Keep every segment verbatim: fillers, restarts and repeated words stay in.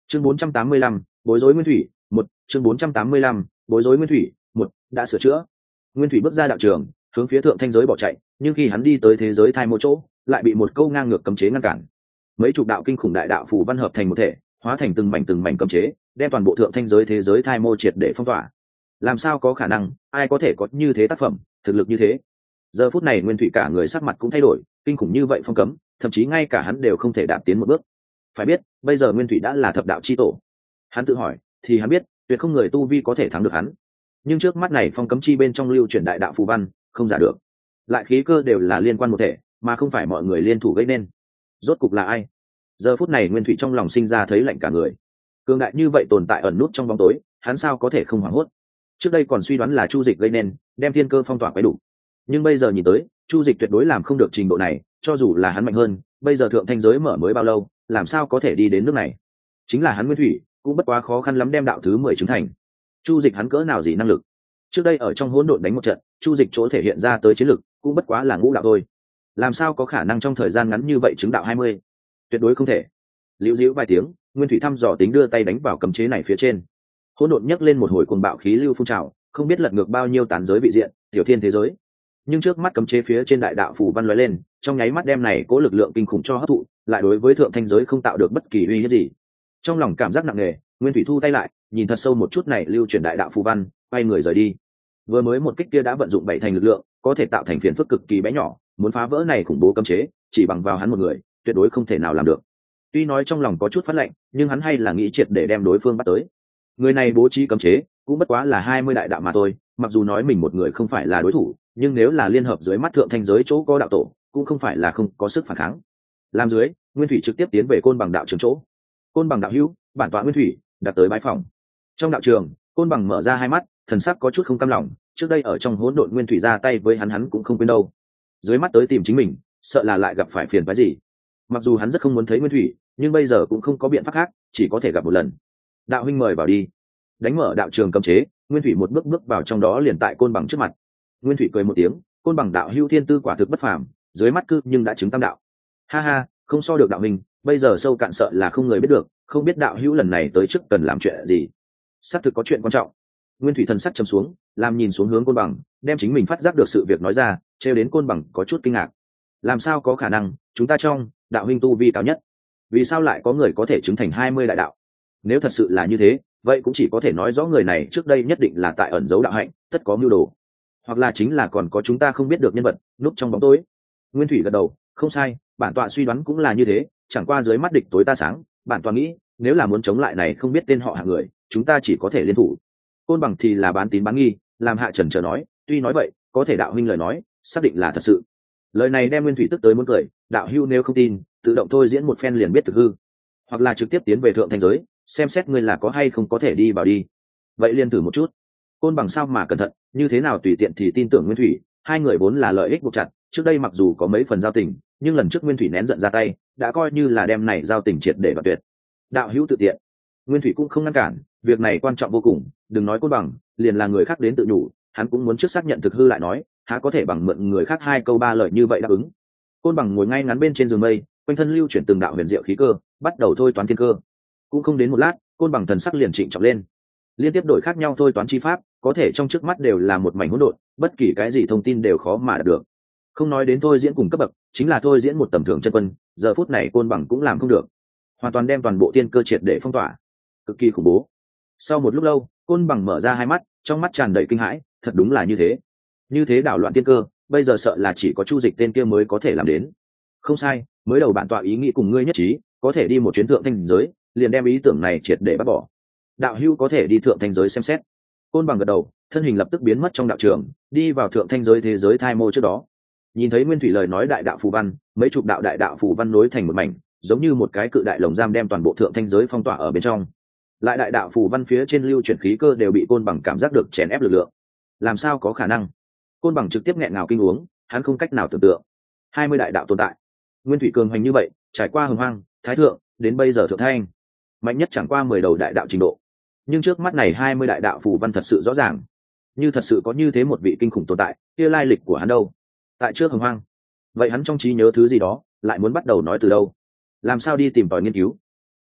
chương bốn trăm tám mươi lăm, bối rối nguyên thủy một chương bốn trăm tám mươi lăm, bối rối nguyên thủy một đã sửa chữa. Nguyên thủy bước ra đạo trường, hướng phía thượng thanh giới bỏ chạy, nhưng khi hắn đi tới thế giới thai mô chỗ, lại bị một câu ngang ngược cấm chế ngăn cản. Mấy chục đạo kinh khủng đại đạo phù văn hợp thành một thể, hóa thành từng mảnh từng mảnh cấm chế, đem toàn bộ thượng thanh giới thế giới thai mô triệt để phong tỏa. Làm sao có khả năng, ai có thể có như thế tác phẩm, thực lực như thế? Giờ phút này Nguyên Thủy cả người sắc mặt cũng thay đổi, kinh khủng như vậy phong cấm, thậm chí ngay cả hắn đều không thể đạp tiến một bước. Phải biết, bây giờ Nguyên Thủy đã là thập đạo chi tổ. Hắn tự hỏi, thì hắn biết, tuyệt không người tu vi có thể thắng được hắn. Nhưng trước mắt này phong cấm chi bên trong lưu chuyển đại đạo phù văn, không giả được. Lại khí cơ đều là liên quan một thể, mà không phải mọi người liên thủ gây nên. Rốt cục là ai? Giờ phút này Nguyên Thủy trong lòng sinh ra thấy lạnh cả người. Cường đại như vậy tồn tại ẩn nút trong bóng tối, hắn sao có thể không hoảng hốt? Trước đây còn suy đoán là Chu Dịch gây nên, đem thiên cơ phong tỏa quấy đủ. Nhưng bây giờ nhìn tới, Chu Dịch tuyệt đối làm không được trình độ này, cho dù là hắn mạnh hơn, bây giờ thượng thanh giới mở mới bao lâu, làm sao có thể đi đến nước này? Chính là hắn Nguyên Thủy, cũng bất quá khó khăn lắm đem đạo thứ mười chứng thành. Chu Dịch hắn cỡ nào gì năng lực? Trước đây ở trong hỗn độn đánh một trận, Chu Dịch chỗ thể hiện ra tới chiến lực, cũng bất quá là ngũ đạo thôi. Làm sao có khả năng trong thời gian ngắn như vậy chứng đạo hai mươi? Tuyệt đối không thể. Liễu díu vài tiếng, Nguyên Thủy thăm dò tính đưa tay đánh vào cấm chế này phía trên. Hỗn độn nhấc lên một hồi cuồng bạo khí lưu phun trào, không biết lật ngược bao nhiêu tán giới vị diện, tiểu thiên thế giới. Nhưng trước mắt cấm chế phía trên đại đạo phù văn lóe lên, trong nháy mắt đem này cố lực lượng kinh khủng cho hấp thụ, lại đối với thượng thanh giới không tạo được bất kỳ uy hiếp gì. Trong lòng cảm giác nặng nề, Nguyên Thủy thu tay lại, nhìn thật sâu một chút này lưu chuyển đại đạo phù văn, quay người rời đi. Vừa mới một kích kia đã vận dụng bảy thành lực lượng, có thể tạo thành phiền phức cực kỳ bé nhỏ, muốn phá vỡ này khủng bố cấm chế, chỉ bằng vào hắn một người, tuyệt đối không thể nào làm được. Tuy nói trong lòng có chút phát lệnh, nhưng hắn hay là nghĩ triệt để đem đối phương bắt tới. Người này bố trí cấm chế, cũng bất quá là hai mươi đại đạo mà thôi, mặc dù nói mình một người không phải là đối thủ, nhưng nếu là liên hợp dưới mắt thượng thanh giới chỗ có đạo tổ, cũng không phải là không có sức phản kháng. Làm dưới, Nguyên Thủy trực tiếp tiến về Côn Bằng đạo trường chỗ. Côn Bằng đạo hữu, bản tọa Nguyên Thủy, đặt tới bái phòng. Trong đạo trường, Côn Bằng mở ra hai mắt, thần sắc có chút không cam lòng, trước đây ở trong hỗn độn Nguyên Thủy ra tay với hắn hắn cũng không quên đâu. Dưới mắt tới tìm chính mình, sợ là lại gặp phải phiền phức gì. Mặc dù hắn rất không muốn thấy Nguyên Thủy, nhưng bây giờ cũng không có biện pháp khác, chỉ có thể gặp một lần. Đạo huynh mời vào đi. Đánh mở đạo trường cấm chế, Nguyên Thủy một bước bước vào trong đó liền tại Côn Bằng trước mặt. Nguyên Thủy cười một tiếng, Côn Bằng đạo hữu thiên tư quả thực bất phàm, dưới mắt cư nhưng đã chứng tam đạo. Ha ha, không so được đạo huynh, bây giờ sâu cạn sợ là không người biết được, không biết đạo hữu lần này tới trước cần làm chuyện gì. Xác thực có chuyện quan trọng. Nguyên Thủy thần sắc trầm xuống, làm nhìn xuống hướng Côn Bằng, đem chính mình phát giác được sự việc nói ra, trêu đến Côn Bằng có chút kinh ngạc. Làm sao có khả năng, chúng ta trong đạo huynh tu vi cao nhất, vì sao lại có người có thể chứng thành hai mươi đại đạo? Nếu thật sự là như thế, vậy cũng chỉ có thể nói rõ người này trước đây nhất định là tại ẩn giấu đạo hạnh, tất có mưu đồ, hoặc là chính là còn có chúng ta không biết được nhân vật núp trong bóng tối. Nguyên Thủy gật đầu, không sai, bản tọa suy đoán cũng là như thế, chẳng qua dưới mắt địch tối ta sáng, bản tọa nghĩ nếu là muốn chống lại này không biết tên họ hạng người, chúng ta chỉ có thể liên thủ. Côn Bằng thì là bán tín bán nghi, làm hạ trần chờ nói, tuy nói vậy, có thể đạo huynh lời nói xác định là thật sự. Lời này đem Nguyên Thủy tức tới muốn cười, đạo hưu nếu không tin, tự động thôi diễn một phen liền biết thực hư, hoặc là trực tiếp tiến về thượng thanh giới, xem xét ngươi là có hay không có thể đi vào đi. Vậy liền thử một chút. Côn Bằng sao mà cẩn thận, như thế nào tùy tiện thì tin tưởng Nguyên Thủy, hai người vốn là lợi ích buộc chặt, trước đây mặc dù có mấy phần giao tình, nhưng lần trước Nguyên Thủy nén giận ra tay, đã coi như là đem này giao tình triệt để đoạt tuyệt. Đạo hữu tự tiện. Nguyên Thủy cũng không ngăn cản, việc này quan trọng vô cùng, đừng nói Côn Bằng, liền là người khác đến tự nhủ, hắn cũng muốn trước xác nhận thực hư lại nói, há có thể bằng mượn người khác hai câu ba lời như vậy đáp ứng. Côn Bằng ngồi ngay ngắn bên trên giường mây, quanh thân lưu chuyển từng đạo huyền diệu khí cơ, bắt đầu thôi toán thiên cơ. Cũng không đến một lát, Côn Bằng thần sắc liền trịnh trọng lên, liên tiếp đổi khác nhau thôi toán chi pháp, có thể trong trước mắt đều là một mảnh hỗn độn, bất kỳ cái gì thông tin đều khó mà đạt được. Không nói đến thôi diễn cùng cấp bậc, chính là thôi diễn một tầm thường chân quân, giờ phút này Côn Bằng cũng làm không được, hoàn toàn đem toàn bộ thiên cơ triệt để phong tỏa, cực kỳ khủng bố. Sau một lúc lâu, Côn Bằng mở ra hai mắt, trong mắt tràn đầy kinh hãi, thật đúng là như thế. Như thế đảo loạn thiên cơ, bây giờ sợ là chỉ có Chu Dịch tên kia mới có thể làm đến. Không sai, mới đầu bản tọa ý nghĩ cùng ngươi nhất trí, có thể đi một chuyến thượng thanh giới, liền đem ý tưởng này triệt để bắt bỏ. Đạo hữu có thể đi thượng thanh giới xem xét. Côn Bằng gật đầu, thân hình lập tức biến mất trong đạo trường, đi vào thượng thanh giới thế giới thai mô trước đó. Nhìn thấy Nguyên Thủy lời nói đại đạo phù văn, mấy chục đạo đại đạo phù văn nối thành một mảnh, giống như một cái cự đại lồng giam đem toàn bộ thượng thanh giới phong tỏa ở bên trong. Lại đại đạo phù văn phía trên lưu chuyển khí cơ đều bị Côn Bằng cảm giác được chèn ép lực lượng. Làm sao có khả năng? Côn Bằng trực tiếp nghẹn ngào kinh uống, hắn không cách nào tưởng tượng. hai mươi đại đạo tồn tại, Nguyên Thủy cường hành như vậy, trải qua hồng hoang, thái thượng, đến bây giờ thượng thanh, mạnh nhất chẳng qua mười đầu đại đạo trình độ. Nhưng trước mắt này hai mươi đại đạo phù văn thật sự rõ ràng, như thật sự có như thế một vị kinh khủng tồn tại, kia lai lịch của hắn đâu? Tại trước hồng hoang, vậy hắn trong trí nhớ thứ gì đó, lại muốn bắt đầu nói từ đâu? Làm sao đi tìm tòi nghiên cứu?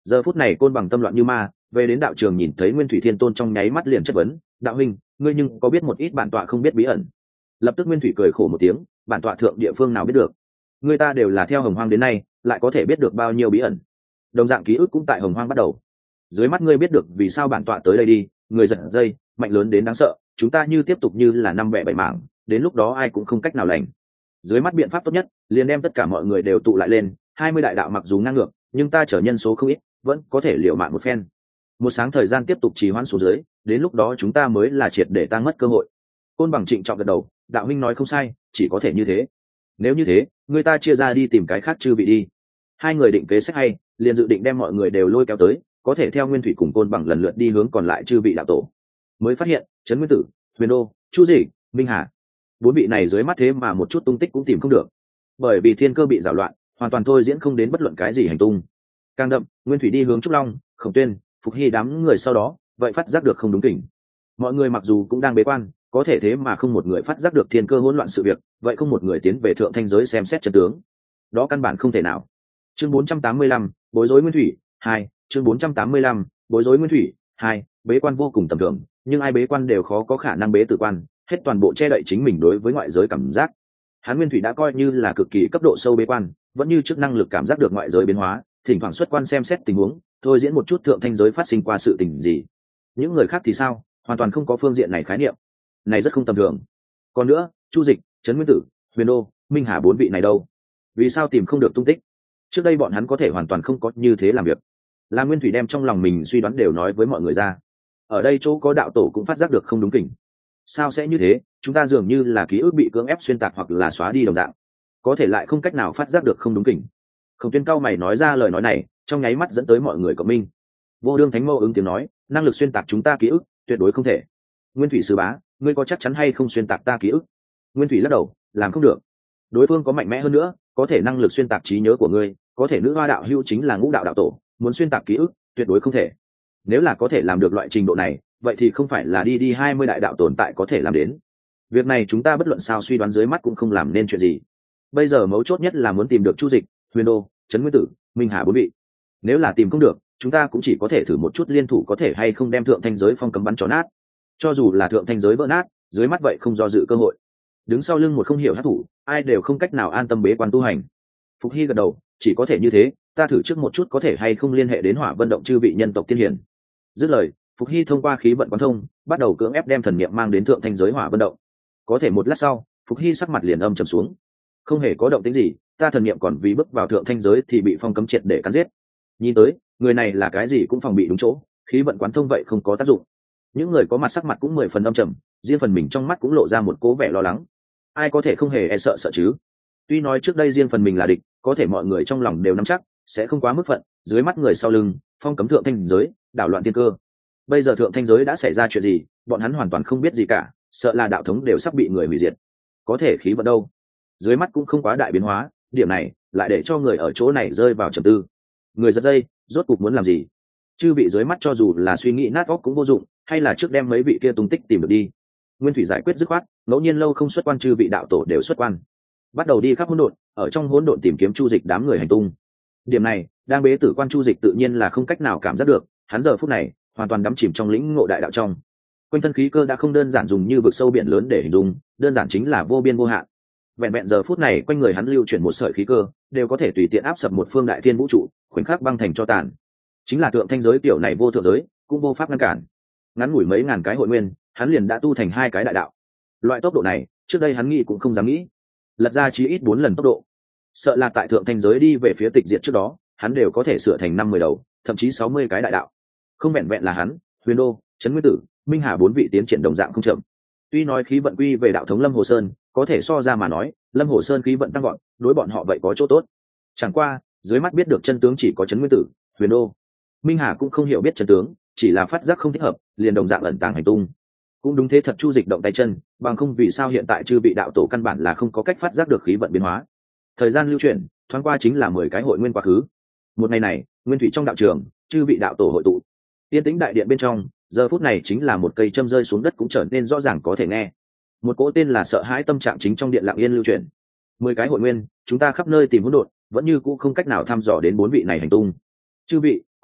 Giờ phút này côn bằng tâm loạn như ma, về đến đạo trường nhìn thấy Nguyên Thủy Thiên Tôn trong nháy mắt liền chất vấn: đạo huynh, ngươi nhưng có biết một ít bản tọa không biết bí ẩn? Lập tức Nguyên Thủy cười khổ một tiếng: bản tọa thượng địa phương nào biết được, người ta đều là theo Hồng Hoang đến nay, lại có thể biết được bao nhiêu bí ẩn. Đồng dạng ký ức cũng tại Hồng Hoang bắt đầu. Dưới mắt ngươi biết được vì sao bản tọa tới đây đi, người giật dây mạnh lớn đến đáng sợ, chúng ta như tiếp tục như là năm bẻ bảy mảng, đến lúc đó ai cũng không cách nào lành. Dưới mắt biện pháp tốt nhất liền đem tất cả mọi người đều tụ lại lên, hai mươi đại đạo mặc dù ngang ngược, nhưng ta chở nhân số không ít, vẫn có thể liều mạng một phen. Một sáng thời gian tiếp tục trì hoãn xuống dưới, đến lúc đó chúng ta mới là triệt để tăng mất cơ hội. Côn bằng trịnh trọng gật đầu: đạo huynh nói không sai, chỉ có thể như thế. Nếu như thế, người ta chia ra đi tìm cái khác chư vị đi. Hai người định kế sách hay, liền dự định đem mọi người đều lôi kéo tới, có thể theo Nguyên Thủy cùng Côn bằng lần lượt đi hướng còn lại chư vị đạo tổ. Mới phát hiện Trấn Nguyên Tử, Huyền Đô, Chu Dị, Minh Hà, bốn vị này dưới mắt thế mà một chút tung tích cũng tìm không được, bởi vì thiên cơ bị giảo loạn, hoàn toàn thôi diễn không đến bất luận cái gì hành tung. Càng đậm, Nguyên Thủy đi hướng Trúc Long, Khổng Tuyên, Phục Hy đám người sau đó, vậy phát giác được không đúng kỉnh. Mọi người mặc dù cũng đang bế quan, có thể thế mà không một người phát giác được thiên cơ hỗn loạn sự việc, vậy không một người tiến về thượng thanh giới xem xét trận tướng. Đó căn bản không thể nào. Chương bốn trăm tám mươi lăm, bối rối Nguyên Thủy hai. Chương bốn trăm tám mươi lăm, bối rối Nguyên Thủy hai. Bế quan vô cùng tầm thường, nhưng ai bế quan đều khó có khả năng bế tử quan, hết toàn bộ che đậy chính mình đối với ngoại giới cảm giác. Hắn Nguyên Thủy đã coi như là cực kỳ cấp độ sâu bế quan, vẫn như chức năng lực cảm giác được ngoại giới biến hóa, thỉnh thoảng xuất quan xem xét tình huống, thôi diễn một chút thượng thanh giới phát sinh qua sự tình gì. Những người khác thì sao, hoàn toàn không có phương diện này khái niệm, này rất không tầm thường. Còn nữa, Chu Dịch, Trấn Nguyên Tử, Huyền Đô, Minh Hà bốn vị này đâu? Vì sao tìm không được tung tích? Trước đây bọn hắn có thể hoàn toàn không có như thế làm việc. Là Nguyên Thủy đem trong lòng mình suy đoán đều nói với mọi người ra. Ở đây chỗ có đạo tổ cũng phát giác được không đúng kỉnh. Sao sẽ như thế? Chúng ta dường như là ký ức bị cưỡng ép xuyên tạc hoặc là xóa đi đồng dạng, có thể lại không cách nào phát giác được không đúng kỉnh. Khổng Tuyên cao mày nói ra lời nói này, trong nháy mắt dẫn tới mọi người cộng minh. Vô Đương Thánh Mâu ứng tiếng nói: năng lực xuyên tạc chúng ta ký ức, tuyệt đối không thể. Nguyên Thủy sư bá, ngươi có chắc chắn hay không xuyên tạc ta ký ức? Nguyên Thủy lắc đầu: làm không được. Đối phương có mạnh mẽ hơn nữa, có thể năng lực xuyên tạc trí nhớ của ngươi, có thể nữ hoa đạo hưu chính là ngũ đạo đạo tổ, muốn xuyên tạc ký ức, tuyệt đối không thể. Nếu là có thể làm được loại trình độ này, vậy thì không phải là đi đi hai mươi đại đạo tồn tại có thể làm đến. Việc này chúng ta bất luận sao suy đoán dưới mắt cũng không làm nên chuyện gì. Bây giờ mấu chốt nhất là muốn tìm được Chu Dịch, Huyền Đô, Trấn Nguyên Tử, Minh Hà bốn vị. Nếu là tìm không được, chúng ta cũng chỉ có thể thử một chút liên thủ có thể hay không đem thượng thanh giới phong cấm bắn chó nát. Cho dù là thượng thanh giới vỡ nát, dưới mắt vậy không do dự cơ hội. Đứng sau lưng một không hiểu hát thủ, ai đều không cách nào an tâm bế quan tu hành. Phục Hy gật đầu: chỉ có thể như thế, ta thử trước một chút có thể hay không liên hệ đến Hỏa Vân động chư vị nhân tộc tiên hiển. Dứt lời, Phục Hy thông qua khí vận quán thông, bắt đầu cưỡng ép đem thần niệm mang đến thượng thanh giới Hỏa Vân động. Có thể một lát sau, Phục Hy sắc mặt liền âm trầm xuống. Không hề có động tĩnh gì, ta thần niệm còn vì bước vào thượng thanh giới thì bị phong cấm triệt để cắn giết. Nhìn tới, người này là cái gì cũng phòng bị đúng chỗ, khí vận quán thông vậy không có tác dụng. Những người có mặt sắc mặt cũng mười phần âm trầm, riêng phần mình trong mắt cũng lộ ra một cố vẻ lo lắng. Ai có thể không hề e sợ sợ chứ? Tuy nói trước đây riêng phần mình là địch, có thể mọi người trong lòng đều nắm chắc sẽ không quá mức phận, dưới mắt người sau lưng phong cấm thượng thanh giới, đảo loạn thiên cơ. Bây giờ thượng thanh giới đã xảy ra chuyện gì, bọn hắn hoàn toàn không biết gì cả, sợ là đạo thống đều sắp bị người hủy diệt. Có thể khí vận đâu? Dưới mắt cũng không quá đại biến hóa, điểm này lại để cho người ở chỗ này rơi vào trầm tư. Người giật dây, rốt cục muốn làm gì? Chư vị dưới mắt cho dù là suy nghĩ nát óc cũng vô dụng, hay là trước đem mấy vị kia tung tích tìm được đi. Nguyên Thủy giải quyết dứt khoát, ngẫu nhiên lâu không xuất quan chư vị đạo tổ đều xuất quan, bắt đầu đi khắp hỗn độn, ở trong hỗn độn tìm kiếm Chu Dịch đám người hành tung. Điểm này, đang bế tử quan Chu Dịch tự nhiên là không cách nào cảm giác được, hắn giờ phút này hoàn toàn đắm chìm trong lĩnh ngộ đại đạo trong. Quanh thân khí cơ đã không đơn giản dùng như vực sâu biển lớn để hình dung, đơn giản chính là vô biên vô hạn. Vẹn vẹn giờ phút này quanh người hắn lưu chuyển một sợi khí cơ, đều có thể tùy tiện áp sập một phương đại thiên vũ trụ, khoảnh khắc băng thành cho tàn. Chính là thượng thanh giới tiểu này vô thượng giới, cũng vô pháp ngăn cản. Ngắn ngủi mấy ngàn cái hội nguyên, hắn liền đã tu thành hai cái đại đạo. Loại tốc độ này, trước đây hắn nghĩ cũng không dám nghĩ. Lật ra chí ít bốn lần tốc độ, sợ là tại thượng thanh giới đi về phía tịch diệt trước đó, hắn đều có thể sửa thành năm mươi đầu, thậm chí sáu mươi cái đại đạo. Không vẹn vẹn là hắn, Huyền Đô, Trấn Nguyên Tử, Minh Hà bốn vị tiến triển đồng dạng không chậm. Tuy nói khí vận quy về đạo thống Lâm Hồ Sơn, có thể so ra mà nói, Lâm Hồ Sơn khí vận tăng gọn, đối bọn họ vậy có chỗ tốt. Chẳng qua, dưới mắt biết được chân tướng chỉ có Trấn Nguyên Tử, Huyền Đô. Minh Hà cũng không hiểu biết chân tướng, chỉ là phát giác không thích hợp, liền đồng dạng ẩn tàng hành tung. Cũng đúng thế thật, Chu Dịch động tay chân, bằng không vì sao hiện tại chư vị đạo tổ căn bản là không có cách phát giác được khí vận biến hóa. Thời gian lưu chuyển, thoáng qua chính là mười cái hội nguyên quá khứ. Một ngày này, Nguyên Thủy trong đạo trường, chư vị đạo tổ hội tụ. Tiên tĩnh đại điện bên trong, giờ phút này chính là một cây châm rơi xuống đất cũng trở nên rõ ràng có thể nghe. Một cỗ tên là sợ hãi tâm trạng chính trong điện lặng yên lưu chuyển. Mười cái hội nguyên, chúng ta khắp nơi tìm hỗn độn, vẫn như cũ không cách nào thăm dò đến bốn vị này hành tung. Chư vị,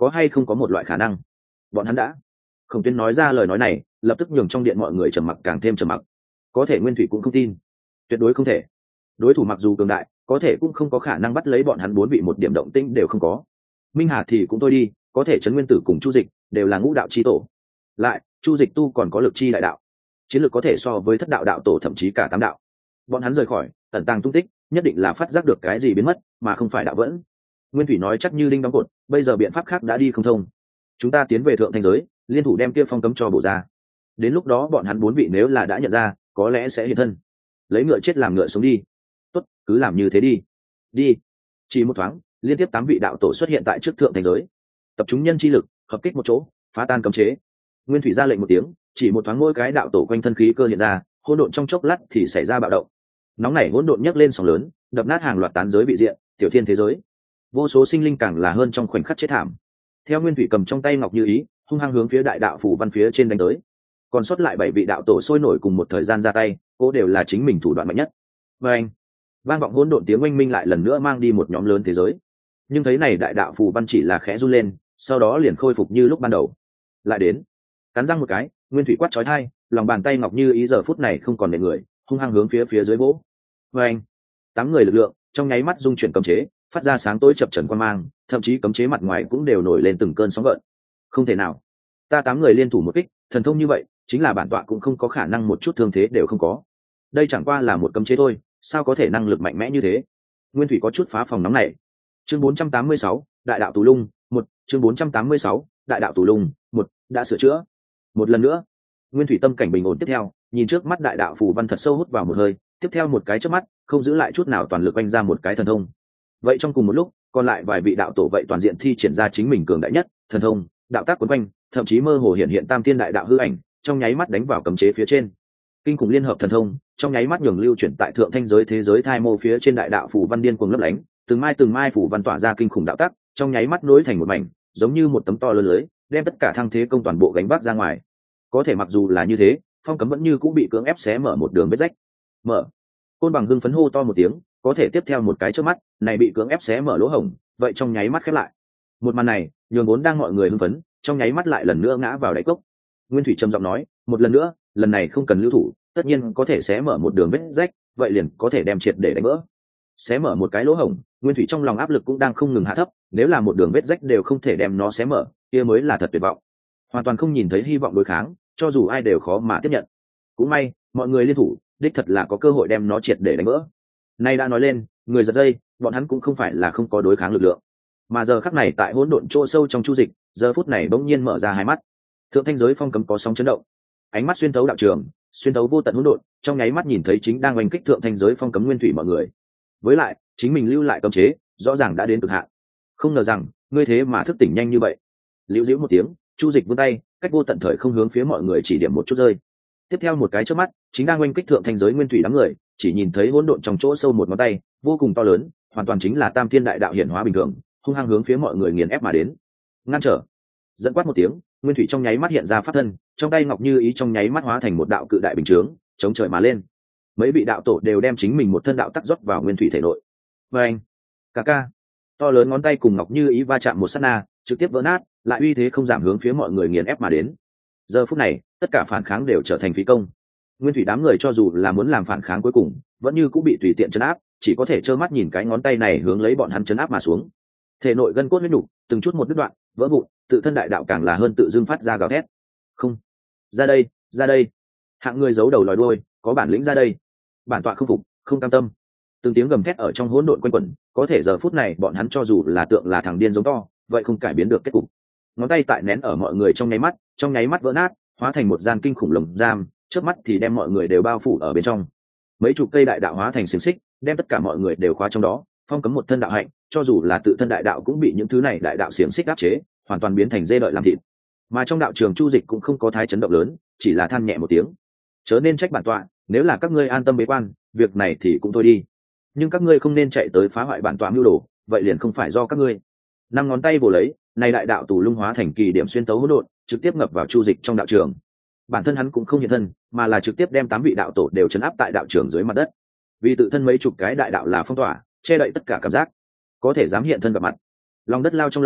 có hay không có một loại khả năng bọn hắn đã Khổng Tuyên nói ra lời nói này lập tức nhường trong điện mọi người trầm mặc càng thêm trầm mặc. Có thể Nguyên Thủy cũng không tin, tuyệt đối không thể. Đối thủ mặc dù cường đại, có thể cũng không có khả năng bắt lấy bọn hắn bốn vị một điểm động tĩnh đều không có. Minh Hà thì cũng thôi đi, có thể Trấn Nguyên Tử cùng Chu Dịch đều là ngũ đạo chi tổ, lại Chu Dịch tu còn có lực chi đại đạo, chiến lược có thể so với thất đạo đạo tổ thậm chí cả tám đạo. Bọn hắn rời khỏi ẩn tàng tung tích, nhất định là phát giác được cái gì biến mất, mà không phải đạo vẫn. Nguyên Thủy nói chắc như đinh đóng cột, bây giờ biện pháp khác đã đi không thông. Chúng ta tiến về thượng thanh giới, liên thủ đem kia phong cấm cho bổ ra. Đến lúc đó bọn hắn bốn vị nếu là đã nhận ra, có lẽ sẽ hiện thân. Lấy ngựa chết làm ngựa sống đi. Tốt, cứ làm như thế đi. Đi. Chỉ một thoáng, liên tiếp tám vị đạo tổ xuất hiện tại trước thượng thanh giới. Tập trung nhân chi lực, hợp kích một chỗ, phá tan cấm chế. Nguyên Thủy ra lệnh một tiếng, chỉ một thoáng mỗi cái đạo tổ quanh thân khí cơ hiện ra, hỗn độn trong chốc lát thì xảy ra bạo động. Nóng nảy hỗn độn nhấc lên sóng lớn, đập nát hàng loạt tán giới bị diện, tiểu thiên thế giới. Vô số sinh linh càng là hơn trong khoảnh khắc chết thảm. Theo Nguyên Thủy cầm trong tay ngọc như ý, hung hăng hướng phía đại đạo phủ văn phía trên đánh tới. Còn sót lại bảy vị đạo tổ sôi nổi cùng một thời gian ra tay, cô đều là chính mình thủ đoạn mạnh nhất. Và anh, vang vọng hỗn độn tiếng oanh minh lại lần nữa mang đi một nhóm lớn thế giới. Nhưng thấy này đại đạo phù văn chỉ là khẽ run lên, sau đó liền khôi phục như lúc ban đầu. Lại đến, cắn răng một cái, Nguyên Thủy quát chói tai, lòng bàn tay ngọc như ý giờ phút này không còn nệ người, hung hăng hướng phía phía dưới vỗ. Và anh, tám người lực lượng trong nháy mắt dung chuyển cấm chế, phát ra sáng tối chập chờn quang mang, thậm chí cấm chế mặt ngoài cũng đều nổi lên từng cơn sóng gợn. Không thể nào, ta tám người liên thủ một kích, thần thông như vậy, chính là bản tọa cũng không có khả năng một chút thương thế đều không có. Đây chẳng qua là một cấm chế thôi, sao có thể năng lực mạnh mẽ như thế? Nguyên Thủy có chút phá phòng nóng này. Chương bốn trăm tám mươi sáu, Đại đạo tù lung, một, chương bốn trăm tám mươi sáu, Đại đạo tù lung, một, đã sửa chữa. Một lần nữa, Nguyên Thủy tâm cảnh bình ổn tiếp theo, nhìn trước mắt đại đạo phù văn thật sâu hút vào một hơi, tiếp theo một cái chớp mắt, không giữ lại chút nào toàn lực quanh ra một cái thần thông. Vậy trong cùng một lúc, còn lại vài vị đạo tổ vậy toàn diện thi triển ra chính mình cường đại nhất thần thông, đạo tác quấn quanh, thậm chí mơ hồ hiện hiện tam thiên đại đạo hư ảnh, trong nháy mắt đánh vào cấm chế phía trên. Kinh khủng liên hợp thần thông, trong nháy mắt nhường lưu chuyển tại thượng thanh giới thế giới thai mô phía trên đại đạo phủ văn điên cuồng lấp lánh, từng mai từng mai phủ văn tỏa ra kinh khủng đạo tác, trong nháy mắt nối thành một mảnh, giống như một tấm to lớn lưới, đem tất cả thăng thế công toàn bộ gánh vác ra ngoài. Có thể mặc dù là như thế, phong cấm vẫn như cũng bị cưỡng ép xé mở một đường vết rách. Mở. Côn Bằng hưng phấn hô to một tiếng, có thể tiếp theo một cái chớp mắt, này bị cưỡng ép xé mở lỗ hổng, vậy trong nháy mắt khép lại. Một màn này, nhường vốn đang mọi người hưng phấn, trong nháy mắt lại lần nữa ngã vào đáy cốc. Nguyên Thủy trầm giọng nói, một lần nữa, lần này không cần lưu thủ, tất nhiên có thể xé mở một đường vết rách, vậy liền có thể đem triệt để đánh vỡ. Xé mở một cái lỗ hổng, Nguyên Thủy trong lòng áp lực cũng đang không ngừng hạ thấp, nếu là một đường vết rách đều không thể đem nó xé mở, kia mới là thật tuyệt vọng. Hoàn toàn không nhìn thấy hy vọng đối kháng, cho dù ai đều khó mà tiếp nhận. Cũng may, mọi người liên thủ, đích thật là có cơ hội đem nó triệt để đánh vỡ. Nay đã nói lên, người giật dây, bọn hắn cũng không phải là không có đối kháng lực lượng, mà giờ khắc này tại hỗn độn chỗ sâu trong chu dịch, giờ phút này bỗng nhiên mở ra hai mắt. Thượng thanh giới phong cấm có sóng chấn động, ánh mắt xuyên thấu đạo trường, xuyên thấu vô tận hỗn độn, trong nháy mắt nhìn thấy chính đang oanh kích thượng thanh giới phong cấm Nguyên Thủy mọi người. Với lại, chính mình lưu lại cấm chế, rõ ràng đã đến cực hạn. Không ngờ rằng, ngươi thế mà thức tỉnh nhanh như vậy. Liễu diễu một tiếng, chu dịch vươn tay, cách vô tận thời không hướng phía mọi người chỉ điểm một chút rơi. Tiếp theo một cái chớp mắt, chính đang oanh kích thượng thanh giới Nguyên Thủy đám người, chỉ nhìn thấy hỗn độn trong chỗ sâu một ngón tay, vô cùng to lớn, hoàn toàn chính là Tam Thiên Đại Đạo hiển hóa bình thường, hung hăng hướng phía mọi người nghiền ép mà đến. Ngăn trở. Dẫn quát một tiếng, Nguyên Thủy trong nháy mắt hiện ra pháp thân, trong tay ngọc như ý trong nháy mắt hóa thành một đạo cự đại bình chướng, chống trời mà lên. Mấy vị đạo tổ đều đem chính mình một thân đạo tắc rót vào Nguyên Thủy thể nội. Và anh, ca ca, to lớn ngón tay cùng ngọc như ý va chạm một sát na, trực tiếp vỡ nát, lại uy thế không giảm hướng phía mọi người nghiền ép mà đến. Giờ phút này, tất cả phản kháng đều trở thành phí công. Nguyên Thủy đám người cho dù là muốn làm phản kháng cuối cùng, vẫn như cũng bị tùy tiện chấn áp, chỉ có thể trơ mắt nhìn cái ngón tay này hướng lấy bọn hắn chấn áp mà xuống. Thể nội gân cốt huyết nục, từng chút một đứt đoạn, vỡ vụn, tự thân đại đạo càng là hơn tự dưng phát ra gào thét. Không, ra đây, ra đây. Hạng người giấu đầu lòi đuôi, có bản lĩnh ra đây. Bản tọa không phục, không cam tâm. Từng tiếng gầm thét ở trong hỗn độn quanh quẩn, có thể giờ phút này bọn hắn cho dù là tượng là thằng điên giống to, vậy không cải biến được kết cục. Ngón tay tại nén ở mọi người trong nháy mắt, trong nháy mắt vỡ nát, hóa thành một gian kinh khủng lồng giam, chớp mắt thì đem mọi người đều bao phủ ở bên trong. Mấy chục cây đại đạo hóa thành xiềng xích, đem tất cả mọi người đều khóa trong đó, phong cấm một thân đạo hạnh, cho dù là tự thân đại đạo cũng bị những thứ này đại đạo xiềng xích áp chế, hoàn toàn biến thành dê đợi làm thịt. Mà trong đạo trường chu dịch cũng không có thái chấn động lớn, chỉ là than nhẹ một tiếng. Chớ nên trách bản tọa, nếu là các ngươi an tâm bế quan, việc này thì cũng thôi đi. Nhưng các ngươi không nên chạy tới phá hoại bản tọa mưu đồ, vậy liền không phải do các ngươi. Năm ngón tay vồ lấy, này đại đạo tù lung hóa thành kỳ điểm xuyên tấu hỗn độn, trực tiếp ngập vào chu dịch trong đạo trường. Bản thân hắn cũng không hiện thân, mà là trực tiếp đem tám vị đạo tổ đều trấn áp tại đạo trường dưới mặt đất. Vì tự thân mấy chục cái đại đạo là phong tỏa, che đậy tất cả cảm giác, có thể dám hiện thân gặp mặt. Lòng đất lao trong lồng,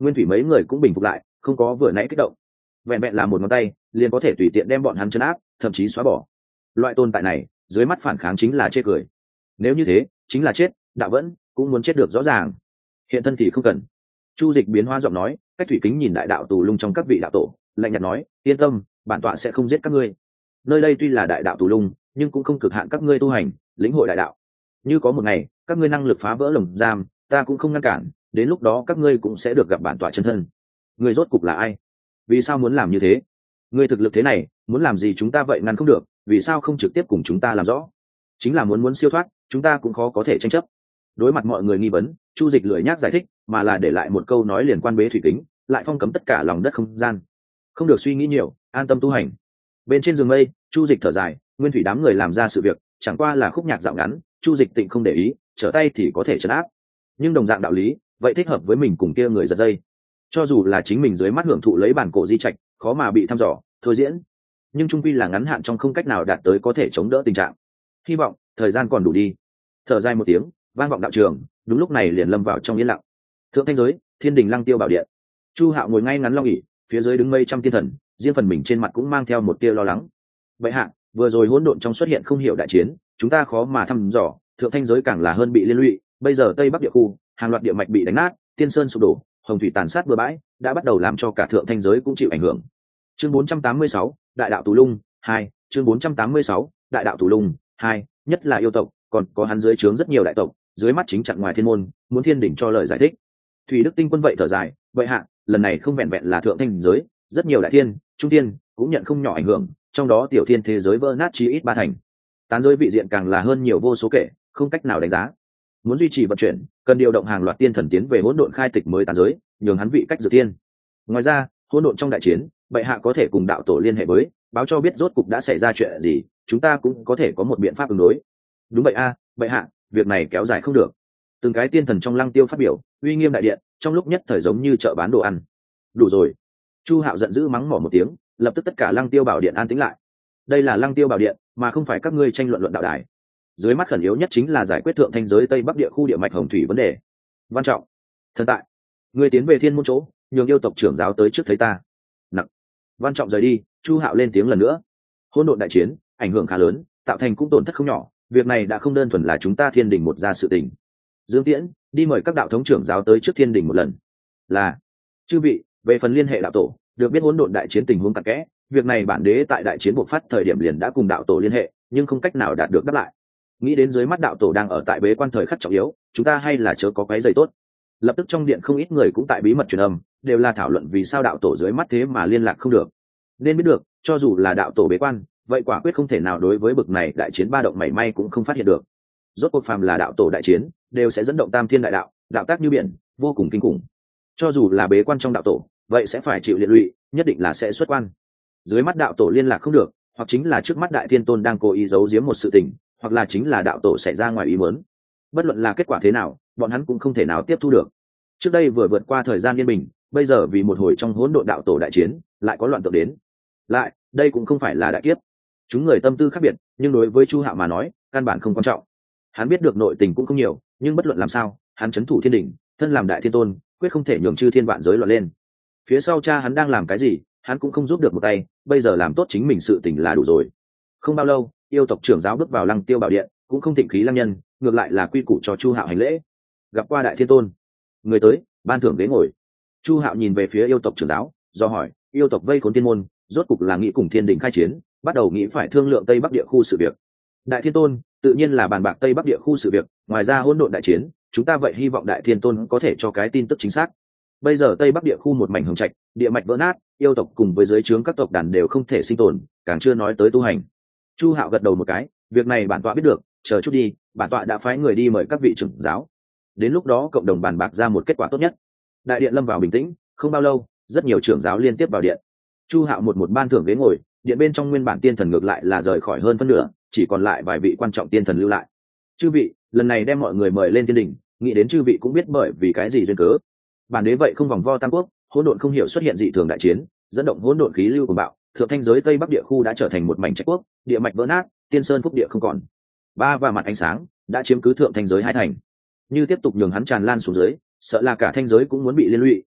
Nguyên thủy mấy người cũng bình phục lại, không có vừa nãy kích động. Vẹn vẹn là một ngón tay liền có thể tùy tiện đem bọn hắn chấn áp, thậm chí xóa bỏ. Loại tồn tại này dưới mắt phản kháng chính là chê cười. Nếu như thế chính là chết, đạo vẫn cũng muốn chết được rõ ràng. Hiện thân thì không cần. Chu Dịch biến hóa giọng nói, cách thủy kính nhìn đại đạo tù lung trong các vị đạo tổ, lạnh nhạt nói, yên tâm, bản tọa sẽ không giết các ngươi. Nơi đây tuy là đại đạo tù lung, nhưng cũng không cực hạn các ngươi tu hành, lĩnh hội đại đạo. Như có một ngày các ngươi năng lực phá vỡ lồng giam, ta cũng không ngăn cản, đến lúc đó các ngươi cũng sẽ được gặp bản tọa chân thân. Ngươi rốt cục là ai? Vì sao muốn làm như thế? Ngươi thực lực thế này, muốn làm gì chúng ta vậy ngăn không được, vì sao không trực tiếp cùng chúng ta làm rõ? Chính là muốn muốn siêu thoát, chúng ta cũng khó có thể tranh chấp. Đối mặt mọi người nghi vấn, Chu Dịch lười nhác giải thích, mà là để lại một câu nói liền quan bế thủy kính, lại phong cấm tất cả lòng đất không gian. Không được suy nghĩ nhiều, an tâm tu hành. Bên trên giường mây, Chu Dịch thở dài, nguyên thủy đám người làm ra sự việc, chẳng qua là khúc nhạc dạo ngắn, Chu Dịch tịnh không để ý, trở tay thì có thể trấn áp. Nhưng đồng dạng đạo lý, vậy thích hợp với mình cùng kia người giật dây. Cho dù là chính mình dưới mắt hưởng thụ lấy bản cổ di trạch, khó mà bị thăm dò, thôi diễn. Nhưng trung quy là ngắn hạn trong không cách nào đạt tới có thể chống đỡ tình trạng. Hy vọng thời gian còn đủ đi. Thở dài một tiếng, vang vọng đạo trường, đúng lúc này liền lâm vào trong yên lặng. Thượng thanh giới, Thiên Đình Lăng Tiêu Bảo Điện. Chu Hạo ngồi ngay ngắn long ỷ, phía dưới đứng mây trăm tiên thần, riêng phần mình trên mặt cũng mang theo một tia lo lắng. Vậy hạ, vừa rồi hỗn độn trong xuất hiện không hiểu đại chiến, chúng ta khó mà thăm dò, thượng thanh giới càng là hơn bị liên lụy, bây giờ Tây Bắc địa khu, hàng loạt địa mạch bị đánh nát, tiên sơn sụp đổ, hồng thủy tàn sát bừa bãi, đã bắt đầu làm cho cả thượng thanh giới cũng chịu ảnh hưởng. Chương bốn trăm tám mươi sáu, Đại đạo Tù Lung hai, chương bốn trăm tám mươi sáu, Đại đạo Tù Lung hai, nhất là yêu tộc, còn có hắn dưới trướng rất nhiều đại tộc, dưới mắt chính chặn ngoài thiên môn, muốn thiên đỉnh cho lời giải thích. Thủy Đức Tinh Quân vậy thở dài, vậy hạ, lần này không vẹn vẹn là thượng thanh giới, rất nhiều đại thiên, trung thiên cũng nhận không nhỏ ảnh hưởng, trong đó tiểu thiên thế giới vỡ nát chí ít ba thành. Tán giới vị diện càng là hơn nhiều vô số kể, không cách nào đánh giá. Muốn duy trì vận chuyển, cần điều động hàng loạt tiên thần tiến về hỗn độn khai tịch mới tán giới, nhường hắn vị cách dự tiên. Ngoài ra, hỗn độn trong đại chiến, bệ hạ có thể cùng đạo tổ liên hệ với, báo cho biết rốt cục đã xảy ra chuyện gì, chúng ta cũng có thể có một biện pháp ứng đối. Đúng vậy a, à, bệ hạ, việc này kéo dài không được. Từng cái tiên thần trong lăng tiêu phát biểu, uy nghiêm đại điện, trong lúc nhất thời giống như chợ bán đồ ăn. Đủ rồi. Chu Hạo giận dữ mắng mỏ một tiếng, lập tức tất cả lăng tiêu bảo điện an tĩnh lại. Đây là lăng tiêu bảo điện, mà không phải các ngươi tranh luận luận đạo đài. Dưới mắt khẩn yếu nhất chính là giải quyết thượng thanh giới tây bắc địa khu địa mạch hồng thủy vấn đề. Văn trọng, thần tại, ngươi tiến về thiên môn chỗ, nhường yêu tộc trưởng giáo tới trước thấy ta. Nặng. Văn trọng rời đi, Chu Hạo lên tiếng lần nữa. Hỗn độn đại chiến, ảnh hưởng khá lớn, tạo thành cũng tổn thất không nhỏ, việc này đã không đơn thuần là chúng ta thiên đình một gia sự tình. Dương Tiễn, đi mời các đạo thống trưởng giáo tới trước thiên đình một lần. Là. Chư vị, về phần liên hệ đạo tổ, được biết hỗn độn đại chiến tình huống cặn kẽ, việc này bản đế tại đại chiến bộc phát thời điểm liền đã cùng đạo tổ liên hệ, nhưng không cách nào đạt được đáp lại. Nghĩ đến dưới mắt đạo tổ đang ở tại bế quan thời khắc trọng yếu, chúng ta hay là chớ có quấy rầy tốt. Lập tức trong điện không ít người cũng tại bí mật truyền âm, đều là thảo luận vì sao đạo tổ dưới mắt thế mà liên lạc không được. Nên biết được, cho dù là đạo tổ bế quan, vậy quả quyết không thể nào đối với bực này đại chiến ba động mảy may cũng không phát hiện được. Rốt cuộc phàm là đạo tổ đại chiến, đều sẽ dẫn động tam thiên đại đạo, đạo tác như biển, vô cùng kinh khủng. Cho dù là bế quan trong đạo tổ, vậy sẽ phải chịu liệt lụy, nhất định là sẽ xuất quan. Dưới mắt đạo tổ liên lạc không được, hoặc chính là trước mắt đại thiên tôn đang cố ý giấu giếm một sự tình, hoặc là chính là đạo tổ xảy ra ngoài ý muốn. Bất luận là kết quả thế nào, bọn hắn cũng không thể nào tiếp thu được. Trước đây vừa vượt qua thời gian yên bình, bây giờ vì một hồi trong hỗn độn đạo tổ đại chiến, lại có loạn tượng đến. Lại, đây cũng không phải là đại kiếp. Chúng người tâm tư khác biệt, nhưng đối với Chu Hạo mà nói, căn bản không quan trọng. Hắn biết được nội tình cũng không nhiều, nhưng bất luận làm sao, hắn trấn thủ thiên đỉnh, thân làm đại thiên tôn, quyết không thể nhường chư thiên vạn giới loạn lên. Phía sau cha hắn đang làm cái gì, hắn cũng không giúp được một tay, bây giờ làm tốt chính mình sự tình là đủ rồi. Không bao lâu, yêu tộc trưởng giáo bước vào lăng tiêu bảo điện, cũng không thịnh khí lăng nhân, ngược lại là quy củ cho Chu Hạo hành lễ. Gặp qua đại thiên tôn, người tới, ban thưởng ghế ngồi. Chu Hạo nhìn về phía yêu tộc trưởng giáo, do hỏi, yêu tộc vây khốn tiên môn, rốt cục là nghĩ cùng thiên đình khai chiến, bắt đầu nghĩ phải thương lượng tây bắc địa khu sự việc. Đại thiên tôn, tự nhiên là bàn bạc tây bắc địa khu sự việc, ngoài ra hỗn độn đại chiến, chúng ta vậy hy vọng đại thiên tôn có thể cho cái tin tức chính xác. Bây giờ tây bắc địa khu một mảnh hồng trạch, địa mạch vỡ nát, yêu tộc cùng với dưới trướng các tộc đàn đều không thể sinh tồn, càng chưa nói tới tu hành. Chu Hạo gật đầu một cái, việc này bản tọa biết được, chờ chút đi, bản tọa đã phái người đi mời các vị trưởng giáo, đến lúc đó cộng đồng bàn bạc ra một kết quả tốt nhất. Đại điện lâm vào bình tĩnh, không bao lâu, rất nhiều trưởng giáo liên tiếp vào điện. Chu Hạo một một ban thưởng ghế ngồi, điện bên trong nguyên bản tiên thần ngược lại là rời khỏi hơn phân nửa, chỉ còn lại vài vị quan trọng tiên thần lưu lại. Chư vị, lần này đem mọi người mời lên thiên đình, nghĩ đến chư vị cũng biết bởi vì cái gì duyên cớ. Bản đế vậy không vòng vo tam quốc, hỗn độn không hiểu xuất hiện dị thường đại chiến, dẫn động hỗn độn khí lưu của bạo, thượng thanh giới tây bắc địa khu đã trở thành một mảnh trạch quốc, địa mạch vỡ nát, tiên sơn phúc địa không còn. Ba và mặt ánh sáng đã chiếm cứ thượng thanh giới hai thành. Như tiếp tục nhường hắn tràn lan xuống dưới, sợ là cả thanh giới cũng muốn bị liên lụy,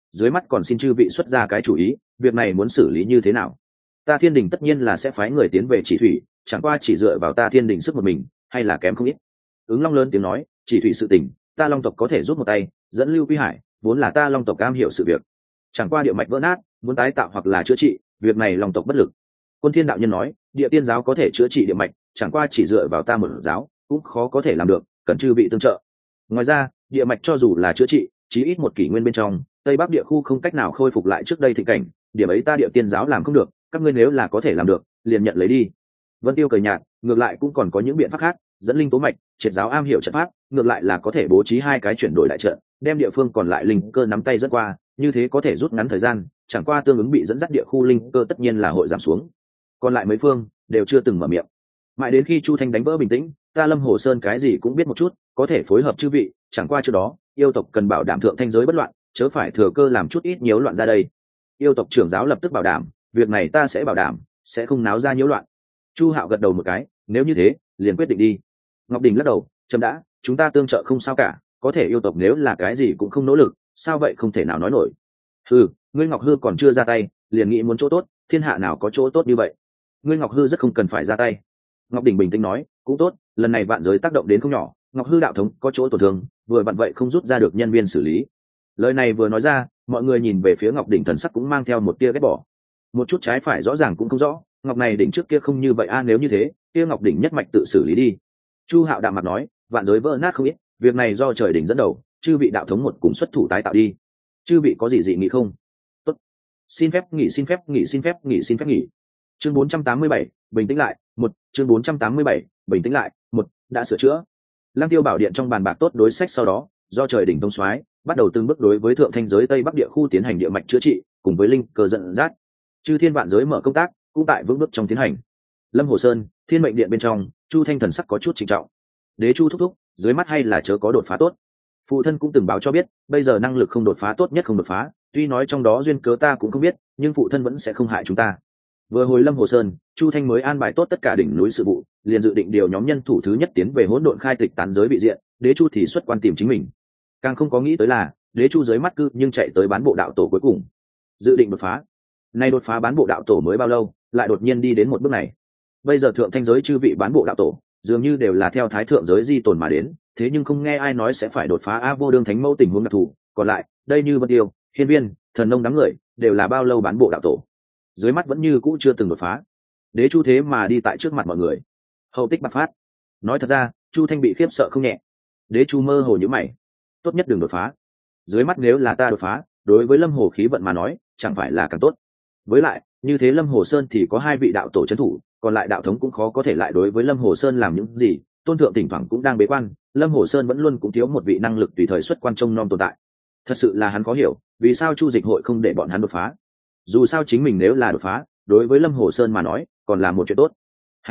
dưới mắt còn xin chư vị xuất ra cái chủ ý, việc này muốn xử lý như thế nào? Ta Thiên Đình tất nhiên là sẽ phái người tiến về Chỉ Thủy, chẳng qua chỉ dựa vào ta Thiên Đình sức một mình, hay là kém không ít. Ứng Long lớn tiếng nói, Chỉ Thủy sự tình, ta Long tộc có thể rút một tay, dẫn Lưu Quy Hải, vốn là ta Long tộc cam hiểu sự việc. Chẳng qua địa mạch vỡ nát, muốn tái tạo hoặc là chữa trị, việc này Long tộc bất lực. Quân Thiên đạo nhân nói, địa tiên giáo có thể chữa trị địa mạch, chẳng qua chỉ dựa vào ta một giáo, cũng khó có thể làm được, cần chư vị tương trợ. Ngoài ra, địa mạch cho dù là chữa trị, chí ít một kỷ nguyên bên trong, Tây Bắc địa khu không cách nào khôi phục lại trước đây thịnh cảnh, điểm ấy ta địa tiên giáo làm không được, các ngươi nếu là có thể làm được, liền nhận lấy đi. Vân Tiêu cười nhạt, ngược lại cũng còn có những biện pháp khác, dẫn linh tố mạch, triệt giáo am hiểu trận pháp, ngược lại là có thể bố trí hai cái chuyển đổi đại trận, đem địa phương còn lại linh cơ nắm tay dẫn qua, như thế có thể rút ngắn thời gian, chẳng qua tương ứng bị dẫn dắt địa khu linh cơ tất nhiên là hội giảm xuống. Còn lại mấy phương đều chưa từng mở miệng. Mãi đến khi Chu Thanh đánh vỡ bình tĩnh, ta Lâm Hồ Sơn cái gì cũng biết một chút, có thể phối hợp chư vị, chẳng qua trước đó, yêu tộc cần bảo đảm thượng thanh giới bất loạn, chớ phải thừa cơ làm chút ít nhiễu loạn ra đây. Yêu tộc trưởng giáo lập tức bảo đảm, việc này ta sẽ bảo đảm, sẽ không náo ra nhiễu loạn. Chu Hạo gật đầu một cái, nếu như thế, liền quyết định đi. Ngọc Đình lắc đầu, chấm đã, chúng ta tương trợ không sao cả, có thể yêu tộc nếu là cái gì cũng không nỗ lực, sao vậy không thể nào nói nổi. Hừ, ngươi Ngọc Hư còn chưa ra tay, liền nghĩ muốn chỗ tốt, thiên hạ nào có chỗ tốt như vậy. Ngươi Ngọc Hư rất không cần phải ra tay. Ngọc Đình bình tĩnh nói, cũng tốt, lần này vạn giới tác động đến không nhỏ, Ngọc Hư đạo thống có chỗ tổn thương, vừa vặn vậy không rút ra được nhân viên xử lý. Lời này vừa nói ra, mọi người nhìn về phía Ngọc Đỉnh thần sắc cũng mang theo một tia ghét bỏ. Một chút trái phải rõ ràng cũng không rõ, Ngọc này đỉnh trước kia không như vậy a à, nếu như thế, kia Ngọc đỉnh nhất mạch tự xử lý đi. Chu Hạo đạm mặt nói, vạn giới vỡ nát không ít, việc này do trời đỉnh dẫn đầu, chư vị đạo thống một cùng xuất thủ tái tạo đi. Chư vị có gì dị nghị không? Tốt. Xin phép nghỉ xin phép nghỉ xin phép nghỉ xin phép nghỉ. Chương bốn trăm tám mươi bảy, bình tĩnh lại, một, chương bốn trăm tám mươi bảy, bình tĩnh lại, một, đã sửa chữa. Lăng Tiêu Bảo Điện trong bàn bạc tốt đối sách sau đó, do trời đỉnh thông soái, bắt đầu từng bước đối với thượng thanh giới Tây Bắc địa khu tiến hành địa mạch chữa trị, cùng với linh cơ dẫn dắt. Chư thiên vạn giới mở công tác, cũng tại vững bước trong tiến hành. Lâm Hồ Sơn, Thiên Mệnh Điện bên trong, Chu Thanh thần sắc có chút trịnh trọng. Đế Chu thúc thúc, dưới mắt hay là chớ có đột phá tốt. Phụ thân cũng từng báo cho biết, bây giờ năng lực không đột phá tốt nhất không đột phá, tuy nói trong đó duyên cớ ta cũng không biết, nhưng phụ thân vẫn sẽ không hại chúng ta. Vừa hồi Lâm Hồ Sơn, Chu Thanh mới an bài tốt tất cả đỉnh núi sự vụ, liền dự định điều nhóm nhân thủ thứ nhất tiến về hỗn độn khai tịch tán giới vị diện, Đế Chu thì xuất quan tìm chính mình. Càng không có nghĩ tới là, Đế Chu dưới mắt cư nhưng chạy tới bán bộ đạo tổ cuối cùng, dự định đột phá. Nay đột phá bán bộ đạo tổ mới bao lâu, lại đột nhiên đi đến một bước này. Bây giờ thượng thanh giới chư vị bán bộ đạo tổ, dường như đều là theo thái thượng giới di tồn mà đến, thế nhưng không nghe ai nói sẽ phải đột phá a vô đương thánh mẫu tình huống đặc thù, còn lại, đây như Vân Tiêu, Hiên Viên, Thần Nông đám người, đều là bao lâu bán bộ đạo tổ. Dưới mắt vẫn như cũ chưa từng đột phá. Đế Chu thế mà đi tại trước mặt mọi người. Hậu tích bạc phát. Nói thật ra, Chu Thanh bị khiếp sợ không nhẹ. Đế Chu mơ hồ nhíu mày. Tốt nhất đừng đột phá. Dưới mắt nếu là ta đột phá, đối với Lâm Hồ khí vận mà nói, chẳng phải là càng tốt. Với lại, như thế Lâm Hồ Sơn thì có hai vị đạo tổ trấn thủ, còn lại đạo thống cũng khó có thể lại đối với Lâm Hồ Sơn làm những gì. Tôn thượng thỉnh thoảng cũng đang bế quan, Lâm Hồ Sơn vẫn luôn cũng thiếu một vị năng lực tùy thời xuất quan trông nom tồn tại. Thật sự là hắn khó hiểu, vì sao Chu Dịch hội không để bọn hắn đột phá. Dù sao chính mình nếu là đột phá, đối với Lâm Hồ Sơn mà nói, còn là một chuyện tốt.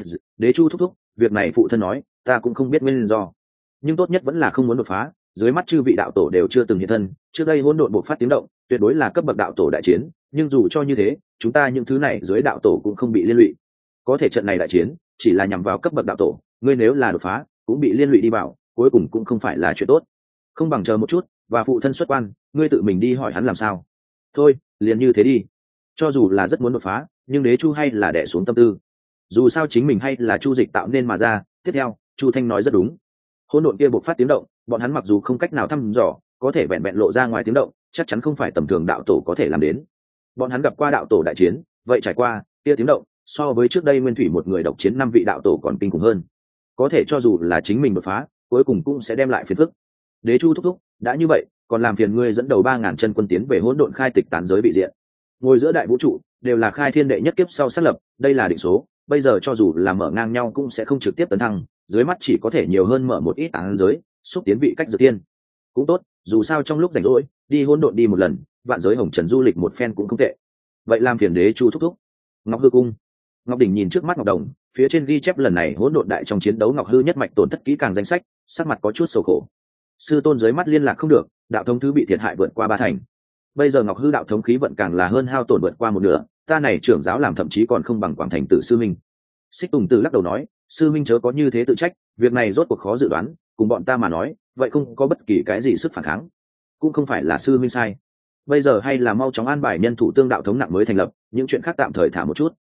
Đế Chu thúc thúc, việc này phụ thân nói, ta cũng không biết nguyên do, nhưng tốt nhất vẫn là không muốn đột phá. Dưới mắt chư vị đạo tổ đều chưa từng hiện thân, trước đây hỗn độn bộc phát tiếng động, tuyệt đối là cấp bậc đạo tổ đại chiến, nhưng dù cho như thế, chúng ta những thứ này dưới đạo tổ cũng không bị liên lụy. Có thể trận này đại chiến chỉ là nhằm vào cấp bậc đạo tổ, ngươi nếu là đột phá, cũng bị liên lụy đi vào, cuối cùng cũng không phải là chuyện tốt. Không bằng chờ một chút, và phụ thân xuất quan, ngươi tự mình đi hỏi hắn làm sao. Thôi, liền như thế đi. Cho dù là rất muốn đột phá, nhưng Đế Chu hay là đè xuống tâm tư. Dù sao chính mình hay là Chu Dịch tạo nên mà ra. Tiếp theo, Chu Thanh nói rất đúng. Hỗn độn kia bộc phát tiếng động, bọn hắn mặc dù không cách nào thăm dò, có thể vẹn vẹn lộ ra ngoài tiếng động, chắc chắn không phải tầm thường đạo tổ có thể làm đến. Bọn hắn gặp qua đạo tổ đại chiến, vậy trải qua kia tiếng động, so với trước đây Nguyên Thủy một người độc chiến năm vị đạo tổ còn kinh khủng hơn. Có thể cho dù là chính mình đột phá, cuối cùng cũng sẽ đem lại phiền phức. Đế Chu thúc thúc, đã như vậy, còn làm phiền ngươi dẫn đầu ba ngàn chân quân tiến về hỗn độn khai tịch tán giới vị diện. Ngồi giữa đại vũ trụ, đều là khai thiên đệ nhất kiếp sau xác lập, đây là định số, bây giờ cho dù là mở ngang nhau cũng sẽ không trực tiếp tấn thăng, dưới mắt chỉ có thể nhiều hơn mở một ít tán giới, xúc tiến vị cách dự tiên. Cũng tốt, dù sao trong lúc rảnh rỗi, đi hỗn độn đi một lần, vạn giới hồng trần du lịch một phen cũng không tệ. Vậy làm phiền Đế Chu thúc thúc. Ngọc Hư cung. Ngọc Đỉnh nhìn trước mắt Ngọc Đồng, phía trên ghi chép lần này hỗn độn đại trong chiến đấu Ngọc Hư nhất mạch tổn thất kỹ càng danh sách, sắc mặt có chút sầu khổ. Sư tôn dưới mắt liên lạc không được, đạo thống thứ bị thiệt hại vượt qua ba thành. Bây giờ Ngọc Hư đạo thống khí vận càng là hơn hao tổn vượt qua một nửa, ta này trưởng giáo làm thậm chí còn không bằng Quảng Thành Tử sư minh. Xích Tùng Tử lắc đầu nói, sư minh chớ có như thế tự trách, việc này rốt cuộc khó dự đoán, cùng bọn ta mà nói, vậy không có bất kỳ cái gì sức phản kháng, cũng không phải là sư minh sai. bây giờ hay là mau chóng an bài nhân thủ tương đạo thống nặng mới thành lập, những chuyện khác tạm thời thả một chút.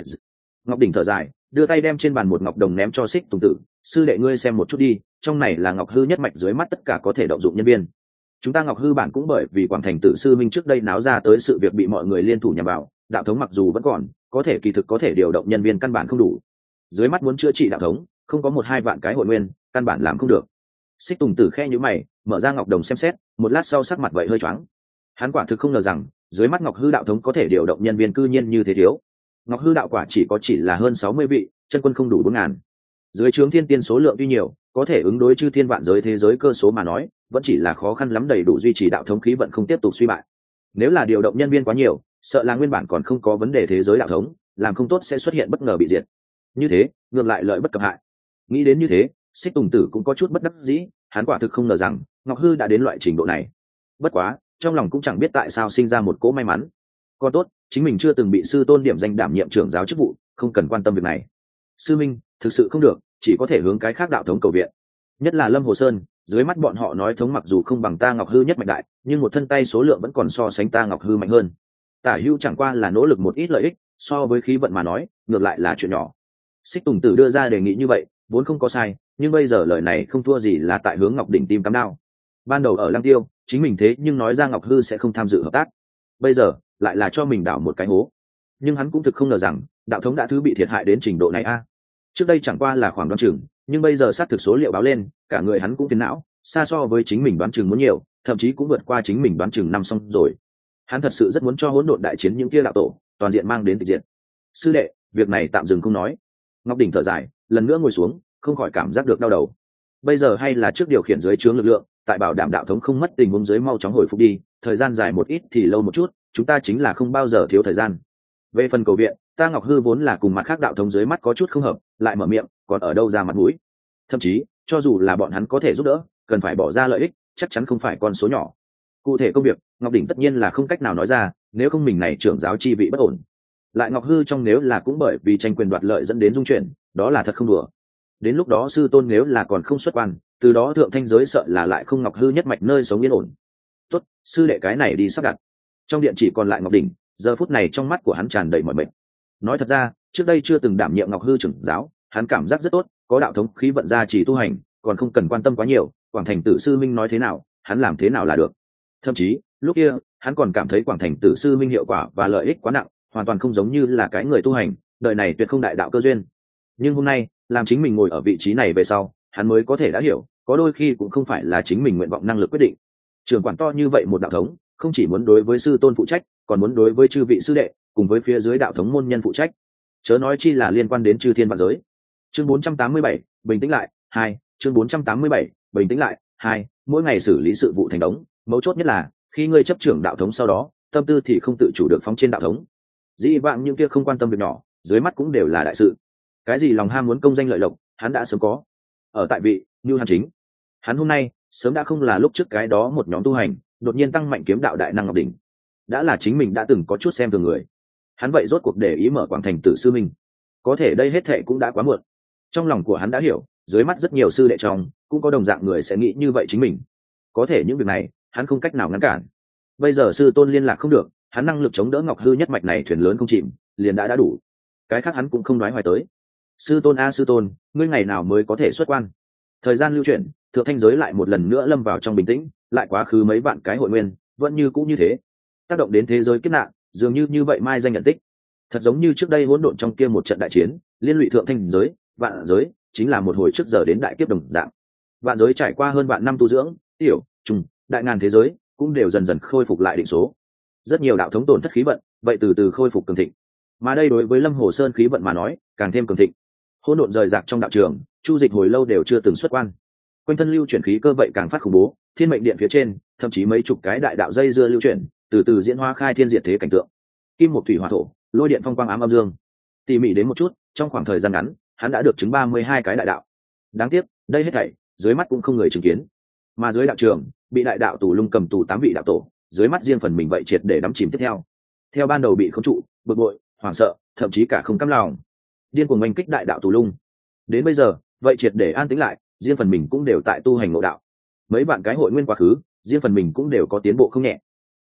Ngọc Đỉnh thở dài, đưa tay đem trên bàn một ngọc đồng ném cho Xích Tùng Tử. Sư đệ ngươi xem một chút đi, trong này là ngọc hư nhất mạch dưới mắt tất cả có thể động dụng nhân viên. Chúng ta ngọc hư bản cũng bởi vì Quảng Thành Tử sư minh trước đây náo ra tới sự việc bị mọi người liên thủ nhằm vào, đạo thống mặc dù vẫn còn, có thể kỳ thực có thể điều động nhân viên căn bản không đủ. Dưới mắt muốn chữa trị đạo thống, không có một hai vạn cái hội nguyên, căn bản làm không được. Xích Tùng Tử khe nhíu mày, mở ra ngọc đồng xem xét, một lát sau sắc mặt vậy hơi choáng. Hắn quả thực không ngờ rằng, dưới mắt ngọc hư đạo thống có thể điều động nhân viên cư nhiên như thế thiếu. Ngọc hư đạo quả chỉ có chỉ là hơn sáu mươi vị, chân quân không đủ bốn ngàn. Dưới trướng thiên tiên số lượng tuy nhiều, có thể ứng đối chư thiên vạn giới thế giới cơ số mà nói, vẫn chỉ là khó khăn lắm đầy đủ duy trì đạo thống khí vận không tiếp tục suy bại. Nếu là điều động nhân viên quá nhiều, sợ là nguyên bản còn không có vấn đề thế giới đạo thống, làm không tốt sẽ xuất hiện bất ngờ bị diệt. Như thế, ngược lại lợi bất cập hại. Nghĩ đến như thế, Xích Tùng Tử cũng có chút bất đắc dĩ, hắn quả thực không ngờ rằng Ngọc hư đã đến loại trình độ này. Bất quá, trong lòng cũng chẳng biết tại sao sinh ra một cỗ may mắn. Còn tốt, chính mình chưa từng bị sư tôn điểm danh đảm nhiệm trưởng giáo chức vụ, không cần quan tâm việc này. Sư minh, thực sự không được, chỉ có thể hướng cái khác đạo thống cầu viện. Nhất là Lâm Hồ Sơn, dưới mắt bọn họ nói thống mặc dù không bằng ta Ngọc hư nhất mạch đại, nhưng một thân tay số lượng vẫn còn so sánh ta Ngọc hư mạnh hơn. Tả hữu chẳng qua là nỗ lực một ít lợi ích, so với khí vận mà nói, ngược lại là chuyện nhỏ. Xích Tùng Tử đưa ra đề nghị như vậy, vốn không có sai, nhưng bây giờ lời này không thua gì là tại hướng Ngọc Đỉnh tim cắm đao. Ban đầu ở Lăng Tiêu, chính mình thế nhưng nói ra Ngọc hư sẽ không tham dự hợp tác. Bây giờ, lại là cho mình đảo một cái hố. Nhưng hắn cũng thực không ngờ rằng, đạo thống đã thứ bị thiệt hại đến trình độ này a. Trước đây chẳng qua là khoảng đoán chừng, nhưng bây giờ sát thực số liệu báo lên, cả người hắn cũng phiền não, xa so với chính mình đoán chừng muốn nhiều, thậm chí cũng vượt qua chính mình đoán chừng năm xong rồi. Hắn thật sự rất muốn cho hỗn độn đại chiến những kia đạo tổ, toàn diện mang đến tịch diệt. Sư đệ, việc này tạm dừng không nói. Ngọc Đỉnh thở dài, lần nữa ngồi xuống, không khỏi cảm giác được đau đầu. Bây giờ hay là trước điều khiển dưới trướng lực lượng, tại bảo đảm đạo thống không mất tình huống dưới mau chóng hồi phục đi, thời gian dài một ít thì lâu một chút, chúng ta chính là không bao giờ thiếu thời gian. Về phần cầu viện, ta Ngọc hư vốn là cùng mặt khác đạo thống dưới mắt có chút không hợp, lại mở miệng, còn ở đâu ra mặt mũi. Thậm chí, cho dù là bọn hắn có thể giúp đỡ, cần phải bỏ ra lợi ích, chắc chắn không phải con số nhỏ. Cụ thể công việc, Ngọc Đỉnh tất nhiên là không cách nào nói ra, nếu không mình này trưởng giáo chi vị bất ổn. Lại Ngọc hư trong nếu là cũng bởi vì tranh quyền đoạt lợi dẫn đến dung chuyển, đó là thật không đùa. Đến lúc đó sư tôn nếu là còn không xuất quan, từ đó thượng thanh giới sợ là lại không Ngọc hư nhất mạch nơi sống yên ổn. Tốt, sư đệ cái này đi sắp đặt. Trong điện chỉ còn lại Ngọc Đỉnh, giờ phút này trong mắt của hắn tràn đầy mọi mệt. Nói thật ra, trước đây chưa từng đảm nhiệm Ngọc hư trưởng giáo, hắn cảm giác rất tốt, có đạo thống khí vận gia chỉ tu hành, còn không cần quan tâm quá nhiều, Quảng Thành Tử sư minh nói thế nào, hắn làm thế nào là được. Thậm chí, lúc kia, hắn còn cảm thấy Quảng Thành Tử sư minh hiệu quả và lợi ích quá nặng, hoàn toàn không giống như là cái người tu hành, đời này tuyệt không đại đạo cơ duyên. Nhưng hôm nay, làm chính mình ngồi ở vị trí này về sau, hắn mới có thể đã hiểu, có đôi khi cũng không phải là chính mình nguyện vọng năng lực quyết định. Trưởng quản to như vậy một đạo thống, không chỉ muốn đối với sư tôn phụ trách, còn muốn đối với chư vị sư đệ, cùng với phía dưới đạo thống môn nhân phụ trách. Chớ nói chi là liên quan đến chư thiên vạn giới. Chương bốn trăm tám mươi bảy, bình tĩnh lại, hai, chương bốn trăm tám mươi bảy, bình tĩnh lại, hai, mỗi ngày xử lý sự vụ thành đống, mấu chốt nhất là, khi ngươi chấp trưởng đạo thống sau đó, tâm tư thì không tự chủ được phóng trên đạo thống. Dĩ vãng những kia không quan tâm việc nhỏ, dưới mắt cũng đều là đại sự. Cái gì lòng ham muốn công danh lợi lộc, hắn đã sớm có. Ở tại vị, như hắn chính. Hắn hôm nay, sớm đã không là lúc trước cái đó một nhóm tu hành, đột nhiên tăng mạnh kiếm đạo đại năng Ngọc Đỉnh. Đã là chính mình đã từng có chút xem thường người. Hắn vậy rốt cuộc để ý mở Quảng Thành Tử sư minh. Có thể đây hết thệ cũng đã quá muộn. Trong lòng của hắn đã hiểu, dưới mắt rất nhiều sư đệ trong, cũng có đồng dạng người sẽ nghĩ như vậy chính mình. Có thể những việc này, hắn không cách nào ngăn cản. Bây giờ sư tôn liên lạc không được, hắn năng lực chống đỡ Ngọc hư nhất mạch này thuyền lớn không chìm, liền đã đã đủ. Cái khác hắn cũng không nói hoài tới. Sư tôn a sư tôn, ngươi ngày nào mới có thể xuất quan? Thời gian lưu chuyển, thượng thanh giới lại một lần nữa lâm vào trong bình tĩnh, lại quá khứ mấy vạn cái hội nguyên, vẫn như cũ như thế. Tác động đến thế giới kiếp nạn, dường như như vậy mai danh nhận tích. Thật giống như trước đây hỗn độn trong kia một trận đại chiến, liên lụy thượng thanh giới, vạn giới, chính là một hồi trước giờ đến đại kiếp đồng dạng. Vạn giới trải qua hơn vạn năm tu dưỡng, tiểu, trung, đại ngàn thế giới, cũng đều dần dần khôi phục lại định số. Rất nhiều đạo thống tổn thất khí vận, vậy từ từ khôi phục cường thịnh. Mà đây đối với Lâm Hồ Sơn khí vận mà nói, càng thêm cường thịnh. Hỗn độn rời rạc trong đạo trường, Chu Dịch hồi lâu đều chưa từng xuất quan. Quanh thân lưu chuyển khí cơ vậy càng phát khủng bố, thiên mệnh điện phía trên, thậm chí mấy chục cái đại đạo dây dưa lưu chuyển, từ từ diễn hóa khai thiên diệt thế cảnh tượng. Kim một thủy hỏa thổ, lôi điện phong quang ám âm dương. Tỉ mỉ đến một chút, trong khoảng thời gian ngắn, hắn đã được chứng ba mươi hai cái đại đạo. Đáng tiếc, đây hết thảy, dưới mắt cũng không người chứng kiến. Mà dưới đạo trường, bị đại đạo tù lung cầm tù tám vị đạo tổ, dưới mắt riêng phần mình vậy triệt để đắm chìm tiếp theo. Theo ban đầu bị khống trụ, bực bội, hoảng sợ, thậm chí cả không cam lòng, điên cuồng oanh kích đại đạo tù lung. Đến bây giờ, vậy triệt để an tĩnh lại, riêng phần mình cũng đều tại tu hành ngộ đạo. Mấy bạn cái hội nguyên quá khứ, riêng phần mình cũng đều có tiến bộ không nhẹ.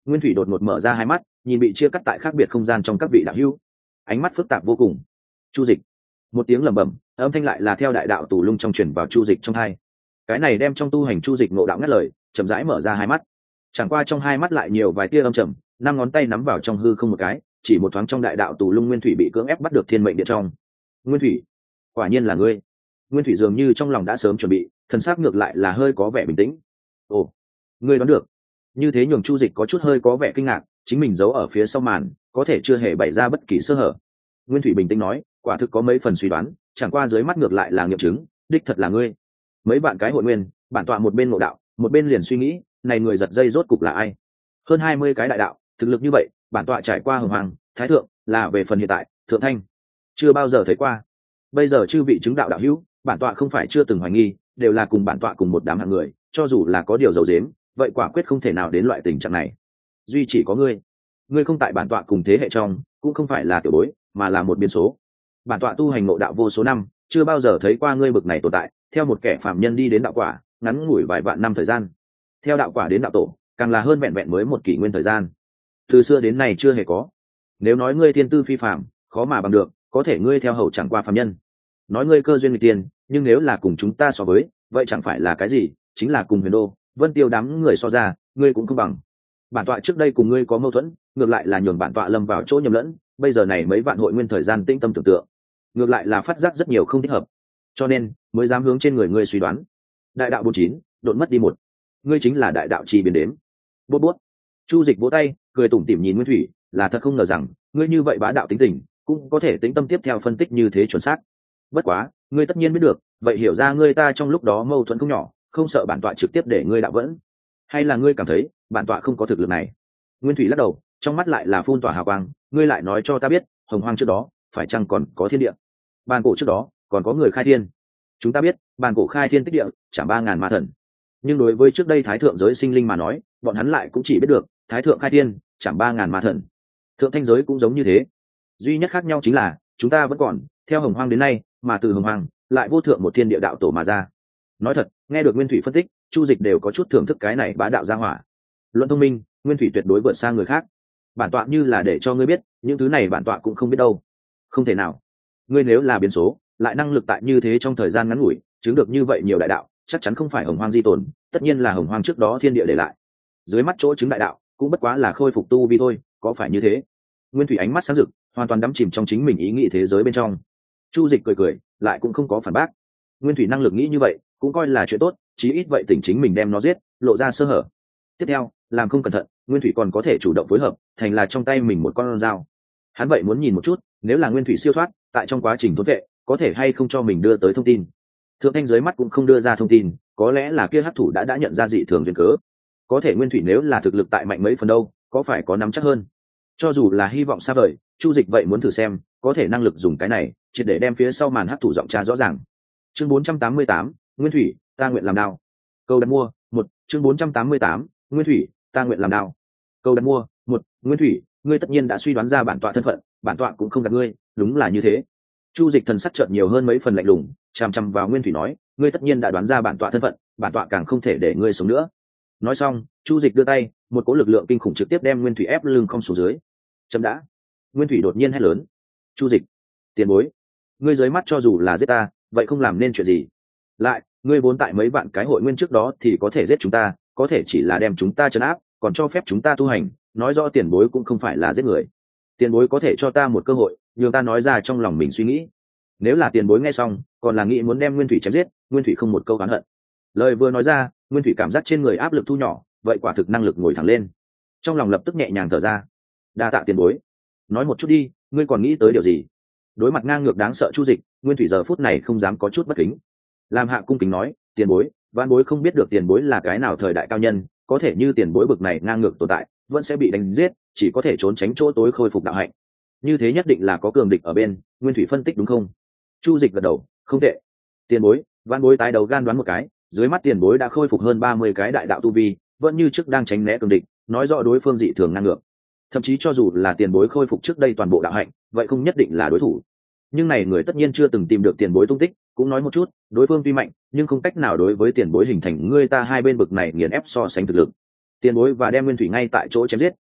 Nguyên thủy đột ngột mở ra hai mắt, nhìn bị chia cắt tại khác biệt không gian trong các vị đạo hữu, ánh mắt phức tạp vô cùng. Chu Dịch. Một tiếng lẩm bẩm, âm thanh lại là theo đại đạo tù lung trong truyền vào Chu Dịch trong hai. Cái này đem trong tu hành Chu Dịch ngộ đạo ngắt lời, chậm rãi mở ra hai mắt. Chẳng qua trong hai mắt lại nhiều vài tia âm trầm, năm ngón tay nắm vào trong hư không một cái, chỉ một thoáng trong đại đạo tù lung Nguyên thủy bị cưỡng ép bắt được thiên mệnh điện trong. Nguyên thủy, quả nhiên là ngươi. Nguyên thủy dường như trong lòng đã sớm chuẩn bị, thần sắc ngược lại là hơi có vẻ bình tĩnh. Ồ, ngươi đoán được? Như thế nhường Chu Dịch có chút hơi có vẻ kinh ngạc, chính mình giấu ở phía sau màn, có thể chưa hề bày ra bất kỳ sơ hở. Nguyên thủy bình tĩnh nói, quả thực có mấy phần suy đoán, chẳng qua dưới mắt ngược lại là nghiệm chứng, đích thật là ngươi. Mấy bạn cái hội nguyên, bản tọa một bên ngộ đạo, một bên liền suy nghĩ, này người giật dây rốt cục là ai? Hơn hai mươi cái đại đạo, thực lực như vậy, bản tọa trải qua hồng hoàng, thái thượng, là về phần hiện tại, thượng thanh, chưa bao giờ thấy qua. Bây giờ chư vị chứng đạo đạo hữu, bản tọa không phải chưa từng hoài nghi, đều là cùng bản tọa cùng một đám hạng người, cho dù là có điều giấu giếm, vậy quả quyết không thể nào đến loại tình trạng này. Duy chỉ có ngươi, ngươi không tại bản tọa cùng thế hệ trong, cũng không phải là tiểu bối, mà là một biến số. Bản tọa tu hành ngộ đạo vô số năm, chưa bao giờ thấy qua ngươi bực này tồn tại, theo một kẻ phàm nhân đi đến đạo quả, ngắn ngủi vài vạn năm thời gian. Theo đạo quả đến đạo tổ, càng là hơn vẹn vẹn mới một kỷ nguyên thời gian. Từ xưa đến nay chưa hề có. Nếu nói ngươi thiên tư phi phàm, khó mà bằng được, có thể ngươi theo hầu chẳng qua phàm nhân. Nói ngươi cơ duyên người tiền, nhưng nếu là cùng chúng ta so với, vậy chẳng phải là cái gì, chính là cùng Huyền Đô, Vân Tiêu đám người so ra, ngươi cũng không bằng. Bản tọa trước đây cùng ngươi có mâu thuẫn, ngược lại là nhường bản tọa lâm vào chỗ nhầm lẫn, bây giờ này mấy vạn hội nguyên thời gian tĩnh tâm tưởng tượng, ngược lại là phát giác rất nhiều không thích hợp, cho nên mới dám hướng trên người ngươi suy đoán. Đại đạo bốn chín, đột mất đi một, ngươi chính là đại đạo chi biến đếm. Bút bút. Chu Dịch vỗ tay, cười tủm tỉm nhìn Nguyên thủy, là thật không ngờ rằng ngươi như vậy bá đạo tính tình, cũng có thể tĩnh tâm tiếp theo phân tích như thế chuẩn xác. Bất quá, ngươi tất nhiên biết được, vậy hiểu ra ngươi ta trong lúc đó mâu thuẫn không nhỏ, không sợ bản tọa trực tiếp để ngươi đạo vẫn, hay là ngươi cảm thấy bản tọa không có thực lực này? Nguyên thủy lắc đầu, trong mắt lại là phun tỏa hào quang, ngươi lại nói cho ta biết, hồng hoang trước đó phải chăng còn có thiên địa? Bàn cổ trước đó còn có người khai thiên. Chúng ta biết, bàn cổ khai thiên tích địa, chạm ba ngàn ma thần. Nhưng đối với trước đây thái thượng giới sinh linh mà nói, bọn hắn lại cũng chỉ biết được thái thượng khai thiên, chạm ba ngàn ma thần. Thượng thanh giới cũng giống như thế. Duy nhất khác nhau chính là chúng ta vẫn còn theo hồng hoang đến nay, mà từ hồng hoang lại vô thượng một thiên địa đạo tổ mà ra. Nói thật, nghe được Nguyên thủy phân tích, Chu Dịch đều có chút thưởng thức cái này bá đạo gia hỏa. Luận thông minh, Nguyên thủy tuyệt đối vượt xa người khác. Bản tọa như là để cho ngươi biết, những thứ này bản tọa cũng không biết đâu. Không thể nào. Ngươi nếu là biến số, lại năng lực tại như thế trong thời gian ngắn ngủi, chứng được như vậy nhiều đại đạo, chắc chắn không phải hồng hoang di tồn, tất nhiên là hồng hoang trước đó thiên địa để lại. Dưới mắt chỗ chứng đại đạo, cũng bất quá là khôi phục tu vi thôi, có phải như thế? Nguyên thủy ánh mắt sáng rực, hoàn toàn đắm chìm trong chính mình ý nghĩ thế giới bên trong. Chu Dịch cười cười, lại cũng không có phản bác. Nguyên thủy năng lực nghĩ như vậy, cũng coi là chuyện tốt, chí ít vậy tỉnh chính mình đem nó giết, lộ ra sơ hở. Tiếp theo, làm không cẩn thận, Nguyên thủy còn có thể chủ động phối hợp, thành là trong tay mình một con dao. Hắn vậy muốn nhìn một chút, nếu là Nguyên thủy siêu thoát, tại trong quá trình thôn vệ, có thể hay không cho mình đưa tới thông tin. Thượng thanh dưới mắt cũng không đưa ra thông tin, có lẽ là kia hắc thủ đã đã nhận ra dị thường duyên cớ. Có thể Nguyên thủy nếu là thực lực tại mạnh mấy phần đâu, có phải có nắm chắc hơn? Cho dù là hy vọng xa vời, Chu Dịch vậy muốn thử xem, có thể năng lực dùng cái này, triệt để đem phía sau màn hắc thủ giọng tra rõ ràng. Chương bốn trăm tám mươi tám, Nguyên thủy, ta nguyện làm đao. Câu đặt mua, một, chương bốn trăm tám mươi tám, Nguyên thủy, ta nguyện làm đao. Câu đặt mua, một, Nguyên thủy, ngươi tất nhiên đã suy đoán ra bản tọa thân phận, bản tọa cũng không gạt ngươi, đúng là như thế. Chu Dịch thần sắc chợt nhiều hơn mấy phần lạnh lùng, chằm chằm vào Nguyên thủy nói, ngươi tất nhiên đã đoán ra bản tọa thân phận, bản tọa càng không thể để ngươi sống nữa. Nói xong, Chu Dịch đưa tay, một cỗ lực lượng kinh khủng trực tiếp đem Nguyên thủy ép lưng không xuống dưới. Chấm đã. Nguyên thủy đột nhiên hét lớn, Chu Dịch, tiền bối, ngươi dưới mắt cho dù là giết ta, vậy không làm nên chuyện gì. Lại, ngươi vốn tại mấy vạn cái hội nguyên trước đó thì có thể giết chúng ta, có thể chỉ là đem chúng ta trấn áp, còn cho phép chúng ta tu hành, nói rõ tiền bối cũng không phải là giết người. Tiền bối có thể cho ta một cơ hội, nhường ta nói ra trong lòng mình suy nghĩ. Nếu là tiền bối nghe xong, còn là nghĩ muốn đem Nguyên thủy chém giết, Nguyên thủy không một câu oán hận. Lời vừa nói ra, Nguyên thủy cảm giác trên người áp lực thu nhỏ, vậy quả thực năng lực ngồi thẳng lên. Trong lòng lập tức nhẹ nhàng thở ra. Đa tạ tiền bối. Nói một chút đi, ngươi còn nghĩ tới điều gì? Đối mặt ngang ngược đáng sợ Chu Dịch, Nguyên thủy giờ phút này không dám có chút bất kính. Làm hạ cung kính nói, tiền bối, vạn bối không biết được tiền bối là cái nào thời đại cao nhân, có thể như tiền bối bực này ngang ngược tồn tại, vẫn sẽ bị đánh giết, chỉ có thể trốn tránh chỗ tối khôi phục đạo hạnh. Như thế nhất định là có cường địch ở bên. Nguyên thủy phân tích đúng không? Chu Dịch gật đầu, không tệ. Tiền bối, vạn bối tái đầu gan đoán một cái, dưới mắt tiền bối đã khôi phục hơn ba mươi cái đại đạo tu vi, vẫn như trước đang tránh né cường địch, nói rõ đối phương dị thường ngang ngược. Thậm chí cho dù là tiền bối khôi phục trước đây toàn bộ đạo hạnh, vậy không nhất định là đối thủ. Nhưng này người tất nhiên chưa từng tìm được tiền bối tung tích, cũng nói một chút, đối phương tuy mạnh, nhưng không cách nào đối với tiền bối hình thành ngươi ta hai bên bực này nghiền ép so sánh thực lực. Tiền bối và đem Nguyên thủy ngay tại chỗ chém giết,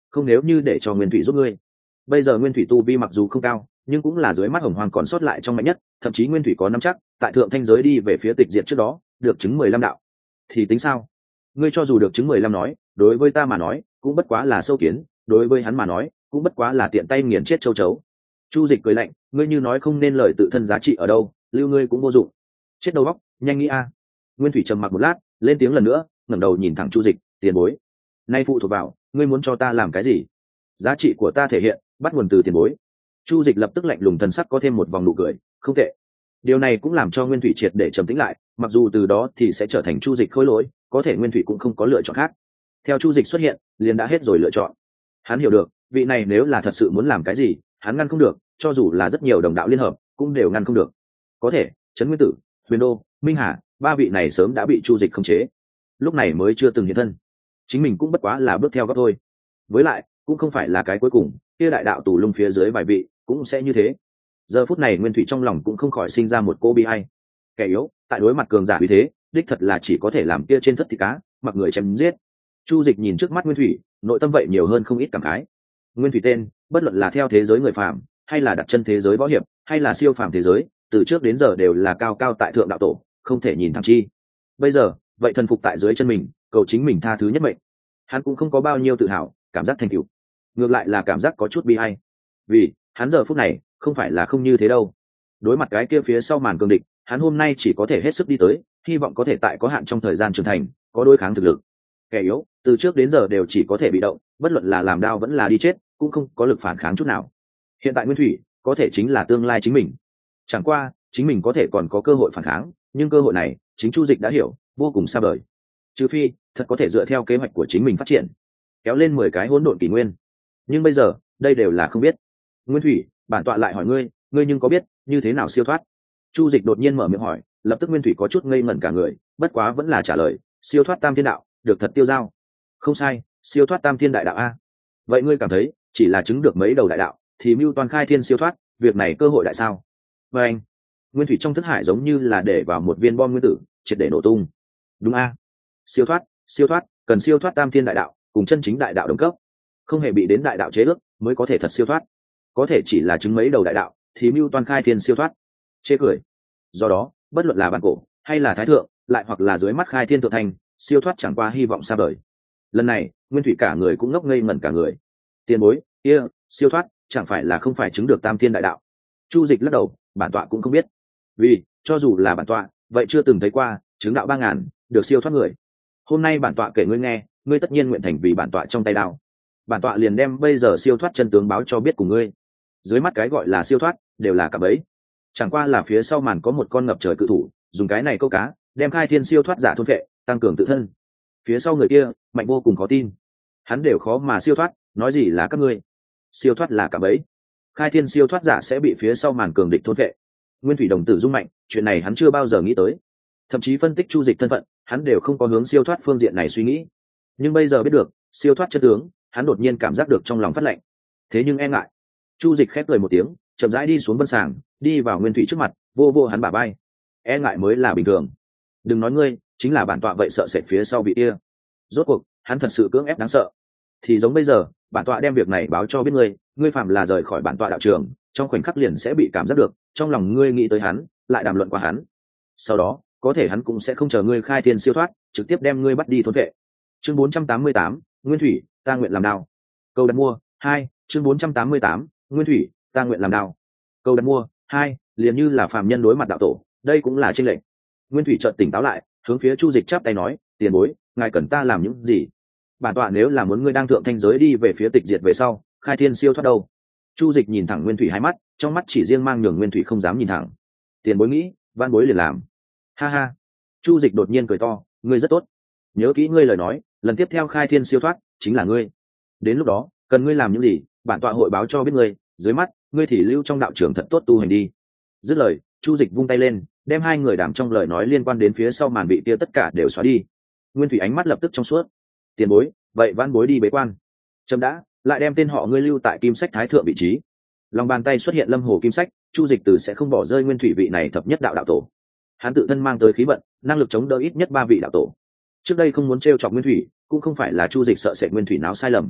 không nếu như để cho nguyên thủy giúp ngươi. Bây giờ nguyên thủy tu vi mặc dù không cao, nhưng cũng là dưới mắt hồng hoàng còn sót lại trong mạnh nhất, thậm chí nguyên thủy có nắm chắc tại thượng thanh giới đi về phía tịch diệt trước đó được chứng mười lăm đạo. Thì tính sao? Ngươi cho dù được chứng mười lăm nói, đối với ta mà nói cũng bất quá là sâu kiến, đối với hắn mà nói cũng bất quá là tiện tay nghiền chết châu chấu. Chu Dịch cười lạnh, ngươi như nói không nên lời tự thân giá trị ở đâu, lưu ngươi cũng vô dụng. Chết đầu óc, nhanh nghĩ a. Nguyên thủy trầm mặc một lát, lên tiếng lần nữa, ngẩng đầu nhìn thẳng Chu Dịch, tiền bối, nay phụ thuộc vào ngươi muốn cho ta làm cái gì? Giá trị của ta thể hiện bắt nguồn từ tiền bối. Chu Dịch lập tức lạnh lùng, thần sắc có thêm một vòng nụ cười, không tệ. Điều này cũng làm cho Nguyên thủy triệt để trầm tĩnh lại, mặc dù từ đó thì sẽ trở thành Chu Dịch khối lỗi, có thể Nguyên thủy cũng không có lựa chọn khác. Theo Chu Dịch xuất hiện, liền đã hết rồi lựa chọn. Hắn hiểu được, vị này nếu là thật sự muốn làm cái gì, hắn ngăn không được, cho dù là rất nhiều đồng đạo liên hợp, cũng đều ngăn không được. Có thể, Trấn Nguyên Tử, Huyền Đô, Minh Hà, ba vị này sớm đã bị Chu Dịch khống chế, lúc này mới chưa từng hiện thân. Chính mình cũng bất quá là bước theo gót thôi. Với lại, cũng không phải là cái cuối cùng, kia đại đạo tù lung phía dưới vài vị, cũng sẽ như thế. Giờ phút này Nguyên thủy trong lòng cũng không khỏi sinh ra một cô bi ai. Kẻ yếu, tại đối mặt cường giả uy thế, đích thật là chỉ có thể làm kia trên thất thịt cá, mặc người chém giết. Chu Dịch nhìn trước mắt Nguyên thủy, nội tâm vậy nhiều hơn không ít cảm khái. Nguyên thủy tên, bất luận là theo thế giới người phàm, hay là đặt chân thế giới võ hiệp, hay là siêu phàm thế giới, từ trước đến giờ đều là cao cao tại thượng đạo tổ, không thể nhìn thẳng chi. Bây giờ, vậy thần phục tại dưới chân mình, cầu chính mình tha thứ nhất mệnh. Hắn cũng không có bao nhiêu tự hào, cảm giác thành tựu, ngược lại là cảm giác có chút bi ai. Vì, hắn giờ phút này, không phải là không như thế đâu. Đối mặt cái kia phía sau màn cường địch, hắn hôm nay chỉ có thể hết sức đi tới, hy vọng có thể tại có hạn trong thời gian trưởng thành, có đối kháng thực lực. Kẻ yếu, từ trước đến giờ đều chỉ có thể bị động, bất luận là làm đau vẫn là đi chết, cũng không có lực phản kháng chút nào. Hiện tại Nguyên thủy, có thể chính là tương lai chính mình. Chẳng qua, chính mình có thể còn có cơ hội phản kháng, nhưng cơ hội này, chính Chu Dịch đã hiểu, vô cùng xa vời. Trừ phi, thật có thể dựa theo kế hoạch của chính mình phát triển, kéo lên mười cái hỗn độn kỷ nguyên. Nhưng bây giờ, đây đều là không biết. Nguyên thủy, bản tọa lại hỏi ngươi, ngươi nhưng có biết như thế nào siêu thoát? Chu Dịch đột nhiên mở miệng hỏi, lập tức Nguyên thủy có chút ngây ngẩn cả người, bất quá vẫn là trả lời, siêu thoát tam thiên đạo, được thật tiêu dao. Không sai, siêu thoát tam thiên đại đạo a. Vậy ngươi cảm thấy, chỉ là chứng được mấy đầu đại đạo, thì mưu toàn khai thiên siêu thoát, việc này cơ hội đại sao? Và anh, Nguyên thủy trong thức hải giống như là để vào một viên bom nguyên tử, triệt để nổ tung. Đúng a. Siêu thoát, siêu thoát, cần siêu thoát tam thiên đại đạo, cùng chân chính đại đạo đồng cấp, không hề bị đến đại đạo chế ước, mới có thể thật siêu thoát. Có thể chỉ là chứng mấy đầu đại đạo, thì mưu toàn khai thiên siêu thoát. Chê cười. Do đó, bất luận là bản cổ hay là thái thượng, lại hoặc là dưới mắt khai thiên thượng thành, siêu thoát chẳng qua hy vọng xa vời. Lần này, Nguyên thủy cả người cũng ngốc ngây ngẩn cả người. Tiền bối, kia, siêu thoát, chẳng phải là không phải chứng được tam thiên đại đạo? Chu Dịch lắc đầu, bản tọa cũng không biết. Vì, cho dù là bản tọa, vậy chưa từng thấy qua chứng đạo ba ngàn được siêu thoát người. Hôm nay bản tọa kể ngươi nghe, ngươi tất nhiên nguyện thành vì bản tọa trong tay đao. Bản tọa liền đem bây giờ siêu thoát chân tướng báo cho biết cùng ngươi. Dưới mắt cái gọi là siêu thoát, đều là cạm bẫy. Chẳng qua là phía sau màn có một con ngập trời cự thủ, dùng cái này câu cá, đem khai thiên siêu thoát giả thôn vệ, tăng cường tự thân. Phía sau người kia, mạnh vô cùng khó tin. Hắn đều khó mà siêu thoát, nói gì là các ngươi? Siêu thoát là cạm bẫy. Khai thiên siêu thoát giả sẽ bị phía sau màn cường địch thôn vệ. Nguyên thủy đồng tử rung mạnh, chuyện này hắn chưa bao giờ nghĩ tới. Thậm chí phân tích Chu Dịch thân phận, hắn đều không có hướng siêu thoát phương diện này suy nghĩ. Nhưng bây giờ biết được siêu thoát chân tướng, hắn đột nhiên cảm giác được trong lòng phát lạnh. Thế nhưng e ngại. Chu Dịch khép cười một tiếng, chậm rãi đi xuống vân sàng, đi vào Nguyên thủy trước mặt, vô vô hắn bả vai. E ngại mới là bình thường. Đừng nói ngươi, chính là bản tọa vậy sợ sệt phía sau vị kia. Rốt cuộc, hắn thật sự cưỡng ép đáng sợ. Thì giống bây giờ, bản tọa đem việc này báo cho biết ngươi, ngươi phạm là rời khỏi bản tọa đạo trường, trong khoảnh khắc liền sẽ bị cảm giác được, trong lòng ngươi nghĩ tới hắn, lại đàm luận qua hắn. Sau đó, có thể hắn cũng sẽ không chờ ngươi khai thiên siêu thoát, trực tiếp đem ngươi bắt đi thôn vệ. Chương bốn trăm tám mươi tám, Nguyên thủy, ta nguyện làm đao. Câu đặt mua, hai, chương bốn trăm tám mươi tám, Nguyên thủy, ta nguyện làm đao. Câu đặt mua, hai, liền như là phàm nhân đối mặt đạo tổ, đây cũng là chênh lệch. Nguyên thủy chợt tỉnh táo lại, hướng phía Chu Dịch chắp tay nói, tiền bối, ngài cần ta làm những gì? Bản tọa nếu là muốn ngươi đang thượng thanh giới đi về phía tịch diệt về sau, khai thiên siêu thoát đâu? Chu Dịch nhìn thẳng Nguyên thủy hai mắt, trong mắt chỉ riêng mang nhường Nguyên thủy không dám nhìn thẳng. Tiền bối nghĩ, van bối liền làm. Ha ha. Chu Dịch đột nhiên cười to, ngươi rất tốt. Nhớ kỹ ngươi lời nói, lần tiếp theo khai thiên siêu thoát chính là ngươi. Đến lúc đó, cần ngươi làm những gì, bản tọa hội báo cho biết ngươi, dưới mắt, ngươi thì lưu trong đạo trưởng thật tốt tu hành đi. Dứt lời, Chu Dịch vung tay lên, đem hai người đảm trong lời nói liên quan đến phía sau màn bị kia tất cả đều xóa đi. Nguyên thủy ánh mắt lập tức trong suốt. Tiền bối, vậy van bối đi bế quan. Chấm đã, lại đem tên họ ngươi lưu tại Kim Sách Thái thượng vị trí. Lòng bàn tay xuất hiện Lâm Hồ Kim Sách, Chu Dịch từ sẽ không bỏ rơi Nguyên thủy vị này thập nhất đạo đạo tổ. Hắn tự thân mang tới khí vận, năng lực chống đỡ ít nhất ba vị đạo tổ. Trước đây không muốn trêu chọc Nguyên thủy, cũng không phải là Chu Dịch sợ sệt Nguyên thủy náo sai lầm,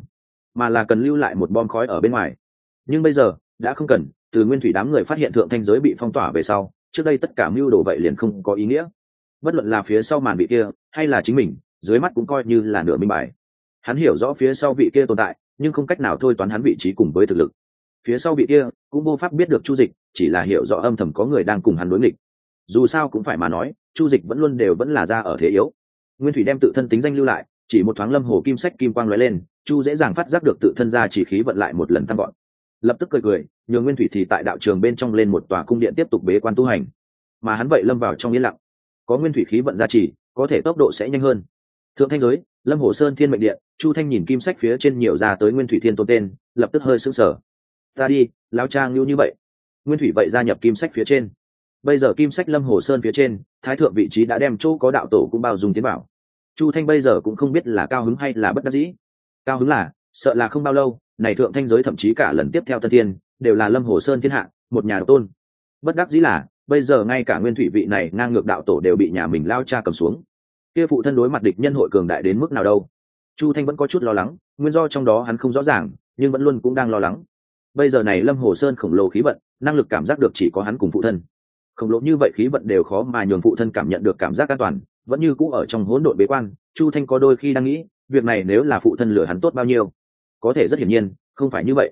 mà là cần lưu lại một bom khói ở bên ngoài. Nhưng bây giờ đã không cần, từ nguyên thủy đám người phát hiện thượng thanh giới bị phong tỏa về sau, trước đây tất cả mưu đồ vậy liền không có ý nghĩa. Bất luận là phía sau màn vị kia hay là chính mình, dưới mắt cũng coi như là nửa minh bài. Hắn hiểu rõ phía sau vị kia tồn tại, nhưng không cách nào thôi toán hắn vị trí cùng với thực lực. Phía sau vị kia cũng vô pháp biết được Chu Dịch, chỉ là hiểu rõ âm thầm có người đang cùng hắn đối nghịch. Dù sao cũng phải mà nói, Chu Dịch vẫn luôn đều vẫn là ra ở thế yếu. Nguyên thủy đem tự thân tính danh lưu lại, chỉ một thoáng lâm hồ kim sách kim quang lóe lên, Chu dễ dàng phát giác được tự thân ra chỉ khí vận lại một lần tăng gọn. Lập tức cười cười, nhường Nguyên thủy thì tại đạo trường bên trong lên một tòa cung điện tiếp tục bế quan tu hành, mà hắn vậy lâm vào trong yên lặng. Có Nguyên thủy khí vận gia trì, có thể tốc độ sẽ nhanh hơn. Thượng thanh giới, Lâm Hồ Sơn Thiên Mệnh Điện, Chu Thanh nhìn kim sách phía trên nhiều ra tới Nguyên thủy thiên tôn tên, lập tức hơi sững sờ. Ta đi, lão trang lưu như vậy. Nguyên thủy vậy gia nhập kim sách phía trên. Bây giờ kim sách Lâm Hồ Sơn phía trên, thái thượng vị trí đã đem chỗ có đạo tổ cũng bao dung tiến bảo. Chu Thanh bây giờ cũng không biết là cao hứng hay là bất đắc dĩ. Cao hứng là, sợ là không bao lâu, này thượng thanh giới thậm chí cả lần tiếp theo tân tiên, đều là Lâm Hồ Sơn thiên hạ, một nhà độc tôn. Bất đắc dĩ là, bây giờ ngay cả nguyên thủy vị này ngang ngược đạo tổ đều bị nhà mình lao cha cầm xuống. Kia phụ thân đối mặt địch nhân hội cường đại đến mức nào đâu? Chu Thanh vẫn có chút lo lắng, nguyên do trong đó hắn không rõ ràng, nhưng vẫn luôn cũng đang lo lắng. Bây giờ này Lâm Hồ Sơn khổng lồ khí vận, năng lực cảm giác được chỉ có hắn cùng phụ thân. Khổng lồ như vậy khí vận đều khó mà nhường phụ thân cảm nhận được cảm giác an toàn, vẫn như cũ ở trong hỗn độn bế quan. Chu Thanh có đôi khi đang nghĩ, việc này nếu là phụ thân lừa hắn tốt bao nhiêu. Có thể rất hiển nhiên, không phải như vậy.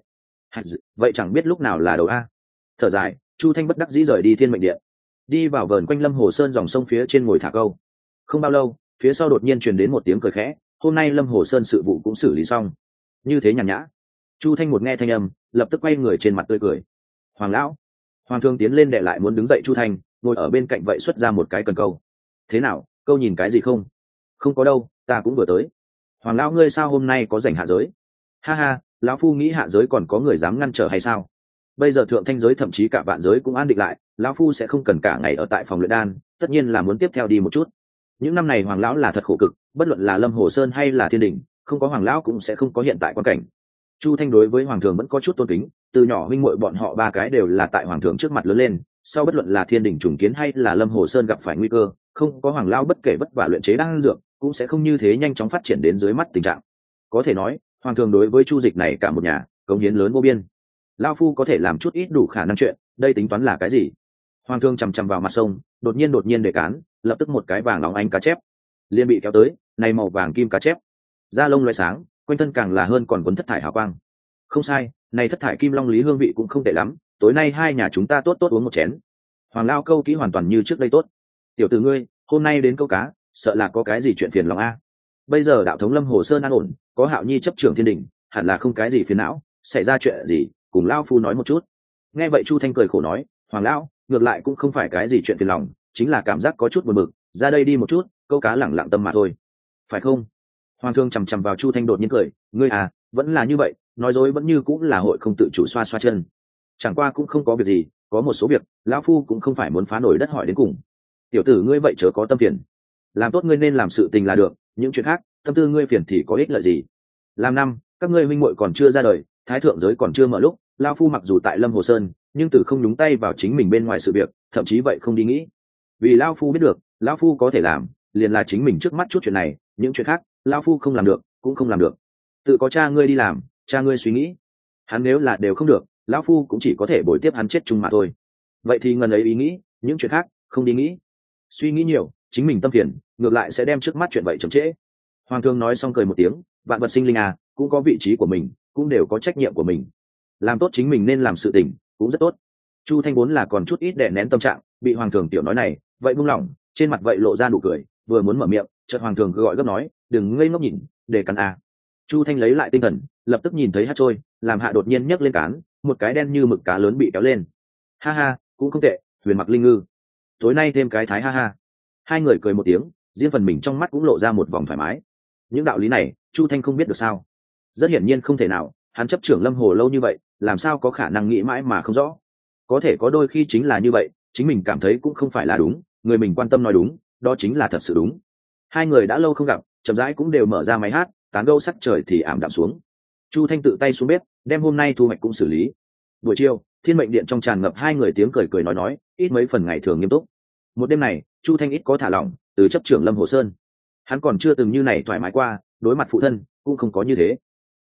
Vậy chẳng biết lúc nào là đầu a. Thở dài, Chu Thanh bất đắc dĩ rời đi Thiên Mệnh Điện, đi vào vờn quanh Lâm Hồ Sơn dòng sông phía trên ngồi thả câu. Không bao lâu, phía sau đột nhiên truyền đến một tiếng cười khẽ, hôm nay Lâm Hồ Sơn sự vụ cũng xử lý xong. Như thế nhàn nhã. Chu Thanh một nghe thanh âm, lập tức quay người trên mặt tươi cười. Hoàng lão. Hoàng thương tiến lên đệ lại muốn đứng dậy Chu Thanh, ngồi ở bên cạnh vậy xuất ra một cái cần câu. Thế nào, câu nhìn cái gì không? Không có đâu, ta cũng vừa tới. Hoàng lão ngươi sao hôm nay có rảnh hạ giới? Ha ha, lão phu nghĩ hạ giới còn có người dám ngăn trở hay sao? Bây giờ thượng thanh giới thậm chí cả vạn giới cũng an định lại, lão phu sẽ không cần cả ngày ở tại phòng luyện đan, tất nhiên là muốn tiếp theo đi một chút. Những năm này hoàng lão là thật khổ cực, bất luận là Lâm Hồ Sơn hay là Thiên Đình, không có hoàng lão cũng sẽ không có hiện tại quan cảnh. Chu Thanh đối với hoàng thường vẫn có chút tôn kính, từ nhỏ huynh muội bọn họ ba cái đều là tại hoàng thường trước mặt lớn lên, sau bất luận là Thiên Đình trùng kiến hay là Lâm Hồ Sơn gặp phải nguy cơ, không có hoàng lão bất kể vất vả luyện chế đan dược, cũng sẽ không như thế nhanh chóng phát triển đến dưới mắt tình trạng. Có thể nói, hoàng thường đối với Chu Dịch này cả một nhà, cống hiến lớn vô biên. Lão phu có thể làm chút ít đủ khả năng chuyện, đây tính toán là cái gì? Hoàng thương chằm chằm vào mặt sông, đột nhiên đột nhiên để cán, lập tức một cái vàng óng ánh cá chép liền bị kéo tới, này màu vàng kim cá chép, da lông loé sáng, quanh thân càng là hơn còn cuốn thất thải hào quang. Không sai, này thất thải kim long lý hương vị cũng không tệ lắm, tối nay hai nhà chúng ta tốt tốt uống một chén. Hoàng lao câu kỹ hoàn toàn như trước đây tốt. Tiểu tử ngươi, hôm nay đến câu cá, sợ là có cái gì chuyện phiền lòng a. Bây giờ đạo thống Lâm Hồ Sơn an ổn, có Hạo Nhi chấp trưởng Thiên Đình, hẳn là không cái gì phiền não, xảy ra chuyện gì, cùng lao phu nói một chút. Nghe vậy Chu Thanh cười khổ nói, Hoàng lão, ngược lại cũng không phải cái gì chuyện phiền lòng, chính là cảm giác có chút buồn bực, ra đây đi một chút, câu cá lẳng lặng tâm mà thôi. Phải không? Hoàng thương chằm chằm vào Chu Thanh đột nhiên cười, ngươi à, vẫn là như vậy, nói dối vẫn như cũng là hội không tự chủ xoa xoa chân. Chẳng qua cũng không có việc gì, có một số việc, lão phu cũng không phải muốn phá nổi đất hỏi đến cùng. Tiểu tử ngươi vậy chớ có tâm phiền, làm tốt ngươi nên làm sự tình là được, những chuyện khác, tâm tư ngươi phiền thì có ích lợi gì? Làm năm, các ngươi huynh muội còn chưa ra đời, thái thượng giới còn chưa mở lúc, lão phu mặc dù tại Lâm Hồ Sơn, nhưng từ không nhúng tay vào chính mình bên ngoài sự việc, thậm chí vậy không đi nghĩ. Vì lão phu biết được, lão phu có thể làm, liền là chính mình trước mắt chút chuyện này, những chuyện khác, lão phu không làm được, cũng không làm được. Tự có cha ngươi đi làm, cha ngươi suy nghĩ. Hắn nếu là đều không được, lão phu cũng chỉ có thể bồi tiếp hắn chết chung mà thôi. Vậy thì ngần ấy ý nghĩ, những chuyện khác, không đi nghĩ. Suy nghĩ nhiều, chính mình tâm phiền, ngược lại sẽ đem trước mắt chuyện vậy chậm trễ. Hoàng thương nói xong cười một tiếng, vạn vật sinh linh à, cũng có vị trí của mình, cũng đều có trách nhiệm của mình. Làm tốt chính mình nên làm sự tình, cũng rất tốt. Chu Thanh vốn là còn chút ít đè nén tâm trạng, bị hoàng thường tiểu nói này, vậy buông lỏng, trên mặt vậy lộ ra nụ cười, vừa muốn mở miệng, chợt hoàng thường cứ gọi gấp nói, đừng ngây ngốc nhìn, để cắn à. Chu Thanh lấy lại tinh thần, lập tức nhìn thấy hát trôi, làm hạ đột nhiên nhấc lên cán, một cái đen như mực cá lớn bị kéo lên. Ha ha, cũng không tệ, huyền mặc linh ngư. Tối nay thêm cái thái ha ha. Hai người cười một tiếng, riêng phần mình trong mắt cũng lộ ra một vòng thoải mái. Những đạo lý này, Chu Thanh không biết được sao? Rất hiển nhiên không thể nào, hắn chấp trưởng Lâm Hồ lâu như vậy, làm sao có khả năng nghĩ mãi mà không rõ. Có thể có đôi khi chính là như vậy, chính mình cảm thấy cũng không phải là đúng, người mình quan tâm nói đúng, đó chính là thật sự đúng. Hai người đã lâu không gặp, chậm rãi cũng đều mở ra máy hát, tán gẫu sắc trời thì ảm đạm xuống. Chu Thanh tự tay xuống bếp, đem hôm nay thu hoạch cũng xử lý. Buổi chiều, Thiên Mệnh Điện trong tràn ngập hai người tiếng cười cười nói nói, ít mấy phần ngày thường nghiêm túc. Một đêm này, Chu Thanh ít có thả lỏng, từ chấp trưởng Lâm Hồ Sơn, hắn còn chưa từng như này thoải mái qua, đối mặt phụ thân cũng không có như thế.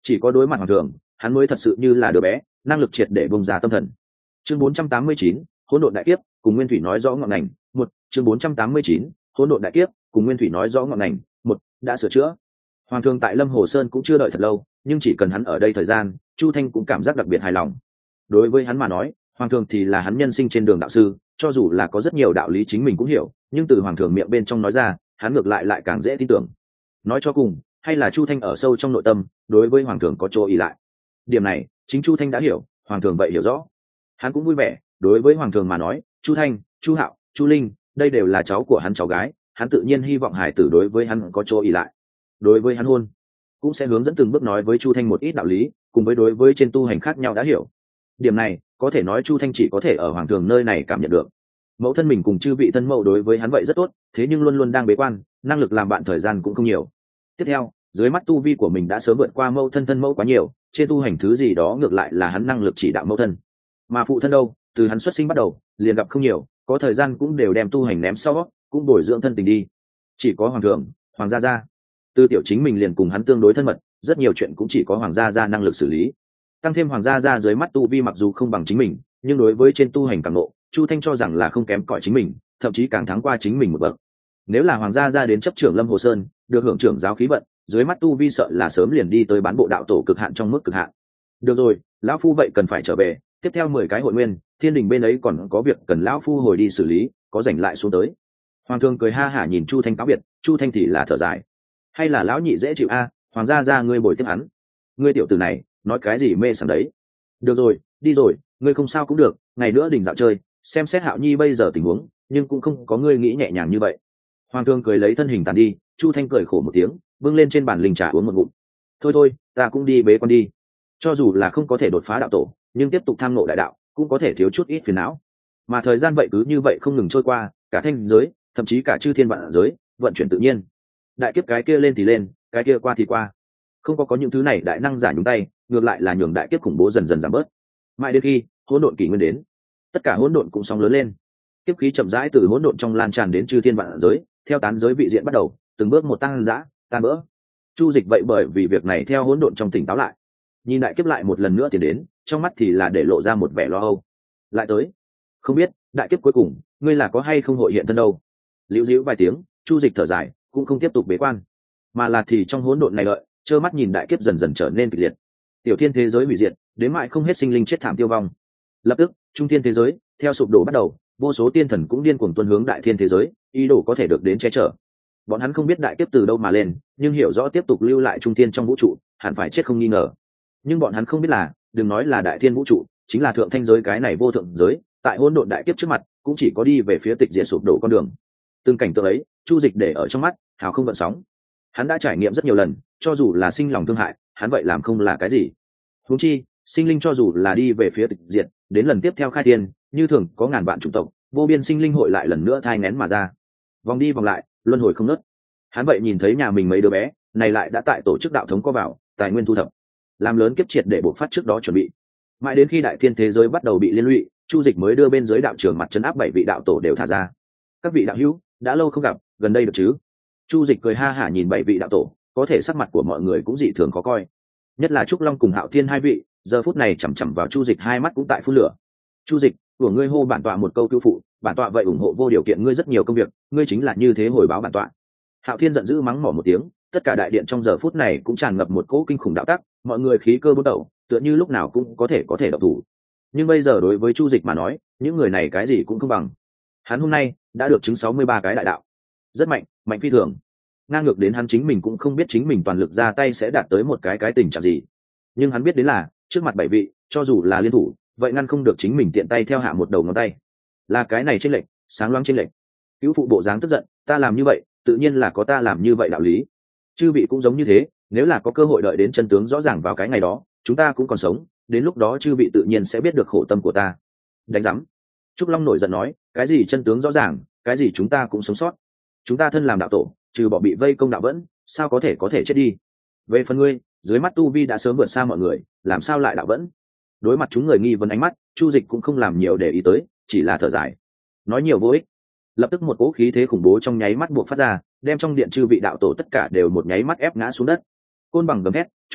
chỉ có đối mặt hoàng thường hắn mới thật sự như là đứa bé, năng lực triệt để bông ra tâm thần. Chương bốn trăm tám mươi chín, hỗn độn đại kiếp cùng nguyên thủy nói rõ ngọn ngành một. Chương bốn trăm tám mươi chín, hỗn độn đại kiếp cùng nguyên thủy nói rõ ngọn ngành một. Đã sửa chữa. Hoàng thường tại Lâm Hồ Sơn cũng chưa đợi thật lâu, nhưng chỉ cần hắn ở đây thời gian, Chu Thanh cũng cảm giác đặc biệt hài lòng. Đối với hắn mà nói, hoàng thường thì là hắn nhân sinh trên đường đạo sư, cho dù là có rất nhiều đạo lý chính mình cũng hiểu, nhưng từ hoàng thường miệng bên trong nói ra, hắn ngược lại lại càng dễ tin tưởng. Nói cho cùng, hay là Chu Thanh ở sâu trong nội tâm đối với hoàng thường có chỗ ỷ lại. Điểm này chính Chu Thanh đã hiểu, hoàng thường vậy hiểu rõ. Hắn cũng vui vẻ. Đối với hoàng thường mà nói, Chu Thanh, Chu Hạo, Chu Linh, đây đều là cháu của hắn cháu gái, hắn tự nhiên hy vọng hải tử đối với hắn có chỗ ỷ lại. Đối với hắn hôn, cũng sẽ hướng dẫn từng bước nói với Chu Thanh một ít đạo lý, cùng với đối với trên tu hành khác nhau đã hiểu. Điểm này có thể nói Chu Thanh chỉ có thể ở hoàng thường nơi này cảm nhận được. Mẫu thân mình cùng chư vị thân mẫu đối với hắn vậy rất tốt, thế nhưng luôn luôn đang bế quan, năng lực làm bạn thời gian cũng không nhiều. Tiếp theo, dưới mắt tu vi của mình đã sớm vượt qua mẫu thân thân mẫu quá nhiều, trên tu hành thứ gì đó ngược lại là hắn năng lực chỉ đạo mẫu thân. Mà phụ thân đâu, từ hắn xuất sinh bắt đầu liền gặp không nhiều, có thời gian cũng đều đem tu hành ném sau, cũng bồi dưỡng thân tình đi. Chỉ có hoàng thượng, hoàng gia gia, từ tiểu chính mình liền cùng hắn tương đối thân mật, rất nhiều chuyện cũng chỉ có hoàng gia gia năng lực xử lý. Tăng thêm hoàng gia gia dưới mắt tu vi mặc dù không bằng chính mình, nhưng đối với trên tu hành càng ngộ, Chu Thanh cho rằng là không kém cỏi chính mình, thậm chí càng thắng qua chính mình một bậc. Nếu là hoàng gia gia đến chấp trưởng Lâm Hồ Sơn, được hưởng trưởng giáo khí vận, dưới mắt tu vi sợ là sớm liền đi tới bán bộ đạo tổ cực hạn trong mức cực hạn. Được rồi, lão phu vậy cần phải trở về, tiếp theo mười cái hội nguyên, thiên đình bên ấy còn có việc cần lão phu hồi đi xử lý, có rảnh lại xuống tới. Hoàng thương cười ha hả nhìn Chu Thanh cáo biệt, Chu Thanh thì là thở dài. Hay là lão nhị dễ chịu a, hoàng gia gia ngươi bồi tiếp hắn. Ngươi tiểu tử này, nói cái gì mê sảng đấy. Được rồi, đi rồi, ngươi không sao cũng được, ngày nữa đình dạo chơi, xem xét Hạo Nhi bây giờ tình huống, nhưng cũng không có ngươi nghĩ nhẹ nhàng như vậy. Hoàng thương cười lấy thân hình tàn đi, Chu Thanh cười khổ một tiếng, bưng lên trên bàn linh trà uống một ngụm. Thôi thôi, ta cũng đi bế quan đi. Cho dù là không có thể đột phá đạo tổ, nhưng tiếp tục tham ngộ đại đạo, cũng có thể thiếu chút ít phiền não. Mà thời gian vậy cứ như vậy không ngừng trôi qua, cả thanh giới, thậm chí cả chư thiên vạn giới, vận chuyển tự nhiên. Đại kiếp cái kia lên thì lên, cái kia qua thì qua. Không có có những thứ này đại năng giả nhúng tay, ngược lại là nhường đại kiếp khủng bố dần dần giảm bớt. Mãi đến khi hỗn độn kỷ nguyên đến, tất cả hỗn độn cũng sóng lớn lên. Kiếp khí chậm rãi từ hỗn độn trong lan tràn đến chư thiên vạn giới, theo tán giới vị diện bắt đầu, từng bước một tăng dã, tan vỡ. Chu Dịch vậy bởi vì việc này theo hỗn độn trong tỉnh táo lại, nhìn đại kiếp lại một lần nữa tiến đến, trong mắt thì là để lộ ra một vẻ lo âu. Lại tới, không biết đại kiếp cuối cùng, ngươi là có hay không hội hiện thân đâu? Liễu dĩu vài tiếng, Chu Dịch thở dài, cũng không tiếp tục bế quan, mà là thì trong hỗn độn này đợi, trơ mắt nhìn đại kiếp dần dần trở nên kịch liệt. Tiểu thiên thế giới hủy diệt, đến mãi không hết sinh linh chết thảm tiêu vong. Lập tức, trung thiên thế giới theo sụp đổ bắt đầu, vô số tiên thần cũng điên cuồng tuôn hướng đại thiên thế giới, ý đồ có thể được đến che chở. Bọn hắn không biết đại kiếp từ đâu mà lên, nhưng hiểu rõ tiếp tục lưu lại trung thiên trong vũ trụ, hẳn phải chết không nghi ngờ. Nhưng bọn hắn không biết là, đừng nói là đại thiên vũ trụ, chính là thượng thanh giới cái này vô thượng giới, tại hỗn độn đại kiếp trước mặt, cũng chỉ có đi về phía tịch diệt sụp đổ con đường. Từng cảnh tượng ấy, Chu Dịch để ở trong mắt, hào không gợn sóng. Hắn đã trải nghiệm rất nhiều lần, cho dù là sinh lòng thương hại, hắn vậy làm không là cái gì. Huống chi, sinh linh cho dù là đi về phía tịch diệt, đến lần tiếp theo khai thiên, như thường có ngàn vạn chủng tộc, vô biên sinh linh hội lại lần nữa thai nghén mà ra. Vòng đi vòng lại, luân hồi không ngớt. Hắn vậy nhìn thấy nhà mình mấy đứa bé, này lại đã tại tổ chức đạo thống có vào, tài nguyên thu thập, làm lớn kiếp triệt để bộc phát trước đó chuẩn bị. Mãi đến khi đại thiên thế giới bắt đầu bị liên lụy, Chu Dịch mới đưa bên dưới đạo trường mặt trấn áp bảy vị đạo tổ đều thả ra. Các vị đạo hữu, đã lâu không gặp, gần đây được chứ? Chu Dịch cười ha hả nhìn bảy vị đạo tổ, có thể sắc mặt của mọi người cũng dị thường khó coi. Nhất là Trúc Long cùng Hạo Thiên hai vị, giờ phút này chằm chằm vào Chu Dịch, hai mắt cũng tại phun lửa. Chu Dịch, của ngươi hô bản tọa một câu cứu phụ, bản tọa vậy ủng hộ vô điều kiện ngươi rất nhiều công việc, ngươi chính là như thế hồi báo bản tọa. Hạo Thiên giận dữ mắng mỏ một tiếng, tất cả đại điện trong giờ phút này cũng tràn ngập một cỗ kinh khủng đạo tắc, mọi người khí cơ bốc đầu, tựa như lúc nào cũng có thể có thể động thủ. Nhưng bây giờ đối với Chu Dịch mà nói, những người này cái gì cũng không bằng. Hắn hôm nay đã được chứng sáu mươi ba cái đại đạo, rất mạnh, mạnh phi thường. Ngang ngược đến hắn chính mình cũng không biết chính mình toàn lực ra tay sẽ đạt tới một cái cái tình trạng gì. Nhưng hắn biết đến là, trước mặt bảy vị, cho dù là liên thủ, vậy ngăn không được chính mình tiện tay theo hạ một đầu ngón tay. Là cái này chênh lệch, sáng loáng chênh lệch. Cứu phụ bộ dáng tức giận, ta làm như vậy, tự nhiên là có ta làm như vậy đạo lý. Chư vị cũng giống như thế, nếu là có cơ hội đợi đến chân tướng rõ ràng vào cái ngày đó, chúng ta cũng còn sống, đến lúc đó chư vị tự nhiên sẽ biết được khổ tâm của ta. Đánh rắm. Trúc Long nổi giận nói, cái gì chân tướng rõ ràng, cái gì chúng ta cũng sống sót. Chúng ta thân làm đạo tổ, trừ bỏ bị vây công đạo vẫn, sao có thể có thể chết đi. Về phần ngươi, dưới mắt tu vi đã sớm vượt xa mọi người, làm sao lại đạo vẫn? Đối mặt chúng người nghi vấn ánh mắt, Chu Dịch cũng không làm nhiều để ý tới, chỉ là thở dài, nói nhiều vô ích. Lập tức một cỗ khí thế khủng bố trong nháy mắt buộc phát ra, đem trong điện chư vị đạo tổ tất cả đều một nháy mắt ép ngã xuống đất. Côn bằng gầm thét, Chu Dịch,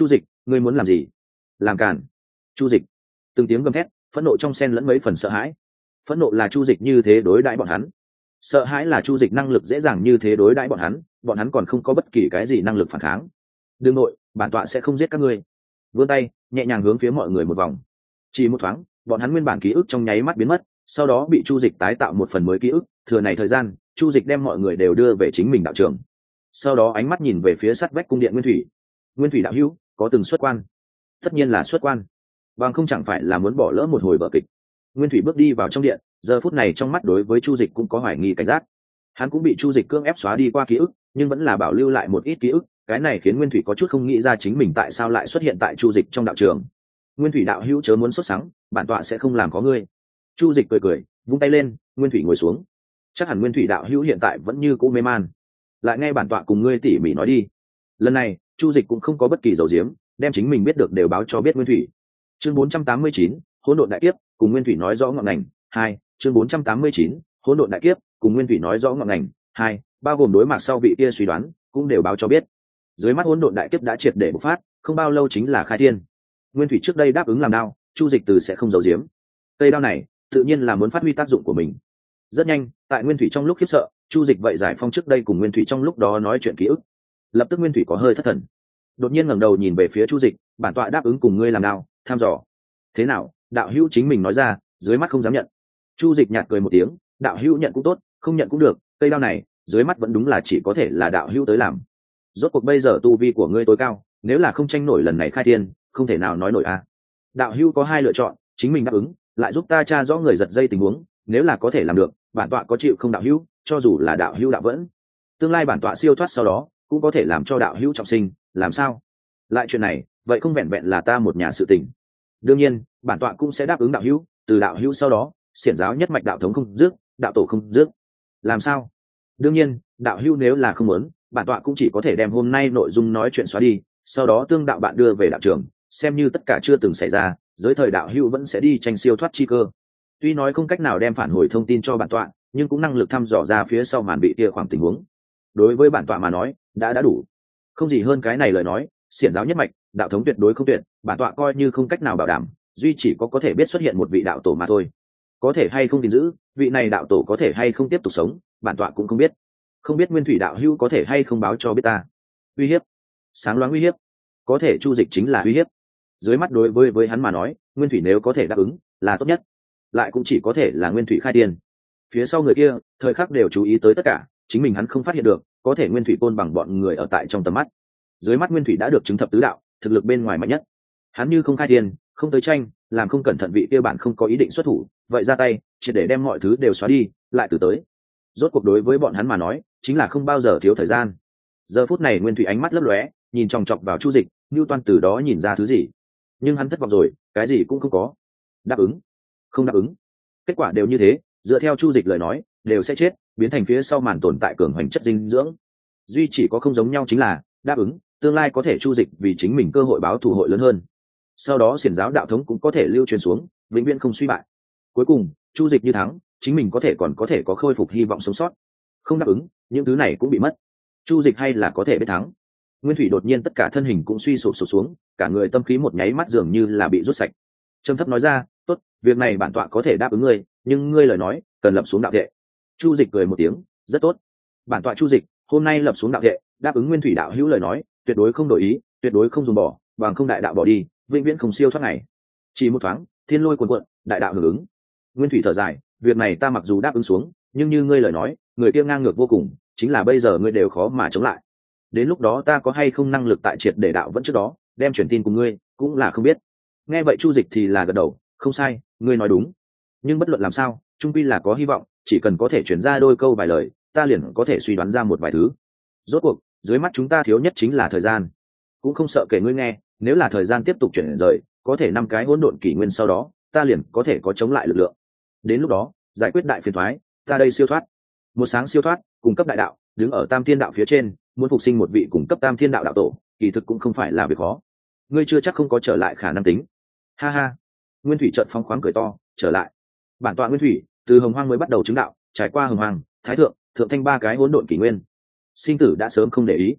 ngươi muốn làm gì? Làm cản. Chu Dịch. Từng tiếng gầm thét, phẫn nộ trong xen lẫn mấy phần sợ hãi. Phẫn nộ là Chu Dịch như thế đối đãi bọn hắn, sợ hãi là Chu Dịch năng lực dễ dàng như thế đối đãi bọn hắn, bọn hắn còn không có bất kỳ cái gì năng lực phản kháng. Đương nội, bản tọa sẽ không giết các ngươi. Vươn tay, nhẹ nhàng hướng phía mọi người một vòng. Chỉ một thoáng, bọn hắn nguyên bản ký ức trong nháy mắt biến mất, sau đó bị Chu Dịch tái tạo một phần mới ký ức, thừa này thời gian, Chu Dịch đem mọi người đều đưa về chính mình đạo trường. Sau đó ánh mắt nhìn về phía sát vách cung điện Nguyên Thủy. Nguyên Thủy đạo hữu, có từng xuất quan? Tất nhiên là xuất quan, bằng không chẳng phải là muốn bỏ lỡ một hồi vở kịch. Nguyên Thủy bước đi vào trong điện, giờ phút này trong mắt đối với Chu Dịch cũng có hoài nghi cảnh giác. Hắn cũng bị Chu Dịch cưỡng ép xóa đi qua ký ức, nhưng vẫn là bảo lưu lại một ít ký ức, cái này khiến Nguyên Thủy có chút không nghĩ ra chính mình tại sao lại xuất hiện tại Chu Dịch trong đạo trường. Nguyên Thủy đạo hữu chớ muốn sốt sắng, bản tọa sẽ không làm có ngươi. Chu Dịch cười cười, vung tay lên, Nguyên Thủy ngồi xuống. Chắc hẳn Nguyên Thủy đạo hữu hiện tại vẫn như cũ mê man, lại nghe bản tọa cùng ngươi tỉ mỉ nói đi. Lần này, Chu Dịch cũng không có bất kỳ dầu diếm, đem chính mình biết được đều báo cho biết Nguyên Thủy. Chương bốn trăm tám mươi chín, Hỗn độn đại kiếp, cùng Nguyên Thủy nói rõ ngọn ngành. Hai, chương bốn trăm tám mươi chín, Hỗn độn đại kiếp, cùng Nguyên Thủy nói rõ ngọn ngành. Hai, bao gồm đối mặt sau vị kia suy đoán, cũng đều báo cho biết. Dưới mắt hỗn độn đại kiếp đã triệt để bộc phát, không bao lâu chính là khai thiên. Nguyên Thủy trước đây đáp ứng làm đao, Chu Dịch từ sẽ không giấu giếm. Cây đao này, tự nhiên là muốn phát huy tác dụng của mình. Rất nhanh, tại Nguyên Thủy trong lúc khiếp sợ, Chu Dịch vậy giải phong trước đây cùng Nguyên Thủy trong lúc đó nói chuyện ký ức. Lập tức Nguyên Thủy có hơi thất thần, đột nhiên ngẩng đầu nhìn về phía Chu Dịch, bản tọa đáp ứng cùng ngươi làm đao, tham dò. Thế nào, đạo hữu chính mình nói ra, dưới mắt không dám nhận. Chu Dịch nhạt cười một tiếng, đạo hữu nhận cũng tốt, không nhận cũng được, cây đao này, dưới mắt vẫn đúng là chỉ có thể là đạo hữu tới làm. Rốt cuộc bây giờ tu vi của ngươi tối cao, nếu là không tranh nổi lần này khai thiên, không thể nào nói nổi à. Đạo hữu có hai lựa chọn, chính mình đáp ứng, lại giúp ta tra rõ người giật dây tình huống, nếu là có thể làm được, bản tọa có chịu không đạo hữu, cho dù là đạo hữu đạo vẫn. Tương lai bản tọa siêu thoát sau đó, cũng có thể làm cho đạo hữu trọng sinh, làm sao? Lại chuyện này, vậy không vẹn vẹn là ta một nhà sự tình. Đương nhiên, bản tọa cũng sẽ đáp ứng đạo hữu, từ đạo hữu sau đó, xiển giáo nhất mạch đạo thống không dứt, đạo tổ không dứt. Làm sao? Đương nhiên, đạo hữu nếu là không muốn, bản tọa cũng chỉ có thể đem hôm nay nội dung nói chuyện xóa đi, sau đó tương đạo bạn đưa về đạo trường, xem như tất cả chưa từng xảy ra, giới thời đạo hữu vẫn sẽ đi tranh siêu thoát chi cơ. Tuy nói không cách nào đem phản hồi thông tin cho bản tọa, nhưng cũng năng lực thăm dò ra phía sau màn bị kia khoảng tình huống. Đối với bản tọa mà nói, đã đã đủ. Không gì hơn cái này lời nói, xiển giáo nhất mạch, đạo thống tuyệt đối không tuyệt, bản tọa coi như không cách nào bảo đảm, duy chỉ có có thể biết xuất hiện một vị đạo tổ mà thôi. Có thể hay không gìn giữ, vị này đạo tổ có thể hay không tiếp tục sống, bản tọa cũng không biết. Không biết Nguyên Thủy đạo hữu có thể hay không báo cho biết ta. Uy hiếp, sáng loáng uy hiếp, có thể Chu Dịch chính là uy hiếp. Dưới mắt đối với với hắn mà nói, Nguyên Thủy nếu có thể đáp ứng, là tốt nhất, lại cũng chỉ có thể là Nguyên Thủy khai tiền. Phía sau người kia, thời khắc đều chú ý tới tất cả, chính mình hắn không phát hiện được, có thể Nguyên Thủy côn bằng bọn người ở tại trong tầm mắt. Dưới mắt Nguyên Thủy đã được chứng thập tứ đạo, thực lực bên ngoài mạnh nhất. Hắn như không khai tiền, không tới tranh, làm không cẩn thận vị kia bạn không có ý định xuất thủ, vậy ra tay, chỉ để đem mọi thứ đều xóa đi, lại từ tới. Rốt cuộc đối với bọn hắn mà nói, chính là không bao giờ thiếu thời gian. Giờ phút này Nguyên Thủy ánh mắt lấp lóe, nhìn chòng chọc vào Chu Dịch, Newton từ đó nhìn ra thứ gì. Nhưng hắn thất vọng rồi, cái gì cũng không có. Đáp ứng, không đáp ứng, kết quả đều như thế, dựa theo Chu Dịch lời nói, đều sẽ chết, biến thành phía sau màn tồn tại cường hoành chất dinh dưỡng. Duy chỉ có không giống nhau chính là, đáp ứng, tương lai có thể Chu Dịch vì chính mình cơ hội báo thù hội lớn hơn. Sau đó xiển giáo đạo thống cũng có thể lưu truyền xuống, vĩnh viễn không suy bại. Cuối cùng, Chu Dịch như thắng, chính mình có thể còn có thể có khôi phục hy vọng sống sót. Không đáp ứng, những thứ này cũng bị mất. Chu Dịch hay là có thể biết thắng. Nguyên Thủy đột nhiên tất cả thân hình cũng suy sụp sụp xuống, cả người tâm khí một nháy mắt dường như là bị rút sạch. Trầm thấp nói ra, "Tốt, việc này bản tọa có thể đáp ứng ngươi, nhưng ngươi lời nói, cần lập xuống đạo thệ." Chu Dịch cười một tiếng, "Rất tốt. Bản tọa Chu Dịch, hôm nay lập xuống đạo thệ, đáp ứng Nguyên Thủy đạo hữu lời nói, tuyệt đối không đổi ý, tuyệt đối không dùng bỏ, bằng không đại đạo bỏ đi, vĩnh viễn không siêu thoát này." Chỉ một thoáng, thiên lôi cuồn cuộn, đại đạo hưởng ứng. Nguyên Thủy thở dài, "Việc này ta mặc dù đáp ứng xuống, nhưng như ngươi lời nói, người kia ngang ngược vô cùng, chính là bây giờ ngươi đều khó mà chống lại. Đến lúc đó ta có hay không năng lực tại triệt để đạo vẫn trước đó, đem truyền tin cùng ngươi, cũng là không biết." Nghe vậy Chu Dịch thì là gật đầu, "Không sai, ngươi nói đúng. Nhưng bất luận làm sao, trung quy là có hy vọng, chỉ cần có thể truyền ra đôi câu vài lời, ta liền có thể suy đoán ra một vài thứ. Rốt cuộc, dưới mắt chúng ta thiếu nhất chính là thời gian. Cũng không sợ kể ngươi nghe, nếu là thời gian tiếp tục chuyển rời, có thể năm cái hỗn độn kỷ nguyên sau đó, ta liền có thể có chống lại lực lượng. Đến lúc đó, giải quyết đại phiền toái, ta đây siêu thoát. Một sáng siêu thoát, cung cấp đại đạo, đứng ở Tam Thiên đạo phía trên, muốn phục sinh một vị cung cấp Tam Thiên đạo đạo tổ, kỳ thực cũng không phải là việc khó. Ngươi chưa chắc không có trở lại khả năng tính." Ha ha. Nguyên Thủy chợt phóng khoáng cười to, "Trở lại? Bản tọa Nguyên Thủy, từ Hồng Hoang mới bắt đầu chứng đạo, trải qua Hồng Hoang, Thái Thượng, Thượng Thanh ba cái hỗn độn kỷ nguyên, sinh tử đã sớm không để ý.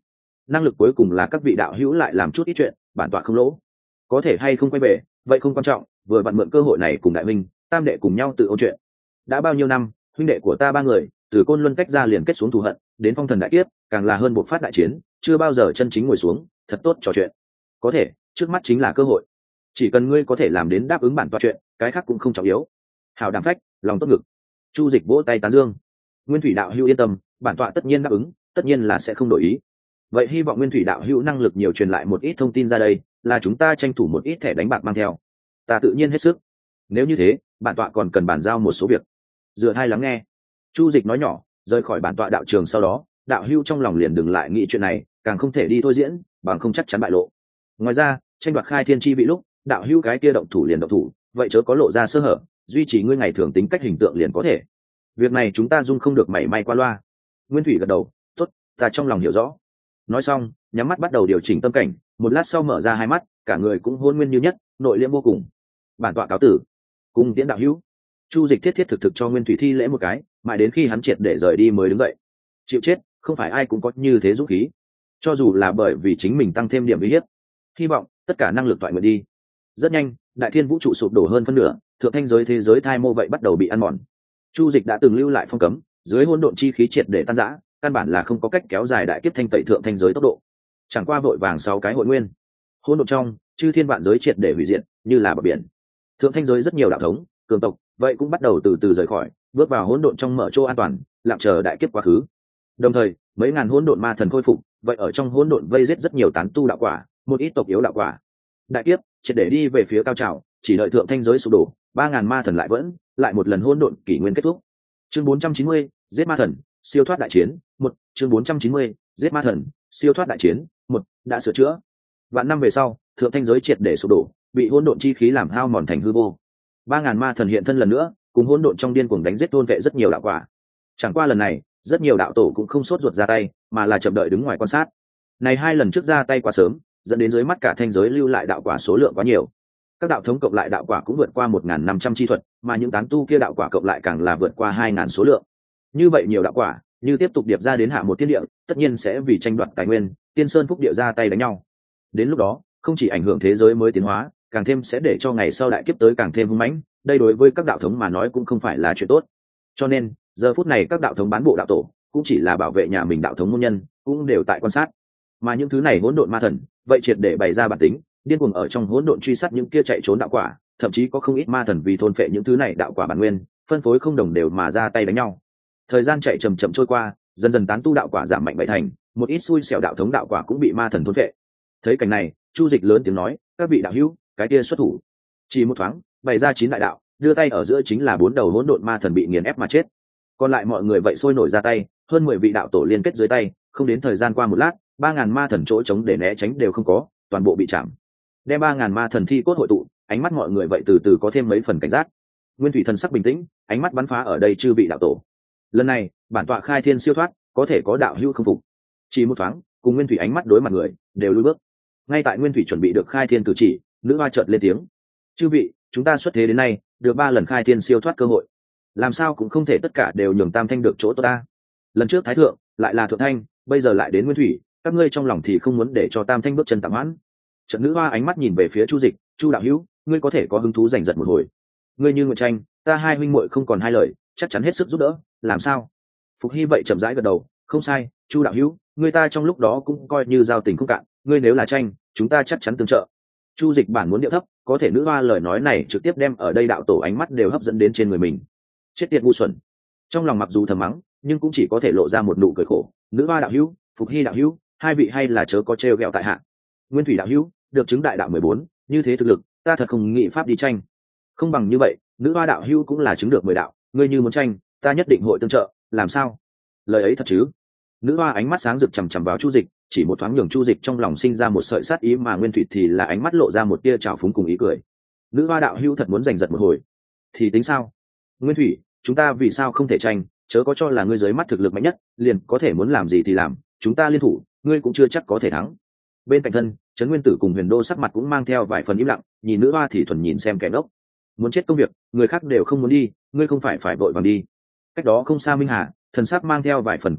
năng lực cuối cùng là các vị đạo hữu lại làm chút ít chuyện, bản tọa không lỗ. Có thể hay không quay về vậy không quan trọng, vừa vặn mượn cơ hội này cùng đại minh tam đệ cùng nhau tự ôn chuyện. Đã bao nhiêu năm huynh đệ của ta ba người từ côn luân cách ra liền kết xuống thù hận, đến phong thần đại kiếp càng là hơn một phát đại chiến, chưa bao giờ chân chính ngồi xuống thật tốt trò chuyện. Có thể trước mắt chính là cơ hội, chỉ cần ngươi có thể làm đến đáp ứng bản tọa chuyện, cái khác cũng không trọng yếu. Hảo đảm phách, lòng tốt ngực. Chu Dịch vỗ tay tán dương. Nguyên Thủy đạo hữu yên tâm, bản tọa tất nhiên đáp ứng, tất nhiên là sẽ không đổi ý. Vậy hy vọng Nguyên Thủy đạo hữu năng lực nhiều truyền lại một ít thông tin ra đây, là chúng ta tranh thủ một ít thẻ đánh bạc mang theo. Ta tự nhiên hết sức. Nếu như thế, bản tọa còn cần bàn giao một số việc. Dựa hai lắng nghe. Chu Dịch nói nhỏ, rời khỏi bản tọa đạo trường sau đó, đạo hữu trong lòng liền đừng lại nghĩ chuyện này, càng không thể đi thôi diễn, bằng không chắc chắn bại lộ. Ngoài ra, tranh đoạt khai thiên chi vị lúc, đạo hữu cái kia động thủ liền động thủ, vậy chớ có lộ ra sơ hở, duy trì ngươi ngày thường tính cách hình tượng liền có thể. Việc này chúng ta dung không được mảy may qua loa. Nguyên Thủy gật đầu, tốt, ta trong lòng hiểu rõ. Nói xong, nhắm mắt bắt đầu điều chỉnh tâm cảnh, một lát sau mở ra hai mắt, cả người cũng hôn nguyên như nhất, nội liễm vô cùng. Bản tọa cáo tử. Cùng tiễn đạo hữu. Chu Dịch thiết thiết thực thực cho Nguyên Thủy thi lễ một cái, mãi đến khi hắn triệt để rời đi mới đứng dậy. Chịu chết, không phải ai cũng có như thế dũng khí. Cho dù là bởi vì chính mình tăng thêm điểm uy hiếp, hy vọng tất cả năng lực toại nguyện đi. Rất nhanh, đại thiên vũ trụ sụp đổ hơn phân nửa, thượng thanh giới thế giới thai mô vậy bắt đầu bị ăn mòn. Chu Dịch đã từng lưu lại phong cấm, dưới hỗn độn chi khí triệt để tan rã, căn bản là không có cách kéo dài đại kiếp thanh tẩy thượng thanh giới tốc độ. Chẳng qua vội vàng sáu cái hội nguyên, hỗn độn trong chư thiên vạn giới triệt để hủy diệt, như là bờ biển. Thượng thanh giới rất nhiều đạo thống, cường tộc, vậy cũng bắt đầu từ từ rời khỏi, bước vào hỗn độn trong mở chỗ an toàn, lặng chờ đại kiếp quá khứ. Đồng thời, mấy ngàn hỗn độn ma thần khôi phục, vậy ở trong hỗn độn vây giết rất nhiều tán tu đạo quả, một ít tộc yếu đạo quả. Đại kiếp triệt để đi về phía cao trào, chỉ đợi thượng thanh giới sụp đổ, ba ngàn ma thần lại vẫn lại một lần hỗn độn kỷ nguyên kết thúc. Chương bốn trăm chín mươi, giết ma thần, siêu thoát đại chiến, một. Chương bốn trăm chín mươi, giết ma thần, siêu thoát đại chiến, một. Đã sửa chữa. Vạn năm về sau, thượng thanh giới triệt để sụp đổ, bị hỗn độn chi khí làm hao mòn thành hư vô. Ba ngàn ma thần hiện thân lần nữa, cùng hỗn độn trong điên cuồng đánh giết thôn vệ rất nhiều đạo quả. Chẳng qua lần này, rất nhiều đạo tổ cũng không sốt ruột ra tay, mà là chậm đợi đứng ngoài quan sát. Này hai lần trước ra tay quá sớm, dẫn đến dưới mắt cả thanh giới lưu lại đạo quả số lượng quá nhiều. Các đạo thống cộng lại đạo quả cũng vượt qua một nghìn năm trăm chi thuật, mà những tán tu kia đạo quả cộng lại càng là vượt qua hai nghìn số lượng. Như vậy nhiều đạo quả, như tiếp tục điệp ra đến hạ một thiên địa, tất nhiên sẽ vì tranh đoạt tài nguyên, tiên sơn phúc địa ra tay đánh nhau. Đến lúc đó, không chỉ ảnh hưởng thế giới mới tiến hóa, càng thêm sẽ để cho ngày sau đại kiếp tới càng thêm hung mãnh, đây đối với các đạo thống mà nói cũng không phải là chuyện tốt. Cho nên, giờ phút này các đạo thống bán bộ đạo tổ, cũng chỉ là bảo vệ nhà mình đạo thống môn nhân, cũng đều tại quan sát. Mà những thứ này hỗn độn ma thần, vậy triệt để bày ra bản tính, điên cuồng ở trong hỗn độn truy sát những kia chạy trốn đạo quả, thậm chí có không ít ma thần vì thôn phệ những thứ này đạo quả bản nguyên, phân phối không đồng đều mà ra tay đánh nhau. Thời gian chạy chậm chậm trôi qua, dần dần tán tu đạo quả giảm mạnh bảy thành, một ít xui xẻo đạo thống đạo quả cũng bị ma thần thôn phệ. Thấy cảnh này, Chu Dịch lớn tiếng nói, các vị đạo hữu, cái kia xuất thủ. Chỉ một thoáng, bày ra chín đại đạo, đưa tay ở giữa chính là bốn đầu hỗn độn ma thần bị nghiền ép mà chết. Còn lại mọi người vậy sôi nổi ra tay, hơn mười vị đạo tổ liên kết dưới tay, không đến thời gian qua một lát, ba ngàn ma thần chỗ chống để né tránh đều không có, toàn bộ bị chạm. Đem ba ngàn ma thần thi cốt hội tụ, ánh mắt mọi người vậy từ từ có thêm mấy phần cảnh giác. Nguyên Thủy thần sắc bình tĩnh, ánh mắt bắn phá ở đây chư vị đạo tổ. Lần này, bản tọa khai thiên siêu thoát, có thể có đạo hữu không phục. Chỉ một thoáng, cùng Nguyên Thủy ánh mắt đối mặt người, đều lùi bước. Ngay tại Nguyên Thủy chuẩn bị được khai thiên cử chỉ, nữ hoa chợt lên tiếng: "Chư vị, chúng ta xuất thế đến nay, được ba lần khai thiên siêu thoát cơ hội, làm sao cũng không thể tất cả đều nhường Tam Thanh được chỗ tốt ta. Lần trước Thái Thượng, lại là Thượng Thanh, bây giờ lại đến Nguyên Thủy, các ngươi trong lòng thì không muốn để cho Tam Thanh bước chân tạm hoãn." Trận nữ hoa ánh mắt nhìn về phía Chu Dịch, "Chu đạo hữu, ngươi có thể có hứng thú giành giật một hồi. Ngươi như Nguyệt Tranh, ta hai huynh muội không còn hai lời, chắc chắn hết sức giúp đỡ, làm sao?" Phục Hy vậy chậm rãi gật đầu, "Không sai, Chu đạo hữu, ngươi ta trong lúc đó cũng coi như giao tình không cạn, ngươi nếu là Tranh, chúng ta chắc chắn tương trợ." Chu Dịch bản muốn điệu thấp, có thể nữ hoa lời nói này trực tiếp đem ở đây đạo tổ ánh mắt đều hấp dẫn đến trên người mình. Chết tiệt ngu xuẩn. Trong lòng mặc dù thầm mắng, nhưng cũng chỉ có thể lộ ra một nụ cười khổ. Nữ hoa đạo hữu, Phục Hy đạo hữu, hai vị hay là chớ có trêu ghẹo tại hạ. Nguyên Thủy đạo hữu, được chứng đại đạo mười bốn, như thế thực lực, ta thật không nghĩ pháp đi tranh. Không bằng như vậy, nữ hoa đạo hữu cũng là chứng được mười đạo, ngươi như muốn tranh, ta nhất định hội tương trợ, làm sao? Lời ấy thật chứ? Nữ hoa ánh mắt sáng rực chằm chằm vào Chu Dịch, chỉ một thoáng nhường Chu Dịch trong lòng sinh ra một sợi sát ý, mà Nguyên Thủy thì là ánh mắt lộ ra một tia trào phúng cùng ý cười. Nữ hoa đạo hữu thật muốn giành giật một hồi, thì tính sao? Nguyên Thủy, chúng ta vì sao không thể tranh, chớ có cho là ngươi dưới mắt thực lực mạnh nhất, liền có thể muốn làm gì thì làm, chúng ta liên thủ, ngươi cũng chưa chắc có thể thắng. Bên cạnh thân, Trấn Nguyên Tử cùng Huyền Đô sắc mặt cũng mang theo vài phần im lặng, nhìn nữ hoa thì thuần nhìn xem kẻ ngốc. Muốn chết công việc, người khác đều không muốn đi, ngươi không phải phải vội vàng đi. Cách đó không xa Minh Hà, thần sắc mang theo vài phần cô tịch,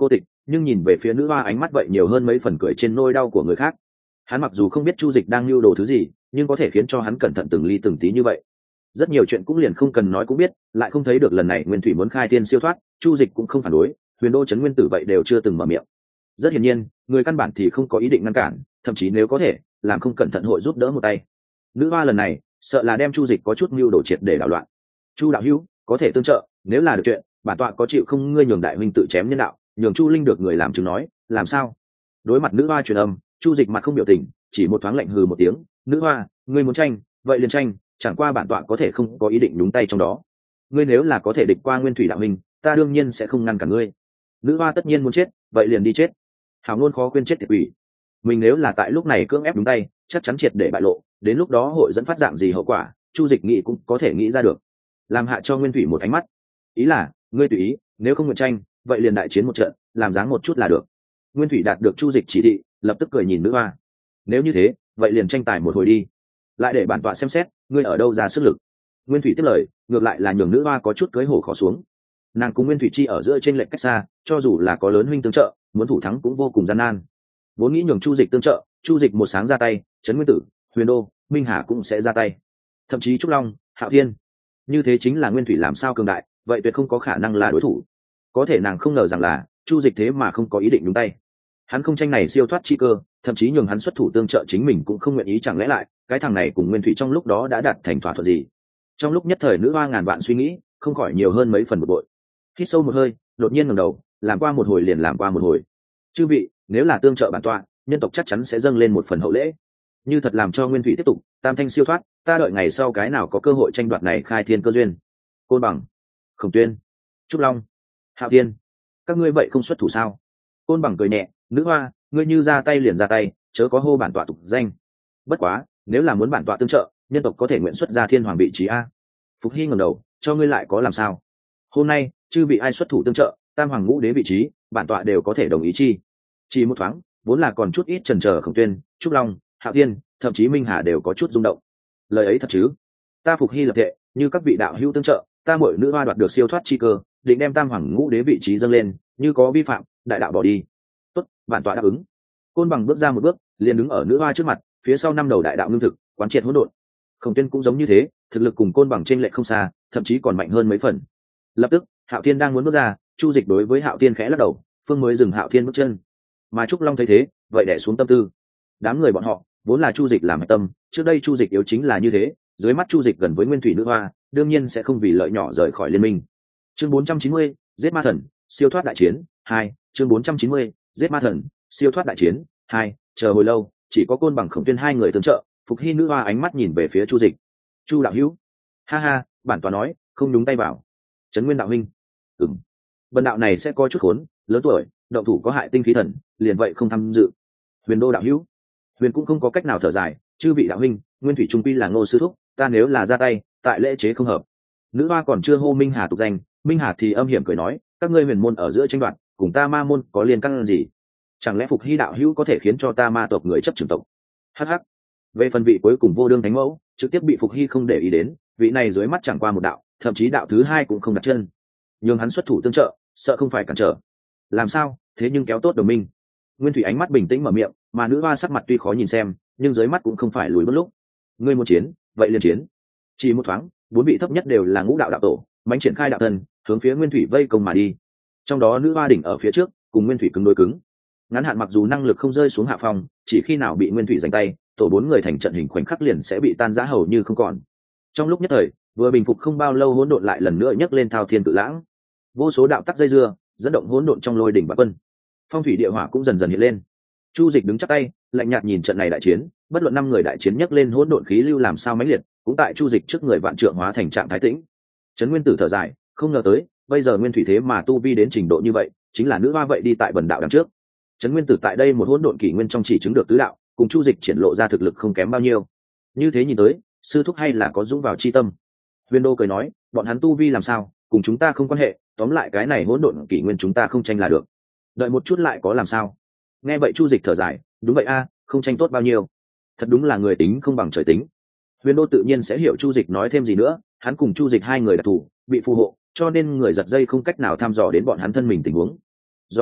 nhưng nhìn về phía nữ hoa ánh mắt vậy nhiều hơn mấy phần cười trên nỗi đau của người khác. Hắn mặc dù không biết chu dịch đang lưu đồ thứ gì, nhưng có thể khiến cho hắn cẩn thận từng ly từng tí như vậy. Rất nhiều chuyện cũng liền không cần nói cũng biết, lại không thấy được lần này nguyên thủy muốn khai tiên siêu thoát, chu dịch cũng không phản đối, huyền đô trấn nguyên tử vậy đều chưa từng mở miệng. Rất hiển nhiên người căn bản thì không có ý định ngăn cản, thậm chí nếu có thể làm không cẩn thận hội giúp đỡ một tay. Nữ hoa lần này sợ là đem chu dịch có chút mưu đồ triệt để đảo loạn. Chu đạo hữu có thể tương trợ, nếu là được chuyện bản tọa có chịu không ngươi nhường đại huynh tự chém nhân đạo, nhường chu linh được người làm chứng nói, làm sao? Đối mặt nữ hoa truyền âm, chu dịch mặt không biểu tình, chỉ một thoáng lạnh hừ một tiếng. Nữ hoa, ngươi muốn tranh vậy liền tranh, chẳng qua bản tọa có thể không có ý định đúng tay trong đó. Ngươi nếu là có thể địch qua nguyên thủy đạo huynh, ta đương nhiên sẽ không ngăn cản ngươi. Nữ hoa tất nhiên muốn chết, vậy liền đi chết. Hảo ngôn khó khuyên chết tiệt quỷ. Mình nếu là tại lúc này cưỡng ép đúng tay, chắc chắn triệt để bại lộ, đến lúc đó hội dẫn phát dạng gì hậu quả, chu dịch nghĩ cũng có thể nghĩ ra được. Làm hạ cho nguyên thủy một ánh mắt, ý là ngươi tùy ý, nếu không nguyện tranh vậy liền đại chiến một trận, làm dáng một chút là được. Nguyên thủy đạt được chu dịch chỉ thị, lập tức cười nhìn nữ hoa. Nếu như thế vậy liền tranh tài một hồi đi, lại để bản tọa xem xét ngươi ở đâu ra sức lực. Nguyên thủy tiếp lời, ngược lại là nhường nữ hoa có chút cưới hổ khó xuống. Nàng cùng nguyên thủy chi ở giữa trên lệnh cách xa, cho dù là có lớn huynh tương trợ, muốn thủ thắng cũng vô cùng gian nan. Vốn nghĩ nhường chu dịch tương trợ, chu dịch một sáng ra tay, trấn nguyên tử, huyền đô, minh hà cũng sẽ ra tay, thậm chí trúc long, hạo thiên. Như thế chính là nguyên thủy làm sao cường đại, vậy tuyệt không có khả năng là đối thủ. Có thể nàng không ngờ rằng là chu dịch thế mà không có ý định đúng tay. Hắn không tranh này siêu thoát chi cơ, thậm chí nhường hắn xuất thủ tương trợ chính mình cũng không nguyện ý. Chẳng lẽ lại cái thằng này cùng nguyên thủy trong lúc đó đã đạt thành thỏa thuận gì? Trong lúc nhất thời nữ hoa ngàn vạn suy nghĩ, không khỏi nhiều hơn mấy phần bực bội. Hít sâu một hơi, đột nhiên ngẩng đầu, làm qua một hồi liền làm qua một hồi. Chư vị, nếu là tương trợ bản tọa, nhân tộc chắc chắn sẽ dâng lên một phần hậu lễ. Như thật làm cho nguyên thủy tiếp tục tam thanh siêu thoát, ta đợi ngày sau cái nào có cơ hội tranh đoạt này khai thiên cơ duyên. Côn Bằng, Khổng Tuyên, Trúc Long, Hạo Thiên, các ngươi vậy không xuất thủ sao? Côn Bằng cười nhẹ, nữ hoa, ngươi như ra tay liền ra tay, chớ có hô bản tọa tục danh. Bất quá nếu là muốn bản tọa tương trợ, nhân tộc có thể nguyện xuất ra thiên hoàng vị trí a. Phục Hy ngẩng đầu, cho ngươi lại có làm sao? Hôm nay chư vị ai xuất thủ tương trợ, tam hoàng ngũ đế vị trí bản tọa đều có thể đồng ý chi. Chỉ một thoáng vốn là còn chút ít chần chờ Khổng Tuyên, Trúc Long, Hạo Thiên, thậm chí Minh Hà đều có chút rung động. Lời ấy thật chứ? Ta Phục Hy lập thệ, như các vị đạo hữu tương trợ, ta muội nữ hoa đoạt được siêu thoát chi cơ, định đem tam hoàng ngũ đế vị trí dâng lên, như có vi phạm đại đạo bỏ đi. Tốt, bản tọa đáp ứng. Côn Bằng bước ra một bước, liền đứng ở nữ hoa trước mặt, phía sau năm đầu đại đạo ngưng thực, quán triệt hỗn độn. Khổng Tuyên cũng giống như thế, thực lực cùng Côn Bằng trên lệch không xa, thậm chí còn mạnh hơn mấy phần. Lập tức Hạo Thiên đang muốn bước ra, chu dịch đối với Hạo Thiên khẽ lắc đầu, phương mới dừng Hạo Thiên bước chân. Mà Trúc Long thấy thế, vậy đè xuống tâm tư. Đám người bọn họ vốn là chu dịch làm hạch tâm, trước đây chu dịch yếu chính là như thế, dưới mắt chu dịch gần với nguyên thủy nữ hoa, đương nhiên sẽ không vì lợi nhỏ rời khỏi liên minh. Chương bốn trăm chín mươi, giết ma thần, siêu thoát đại chiến hai. Chương bốn trăm chín mươi, giết ma thần, siêu thoát đại chiến hai. Chờ hồi lâu, chỉ có Côn Bằng Khổng Tuyên hai người tương trợ. Phục Hy nữ hoa ánh mắt nhìn về phía chu dịch. Chu đạo hữu, ha ha, bản tọa nói không đúng tay vào. Trấn Nguyên đạo huynh, ừm, bần đạo này sẽ có chút khốn, lớn tuổi, động thủ có hại tinh khí thần, liền vậy không tham dự. Huyền Đô đạo hữu, Huyền cũng không có cách nào thở dài, chư vị đạo huynh, nguyên thủy trung quy là Ngô sư thúc, ta nếu là ra tay, tại lễ chế không hợp. Nữ hoa còn chưa hô Minh Hà tục danh, Minh Hà thì âm hiểm cười nói, các ngươi huyền môn ở giữa tranh đoạt, cùng ta ma môn có liên căn gì? Chẳng lẽ Phục Hy đạo hữu có thể khiến cho ta ma tộc người chấp trưởng tộc? Hắc hắc. Về phần vị cuối cùng vô đương thánh mẫu, trực tiếp bị Phục Hy không để ý đến, vị này dưới mắt chẳng qua một đạo, thậm chí đạo thứ hai cũng không đặt chân. Nhưng hắn xuất thủ tương trợ, sợ không phải cản trở. Làm sao? Thế nhưng kéo tốt đồng minh. Nguyên thủy ánh mắt bình tĩnh mở miệng, mà nữ hoa sắc mặt tuy khó nhìn xem, nhưng dưới mắt cũng không phải lùi bước lúc. Ngươi muốn chiến, vậy liền chiến. Chỉ một thoáng, bốn vị thấp nhất đều là ngũ đạo đạo tổ, mãnh triển khai đạo thân, hướng phía Nguyên thủy vây công mà đi. Trong đó nữ hoa đỉnh ở phía trước, cùng Nguyên thủy cứng đối cứng. Ngắn hạn mặc dù năng lực không rơi xuống hạ phong, chỉ khi nào bị Nguyên thủy giành tay, tổ bốn người thành trận hình khoảnh khắc liền sẽ bị tan rã hầu như không còn. Trong lúc nhất thời, vừa bình phục không bao lâu hỗn độn lại lần nữa nhấc lên thao thiên tự lãng. Vô số đạo tắc dây dưa, dẫn động hỗn độn trong lôi đỉnh và quân. Phong thủy địa hỏa cũng dần dần hiện lên. Chu dịch đứng chắc tay, lạnh nhạt nhìn trận này đại chiến, bất luận năm người đại chiến nhấc lên hỗn độn khí lưu làm sao mãnh liệt, cũng tại chu dịch trước người vạn trượng hóa thành trạng thái tĩnh. Trấn Nguyên Tử thở dài, không ngờ tới, bây giờ nguyên thủy thế mà tu vi đến trình độ như vậy, chính là nữ hoa vậy đi tại bần đạo đằng trước. Trấn Nguyên Tử tại đây một hỗn độn kỷ nguyên trong chỉ chứng được tứ đạo, cùng chu dịch triển lộ ra thực lực không kém bao nhiêu. Như thế nhìn tới, sư thúc hay là có dũng vào chi tâm. Huyền Đô cười nói, bọn hắn tu vi làm sao, cùng chúng ta không quan hệ, tóm lại cái này hỗn độn kỷ nguyên chúng ta không tranh là được. Đợi một chút lại có làm sao? Nghe vậy chu dịch thở dài, đúng vậy a, không tranh tốt bao nhiêu. Thật đúng là người tính không bằng trời tính. Huyền Đô tự nhiên sẽ hiểu chu dịch nói thêm gì nữa, hắn cùng chu dịch hai người đặc thù, bị phù hộ, cho nên người giật dây không cách nào thăm dò đến bọn hắn thân mình tình huống. Do đó,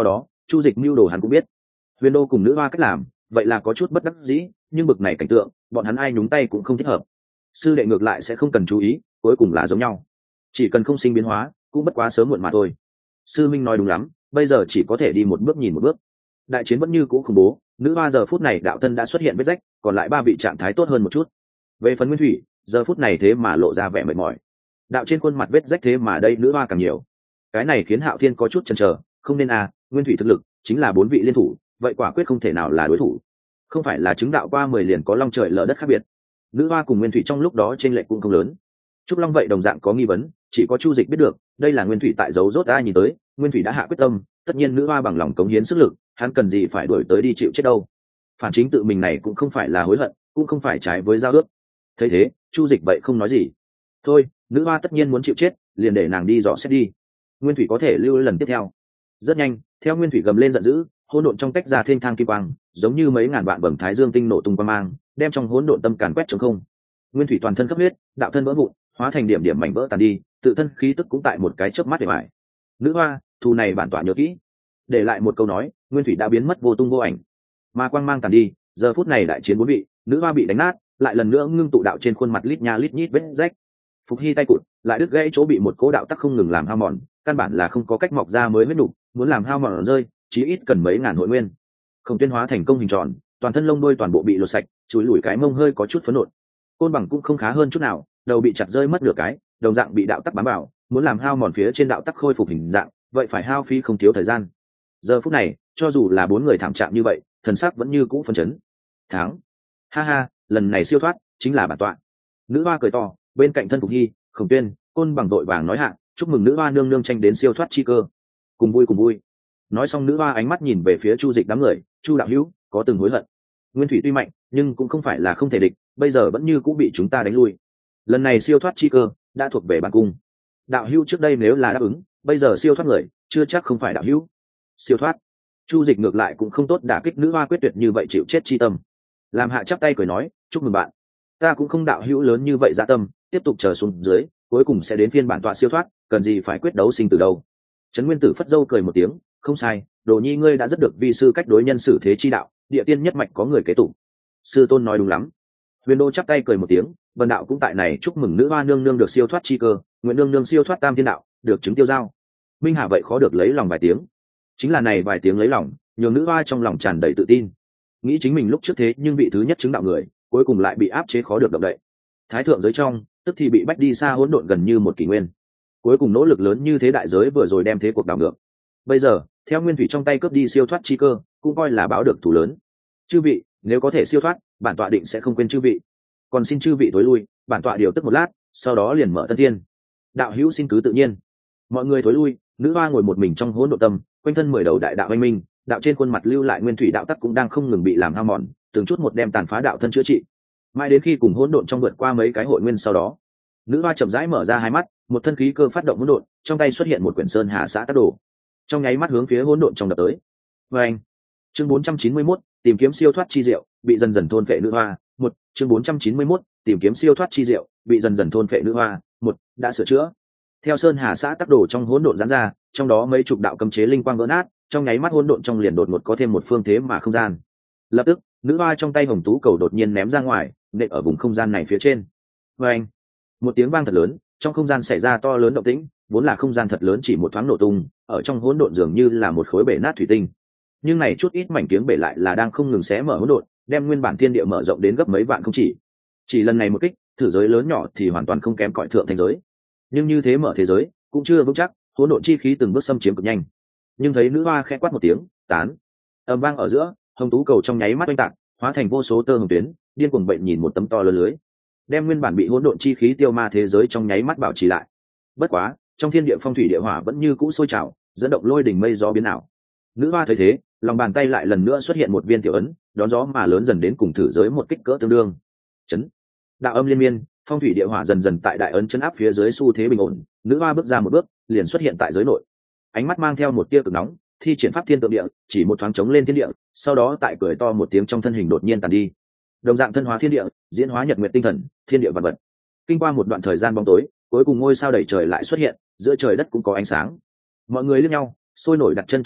chu dịch mưu đồ hắn cũng biết. Huyền đô cùng nữ hoa cách làm vậy là có chút bất đắc dĩ, nhưng bực này cảnh tượng bọn hắn ai nhúng tay cũng không thích hợp. Sư đệ ngược lại sẽ không cần chú ý, cuối cùng là giống nhau, chỉ cần không sinh biến hóa cũng bất quá sớm muộn mà thôi. Sư minh nói đúng lắm, bây giờ chỉ có thể đi một bước nhìn một bước. Đại chiến vẫn như cũ khủng bố, nữ hoa giờ phút này đạo thân đã xuất hiện vết rách, còn lại ba vị trạng thái tốt hơn một chút. Về phần nguyên thủy, giờ phút này thế mà lộ ra vẻ mệt mỏi, đạo trên khuôn mặt vết rách thế mà đây nữ hoa càng nhiều. Cái này khiến Hạo Thiên có chút chần chờ, không nên à, nguyên thủy thực lực chính là bốn vị liên thủ, vậy quả quyết không thể nào là đối thủ. Không phải là chứng đạo qua mười liền có long trời lở đất khác biệt. Nữ hoa cùng nguyên thủy trong lúc đó trên lệch cũng không lớn. Trúc Long vậy đồng dạng có nghi vấn, chỉ có Chu Dịch biết được, đây là nguyên thủy tại giấu rốt ai nhìn tới, nguyên thủy đã hạ quyết tâm, tất nhiên nữ hoa bằng lòng cống hiến sức lực, hắn cần gì phải đuổi tới đi chịu chết đâu. Phản chính tự mình này cũng không phải là hối hận, cũng không phải trái với giao ước. Thấy thế, Chu Dịch vậy không nói gì. Thôi, nữ hoa tất nhiên muốn chịu chết, liền để nàng đi dò xét đi. Nguyên thủy có thể lưu lần tiếp theo. Rất nhanh, theo nguyên thủy gầm lên giận dữ, hỗn độn trong tách ra thiên thang kim quang, giống như mấy ngàn vạn vầng thái dương tinh nổ tung quang mang, đem trong hỗn độn tâm càn quét trống không. Nguyên thủy toàn thân cấp huyết, đạo thân vỡ vụn, hóa thành điểm điểm mảnh vỡ tàn đi, tự thân khí tức cũng tại một cái chớp mắt để bại. Nữ hoa, thù này bản tọa nhớ kỹ. Để lại một câu nói, nguyên thủy đã biến mất vô tung vô ảnh. Mà quang mang tàn đi, giờ phút này đại chiến bốn vị, nữ hoa bị đánh nát, lại lần nữa ngưng tụ đạo trên khuôn mặt lít nha lít nhít vết rách. Phục Hy tay cụt, lại đứt gãy chỗ bị một cố đạo tắc không ngừng làm hao mòn, căn bản là không có cách mọc ra mới huyết nục, muốn làm hao mòn rơi, chí ít cần mấy ngàn hội nguyên. Không tuyên hóa thành công hình tròn, toàn thân lông đuôi toàn bộ bị lột sạch, chúi lùi cái mông hơi có chút phấn nộn. Côn bằng cũng không khá hơn chút nào, đầu bị chặt rơi mất nửa cái, đồng dạng bị đạo tắc bám vào, muốn làm hao mòn phía trên đạo tắc khôi phục hình dạng, vậy phải hao phí không thiếu thời gian. Giờ phút này, cho dù là bốn người thảm trạng như vậy, thần sắc vẫn như cũ phấn chấn. Thắng, ha ha, lần này siêu thoát chính là bản tọa. Nữ hoa cười to, bên cạnh thân Phục Hy, Khổng Tuyên, Côn bằng vội vàng nói hạ, chúc mừng nữ hoa nương nương tranh đến siêu thoát chi cơ. Cùng vui cùng vui. Nói xong nữ hoa ánh mắt nhìn về phía Chu Dịch đám người, Chu đạo hữu, có từng hối hận. Nguyên thủy tuy mạnh, nhưng cũng không phải là không thể địch, bây giờ vẫn như cũng bị chúng ta đánh lui. Lần này siêu thoát chi cơ đã thuộc về bản cung. Đạo hữu trước đây nếu là đáp ứng, bây giờ siêu thoát người, chưa chắc không phải đạo hữu. Siêu thoát. Chu Dịch ngược lại cũng không tốt đả kích nữ hoa quyết tuyệt như vậy chịu chết chi tâm. Làm hạ chắp tay cười nói, chúc mừng bạn. Ta cũng không đạo hữu lớn như vậy dạ tâm, tiếp tục chờ xuống dưới, cuối cùng sẽ đến phiên bản tọa siêu thoát, cần gì phải quyết đấu sinh tử đâu. Trấn Nguyên Tử phất dâu cười một tiếng, không sai, Đồ Nhi ngươi đã rất được vi sư cách đối nhân xử thế chi đạo, địa tiên nhất mạch có người kế tục. Sư tôn nói đúng lắm. Huyền Đô chắp tay cười một tiếng, Vân đạo cũng tại này chúc mừng nữ hoa nương nương được siêu thoát chi cơ, nguyện nương nương siêu thoát tam thiên đạo, được chứng tiêu giao. Minh Hà vậy khó được lấy lòng vài tiếng. Chính là này vài tiếng lấy lòng, nhường nữ hoa trong lòng tràn đầy tự tin. Nghĩ chính mình lúc trước thế nhưng vị thứ nhất chứng đạo người, cuối cùng lại bị áp chế khó được động đậy. Thái thượng giới trong, tức thì bị bách đi xa hỗn độn gần như một kỷ nguyên. Cuối cùng nỗ lực lớn như thế đại giới vừa rồi đem thế cuộc đảo ngược. Bây giờ, theo nguyên thủy trong tay cướp đi siêu thoát chi cơ, cũng coi là báo được thủ lớn. Chư vị, nếu có thể siêu thoát, bản tọa định sẽ không quên chư vị. Còn xin chư vị tối lui, bản tọa điều tức một lát, sau đó liền mở tân thiên. Đạo hữu xin cứ tự nhiên. Mọi người tối lui, nữ hoa ngồi một mình trong hỗn độn tâm, quanh thân mười đầu đại đạo anh minh, đạo trên khuôn mặt lưu lại nguyên thủy đạo tắc cũng đang không ngừng bị làm hao mòn, từng chút một đem tàn phá đạo thân chữa trị. Mãi đến khi cùng hỗn độn trong vượt qua mấy cái hội nguyên sau đó, nữ hoa chậm rãi mở ra hai mắt, một thân khí cơ phát động hỗn độn, trong tay xuất hiện một quyển sơn hà xã tác đồ, trong nháy mắt hướng phía hỗn độn trong đập tới. Và anh, chương bốn trăm chín mươi mốt, tìm kiếm siêu thoát chi diệu, bị dần dần thôn phệ nữ hoa. Một, chương bốn trăm chín mươi mốt, tìm kiếm siêu thoát chi diệu, bị dần dần thôn phệ nữ hoa. Một, đã sửa chữa. Theo sơn hà xã tác đồ trong hỗn độn giãn ra, trong đó mấy chục đạo cấm chế linh quang vỡ nát, trong nháy mắt hỗn độn trong liền đột ngột có thêm một phương thế mà không gian. Lập tức, nữ hoa trong tay hồng tú cầu đột nhiên ném ra ngoài, nện ở vùng không gian này phía trên. Và anh, một tiếng vang thật lớn, trong không gian xảy ra to lớn động tĩnh, vốn là không gian thật lớn chỉ một thoáng nổ tung, ở trong hỗn độn dường như là một khối bể nát thủy tinh. Nhưng này chút ít mảnh tiếng bể lại là đang không ngừng xé mở hỗn độn, đem nguyên bản thiên địa mở rộng đến gấp mấy vạn không chỉ. Chỉ lần này một kích, thử giới lớn nhỏ thì hoàn toàn không kém cỏi thượng thành giới. Nhưng như thế mở thế giới, cũng chưa vững chắc, hỗn độn chi khí từng bước xâm chiếm cực nhanh. Nhưng thấy nữ hoa khẽ quát một tiếng, tán. Âm vang ở giữa, hồng tú cầu trong nháy mắt oanh tạc, hóa thành vô số tơ hồng tuyến, điên cuồng bệnh nhìn một tấm to lớn lưới, đem nguyên bản bị hỗn độn chi khí tiêu ma thế giới trong nháy mắt bảo trì lại. Bất quá, trong thiên địa phong thủy địa hỏa vẫn như cũ sôi trào, dẫn động lôi đỉnh mây gió biến ảo. Nữ hoa thấy thế, lòng bàn tay lại lần nữa xuất hiện một viên tiểu ấn, đón gió mà lớn dần đến cùng thử giới một kích cỡ tương đương. Chấn. Đạo âm liên miên, phong thủy địa hỏa dần dần tại đại ấn chấn áp phía dưới xu thế bình ổn, nữ hoa bước ra một bước, liền xuất hiện tại giới nội. Ánh mắt mang theo một tia cực nóng, thi triển pháp thiên tượng địa, chỉ một thoáng chống lên thiên địa, sau đó tại cười to một tiếng trong thân hình đột nhiên tàn đi. Đồng dạng thân hóa thiên địa, diễn hóa nhật nguyệt tinh thần, thiên địa vật vật. Kinh qua một đoạn thời gian bóng tối, cuối cùng ngôi sao đầy trời lại xuất hiện, giữa trời đất cũng có ánh sáng. Mọi người liếc nhau, sôi nổi đặt chân trong đó,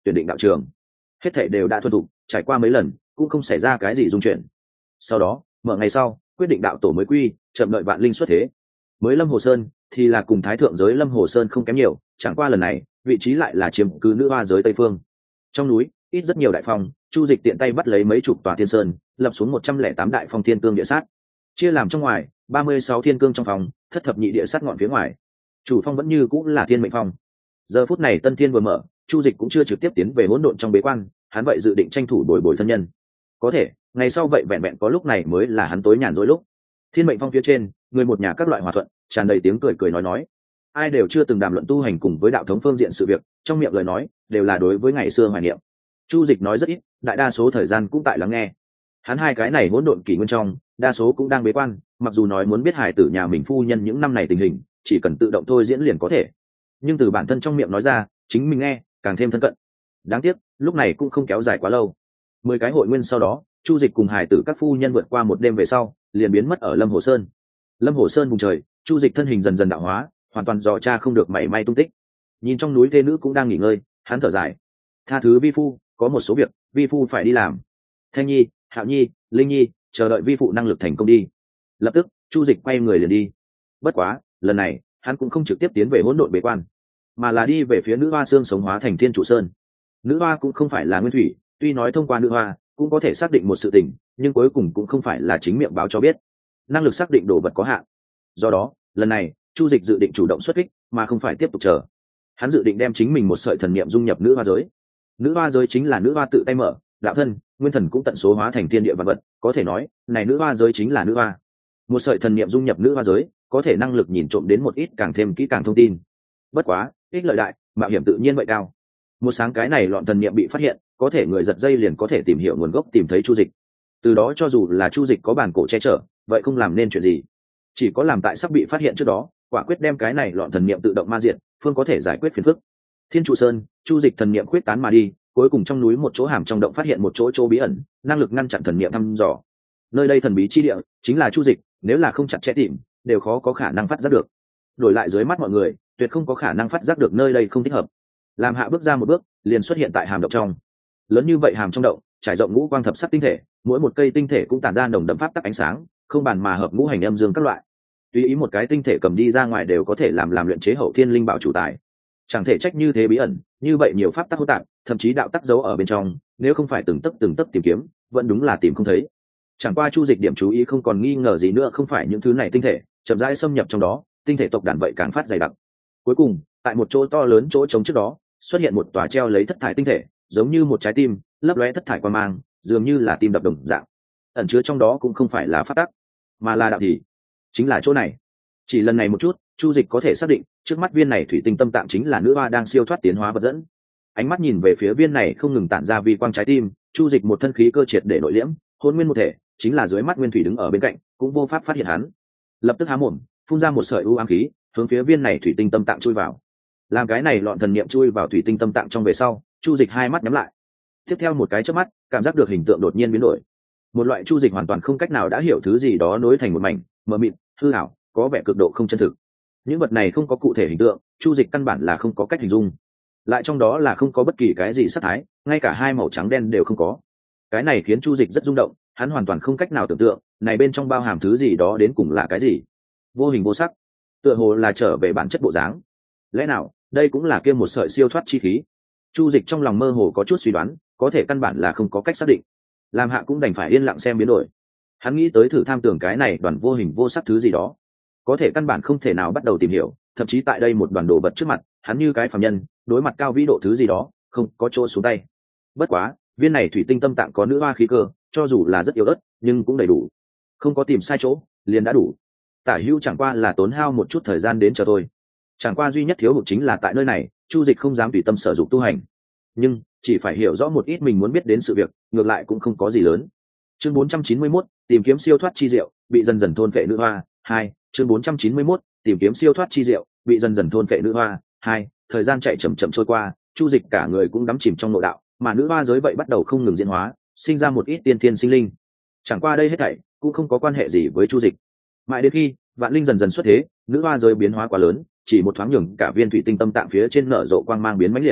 tuyển định đạo trường. Hết thảy đều đã thuần thục, trải qua mấy lần cũng không xảy ra cái gì dung chuyển. Sau đó mở ngày sau quyết định đạo tổ mới quy, chậm đợi vạn linh xuất thế. Mới Lâm Hồ Sơn thì là cùng thái thượng giới Lâm Hồ Sơn không kém nhiều, chẳng qua lần này vị trí lại là chiếm cứ nữ hoa giới tây phương. Trong núi ít rất nhiều đại phong, Chu Dịch tiện tay bắt lấy mấy chục tòa thiên sơn, lập xuống một trăm lẻ tám đại phong thiên cương địa sát, chia làm trong ngoài ba mươi sáu thiên cương trong phòng, thất thập nhị địa sát ngọn phía ngoài. Chủ phong vẫn như cũng là thiên mệnh phong. Giờ phút này tân thiên vừa mở, Chu Dịch cũng chưa trực tiếp tiến về hỗn độn trong bế quan, hắn vậy dự định tranh thủ bồi bồi thân nhân. Có thể ngày sau vậy vẹn vẹn có lúc này mới là hắn tối nhàn rỗi lúc. Thiên mệnh phong phía trên, người một nhà các loại hòa thuận, tràn đầy tiếng cười cười nói nói. Ai đều chưa từng đàm luận tu hành cùng với đạo thống phương diện sự việc, trong miệng lời nói đều là đối với ngày xưa hoài niệm. Chu Dịch nói rất ít, đại đa số thời gian cũng tại lắng nghe. Hắn hai cái này hỗn độn kỷ nguyên trong, đa số cũng đang bế quan, mặc dù nói muốn biết hài tử nhà mình phu nhân những năm này tình hình, chỉ cần tự động thôi diễn liền có thể. Nhưng từ bản thân trong miệng nói ra, chính mình nghe càng thêm thân cận. Đáng tiếc, lúc này cũng không kéo dài quá lâu. Mười cái hội nguyên sau đó, Chu Dịch cùng hài tử các phu nhân vượt qua một đêm về sau, liền biến mất ở Lâm Hồ Sơn. Lâm Hồ Sơn vùng trời, Chu Dịch thân hình dần dần đạo hóa, hoàn toàn dò tra không được mảy may tung tích. Nhìn trong núi thê nữ cũng đang nghỉ ngơi, hắn thở dài, tha thứ vi phu, có một số việc vi phu phải đi làm. Thanh Nhi, Hạo Nhi, Linh Nhi, chờ đợi vi phụ năng lực thành công đi. Lập tức Chu Dịch quay người liền đi. Bất quá lần này hắn cũng không trực tiếp tiến về hỗn độn bế quan, mà là đi về phía nữ hoa xương sống hóa thành thiên trụ sơn. Nữ hoa cũng không phải là nguyên thủy, tuy nói thông qua nữ hoa cũng có thể xác định một sự tình, nhưng cuối cùng cũng không phải là chính miệng báo cho biết, năng lực xác định đồ vật có hạn. Do đó lần này Chu Dịch dự định chủ động xuất kích, mà không phải tiếp tục chờ. Hắn dự định đem chính mình một sợi thần niệm dung nhập nữ hoa giới. Nữ hoa giới chính là nữ hoa tự tay mở, đạo thân nguyên thần cũng tận số hóa thành thiên địa vạn vật, có thể nói này nữ hoa giới chính là nữ hoa. Một sợi thần niệm dung nhập nữ hoa giới, có thể năng lực nhìn trộm đến một ít càng thêm kỹ càng thông tin. Bất quá ích lợi đại, mạo hiểm tự nhiên vậy cao. Một sáng cái này lọn thần niệm bị phát hiện, có thể người giật dây liền có thể tìm hiểu nguồn gốc, tìm thấy Chu Dịch. Từ đó cho dù là Chu Dịch có bản cổ che chở, vậy không làm nên chuyện gì. Chỉ có làm tại sắp bị phát hiện trước đó, quả quyết đem cái này lọn thần niệm tự động ma diện, phương có thể giải quyết phiền phức. Thiên trụ sơn, Chu Dịch thần niệm khuyết tán mà đi, cuối cùng trong núi một chỗ hàm trong động phát hiện một chỗ chỗ bí ẩn, năng lực ngăn chặn thần niệm thăm dò. Nơi đây thần bí chi địa, chính là Chu Dịch, nếu là không chặt chẽ tìm, đều khó có khả năng phát giác được. Đổi lại dưới mắt mọi người, tuyệt không có khả năng phát giác được nơi đây không thích hợp. Làm hạ bước ra một bước, liền xuất hiện tại hàm động trong. Lớn như vậy hàm trong động, trải rộng ngũ quang thập sắc tinh thể, mỗi một cây tinh thể cũng tản ra nồng đậm pháp tắc ánh sáng, không bàn mà hợp ngũ hành âm dương các loại. Tùy ý một cái tinh thể cầm đi ra ngoài đều có thể làm làm luyện chế hậu thiên linh bảo chủ tài. Chẳng thể trách như thế bí ẩn, như vậy nhiều pháp tắc hỗn tạp, thậm chí đạo tắc giấu ở bên trong, nếu không phải từng tấc từng tấc tìm kiếm, vẫn đúng là tìm không thấy. Chẳng qua Chu Dịch điểm chú ý không còn nghi ngờ gì nữa, không phải những thứ này tinh thể, chậm rãi xâm nhập trong đó, tinh thể tộc đàn vậy càng phát dày đặc. Cuối cùng, tại một chỗ to lớn chỗ trống trước đó, xuất hiện một tòa treo lấy thất thải tinh thể, giống như một trái tim, lấp lóe thất thải quang mang, dường như là tim đập đồng dạng. Ẩn chứa trong đó cũng không phải là pháp tắc, mà là đạo thì chính là chỗ này. Chỉ lần này một chút, Chu Dịch có thể xác định, trước mắt viên này thủy tinh tâm tạng chính là nữ hoa đang siêu thoát tiến hóa vật dẫn. Ánh mắt nhìn về phía viên này không ngừng tản ra vi quang trái tim, Chu Dịch một thân khí cơ triệt để nội liễm, hôn nguyên một thể, chính là dưới mắt nguyên thủy đứng ở bên cạnh, cũng vô pháp phát hiện hắn. Lập tức há mồm, phun ra một sợi u ám khí, hướng phía viên này thủy tinh tâm tạng chui vào. Làm cái này lọn thần niệm chui vào thủy tinh tâm tạng trong về sau, Chu Dịch hai mắt nhắm lại. Tiếp theo một cái chớp mắt, cảm giác được hình tượng đột nhiên biến đổi. Một loại Chu Dịch hoàn toàn không cách nào đã hiểu thứ gì đó nối thành một mảnh, mờ mịt, hư ảo, có vẻ cực độ không chân thực. Những vật này không có cụ thể hình tượng, Chu Dịch căn bản là không có cách hình dung. Lại trong đó là không có bất kỳ cái gì sắc thái, ngay cả hai màu trắng đen đều không có. Cái này khiến Chu Dịch rất rung động, hắn hoàn toàn không cách nào tưởng tượng, này bên trong bao hàm thứ gì đó đến cùng là cái gì. Vô hình vô sắc, tựa hồ là trở về bản chất bộ dáng. Lẽ nào, đây cũng là kia một sợi siêu thoát chi khí? Chu Dịch trong lòng mơ hồ có chút suy đoán, có thể căn bản là không có cách xác định. Làm hạ cũng đành phải yên lặng xem biến đổi. Hắn nghĩ tới thử tham tưởng cái này đoàn vô hình vô sắc thứ gì đó, có thể căn bản không thể nào bắt đầu tìm hiểu, thậm chí tại đây một đoàn đồ vật trước mặt, hắn như cái phàm nhân, đối mặt cao vĩ độ thứ gì đó, không có chỗ xuống tay. Bất quá, viên này thủy tinh tâm tạng có nữ hoa khí cơ, cho dù là rất yếu ớt, nhưng cũng đầy đủ. Không có tìm sai chỗ, liền đã đủ. Tả Hữu chẳng qua là tốn hao một chút thời gian đến chờ tôi. Chẳng qua duy nhất thiếu hụt chính là tại nơi này, Chu Dịch không dám tùy tâm sở dụng tu hành. Nhưng, chỉ phải hiểu rõ một ít mình muốn biết đến sự việc, ngược lại cũng không có gì lớn. Chương bốn trăm chín mươi mốt, tìm kiếm siêu thoát chi diệu, bị dần dần thôn phệ nữ hoa, hai. Chương bốn trăm chín mươi mốt, tìm kiếm siêu thoát chi diệu, bị dần dần thôn phệ nữ hoa, hai. Thời gian chạy chậm chậm trôi qua, Chu Dịch cả người cũng đắm chìm trong nội đạo, mà nữ hoa giới vậy bắt đầu không ngừng diễn hóa, sinh ra một ít tiên thiên sinh linh. Chẳng qua đây hết thảy cũng không có quan hệ gì với Chu Dịch. Mãi đến khi vạn linh dần dần xuất thế, nữ hoa giới biến hóa quá lớn, chỉ một thoáng nhường cả viên thủy tinh tâm tạng phía trên nở rộ quang mang biến mãnh liệt.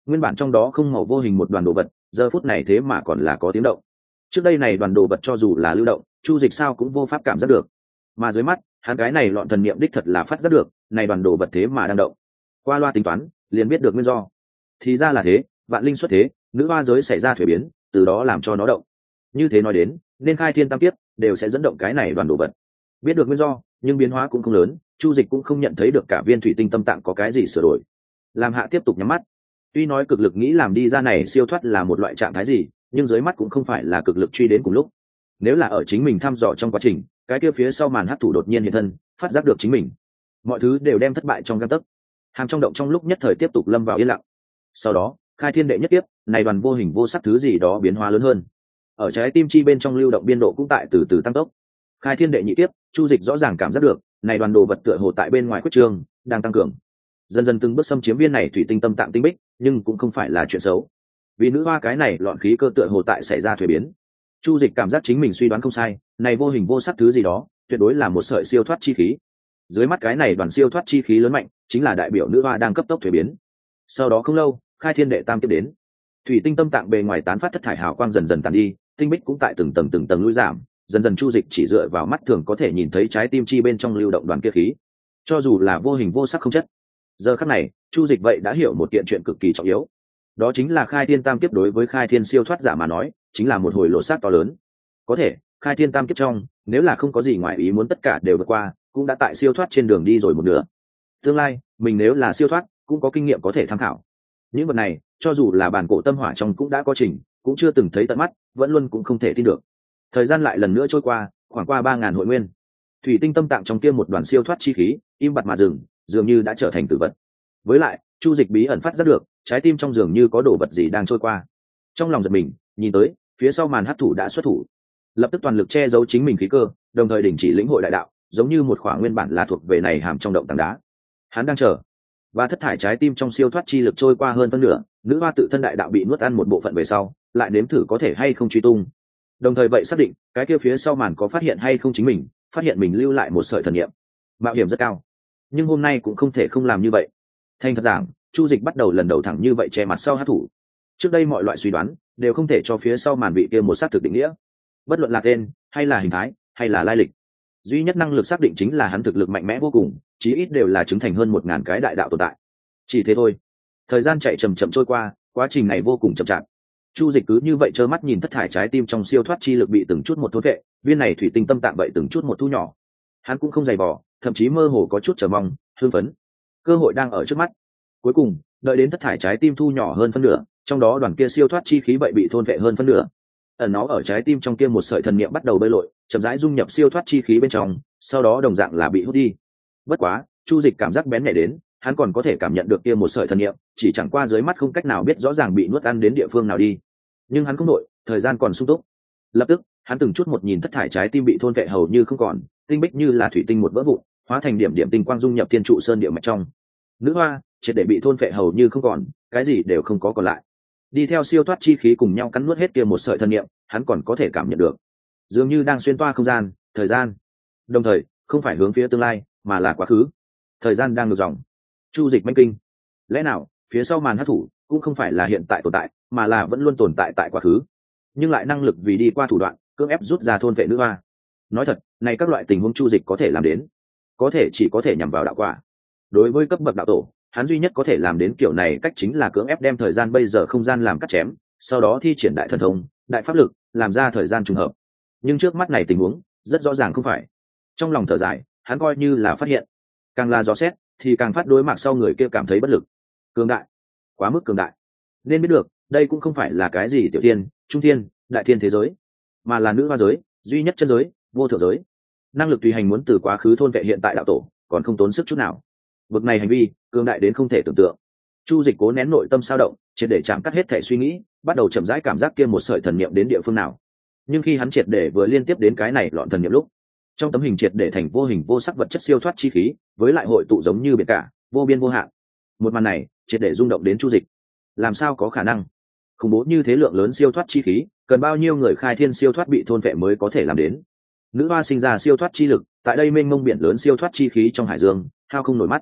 nguyên bản trong đó không màu vô hình một đoàn đồ vật, giờ phút này thế mà còn là có tiếng động. Trước đây này đoàn đồ vật cho dù là lưu động, Chu Dịch sao cũng vô pháp cảm giác được, mà dưới mắt hắn cái này lọn thần niệm đích thật là phát giác được, này đoàn đồ vật thế mà đang động. Qua loa tính toán, liền biết được nguyên do. Thì ra là thế, vạn linh xuất thế, nữ hoa giới xảy ra thuế biến, từ đó làm cho nó động. Như thế nói đến, nên khai thiên tam kiếp đều sẽ dẫn động cái này đoàn đồ vật. Biết được nguyên do, nhưng biến hóa cũng không lớn, Chu Dịch cũng không nhận thấy được cả viên thủy tinh tâm tạng có cái gì sửa đổi. Làm Hạ tiếp tục nhắm mắt. Tuy nói cực lực nghĩ làm đi ra này siêu thoát là một loại trạng thái gì, nhưng dưới mắt cũng không phải là cực lực truy đến cùng lúc. Nếu là ở chính mình thăm dò trong quá trình, cái kia phía sau màn hắc thủ đột nhiên hiện thân, phát giác được chính mình, mọi thứ đều đem thất bại trong gang tấc. Hàm trong động trong lúc nhất thời tiếp tục lâm vào yên lặng. Sau đó, khai thiên đệ nhất tiếp, này đoàn vô hình vô sắc thứ gì đó biến hóa lớn hơn. Ở trái tim chi bên trong lưu động biên độ cũng tại từ từ tăng tốc. Khai thiên đệ nhị tiếp, Chu Dịch rõ ràng cảm giác được, này đoàn đồ vật tựa hồ tại bên ngoài quyết trường đang tăng cường. Dần dần từng bước xâm chiếm viên này thủy tinh tâm tạng tinh bích, nhưng cũng không phải là chuyện xấu. Vì nữ hoa cái này lọn khí cơ tựa hồ tại xảy ra thuế biến. Chu Dịch cảm giác chính mình suy đoán không sai, này vô hình vô sắc thứ gì đó, tuyệt đối là một sợi siêu thoát chi khí. Dưới mắt cái này đoàn siêu thoát chi khí lớn mạnh, chính là đại biểu nữ hoa đang cấp tốc thuế biến. Sau đó không lâu, khai thiên đệ tam tiếp đến. Thủy tinh tâm tạng bề ngoài tán phát thất thải hào quang dần dần tàn đi, tinh bích cũng tại từng tầng từng tầng lui giảm, dần dần Chu Dịch chỉ dựa vào mắt thường có thể nhìn thấy trái tim chi bên trong lưu động đoàn kia khí. Cho dù là vô hình vô sắc không chất. Giờ khắc này, Chu Dịch vậy đã hiểu một kiện chuyện cực kỳ trọng yếu. Đó chính là khai thiên tam kiếp đối với khai thiên siêu thoát giả mà nói, chính là một hồi lộ sát to lớn. Có thể, khai thiên tam kiếp trong, nếu là không có gì ngoài ý muốn tất cả đều vượt qua, cũng đã tại siêu thoát trên đường đi rồi một nửa. Tương lai, mình nếu là siêu thoát, cũng có kinh nghiệm có thể tham khảo. Những vật này, cho dù là bản cổ tâm hỏa trong cũng đã có trình, cũng chưa từng thấy tận mắt, vẫn luôn cũng không thể tin được. Thời gian lại lần nữa trôi qua, khoảng qua ba ngàn hội nguyên. Thủy tinh tâm tạng trong kia một đoàn siêu thoát chi khí, im bặt mà dừng, dường như đã trở thành tử vật. Với lại, Chu Dịch bí ẩn phát giác được, trái tim trong dường như có đồ vật gì đang trôi qua. Trong lòng giật mình, nhìn tới, phía sau màn hắc thủ đã xuất thủ. Lập tức toàn lực che giấu chính mình khí cơ, đồng thời đình chỉ lĩnh hội đại đạo, giống như một khỏa nguyên bản là thuộc về này hàm trong động tảng đá. Hắn đang chờ, và thất thải trái tim trong siêu thoát chi lực trôi qua hơn phân nửa, nữ hoa tự thân đại đạo bị nuốt ăn một bộ phận về sau, lại nếm thử có thể hay không truy tung. Đồng thời vậy xác định, cái kia phía sau màn có phát hiện hay không chính mình, phát hiện mình lưu lại một sợi thần niệm. Mạo hiểm rất cao, nhưng hôm nay cũng không thể không làm như vậy. Thành thật giảng, Chu Dịch bắt đầu lần đầu thẳng như vậy che mặt sau hắc thủ. Trước đây mọi loại suy đoán đều không thể cho phía sau màn vị kia một xác thực định nghĩa, bất luận là tên hay là hình thái hay là lai lịch, duy nhất năng lực xác định chính là hắn thực lực mạnh mẽ vô cùng, chí ít đều là chứng thành hơn một ngàn cái đại đạo tồn tại. Chỉ thế thôi. Thời gian chạy chậm chậm trôi qua, quá trình này vô cùng chậm chạp. Chu Dịch cứ như vậy trơ mắt nhìn thất thải trái tim trong siêu thoát chi lực bị từng chút một thôn vệ, viên này thủy tinh tâm tạng vậy từng chút một thu nhỏ. Hắn cũng không dày vò, thậm chí mơ hồ có chút chờ mong, hưng phấn. Cơ hội đang ở trước mắt. Cuối cùng, đợi đến thất thải trái tim thu nhỏ hơn phân nửa, trong đó đoàn kia siêu thoát chi khí vậy bị thôn vệ hơn phân nửa. Ẩn nó ở trái tim trong kia một sợi thần niệm bắt đầu bơi lội, chậm rãi dung nhập siêu thoát chi khí bên trong, sau đó đồng dạng là bị hút đi. Bất quá, Chu Dịch cảm giác bén nhạy đến, hắn còn có thể cảm nhận được kia một sợi thần niệm, chỉ chẳng qua dưới mắt không cách nào biết rõ ràng bị nuốt ăn đến địa phương nào đi. Nhưng hắn không đổi, thời gian còn sung túc. Lập tức, hắn từng chút một nhìn thất thải trái tim bị thôn vệ hầu như không còn, tinh bích như là thủy tinh một vỡ vụn, hóa thành điểm điểm tinh quang dung nhập thiên trụ sơn địa mạch trong. Nữ hoa triệt để bị thôn vệ hầu như không còn, cái gì đều không có còn lại. Đi theo siêu thoát chi khí cùng nhau cắn nuốt hết kia một sợi thần niệm, hắn còn có thể cảm nhận được, dường như đang xuyên toa không gian, thời gian. Đồng thời, không phải hướng phía tương lai, mà là quá khứ. Thời gian đang ngược dòng. Chu Dịch manh kinh. Lẽ nào, phía sau màn hắc thủ cũng không phải là hiện tại tồn tại, mà là vẫn luôn tồn tại tại quá khứ, nhưng lại năng lực vì đi qua thủ đoạn, cưỡng ép rút ra thôn vệ nữ hoa. Nói thật, này các loại tình huống Chu Dịch có thể làm đến, có thể chỉ có thể nhằm vào đạo quả. Đối với cấp bậc đạo tổ, hắn duy nhất có thể làm đến kiểu này cách chính là cưỡng ép đem thời gian bây giờ không gian làm cắt chém, sau đó thi triển đại thần thông, đại pháp lực, làm ra thời gian trùng hợp. Nhưng trước mắt này tình huống, rất rõ ràng không phải. Trong lòng thở dài, hắn coi như là phát hiện, càng là dò xét, thì càng phát đối mặt sau người kia cảm thấy bất lực. Cường đại, quá mức cường đại. Nên biết được, đây cũng không phải là cái gì tiểu thiên, trung thiên, đại thiên thế giới, mà là nữ hoa giới, duy nhất chân giới, vô thượng giới. Năng lực tùy hành muốn từ quá khứ thôn vệ hiện tại đạo tổ, còn không tốn sức chút nào. Bực này hành vi, cường đại đến không thể tưởng tượng. Chu Dịch cố nén nội tâm sao động, triệt để chạm cắt hết thể suy nghĩ, bắt đầu chậm rãi cảm giác kia một sợi thần niệm đến địa phương nào. Nhưng khi hắn triệt để vừa liên tiếp đến cái này lọn thần niệm lúc, trong tấm hình triệt để thành vô hình vô sắc vật chất siêu thoát chi khí, với lại hội tụ giống như biển cả, vô biên vô hạn. Một màn này, triệt để rung động đến Chu Dịch. Làm sao có khả năng? Khủng bố như thế lượng lớn siêu thoát chi khí, cần bao nhiêu người khai thiên siêu thoát bị thôn vệ mới có thể làm đến? Nữ hoa sinh ra siêu thoát chi lực, tại đây mênh mông biển lớn siêu thoát chi khí trong hải dương, hao không nổi mắt.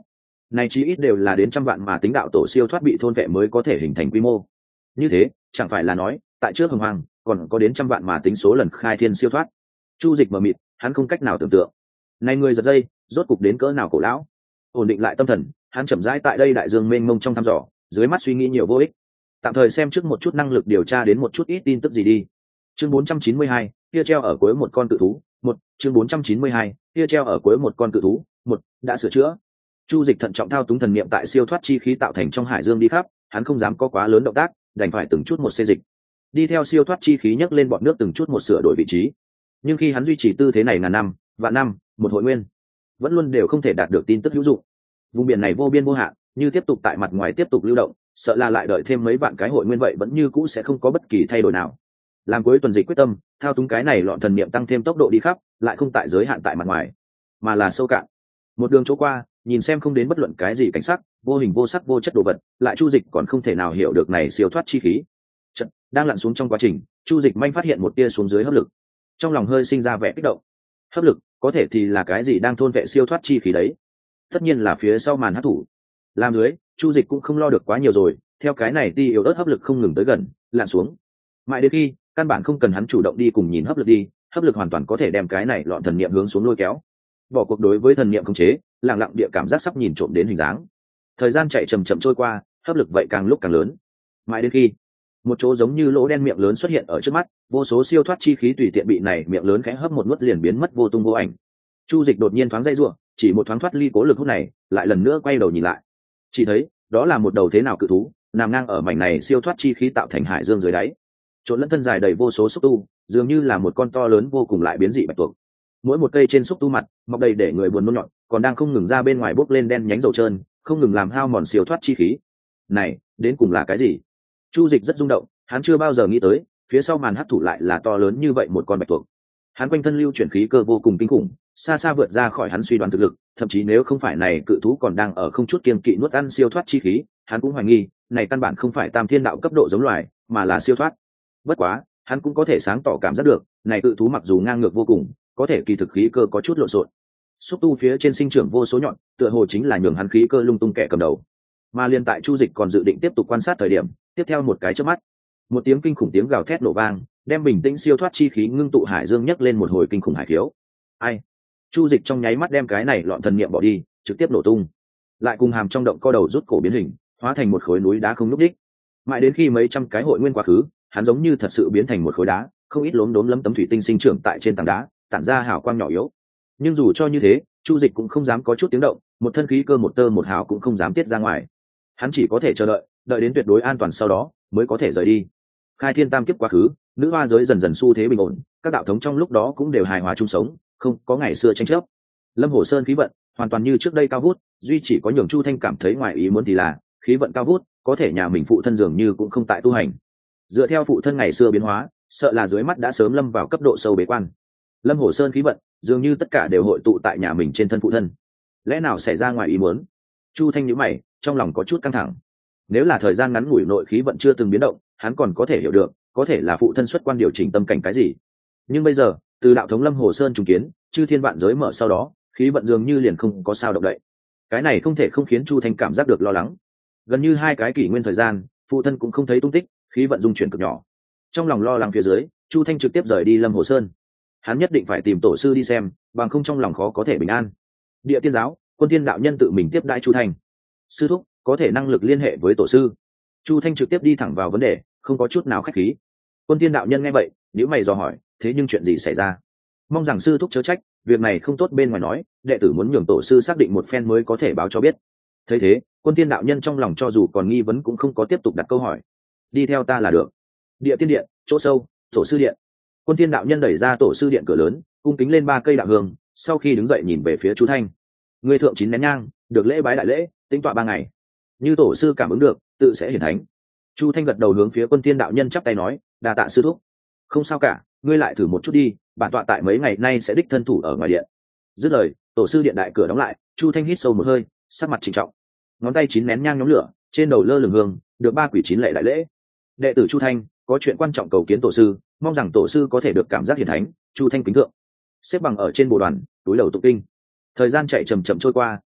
này chí ít đều là đến trăm vạn mà tính đạo tổ siêu thoát bị thôn vệ mới có thể hình thành quy mô. Như thế chẳng phải là nói tại trước hồng hoàng còn có đến trăm vạn mà tính số lần khai thiên siêu thoát. Chu Dịch mờ mịt, hắn không cách nào tưởng tượng này người giật dây rốt cục đến cỡ nào cổ lão. Ổn định lại tâm thần, hắn chậm rãi tại đây đại dương mênh mông trong thăm dò, dưới mắt suy nghĩ nhiều vô ích, tạm thời xem trước một chút năng lực điều tra đến một chút ít tin tức gì đi. Chương bốn trăm chín mươi hai, kia treo ở cuối một con cự thú, một, chương bốn trăm chín mươi hai, kia treo ở cuối một con cự thú, một, đã sửa chữa. Chu Dịch thận trọng thao túng thần niệm tại siêu thoát chi khí tạo thành trong hải dương đi khắp, hắn không dám có quá lớn động tác, đành phải từng chút một xê dịch. Đi theo siêu thoát chi khí nhấc lên bọn nước từng chút một sửa đổi vị trí. Nhưng khi hắn duy trì tư thế này ngàn năm, vạn năm, một hội nguyên, vẫn luôn đều không thể đạt được tin tức hữu dụng. Vùng biển này vô biên vô hạn, như tiếp tục tại mặt ngoài tiếp tục lưu động, sợ là lại đợi thêm mấy vạn cái hội nguyên vậy vẫn như cũ sẽ không có bất kỳ thay đổi nào. Làm cuối tuần dịch quyết tâm, thao túng cái này lọn thần niệm tăng thêm tốc độ đi khắp, lại không tại giới hạn tại mặt ngoài, mà là sâu cạn. Một đường chỗ qua, nhìn xem không đến bất luận cái gì cảnh sắc, vô hình vô sắc vô chất đồ vật, lại Chu Dịch còn không thể nào hiểu được này siêu thoát chi khí. Chợt, đang lặn xuống trong quá trình, Chu Dịch manh phát hiện một tia xuống dưới hấp lực. Trong lòng hơi sinh ra vẻ kích động. Hấp lực, có thể thì là cái gì đang thôn vệ siêu thoát chi khí đấy? Tất nhiên là phía sau màn hấp thủ. Làm dưới, Chu Dịch cũng không lo được quá nhiều rồi, theo cái này ti yếu ớt hấp lực không ngừng tới gần, lặn xuống. Mãi đến khi, căn bản không cần hắn chủ động đi cùng nhìn hấp lực đi, hấp lực hoàn toàn có thể đem cái này lọn thần niệm hướng xuống lôi kéo. Bỏ cuộc đối với thần niệm khống chế, lặng lặng địa cảm giác sắp nhìn trộm đến hình dáng. Thời gian chạy chậm chậm trôi qua, hấp lực vậy càng lúc càng lớn. Mãi đến khi, một chỗ giống như lỗ đen miệng lớn xuất hiện ở trước mắt, vô số siêu thoát chi khí tùy tiện bị này miệng lớn khẽ hấp một nuốt liền biến mất vô tung vô ảnh. Chu Dịch đột nhiên thoáng dây rủa, chỉ một thoáng thoát ly cố lực hút này, lại lần nữa quay đầu nhìn lại. Chỉ thấy, đó là một đầu thế nào cự thú, nằm ngang ở mảnh này siêu thoát chi khí tạo thành hải dương dưới đáy. Trộn lẫn thân dài đầy vô số xúc tu, dường như là một con to lớn vô cùng lại biến dị bạch tuộc. Mỗi một cây trên xúc tu mặt, mọc đầy để người buồn nôn nhọn, còn đang không ngừng ra bên ngoài bốc lên đen nhánh dầu trơn, không ngừng làm hao mòn siêu thoát chi khí. Này, đến cùng là cái gì? Chu Dịch rất rung động, hắn chưa bao giờ nghĩ tới, phía sau màn hấp thụ lại là to lớn như vậy một con bạch tuộc. Hắn quanh thân lưu chuyển khí cơ vô cùng kinh khủng, xa xa vượt ra khỏi hắn suy đoán thực lực, thậm chí nếu không phải này cự thú còn đang ở không chút kiêng kỵ nuốt ăn siêu thoát chi khí, hắn cũng hoài nghi, này căn bản không phải tam thiên đạo cấp độ giống loài, mà là siêu thoát. Bất quá, hắn cũng có thể sáng tỏ cảm giác được, này cự thú mặc dù ngang ngược vô cùng, có thể kỳ thực khí cơ có chút lộn xộn. Xúc tu phía trên sinh trưởng vô số nhọn, tựa hồ chính là nhường hắn khí cơ lung tung kẻ cầm đầu. Mà liên tại Chu Dịch còn dự định tiếp tục quan sát thời điểm, tiếp theo một cái chớp mắt, một tiếng kinh khủng tiếng gào thét nổ vang, đem bình tĩnh siêu thoát chi khí ngưng tụ hải dương nhấc lên một hồi kinh khủng hải khiếu. Ai? Chu Dịch trong nháy mắt đem cái này lọn thần niệm bỏ đi, trực tiếp nổ tung. Lại cùng hàm trong động co đầu rút cổ biến hình, hóa thành một khối núi đá không lúc đích. Mãi đến khi mấy trăm cái hội nguyên quá khứ, hắn giống như thật sự biến thành một khối đá, không ít lốm đốm lấm tấm thủy tinh sinh trưởng tại trên tảng đá, tản ra hào quang nhỏ yếu. Nhưng dù cho như thế, Chu Dịch cũng không dám có chút tiếng động, một thân khí cơ một tơ một hào cũng không dám tiết ra ngoài. Hắn chỉ có thể chờ đợi, đợi đến tuyệt đối an toàn sau đó, mới có thể rời đi. Khai thiên tam kiếp quá khứ, nữ hoa giới dần dần xu thế bình ổn, các đạo thống trong lúc đó cũng đều hài hòa chung sống, không có ngày xưa tranh chấp. Lâm Hồ Sơn khí vận hoàn toàn như trước đây cao vút, duy chỉ có nhường Chu Thanh cảm thấy ngoài ý muốn thì là khí vận cao vút, có thể nhà mình phụ thân dường như cũng không tại tu hành. Dựa theo phụ thân ngày xưa biến hóa, sợ là dưới mắt đã sớm lâm vào cấp độ sâu bế quan. Lâm Hồ Sơn khí vận dường như tất cả đều hội tụ tại nhà mình trên thân phụ thân. Lẽ nào xảy ra ngoài ý muốn? Chu Thanh nhíu mày, trong lòng có chút căng thẳng. Nếu là thời gian ngắn ngủi nội khí vận chưa từng biến động, hắn còn có thể hiểu được, có thể là phụ thân xuất quan điều chỉnh tâm cảnh cái gì. Nhưng bây giờ, từ đạo thống Lâm Hồ Sơn trùng kiến, chư thiên vạn giới mở sau đó, khí vận dường như liền không có sao động đậy. Cái này không thể không khiến Chu Thanh cảm giác được lo lắng. Gần như hai cái kỷ nguyên thời gian, phụ thân cũng không thấy tung tích, khí vận dung chuyển cực nhỏ. Trong lòng lo lắng phía dưới, Chu Thanh trực tiếp rời đi Lâm Hồ Sơn. Hắn nhất định phải tìm tổ sư đi xem, bằng không trong lòng khó có thể bình an. Địa Tiên giáo, Quân Tiên đạo nhân tự mình tiếp đãi Chu Thanh. Sư thúc, có thể năng lực liên hệ với tổ sư. Chu Thanh trực tiếp đi thẳng vào vấn đề, không có chút nào khách khí. Quân Tiên đạo nhân nghe vậy, nếu mày dò hỏi, thế nhưng chuyện gì xảy ra? Mong rằng sư thúc chớ trách, việc này không tốt bên ngoài nói, đệ tử muốn nhường tổ sư xác định một phen mới có thể báo cho biết. Thấy thế, Quân Tiên đạo nhân trong lòng cho dù còn nghi vấn cũng không có tiếp tục đặt câu hỏi. Đi theo ta là được. Địa Tiên điện, chỗ sâu, tổ sư điện. Quân Tiên đạo nhân đẩy ra tổ sư điện cửa lớn, cung kính lên ba cây đạo hương, sau khi đứng dậy nhìn về phía Chu Thanh. Người thượng chín nén nhang, được lễ bái đại lễ, tính tọa ba ngày. Như tổ sư cảm ứng được, tự sẽ hiển thánh. Chu Thanh gật đầu hướng phía Quân Tiên đạo nhân chắp tay nói, đa tạ sư thúc. Không sao cả, ngươi lại thử một chút đi, bản tọa tại mấy ngày nay sẽ đích thân thủ ở ngoài điện. Dứt lời, tổ sư điện đại cửa đóng lại, Chu Thanh hít sâu một hơi, sắc mặt trịnh trọng. Ngón tay chín nén nhang nhóm lửa, trên đầu lơ lửng hương, được ba quỷ chín lệ đại lễ. Đệ tử Chu Thanh có chuyện quan trọng cầu kiến tổ sư, mong rằng tổ sư có thể được cảm giác hiển thánh. Chu Thanh kính thượng, xếp bằng ở trên bộ đoàn, túi đầu tụng kinh. Thời gian chạy chậm chậm trôi qua,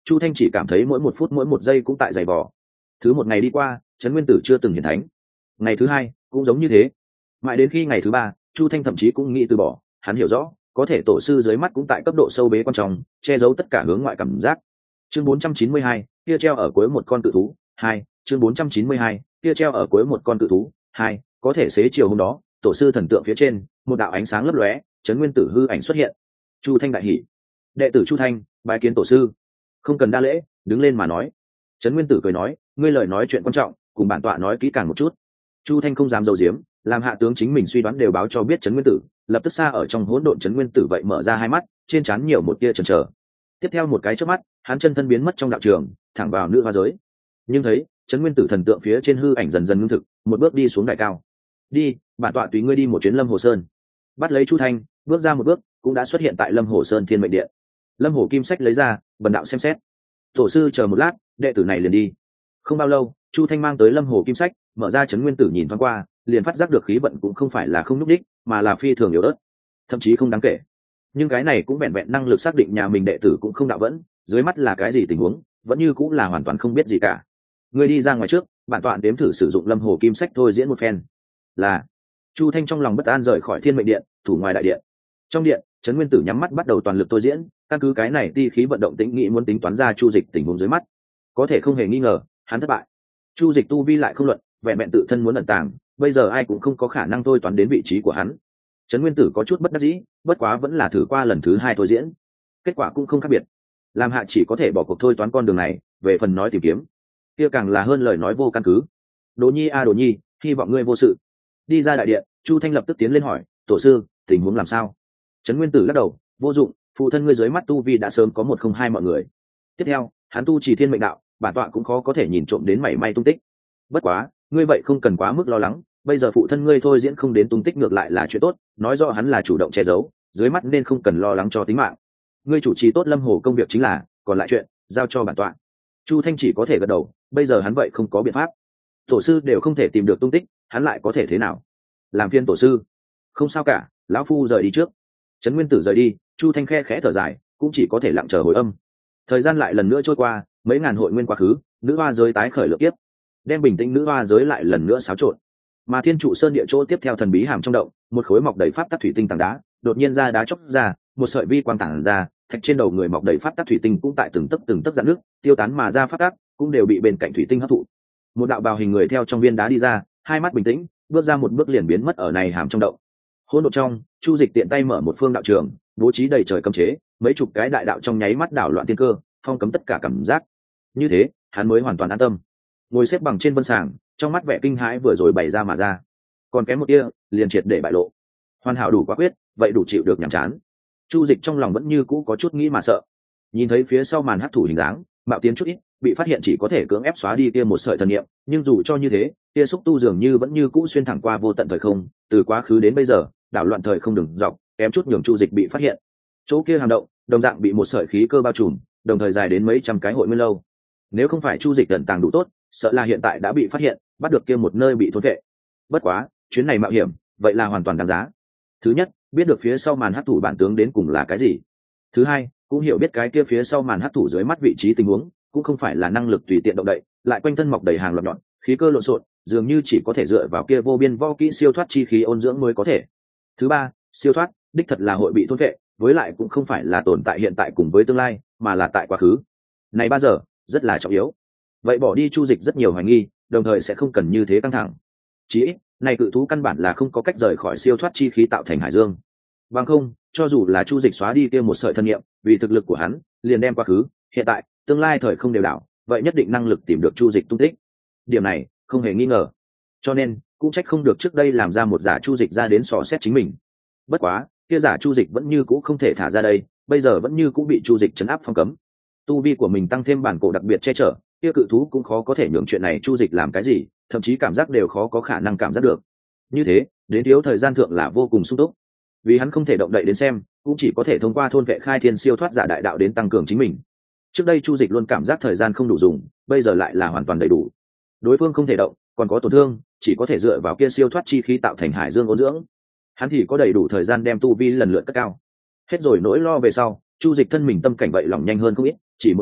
Chu Thanh chỉ cảm thấy mỗi một phút mỗi một giây cũng tại giày vò. Thứ một ngày đi qua, Trấn Nguyên Tử chưa từng hiện thánh. Ngày thứ hai cũng giống như thế, mãi đến khi ngày thứ ba, Chu Thanh thậm chí cũng nghĩ từ bỏ. Hắn hiểu rõ, có thể tổ sư dưới mắt cũng tại cấp độ sâu bế quan trọng, che giấu tất cả hướng ngoại cảm giác. Chương bốn trăm chín mươi hai, kia treo ở cuối một con cự thú. Hai, chương bốn trăm chín mươi hai, kia treo ở cuối một con cự thú. Hai, có thể xế chiều hôm đó, tổ sư thần tượng phía trên, một đạo ánh sáng lấp lóe, Trấn Nguyên Tử hư ảnh xuất hiện. Chu Thanh đại hỉ. Đệ tử Chu Thanh, bái kiến tổ sư. Không cần đa lễ, đứng lên mà nói. Trấn Nguyên Tử cười nói, ngươi lời nói chuyện quan trọng, cùng bản tọa nói kỹ càng một chút. Chu Thanh không dám giấu giếm, làm hạ tướng chính mình suy đoán đều báo cho biết Trấn Nguyên Tử, lập tức xa ở trong hỗn độn Trấn Nguyên Tử vậy mở ra hai mắt, trên trán nhiều một tia chần chờ. Tiếp theo một cái chớp mắt, hắn chân thân biến mất trong đạo trường, thẳng vào nữ hoa giới. Nhưng thấy Trấn Nguyên Tử thần tượng phía trên hư ảnh dần dần ngưng thực, một bước đi xuống đại cao. Đi, bản tọa tùy ngươi đi một chuyến Lâm Hồ Sơn. Bắt lấy Chu Thanh, bước ra một bước, cũng đã xuất hiện tại Lâm Hồ Sơn Thiên Mệnh Điện. Lâm Hồ Kim Sách lấy ra, bần đạo xem xét. Tổ sư chờ một lát, đệ tử này liền đi. Không bao lâu, Chu Thanh mang tới Lâm Hồ Kim Sách, mở ra Trấn Nguyên Tử nhìn thoáng qua, liền phát giác được khí vận cũng không phải là không núc đích, mà là phi thường yếu ớt, thậm chí không đáng kể. Nhưng cái này cũng vẹn vẹn năng lực xác định nhà mình đệ tử cũng không đạo vẫn, dưới mắt là cái gì tình huống, vẫn như cũng là hoàn toàn không biết gì cả. Người đi ra ngoài trước, bản tọa đếm thử sử dụng Lâm Hồ Kim Sách thôi diễn một phen. Là. Chu Thanh trong lòng bất an rời khỏi Thiên Mệnh Điện, thủ ngoài đại điện. Trong điện, Trấn Nguyên Tử nhắm mắt bắt đầu toàn lực thôi diễn, căn cứ cái này ti khí vận động tĩnh nghĩ muốn tính toán ra Chu Dịch tình huống dưới mắt. Có thể không hề nghi ngờ, hắn thất bại. Chu Dịch tu vi lại không luận, vẹn vẹn tự thân muốn ẩn tàng, bây giờ ai cũng không có khả năng thôi toán đến vị trí của hắn. Trấn Nguyên Tử có chút bất đắc dĩ, bất quá vẫn là thử qua lần thứ hai thôi diễn, kết quả cũng không khác biệt. Làm hạ chỉ có thể bỏ cuộc thôi toán con đường này, về phần nói tìm kiếm, kia càng là hơn lời nói vô căn cứ. Đỗ Nhi a à Đỗ Nhi, hy vọng ngươi vô sự. Đi ra đại điện, Chu Thanh lập tức tiến lên hỏi, tổ sư, tình huống làm sao? Trấn Nguyên Tử lắc đầu, vô dụng, phụ thân ngươi dưới mắt tu vi đã sớm có một không hai mọi người. Tiếp theo, hắn tu trì Thiên Mệnh Đạo, bản tọa cũng khó có thể nhìn trộm đến mảy may tung tích. Bất quá, ngươi vậy không cần quá mức lo lắng, bây giờ phụ thân ngươi thôi diễn không đến tung tích ngược lại là chuyện tốt, nói rõ hắn là chủ động che giấu, dưới mắt nên không cần lo lắng cho tính mạng. Ngươi chủ trì tốt Lâm Hồ công việc chính là, còn lại chuyện giao cho bản tọa. Chu Thanh chỉ có thể gật đầu, bây giờ hắn vậy không có biện pháp. Tổ sư đều không thể tìm được tung tích, hắn lại có thể thế nào? Làm phiên tổ sư. Không sao cả, lão phu rời đi trước. Trấn Nguyên Tử rời đi, Chu Thanh khe khẽ thở dài, cũng chỉ có thể lặng chờ hồi âm. Thời gian lại lần nữa trôi qua, mấy ngàn hội nguyên quá khứ, nữ hoa giới tái khởi lượng tiếp, đem bình tĩnh nữ hoa giới lại lần nữa xáo trộn. Mà Thiên Trụ Sơn địa chỗ tiếp theo thần bí hàm trong động, một khối mọc đầy pháp tắc thủy tinh tảng đá, đột nhiên ra đá chốc ra, một sợi vi quang tảng ra, thạch trên đầu người mọc đầy pháp tắc thủy tinh cũng tại từng tấc từng tấc rạn nước, tiêu tán mà ra pháp tắc, cũng đều bị bên cạnh thủy tinh hấp thụ. Một đạo bào hình người theo trong viên đá đi ra, hai mắt bình tĩnh, bước ra một bước liền biến mất ở này hàm trong động. Hỗn độn trong, Chu Dịch tiện tay mở một phương đạo trường, bố trí đầy trời cấm chế, mấy chục cái đại đạo trong nháy mắt đảo loạn thiên cơ, phong cấm tất cả cảm giác. Như thế, hắn mới hoàn toàn an tâm. Ngồi xếp bằng trên vân sàng, trong mắt vẻ kinh hãi vừa rồi bày ra mà ra, còn kém một tia liền triệt để bại lộ. Hoàn hảo đủ quả quyết, vậy đủ chịu được nhàm chán. Chu Dịch trong lòng vẫn như cũ có chút nghĩ mà sợ. Nhìn thấy phía sau màn hắc thủ hình dáng, mạo tiến chút ít, bị phát hiện chỉ có thể cưỡng ép xóa đi kia một sợi thần niệm, nhưng dù cho như thế, kia xúc tu dường như vẫn như cũ xuyên thẳng qua vô tận thời không, từ quá khứ đến bây giờ, đảo loạn thời không đừng dọc, kém chút nhường Chu Dịch bị phát hiện. Chỗ kia hàm động, đồng dạng bị một sợi khí cơ bao trùm, đồng thời dài đến mấy trăm cái hội nguyên lâu. Nếu không phải Chu Dịch ẩn tàng đủ tốt, sợ là hiện tại đã bị phát hiện, bắt được kia một nơi bị thôn vệ. Bất quá, chuyến này mạo hiểm, vậy là hoàn toàn đáng giá. Thứ nhất, biết được phía sau màn hắc thủ bản tướng đến cùng là cái gì. Thứ hai, cũng hiểu biết cái kia phía sau màn hắc thủ dưới mắt vị trí tình huống, cũng không phải là năng lực tùy tiện động đậy, lại quanh thân mọc đầy hàng loạt nhọn, khí cơ lộn xộn, dường như chỉ có thể dựa vào kia vô biên võ kỹ siêu thoát chi khí ôn dưỡng mới có thể. Thứ ba, siêu thoát, đích thật là hội bị thôn vệ, với lại cũng không phải là tồn tại hiện tại cùng với tương lai, mà là tại quá khứ. Này ba giờ, rất là trọng yếu. Vậy bỏ đi Chu Dịch rất nhiều hoài nghi, đồng thời sẽ không cần như thế căng thẳng. Chỉ ít, này cự thú căn bản là không có cách rời khỏi siêu thoát chi khí tạo thành hải dương. Bằng không, cho dù là Chu Dịch xóa đi kia một sợi thân niệm, vì thực lực của hắn, liền đem quá khứ, hiện tại, tương lai thời không đều đảo, vậy nhất định năng lực tìm được Chu Dịch tung tích. Điểm này, không hề nghi ngờ. Cho nên, cũng trách không được trước đây làm ra một giả Chu Dịch ra đến xò xét chính mình. Bất quá, kia giả Chu Dịch vẫn như cũ không thể thả ra đây, bây giờ vẫn như cũ bị Chu Dịch trấn áp phong cấm. Tu vi của mình tăng thêm bản cổ đặc biệt che chở, kia cự thú cũng khó có thể nhường chuyện này Chu Dịch làm cái gì, thậm chí cảm giác đều khó có khả năng cảm giác được. Như thế, đến thiếu thời gian thượng là vô cùng sung túc. Vì hắn không thể động đậy đến xem, cũng chỉ có thể thông qua thôn vệ khai thiên siêu thoát giả đại đạo đến tăng cường chính mình. Trước đây Chu Dịch luôn cảm giác thời gian không đủ dùng, bây giờ lại là hoàn toàn đầy đủ. Đối phương không thể động, còn có tổn thương, chỉ có thể dựa vào kia siêu thoát chi khí tạo thành hải dương ôn dưỡng. Hắn thì có đầy đủ thời gian đem tu vi lần lượt cất cao. Hết rồi nỗi lo về sau, Chu Dịch thân mình tâm cảnh vậy lòng nhanh hơn không ít, chỉ một thoáng,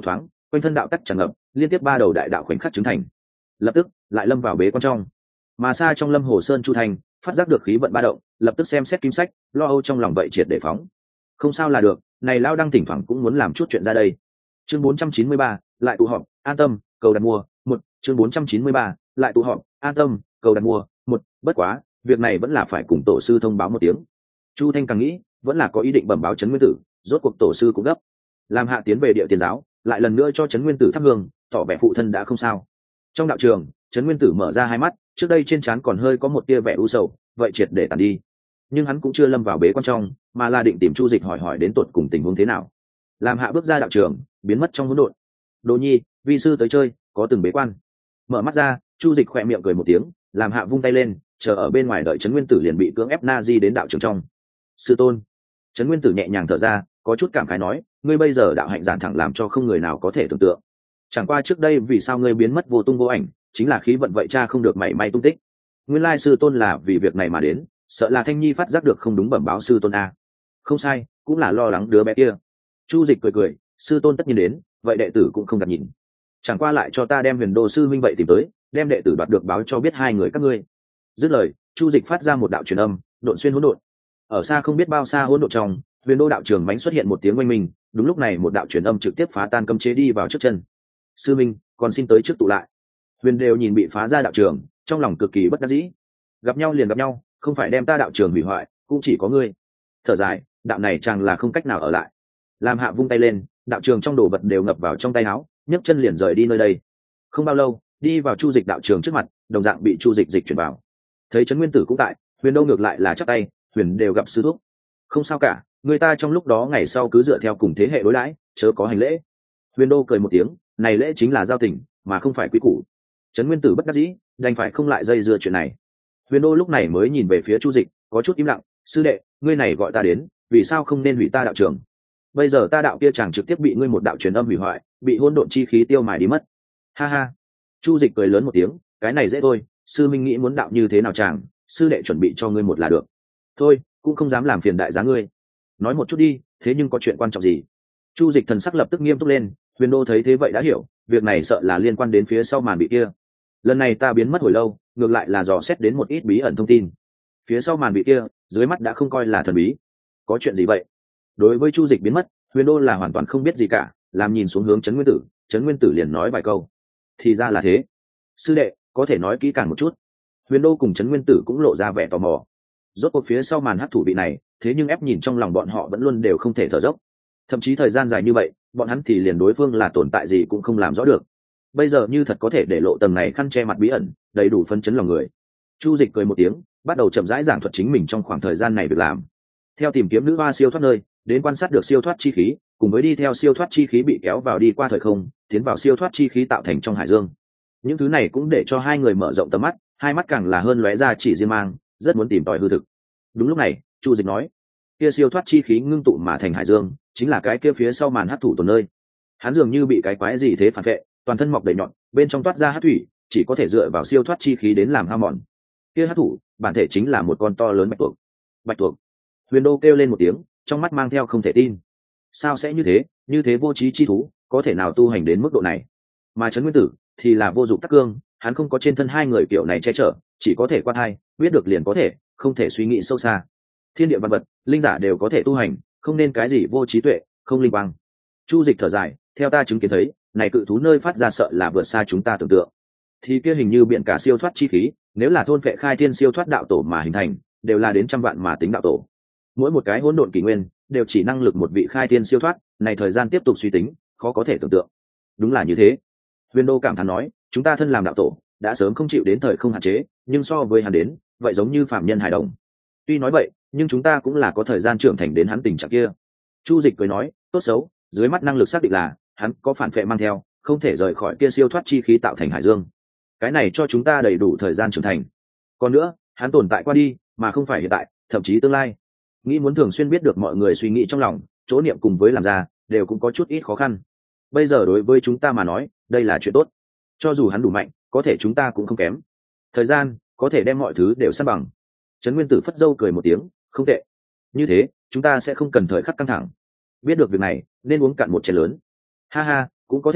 quanh thân đạo tắc tràn ngập, liên tiếp ba đầu đại đạo khoảnh khắc chứng thành, lập tức lại lâm vào bế quan trong. Mà xa trong Lâm Hồ Sơn Chu Thành phát giác được khí vận ba động, lập tức xem xét kim sách, lo âu trong lòng vậy triệt để phóng. Không sao là được, này lao đang thỉnh thoảng cũng muốn làm chút chuyện ra đây. Chương bốn trăm chín mươi ba, lại tụ họp, an tâm, cầu đặt mua, một, chương bốn trăm chín mươi ba, lại tụ họp, an tâm, cầu đặt mua, một, bất quá, việc này vẫn là phải cùng tổ sư thông báo một tiếng. Chu Thanh càng nghĩ, vẫn là có ý định bẩm báo Trấn Nguyên Tử, rốt cuộc tổ sư cũng gấp. Làm hạ tiến về địa tiền giáo, lại lần nữa cho Trấn Nguyên Tử thắp hương, tỏ vẻ phụ thân đã không sao. Trong đạo trường, Trấn Nguyên Tử mở ra hai mắt, trước đây trên trán còn hơi có một tia vẻ u sầu, vậy triệt để tàn đi. Nhưng hắn cũng chưa lâm vào bế quan trong, mà là định tìm Chu Dịch hỏi hỏi đến tột cùng tình huống thế nào. Làm hạ bước ra đạo trường, biến mất trong hỗn độn. Đồ Nhi, vi sư tới chơi, có từng bế quan. Mở mắt ra, Chu Dịch khẽ miệng cười một tiếng, làm hạ vung tay lên, chờ ở bên ngoài đợi Trấn Nguyên Tử liền bị cưỡng ép na di đến đạo trường trong. Sư tôn. Trấn Nguyên Tử nhẹ nhàng thở ra, có chút cảm khái nói, ngươi bây giờ đạo hạnh giản thẳng làm cho không người nào có thể tưởng tượng. Chẳng qua trước đây vì sao ngươi biến mất vô tung vô ảnh, chính là khí vận vậy cha không được mảy may tung tích. Nguyên lai sư tôn là vì việc này mà đến, sợ là Thanh Nhi phát giác được không đúng bẩm báo sư tôn a. Không sai, cũng là lo lắng đứa bé kia. Chu Dịch cười cười, sư tôn tất nhiên đến, vậy đệ tử cũng không đặt nhìn. Chẳng qua lại cho ta đem Huyền Đô sư minh vậy tìm tới, đem đệ tử đoạt được báo cho biết hai người các ngươi. Dứt lời, Chu Dịch phát ra một đạo truyền âm, độn xuyên hỗn độn. Ở xa không biết bao xa hỗn độn trong, Huyền Đô đạo trường bánh xuất hiện một tiếng oanh minh, đúng lúc này một đạo truyền âm trực tiếp phá tan cấm chế đi vào trước chân. Sư minh, còn xin tới trước tụ lại. Huyền đều nhìn bị phá ra đạo trường, trong lòng cực kỳ bất đắc dĩ. Gặp nhau liền gặp nhau, không phải đem ta đạo trường hủy hoại, cũng chỉ có ngươi. Thở dài, đạo này chẳng là không cách nào ở lại. Làm hạ vung tay lên, đạo trường trong đồ vật đều ngập vào trong tay áo, nhấc chân liền rời đi nơi đây. Không bao lâu, đi vào Chu Dịch đạo trường trước mặt, đồng dạng bị Chu Dịch dịch chuyển vào. Thấy Trấn Nguyên Tử cũng tại, Huyền đâu ngược lại là chắp tay, Huyền đều gặp sư thúc. Không sao cả, người ta trong lúc đó ngày sau cứ dựa theo cùng thế hệ đối đãi, chớ có hành lễ. Huyền đô cười một tiếng, này lễ chính là giao tình, mà không phải quý củ. Trấn Nguyên Tử bất đắc dĩ, đành phải không lại dây dưa chuyện này. Huyền đô lúc này mới nhìn về phía Chu Dịch, có chút im lặng, sư đệ, ngươi này gọi ta đến, vì sao không nên hủy ta đạo trường? Bây giờ ta đạo kia chàng trực tiếp bị ngươi một đạo truyền âm hủy hoại, bị hỗn độn chi khí tiêu mài đi mất. Ha ha. Chu Dịch cười lớn một tiếng, cái này dễ thôi, sư minh nghĩ muốn đạo như thế nào chàng, sư đệ chuẩn bị cho ngươi một là được. Thôi, cũng không dám làm phiền đại giá ngươi. Nói một chút đi, thế nhưng có chuyện quan trọng gì? Chu Dịch thần sắc lập tức nghiêm túc lên, Huyền đô thấy thế vậy đã hiểu, việc này sợ là liên quan đến phía sau màn bị kia. Lần này ta biến mất hồi lâu, ngược lại là dò xét đến một ít bí ẩn thông tin. Phía sau màn bị kia, dưới mắt đã không coi là thần bí. Có chuyện gì vậy? Đối với Chu Dịch biến mất, Huyền đô là hoàn toàn không biết gì cả, làm nhìn xuống hướng Trấn Nguyên Tử, Trấn Nguyên Tử liền nói vài câu. Thì ra là thế. Sư đệ, có thể nói kỹ càng một chút. Huyền đô cùng Trấn Nguyên Tử cũng lộ ra vẻ tò mò. Rốt cuộc phía sau màn hắc thủ vị này, thế nhưng ép nhìn trong lòng bọn họ vẫn luôn đều không thể thở dốc. Thậm chí thời gian dài như vậy, bọn hắn thì liền đối phương là tồn tại gì cũng không làm rõ được. Bây giờ như thật có thể để lộ tầng này khăn che mặt bí ẩn, đầy đủ phấn chấn lòng người. Chu Dịch cười một tiếng, bắt đầu chậm rãi giảng thuật chính mình trong khoảng thời gian này việc làm. Theo tìm kiếm nữ hoa siêu thoát nơi, đến quan sát được siêu thoát chi khí, cùng với đi theo siêu thoát chi khí bị kéo vào đi qua thời không, tiến vào siêu thoát chi khí tạo thành trong hải dương. Những thứ này cũng để cho hai người mở rộng tầm mắt, hai mắt càng là hơn lóe ra chỉ riêng mang, rất muốn tìm tòi hư thực. Đúng lúc này, Chu Dịch nói, kia siêu thoát chi khí ngưng tụ mà thành hải dương, chính là cái kia phía sau màn hắc thủ tồn nơi. Hắn dường như bị cái quái gì thế phản vệ, toàn thân mọc đầy nhọn, bên trong toát ra hắc thủy, chỉ có thể dựa vào siêu thoát chi khí đến làm hao mòn. Kia hắc thủ, bản thể chính là một con to lớn bạch tuộc. Bạch tuộc. Huyền đô kêu lên một tiếng, trong mắt mang theo không thể tin. Sao sẽ như thế, như thế vô trí chi thú, có thể nào tu hành đến mức độ này? Mà Trấn Nguyên Tử thì là vô dụng tắc cương, hắn không có trên thân hai người kiểu này che chở, chỉ có thể qua thai, biết được liền có thể, không thể suy nghĩ sâu xa. Thiên địa văn vật, linh giả đều có thể tu hành, không nên cái gì vô trí tuệ, không linh quang. Chu Dịch thở dài, theo ta chứng kiến thấy, này cự thú nơi phát ra sợ là vượt xa chúng ta tưởng tượng. Thì kia hình như biển cả siêu thoát chi khí, nếu là thôn vệ khai thiên siêu thoát đạo tổ mà hình thành, đều là đến trăm vạn mà tính đạo tổ. Mỗi một cái hỗn độn kỷ nguyên, đều chỉ năng lực một vị khai thiên siêu thoát, này thời gian tiếp tục suy tính, khó có thể tưởng tượng. Đúng là như thế. Huyền đô cảm thán nói, chúng ta thân làm đạo tổ, đã sớm không chịu đến thời không hạn chế, nhưng so với hắn đến, vậy giống như phạm nhân hài đồng. Tuy nói vậy, nhưng chúng ta cũng là có thời gian trưởng thành đến hắn tình trạng kia. Chu Dịch cười nói, tốt xấu, dưới mắt năng lực xác định là hắn có phản phệ mang theo, không thể rời khỏi kia siêu thoát chi khí tạo thành hải dương. Cái này cho chúng ta đầy đủ thời gian trưởng thành. Còn nữa, hắn tồn tại qua đi, mà không phải hiện tại, thậm chí tương lai. Nghĩ muốn thường xuyên biết được mọi người suy nghĩ trong lòng, chỗ niệm cùng với làm ra, đều cũng có chút ít khó khăn. Bây giờ đối với chúng ta mà nói, đây là chuyện tốt. Cho dù hắn đủ mạnh, có thể chúng ta cũng không kém. Thời gian có thể đem mọi thứ đều san bằng. Trấn Nguyên Tử phất dâu cười một tiếng, không tệ. Như thế, chúng ta sẽ không cần thời khắc căng thẳng. Biết được việc này, nên uống cạn một chén lớn. Ha ha, cũng có thể,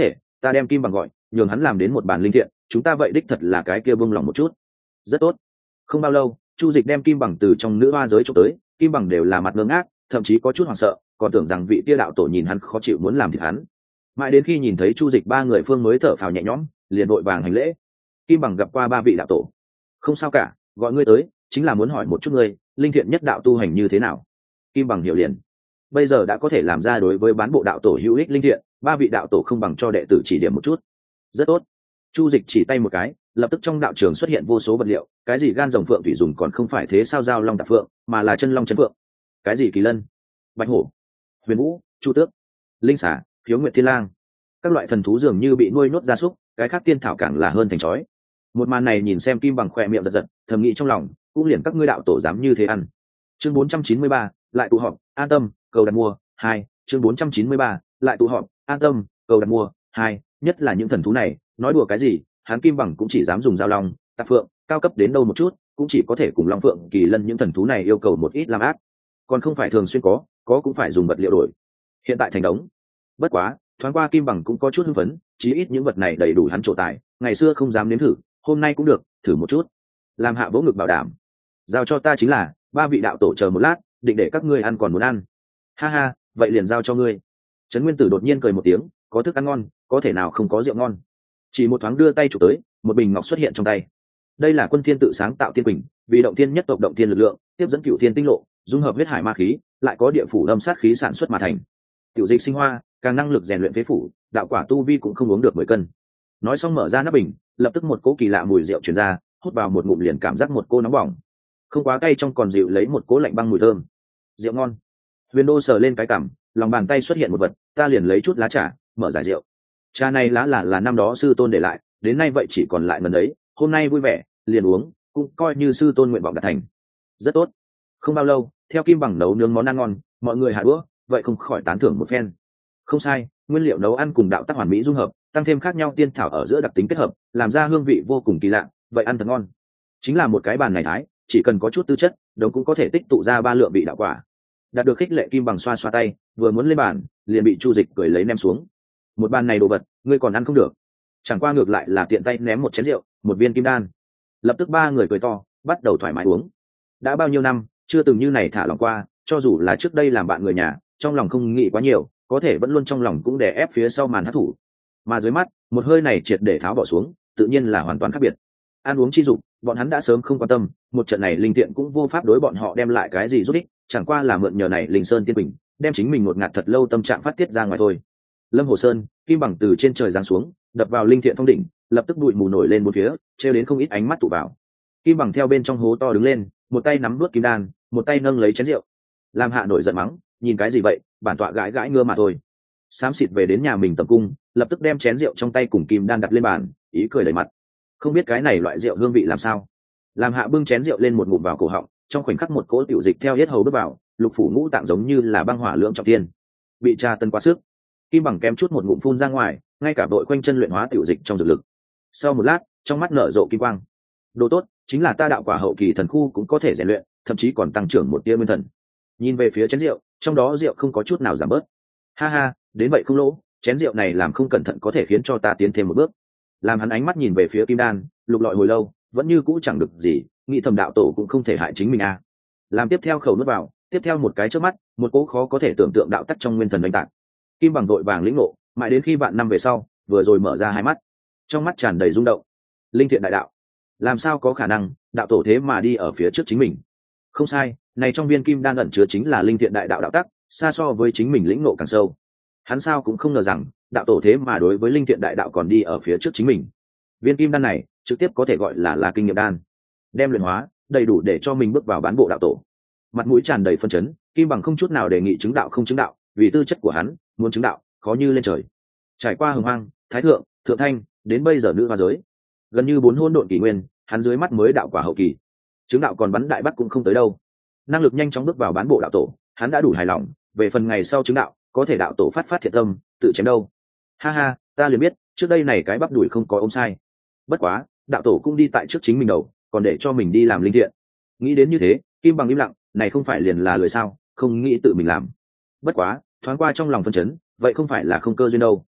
ta đem Kim Bằng gọi, nhường hắn làm đến một bàn linh thiện, chúng ta vậy đích thật là cái kia buông lòng một chút. Rất tốt. Không bao lâu, Chu Dịch đem Kim Bằng từ trong nữ hoa giới chụp tới, Kim Bằng đều là mặt ngơ ngác, thậm chí có chút hoảng sợ, còn tưởng rằng vị kia đạo tổ nhìn hắn khó chịu muốn làm thịt hắn. Mãi đến khi nhìn thấy Chu Dịch ba người phương mới thở phào nhẹ nhõm, liền vội vàng hành lễ. Kim Bằng gặp qua ba vị đạo tổ. Không sao cả, gọi ngươi tới chính là muốn hỏi một chút ngươi, linh thiện nhất đạo tu hành như thế nào. Kim Bằng hiểu liền. Bây giờ đã có thể làm ra đối với bán bộ đạo tổ hữu ích linh thiện, ba vị đạo tổ không bằng cho đệ tử chỉ điểm một chút. Rất tốt. Chu Dịch chỉ tay một cái, lập tức trong đạo trường xuất hiện vô số vật liệu, cái gì gan rồng phượng thủy dùng còn không phải thế sao giao long tạp phượng, mà là chân long chân phượng. Cái gì kỳ lân, bạch hổ, huyền vũ, chu tước, linh xà, khiếu nguyệt thiên lang, các loại thần thú dường như bị nuôi nhốt gia súc, cái khác tiên thảo càng là hơn thành chói. Một màn này nhìn xem Kim Bằng khỏe miệng giật giật, thầm nghĩ trong lòng, cũng liền các ngươi đạo tổ dám như thế ăn. Chương bốn trăm chín mươi ba, lại tụ họp, an tâm, cầu đặt mua. Hai, chương bốn trăm chín mươi ba, lại tụ họp, an tâm, cầu đặt mua. Hai, nhất là những thần thú này, nói đùa cái gì, hắn Kim Bằng cũng chỉ dám dùng giao long, tạp phượng, cao cấp đến đâu một chút, cũng chỉ có thể cùng long phượng, kỳ lân những thần thú này yêu cầu một ít làm ác, còn không phải thường xuyên có, có cũng phải dùng vật liệu đổi. Hiện tại thành đống. Bất quá, thoáng qua Kim Bằng cũng có chút hưng phấn, chí ít những vật này đầy đủ hắn trổ tài, ngày xưa không dám nếm thử, hôm nay cũng được, thử một chút. Làm hạ vỗ ngực bảo đảm, giao cho ta chính là, ba vị đạo tổ chờ một lát, định để các ngươi ăn còn muốn ăn. Ha ha, vậy liền giao cho ngươi. Trấn Nguyên Tử đột nhiên cười một tiếng, có thức ăn ngon, có thể nào không có rượu ngon. Chỉ một thoáng đưa tay chụp tới, một bình ngọc xuất hiện trong tay. Đây là Quân Thiên tự sáng tạo tiên bình, vì động thiên nhất tộc động thiên lực lượng, tiếp dẫn cựu thiên tinh lộ, dung hợp huyết hải ma khí, lại có địa phủ âm sát khí sản xuất mà thành. Tiểu dịch sinh hoa, càng năng lực rèn luyện phế phủ, đạo quả tu vi cũng không uống được mười cân. Nói xong mở ra nắp bình, lập tức một cỗ kỳ lạ mùi rượu truyền ra, hút vào một ngụm liền cảm giác một cô nóng bỏng, không quá cay trong còn dịu lấy một cỗ lạnh băng mùi thơm. Rượu ngon. Huyền Đô sờ lên cái cằm, lòng bàn tay xuất hiện một vật, ta liền lấy chút lá trà, mở giải rượu. Trà này lá là là năm đó sư tôn để lại, đến nay vậy chỉ còn lại ngần ấy, hôm nay vui vẻ, liền uống, cũng coi như sư tôn nguyện vọng đạt thành. Rất tốt. Không bao lâu, theo Kim Bằng nấu nướng món ăn ngon, mọi người hạ đũa, vậy không khỏi tán thưởng một phen. Không sai, nguyên liệu nấu ăn cùng đạo tác hoàn mỹ dung hợp, tăng thêm khác nhau tiên thảo ở giữa đặc tính kết hợp, làm ra hương vị vô cùng kỳ lạ, vậy ăn thật ngon. Chính là một cái bàn này thái, chỉ cần có chút tư chất, đồng cũng có thể tích tụ ra ba lượng vị đạo quả. Đạt được khích lệ, Kim Bằng xoa xoa tay, vừa muốn lên bàn, liền bị Chu Dịch cười lấy ném xuống. Một bàn này đồ vật, ngươi còn ăn không được. Chẳng qua ngược lại là tiện tay ném một chén rượu, một viên kim đan. Lập tức ba người cười to, bắt đầu thoải mái uống. Đã bao nhiêu năm, chưa từng như này thả lòng qua, cho dù là trước đây làm bạn người nhà, trong lòng không nghĩ quá nhiều, có thể vẫn luôn trong lòng cũng đè ép phía sau màn hát thủ. Mà dưới mắt, một hơi này triệt để tháo bỏ xuống, tự nhiên là hoàn toàn khác biệt. Ăn uống chi dục, bọn hắn đã sớm không quan tâm, một trận này linh tiện cũng vô pháp đối bọn họ đem lại cái gì giúp ích, chẳng qua là mượn nhờ này linh sơn tiên bình, đem chính mình ngột ngạt thật lâu tâm trạng phát tiết ra ngoài thôi. Lâm Hồ Sơn, Kim Bằng từ trên trời giáng xuống, đập vào linh thiện phong đỉnh, lập tức bụi mù nổi lên bốn phía, trêu đến không ít ánh mắt tụ vào. Kim Bằng theo bên trong hố to đứng lên, một tay nắm nuốt kim đan, một tay nâng lấy chén rượu. Lam Hạ nổi giận mắng, nhìn cái gì vậy, bản tọa gãi gãi ngơ mà thôi. Xám xịt về đến nhà mình tầm cung, lập tức đem chén rượu trong tay cùng kim đan đặt lên bàn, ý cười đầy mặt. Không biết cái này loại rượu hương vị làm sao. Lam Hạ bưng chén rượu lên một ngụm vào cổ họng, trong khoảnh khắc một cỗ tiểu dịch theo yết hầu bước vào, lục phủ ngũ tạng giống như là băng hỏa lưỡng trọng thiên. Bị tra tân quá sức, Kim Bằng kém chút một ngụm phun ra ngoài, ngay cả đội quanh chân luyện hóa tiểu dịch trong dược lực. Sau một lát, trong mắt nở rộ kim quang. Đồ tốt, chính là ta đạo quả hậu kỳ thần khu cũng có thể rèn luyện, thậm chí còn tăng trưởng một tia nguyên thần. Nhìn về phía chén rượu, trong đó rượu không có chút nào giảm bớt. Ha ha, đến vậy không lỗ, chén rượu này làm không cẩn thận có thể khiến cho ta tiến thêm một bước. Làm hắn ánh mắt nhìn về phía kim đan, lục lọi hồi lâu, vẫn như cũ chẳng được gì, nghĩ thầm đạo tổ cũng không thể hại chính mình à. Làm tiếp theo khẩu nuốt vào, tiếp theo một cái trước mắt, một cỗ khó có thể tưởng tượng đạo tắc trong nguyên thần đánh tạc. Kim Bằng vội vàng lĩnh ngộ, mãi đến khi vạn năm về sau, vừa rồi mở ra hai mắt, trong mắt tràn đầy rung động. Linh thiện đại đạo, làm sao có khả năng đạo tổ thế mà đi ở phía trước chính mình? Không sai, này trong viên kim đan ẩn chứa chính là linh thiện đại đạo đạo tắc, xa so với chính mình lĩnh ngộ càng sâu. Hắn sao cũng không ngờ rằng đạo tổ thế mà đối với linh thiện đại đạo còn đi ở phía trước chính mình. Viên kim đan này trực tiếp có thể gọi là là kinh nghiệm đan, đem luyện hóa đầy đủ để cho mình bước vào bán bộ đạo tổ. Mặt mũi tràn đầy phân chấn, Kim Bằng không chút nào đề nghị chứng đạo không chứng đạo, vì tư chất của hắn muốn chứng đạo khó như lên trời. Trải qua hồng hoang, thái thượng, thượng thanh, đến bây giờ nữ hoa giới, gần như bốn hôn độn kỷ nguyên, hắn dưới mắt mới đạo quả hậu kỳ, chứng đạo còn bắn đại bắc cũng không tới đâu. Năng lực nhanh chóng bước vào bán bộ đạo tổ, hắn đã đủ hài lòng. Về phần ngày sau chứng đạo, có thể đạo tổ phát phát thiện tâm tự chém đâu. Ha ha, ta liền biết trước đây này cái bắp đùi không có ôm sai. Bất quá đạo tổ cũng đi tại trước chính mình đầu, còn để cho mình đi làm linh thiện. Nghĩ đến như thế, Kim Bằng im lặng, này không phải liền là lời sao, không nghĩ tự mình làm. Bất quá thoáng qua trong lòng phân chấn, vậy không phải là không cơ duyên đâu.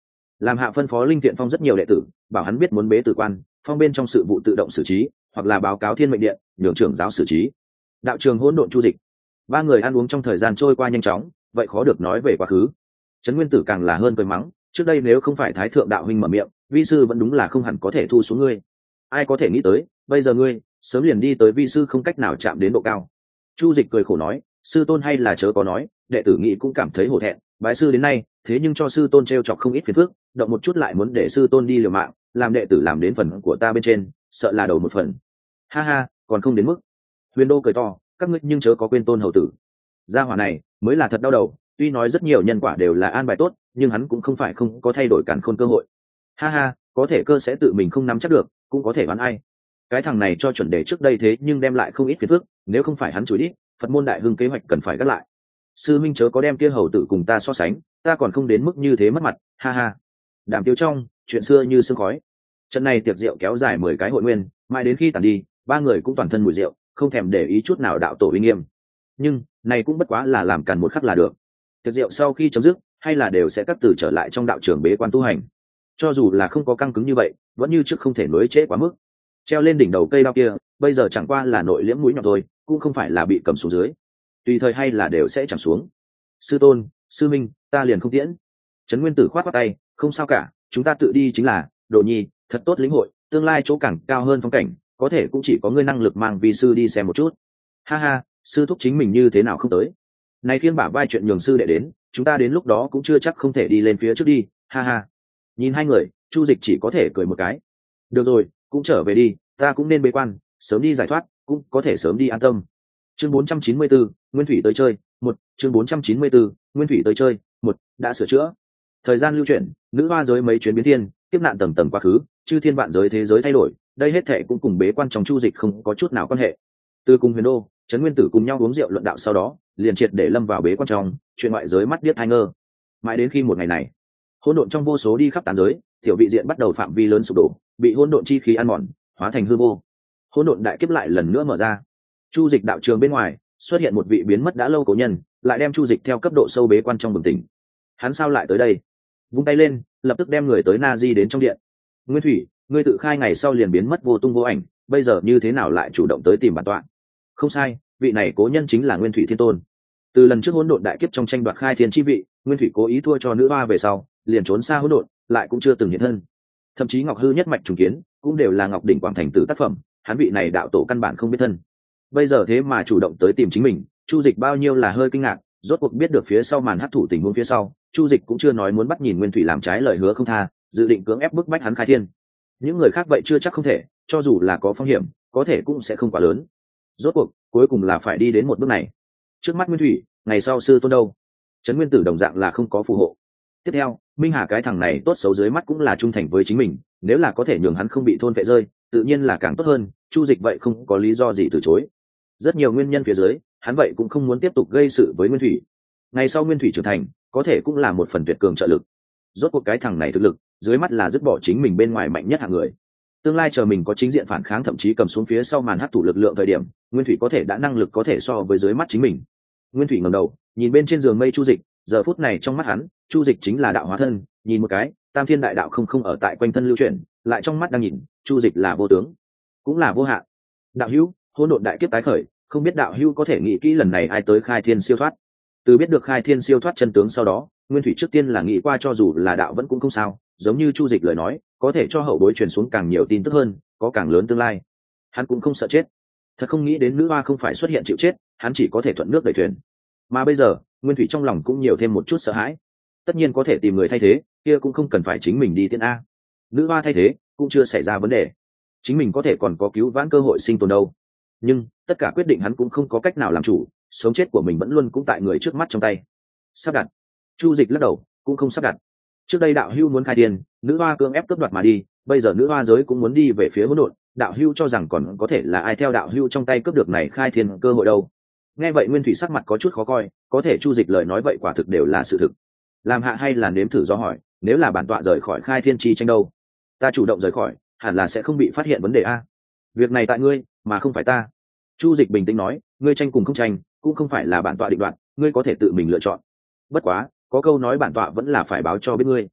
làm hạ phân phó linh thiện phong rất nhiều đệ tử, bảo hắn biết muốn bế tử quan, phong bên trong sự vụ tự động xử trí, hoặc là báo cáo thiên mệnh điện nhường trưởng giáo xử trí. Đạo trường hỗn độn chu dịch, ba người ăn uống trong thời gian trôi qua nhanh chóng, vậy khó được nói về quá khứ. Trấn Nguyên Tử càng là hơn cười mắng, trước đây nếu không phải thái thượng đạo huynh mở miệng, vi sư vẫn đúng là không hẳn có thể thu xuống ngươi. Ai có thể nghĩ tới, bây giờ ngươi sớm liền đi tới vi sư không cách nào chạm đến độ cao. Chu dịch cười khổ nói, sư tôn hay là chớ có nói, đệ tử nghĩ cũng cảm thấy hổ thẹn, bái sư đến nay thế nhưng cho sư tôn t r e o chọc không ít phiền phức, động một chút lại muốn để sư tôn đi liều mạng, làm đệ tử làm đến phần của ta bên trên, sợ là đầu một phần. Ha ha, còn không đến mức. Huyền Đô cười to, các ngươi nhưng chớ có quên tôn hầu tử. Gia hỏa này mới là thật đau đầu, tuy nói rất nhiều nhân quả đều là an bài tốt, nhưng hắn cũng không phải không có thay đổi càn khôn cơ hội. Ha ha, có thể cơ sẽ tự mình không nắm chắc được, cũng có thể đoán ai. Cái thằng này cho chuẩn đề trước đây thế nhưng đem lại không ít phiền phức, nếu không phải hắn chối ít, Phật môn đại hưng kế hoạch cần phải gác lại. Sư minh chớ có đem kia hầu tử cùng ta so sánh, ta còn không đến mức như thế mất mặt. Ha ha. Đàm Tiêu trong, chuyện xưa như sương khói. Trận này tiệc rượu kéo dài mười cái hội nguyên, mãi đến khi tàn đi, ba người cũng toàn thân mùi rượu, không thèm để ý chút nào đạo tổ uy nghiêm. Nhưng này cũng bất quá là làm càn một khắc là được. Tiệc rượu sau khi chấm dứt, hay là đều sẽ cắt từ trở lại trong đạo trường bế quan tu hành. Cho dù là không có căng cứng như vậy, vẫn như trước không thể nối trễ quá mức. Treo lên đỉnh đầu cây đao kia, bây giờ chẳng qua là nội liễm mũi nhọn thôi, cũng không phải là bị cầm xuống dưới. Tùy thời hay là đều sẽ chẳng xuống. Sư tôn, sư minh, ta liền không tiễn. Trấn Nguyên Tử khoát khoát tay, không sao cả, chúng ta tự đi chính là. Đồ nhi, thật tốt lĩnh hội, tương lai chỗ càng cao hơn phong cảnh, có thể cũng chỉ có ngươi năng lực mang vi sư đi xem một chút. Ha ha, sư thúc chính mình như thế nào không tới? Này khiêng bả vai chuyện nhường sư đệ đến, chúng ta đến lúc đó cũng chưa chắc không thể đi lên phía trước đi. Ha ha. Nhìn hai người, Chu Dịch chỉ có thể cười một cái. Được rồi, cũng trở về đi, ta cũng nên bế quan, sớm đi giải thoát, cũng có thể sớm đi an tâm. Chương bốn trăm chín mươi tư, Nguyên Thủy tới chơi, một. Chương bốn trăm chín mươi tư, Nguyên Thủy tới chơi, một. Đã sửa chữa. Thời gian lưu chuyển, nữ hoa giới mấy chuyến biến thiên, tiếp nạn tầm tầm quá khứ, chư thiên vạn giới thế giới thay đổi, đây hết thảy cũng cùng bế quan trong Chu Dịch không có chút nào quan hệ. Từ cùng Huyền Đô, Trấn Nguyên Tử cùng nhau uống rượu luận đạo sau đó, liền triệt để lâm vào bế quan trong, chuyện ngoại giới mắt điếc tai ngơ. Mãi đến khi một ngày này, hỗn độn trong vô số đi khắp tán giới, tiểu vị diện bắt đầu phạm vi lớn sụp đổ, bị hỗn độn chi khí ăn mòn, hóa thành hư vô. Hỗn độn đại kiếp lại lần nữa mở ra. Chu Dịch đạo trường bên ngoài xuất hiện một vị biến mất đã lâu cố nhân, lại đem Chu Dịch theo cấp độ sâu bế quan trong bừng tỉnh. Hắn sao lại tới đây? Vung tay lên, lập tức đem người tới Na Di đến trong điện. Nguyên Thủy, ngươi tự khai ngày sau liền biến mất vô tung vô ảnh, bây giờ như thế nào lại chủ động tới tìm bản tọa? Không sai, vị này cố nhân chính là Nguyên Thủy Thiên Tôn. Từ lần trước hỗn độn đại kiếp trong tranh đoạt khai thiên chi vị, Nguyên Thủy cố ý thua cho nữ hoa về sau, liền trốn xa hỗn độn, lại cũng chưa từng hiện thân. Thậm chí Ngọc Hư nhất mạch trùng kiến, cũng đều là Ngọc đỉnh quảng thành tử tác phẩm, hắn vị này đạo tổ căn bản không biết thân. Bây giờ thế mà chủ động tới tìm chính mình, Chu Dịch bao nhiêu là hơi kinh ngạc, rốt cuộc biết được phía sau màn hắc thủ tình huống phía sau, Chu Dịch cũng chưa nói muốn bắt nhìn Nguyên Thủy làm trái lời hứa không tha, dự định cưỡng ép bức bách hắn khai thiên. Những người khác vậy chưa chắc không thể, cho dù là có phong hiểm, có thể cũng sẽ không quá lớn. Rốt cuộc, cuối cùng là phải đi đến một bước này. Trước mắt Nguyên Thủy, ngày sau sư tôn đâu? Trấn Nguyên Tử đồng dạng là không có phù hộ. Tiếp theo, Minh Hà cái thằng này tốt xấu dưới mắt cũng là trung thành với chính mình, nếu là có thể nhường hắn không bị thôn phệ rơi, tự nhiên là càng tốt hơn. Chu Dịch vậy không có lý do gì từ chối. Rất nhiều nguyên nhân phía dưới, hắn vậy cũng không muốn tiếp tục gây sự với Nguyên Thủy. Ngày sau Nguyên Thủy trưởng thành, có thể cũng là một phần tuyệt cường trợ lực. Rốt cuộc cái thằng này thực lực, dưới mắt là dứt bỏ chính mình bên ngoài mạnh nhất hạng người. Tương lai chờ mình có chính diện phản kháng, thậm chí cầm xuống phía sau màn hắc thủ lực lượng thời điểm, Nguyên Thủy có thể đã năng lực có thể so với dưới mắt chính mình. Nguyên Thủy ngẩng đầu, nhìn bên trên giường mây Chu Dịch, giờ phút này trong mắt hắn, Chu Dịch chính là đạo hóa thân, nhìn một cái, Tam Thiên đại đạo không không ở tại quanh thân lưu chuyển, lại trong mắt đang nhìn, Chu Dịch là vô tướng, cũng là vô hạn. Đạo hữu, hỗn độn đại kiếp tái khởi, không biết đạo hữu có thể nghĩ kỹ lần này ai tới khai thiên siêu thoát. Từ biết được khai thiên siêu thoát chân tướng sau đó, Nguyên Thủy trước tiên là nghĩ qua cho dù là đạo vẫn cũng không sao, giống như Chu Dịch lời nói, có thể cho hậu bối truyền xuống càng nhiều tin tức hơn, có càng lớn tương lai. Hắn cũng không sợ chết. Thật không nghĩ đến nữ hoa không phải xuất hiện chịu chết, hắn chỉ có thể thuận nước đẩy thuyền. Mà bây giờ, Nguyên Thủy trong lòng cũng nhiều thêm một chút sợ hãi. Tất nhiên có thể tìm người thay thế, kia cũng không cần phải chính mình đi tiên a. Nữ hoa thay thế, cũng chưa xảy ra vấn đề. Chính mình có thể còn có cứu vãn cơ hội sinh tồn đâu. Nhưng, tất cả quyết định hắn cũng không có cách nào làm chủ, sống chết của mình vẫn luôn cũng tại người trước mắt trong tay. Sắp đặt. Chu Dịch lắc đầu, cũng không sắp đặt. Trước đây đạo hưu muốn khai tiền, nữ hoa cưỡng ép cướp đoạt mà đi, bây giờ nữ hoa giới cũng muốn đi về phía hỗn độn, đạo hưu cho rằng còn có thể là ai theo đạo hưu trong tay cướp được này khai thiên cơ hội đâu. Nghe vậy Nguyên Thủy sắc mặt có chút khó coi, có thể Chu Dịch lời nói vậy quả thực đều là sự thực. Làm hạ hay là nếm thử do hỏi, nếu là bản tọa rời khỏi khai thiên chi tranh đâu? Ta chủ động rời khỏi, hẳn là sẽ không bị phát hiện vấn đề a. Việc này tại ngươi, mà không phải ta. Chu Dịch bình tĩnh nói, ngươi tranh cùng không tranh, cũng không phải là bản tọa định đoạt, ngươi có thể tự mình lựa chọn. Bất quá, có câu nói bản tọa vẫn là phải báo cho biết ngươi.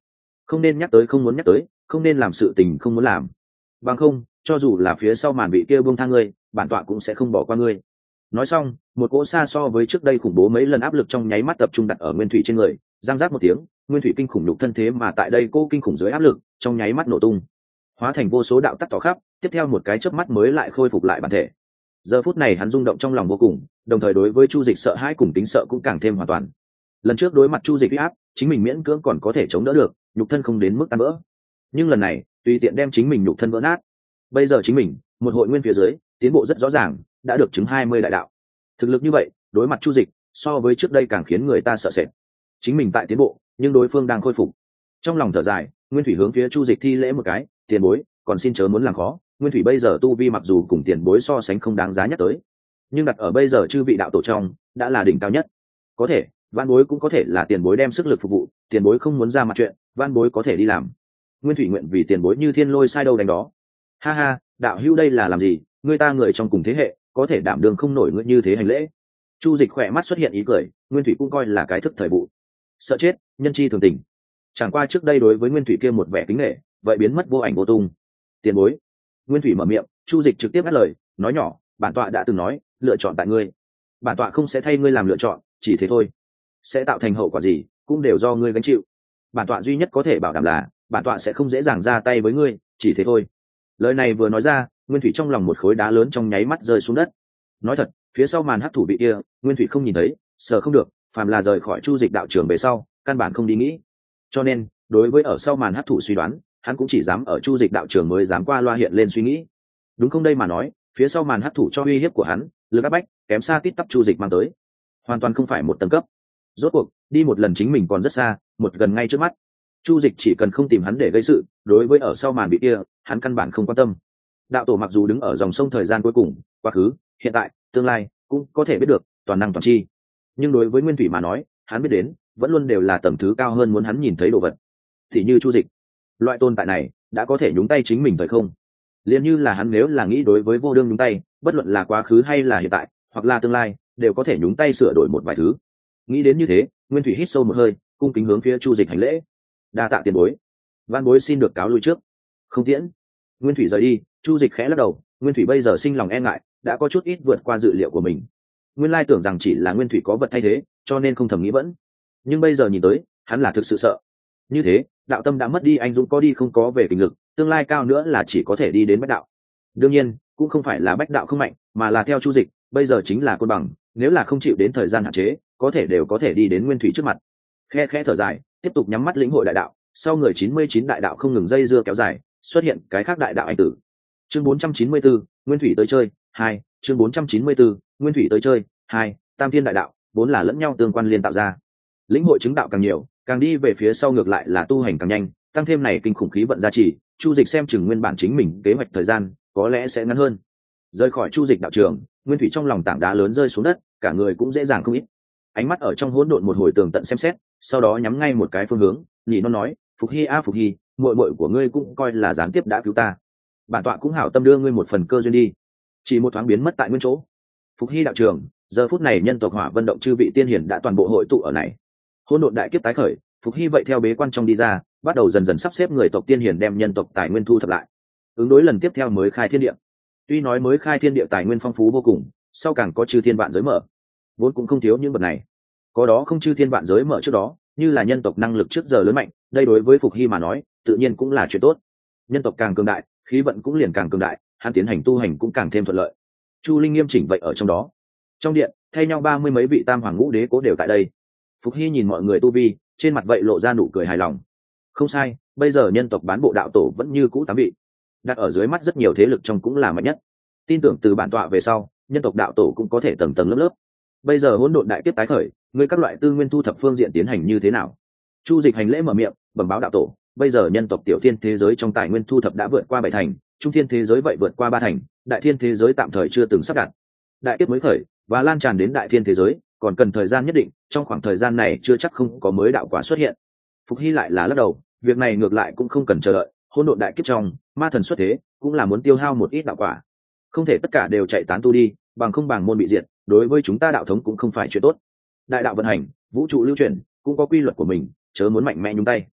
không nên nhắc tới không muốn nhắc tới, không nên làm sự tình không muốn làm. Bằng không, cho dù là phía sau màn bị kia buông tha ngươi, bản tọa cũng sẽ không bỏ qua ngươi. Nói xong, một cỗ xa so với trước đây khủng bố mấy lần áp lực trong nháy mắt tập trung đặt ở Nguyên Thủy trên người, giang giác một tiếng, Nguyên Thủy kinh khủng nhục thân thế mà tại đây cô kinh khủng dưới áp lực, trong nháy mắt nổ tung, hóa thành vô số đạo tắc tỏ khắp, tiếp theo một cái chớp mắt mới lại khôi phục lại bản thể. Giờ phút này hắn rung động trong lòng vô cùng, đồng thời đối với Chu Dịch sợ hãi cùng tính sợ cũng càng thêm hoàn toàn. Lần trước đối mặt Chu Dịch uy áp, chính mình miễn cưỡng còn có thể chống đỡ được, nhục thân không đến mức tan vỡ. Nhưng lần này, tùy tiện đem chính mình nhục thân vỡ nát. Bây giờ chính mình, một hội nguyên phía dưới, tiến bộ rất rõ ràng, đã được chứng hai mươi đại đạo. Thực lực như vậy, đối mặt Chu Dịch, so với trước đây càng khiến người ta sợ sệt. Chính mình tại tiến bộ, nhưng đối phương đang khôi phục. Trong lòng thở dài, Nguyên Thủy hướng phía Chu Dịch thi lễ một cái, tiền bối, còn xin chớ muốn làm khó, Nguyên Thủy bây giờ tu vi mặc dù cùng tiền bối so sánh không đáng giá nhắc tới, nhưng đặt ở bây giờ chư vị đạo tổ trong, đã là đỉnh cao nhất. Có thể, van bối cũng có thể là tiền bối đem sức lực phục vụ, tiền bối không muốn ra mặt chuyện, van bối có thể đi làm. Nguyên Thủy nguyện vì tiền bối như thiên lôi sai đâu đánh đó. Ha ha, đạo hữu đây là làm gì, người ta người trong cùng thế hệ, có thể đảm đương không nổi ngươi như thế hành lễ. Chu Dịch khỏe mắt xuất hiện ý cười, Nguyên Thủy cũng coi là cái thức thời vụ. Sợ chết, nhân chi thường tình. Chẳng qua trước đây đối với Nguyên Thủy kia một vẻ kính nể, vậy biến mất vô ảnh vô tung. Tiền bối. Nguyên Thủy mở miệng, Chu Dịch trực tiếp ngắt lời, nói nhỏ, bản tọa đã từng nói, lựa chọn tại ngươi. Bản tọa không sẽ thay ngươi làm lựa chọn, chỉ thế thôi. Sẽ tạo thành hậu quả gì, cũng đều do ngươi gánh chịu. Bản tọa duy nhất có thể bảo đảm là, bản tọa sẽ không dễ dàng ra tay với ngươi, chỉ thế thôi. Lời này vừa nói ra, Nguyên Thủy trong lòng một khối đá lớn trong nháy mắt rơi xuống đất. Nói thật, phía sau màn hắc thủ bị kia, Nguyên Thủy không nhìn thấy, sợ không được, phàm là rời khỏi Chu Dịch đạo trường về sau, căn bản không đi nghĩ. Cho nên, đối với ở sau màn hắc thủ suy đoán, hắn cũng chỉ dám ở Chu Dịch đạo trường mới dám qua loa hiện lên suy nghĩ. Đúng không đây mà nói, phía sau màn hắc thủ cho uy hiếp của hắn, lực áp bách, kém xa tít tắp Chu Dịch mang tới, hoàn toàn không phải một tầng cấp. Rốt cuộc, đi một lần chính mình còn rất xa, một gần ngay trước mắt. Chu Dịch chỉ cần không tìm hắn để gây sự, đối với ở sau màn bị kia, hắn căn bản không quan tâm. Đạo tổ mặc dù đứng ở dòng sông thời gian cuối cùng, quá khứ, hiện tại, tương lai, cũng có thể biết được, toàn năng toàn chi. Nhưng đối với Nguyên Thủy mà nói, hắn biết đến, vẫn luôn đều là tầng thứ cao hơn muốn hắn nhìn thấy đồ vật. Thì như Chu Dịch, loại tồn tại này, đã có thể nhúng tay chính mình thời không. Liên như là hắn nếu là nghĩ đối với vô đương nhúng tay, bất luận là quá khứ hay là hiện tại, hoặc là tương lai, đều có thể nhúng tay sửa đổi một vài thứ. Nghĩ đến như thế, Nguyên Thủy hít sâu một hơi, cung kính hướng phía Chu Dịch hành lễ. Đa tạ tiền bối. Van bối xin được cáo lui trước. Không tiễn. Nguyên Thủy rời đi, Chu Dịch khẽ lắc đầu, Nguyên Thủy bây giờ sinh lòng e ngại, đã có chút ít vượt qua dự liệu của mình. Nguyên lai tưởng rằng chỉ là Nguyên Thủy có vật thay thế, cho nên không thầm nghĩ vẫn. Nhưng bây giờ nhìn tới, hắn là thực sự sợ. Như thế, đạo tâm đã mất đi anh dũng có đi không có về kinh lực, tương lai cao nữa là chỉ có thể đi đến bách đạo. Đương nhiên, cũng không phải là bách đạo không mạnh, mà là theo Chu Dịch, bây giờ chính là cân bằng, nếu là không chịu đến thời gian hạn chế, có thể đều có thể đi đến Nguyên Thủy trước mặt. Khe khẽ thở dài, tiếp tục nhắm mắt lĩnh hội đại đạo, sau người chín mươi chín đại đạo không ngừng dây dưa kéo dài, xuất hiện cái khác đại đạo ảnh tử. Chương bốn trăm chín mươi tư, Nguyên Thủy tới chơi, hai, chương bốn trăm chín mươi tư, Nguyên Thủy tới chơi, hai, Tam Thiên đại đạo, vốn là lẫn nhau tương quan liên tạo ra. Lĩnh hội chứng đạo càng nhiều, càng đi về phía sau ngược lại là tu hành càng nhanh, tăng thêm này kinh khủng khí vận gia trì, Chu Dịch xem chừng nguyên bản chính mình kế hoạch thời gian, có lẽ sẽ ngắn hơn. Rời khỏi Chu Dịch đạo trường, Nguyên Thủy trong lòng tảng đá lớn rơi xuống đất, cả người cũng dễ dàng không ít. Ánh mắt ở trong hỗn độn một hồi tường tận xem xét, sau đó nhắm ngay một cái phương hướng, nhị nó nói, Phục Hy a Phục Hy, muội muội của ngươi cũng coi là gián tiếp đã cứu ta. Bản tọa cũng hảo tâm đưa ngươi một phần cơ duyên đi. Chỉ một thoáng biến mất tại nguyên chỗ. Phục Hy đạo trường, giờ phút này nhân tộc Hỏa Vân động chư vị tiên hiển đã toàn bộ hội tụ ở này. Hỗn độn đại kiếp tái khởi, Phục Hy vậy theo bế quan trong đi ra, bắt đầu dần dần sắp xếp người tộc tiên hiển đem nhân tộc tài nguyên thu thập lại. Ứng đối lần tiếp theo mới khai thiên địa. Tuy nói mới khai thiên địa tài nguyên phong phú vô cùng, sau càng có chư thiên vạn giới mở, vốn cũng không thiếu những vật này. Có đó không chư thiên vạn giới mở trước đó, như là nhân tộc năng lực trước giờ lớn mạnh, đây đối với Phục Hy mà nói, tự nhiên cũng là chuyện tốt. Nhân tộc càng cường đại, khí vận cũng liền càng cường đại, hắn tiến hành tu hành cũng càng thêm thuận lợi. Chu Linh nghiêm chỉnh vậy ở trong đó. Trong điện, thay nhau ba mươi mấy vị tam hoàng ngũ đế cố đều tại đây. Phục Hy nhìn mọi người tu vi, trên mặt vậy lộ ra nụ cười hài lòng. Không sai, bây giờ nhân tộc bán bộ đạo tổ vẫn như cũ tám vị, đặt ở dưới mắt rất nhiều thế lực trong cũng là mạnh nhất. Tin tưởng từ bản tọa về sau, nhân tộc đạo tổ cũng có thể tầng tầng lớp lớp. Bây giờ hỗn độn đại kiếp tái khởi, ngươi các loại tư nguyên thu thập phương diện tiến hành như thế nào? Chu Dịch hành lễ mở miệng, bẩm báo đạo tổ, bây giờ nhân tộc tiểu thiên thế giới trong tài nguyên thu thập đã vượt qua bảy thành, trung thiên thế giới vậy vượt qua ba thành, đại thiên thế giới tạm thời chưa từng sắp đặt. Đại kiếp mới khởi và lan tràn đến đại thiên thế giới, còn cần thời gian nhất định, trong khoảng thời gian này chưa chắc không có mới đạo quả xuất hiện. Phục Hy lại là lắc đầu, việc này ngược lại cũng không cần chờ đợi, hỗn độn đại kiếp trong, ma thần xuất thế, cũng là muốn tiêu hao một ít đạo quả. Không thể tất cả đều chạy tán tu đi, bằng không bằng môn bị diệt, đối với chúng ta đạo thống cũng không phải chuyện tốt. Đại đạo vận hành, vũ trụ lưu chuyển, cũng có quy luật của mình, chớ muốn mạnh mẽ nhúng tay.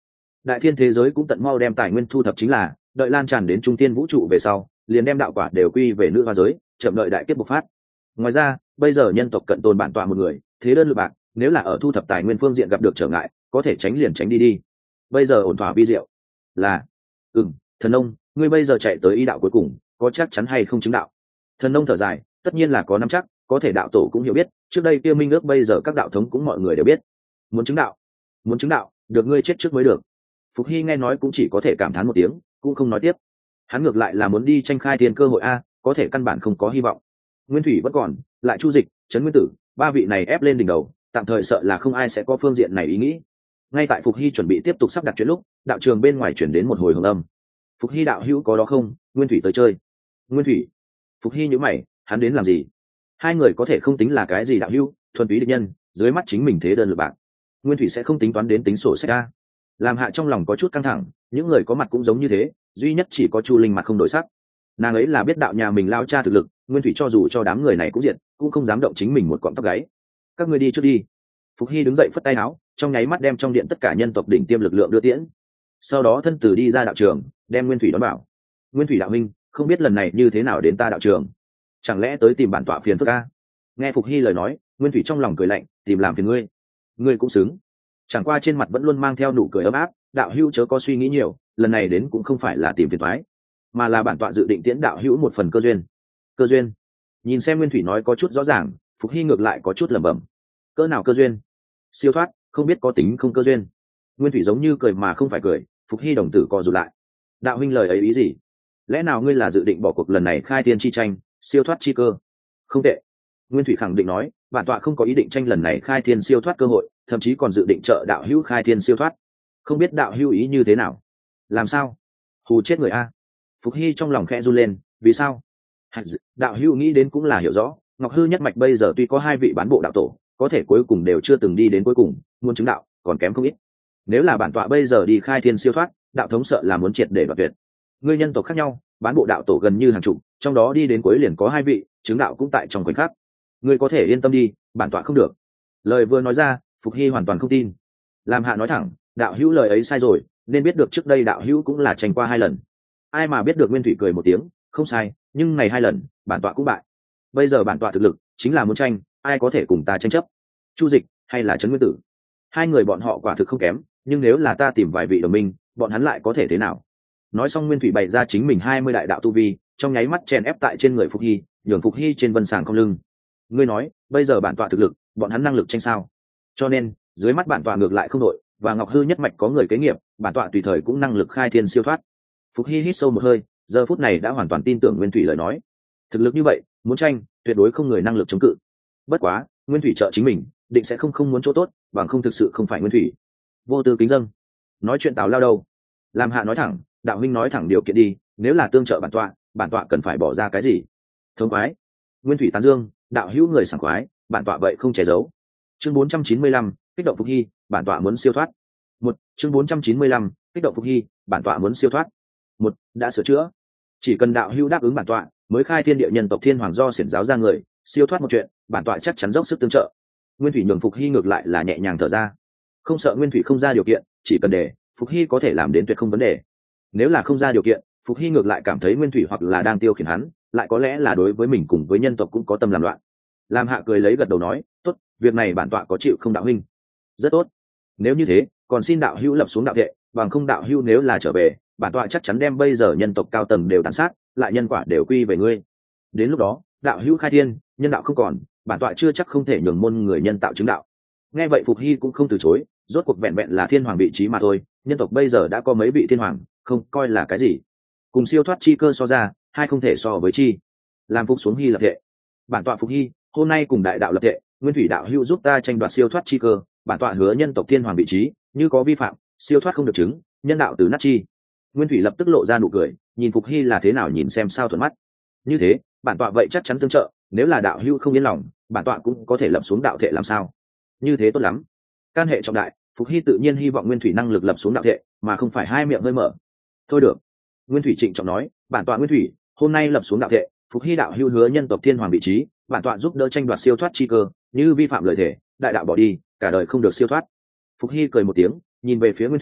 đại thiên thế giới cũng tận mau đem tài nguyên thu thập, chính là đợi lan tràn đến trung tiên vũ trụ về sau liền đem đạo quả đều quy về nữ hoa giới, chậm đợi đại kiếp bộc phát. Ngoài ra bây giờ nhân tộc cận tồn bản tọa một người, thế đơn lực bạc, nếu là ở thu thập tài nguyên phương diện gặp được trở ngại, có thể tránh liền tránh đi đi. Bây giờ ổn thỏa vi diệu là ừm thần nông, ngươi bây giờ chạy tới ý đạo cuối cùng, có chắc chắn hay không chứng đạo? Thần nông thở dài, tất nhiên là có nắm chắc, có thể đạo tổ cũng hiểu biết, trước đây kia minh ước bây giờ các đạo thống cũng mọi người đều biết. Muốn chứng đạo, muốn chứng đạo, được ngươi chết trước mới được. Phục Hy nghe nói cũng chỉ có thể cảm thán một tiếng, cũng không nói tiếp. Hắn ngược lại là muốn đi tranh khai thiên cơ hội a, có thể căn bản không có hy vọng. Nguyên Thủy vẫn còn, lại Chu Dịch, Trấn Nguyên Tử, ba vị này ép lên đỉnh đầu, tạm thời sợ là không ai sẽ có phương diện này ý nghĩ. Ngay tại Phục Hy chuẩn bị tiếp tục sắp đặt chuyện lúc, đạo trường bên ngoài chuyển đến một hồi hưởng âm. Phục Hy đạo hữu có đó không? Nguyên Thủy tới chơi. Nguyên Thủy? Phục Hy nhíu mày, hắn đến làm gì? Hai người có thể không tính là cái gì đạo hữu, thuần túy địch nhân, dưới mắt chính mình thế đơn lực bạc. Nguyên Thủy sẽ không tính toán đến tính sổ sách a. Làm Hạ trong lòng có chút căng thẳng, những người có mặt cũng giống như thế, duy nhất chỉ có Chu Linh mặt không đổi sắc. Nàng ấy là biết đạo nhà mình lao cha thực lực, Nguyên Thủy cho dù cho đám người này cũng diệt, cũng không dám động chính mình một cọng tóc gáy. Các ngươi đi trước đi. Phục Hy đứng dậy phất tay áo, trong nháy mắt đem trong điện tất cả nhân tộc đỉnh tiêm lực lượng đưa tiễn. Sau đó thân tử đi ra đạo trường, đem Nguyên Thủy đón bảo. Nguyên Thủy đạo huynh, không biết lần này như thế nào đến ta đạo trường? Chẳng lẽ tới tìm bản tọa phiền phức a? Nghe Phục Hy lời nói, Nguyên Thủy trong lòng cười lạnh, tìm làm phiền ngươi, ngươi cũng xứng. Chẳng qua trên mặt vẫn luôn mang theo nụ cười ấm áp, đạo hữu chớ có suy nghĩ nhiều, lần này đến cũng không phải là tìm phiền toái, mà là bản tọa dự định tiễn đạo hữu một phần cơ duyên. Cơ duyên? Nhìn xem Nguyên Thủy nói có chút rõ ràng, Phục Hy ngược lại có chút lẩm bẩm. Cỡ nào cơ duyên? Siêu thoát, không biết có tính không cơ duyên? Nguyên Thủy giống như cười mà không phải cười, Phục Hy đồng tử co rụt lại. Đạo huynh lời ấy ý gì? Lẽ nào ngươi là dự định bỏ cuộc lần này khai thiên chi tranh, siêu thoát chi cơ? Không tệ. Nguyên Thủy khẳng định nói, bản tọa không có ý định tranh lần này khai thiên siêu thoát cơ hội, thậm chí còn dự định trợ đạo hữu khai thiên siêu thoát. Không biết đạo hữu ý như thế nào? Làm sao? Hù chết người a. Phục Hy trong lòng khẽ run lên, vì sao? Đạo hữu nghĩ đến cũng là hiểu rõ, Ngọc Hư nhất mạch bây giờ tuy có hai vị bán bộ đạo tổ, có thể cuối cùng đều chưa từng đi đến cuối cùng, muốn chứng đạo còn kém không ít. Nếu là bản tọa bây giờ đi khai thiên siêu thoát, đạo thống sợ là muốn triệt để đoạt tuyệt. Ngươi nhân tộc khác nhau, bán bộ đạo tổ gần như hàng chục, trong đó đi đến cuối liền có hai vị, chứng đạo cũng tại trong khoảnh khắc. Ngươi có thể yên tâm đi, bản tọa không được. Lời vừa nói ra, Phục Hy hoàn toàn không tin. Làm Hạ nói thẳng, đạo hữu lời ấy sai rồi, nên biết được trước đây đạo hữu cũng là tranh qua hai lần. Ai mà biết được. Nguyên Thủy cười một tiếng, không sai, nhưng này hai lần bản tọa cũng bại. Bây giờ bản tọa thực lực chính là muốn tranh, ai có thể cùng ta tranh chấp? Chu Dịch hay là Trấn Nguyên Tử? Hai người bọn họ quả thực không kém, nhưng nếu là ta tìm vài vị đồng minh, bọn hắn lại có thể thế nào? Nói xong, Nguyên Thủy bày ra chính mình hai mươi đại đạo tu vi, trong nháy mắt chèn ép tại trên người Phục Hy, nhường Phục Hy trên vân sàng không lưng. Ngươi nói bây giờ bản tọa thực lực, bọn hắn năng lực tranh sao? Cho nên dưới mắt bản tọa ngược lại không đội, và Ngọc Hư nhất mạch có người kế nghiệp, bản tọa tùy thời cũng năng lực khai thiên siêu thoát. Phục Hy hít sâu một hơi, giờ phút này đã hoàn toàn tin tưởng Nguyên Thủy lời nói. Thực lực như vậy, muốn tranh, tuyệt đối không người năng lực chống cự. Bất quá, Nguyên Thủy trợ chính mình, định sẽ không không muốn chỗ tốt, bằng không thực sự không phải Nguyên Thủy. Vô tư kính dâng. Nói chuyện tào lao đâu? Làm Hạ nói thẳng, đạo huynh nói thẳng điều kiện đi, nếu là tương trợ bản tọa, bản tọa cần phải bỏ ra cái gì? Thống khoái. Nguyên Thủy tán dương, đạo hữu người sảng khoái, bản tọa vậy không che giấu. Chương bốn trăm chín mươi lăm, kích động Phục Hy, bản tọa muốn siêu thoát. Một, chương bốn trăm chín mươi lăm, kích động Phục Hy, bản tọa muốn siêu thoát. Một, đã sửa chữa. Chỉ cần đạo hữu đáp ứng bản tọa, mới khai thiên địa nhân tộc thiên hoàng do xiển giáo ra người, siêu thoát một chuyện, bản tọa chắc chắn dốc sức tương trợ. Nguyên Thủy nhường Phục Hy ngược lại là nhẹ nhàng thở ra. Không sợ Nguyên Thủy không ra điều kiện, chỉ cần để Phục Hy có thể làm đến tuyệt không vấn đề. Nếu là không ra điều kiện, Phục Hy ngược lại cảm thấy Nguyên Thủy hoặc là đang tiêu khiển hắn, lại có lẽ là đối với mình cùng với nhân tộc cũng có tâm làm loạn. Lam Hạ cười lấy gật đầu nói, tốt, việc này bản tọa có chịu không đạo huynh? Rất tốt. Nếu như thế, còn xin đạo hữu lập xuống đạo thệ, bằng không đạo hữu nếu là trở về, bản tọa chắc chắn đem bây giờ nhân tộc cao tầng đều tàn sát, lại nhân quả đều quy về ngươi. Đến lúc đó, đạo hữu khai thiên, nhân đạo không còn, bản tọa chưa chắc không thể nhường môn người nhân tạo chứng đạo. Nghe vậy Phục Hy cũng không từ chối, rốt cuộc vẹn vẹn là thiên hoàng vị trí mà thôi, nhân tộc bây giờ đã có mấy vị thiên hoàng, không coi là cái gì. Cùng siêu thoát chi cơ so ra, hai không thể so với chi. Làm Phục xuống Hy lập thệ. Bản tọa Phục Hy, hôm nay cùng đại đạo lập thệ, Nguyên Thủy đạo hữu giúp ta tranh đoạt siêu thoát chi cơ, bản tọa hứa nhân tộc thiên hoàng vị trí, như có vi phạm, siêu thoát không được chứng, nhân đạo từ nát chi. Nguyên Thủy lập tức lộ ra nụ cười, nhìn Phục Hy là thế nào nhìn xem sao thuận mắt. Như thế, bản tọa vậy chắc chắn tương trợ, nếu là đạo hữu không yên lòng, bản tọa cũng có thể lập xuống đạo thệ làm sao? Như thế tốt lắm. Can hệ trọng đại, Phục Hy tự nhiên hy vọng Nguyên Thủy năng lực lập xuống đạo thệ, mà không phải hai miệng hơi mở. Thôi được. Nguyên Thủy trịnh trọng nói, bản tọa Nguyên Thủy, hôm nay lập xuống đạo thệ, Phục Hy đạo hữu hứa nhân tộc thiên hoàng vị trí, bản tọa giúp đỡ tranh đoạt siêu thoát chi cơ, như vi phạm lời thể, đại đạo bỏ đi, cả đời không được siêu thoát. Phục Hy cười một tiếng, nhìn về phía Nguyên Thủy,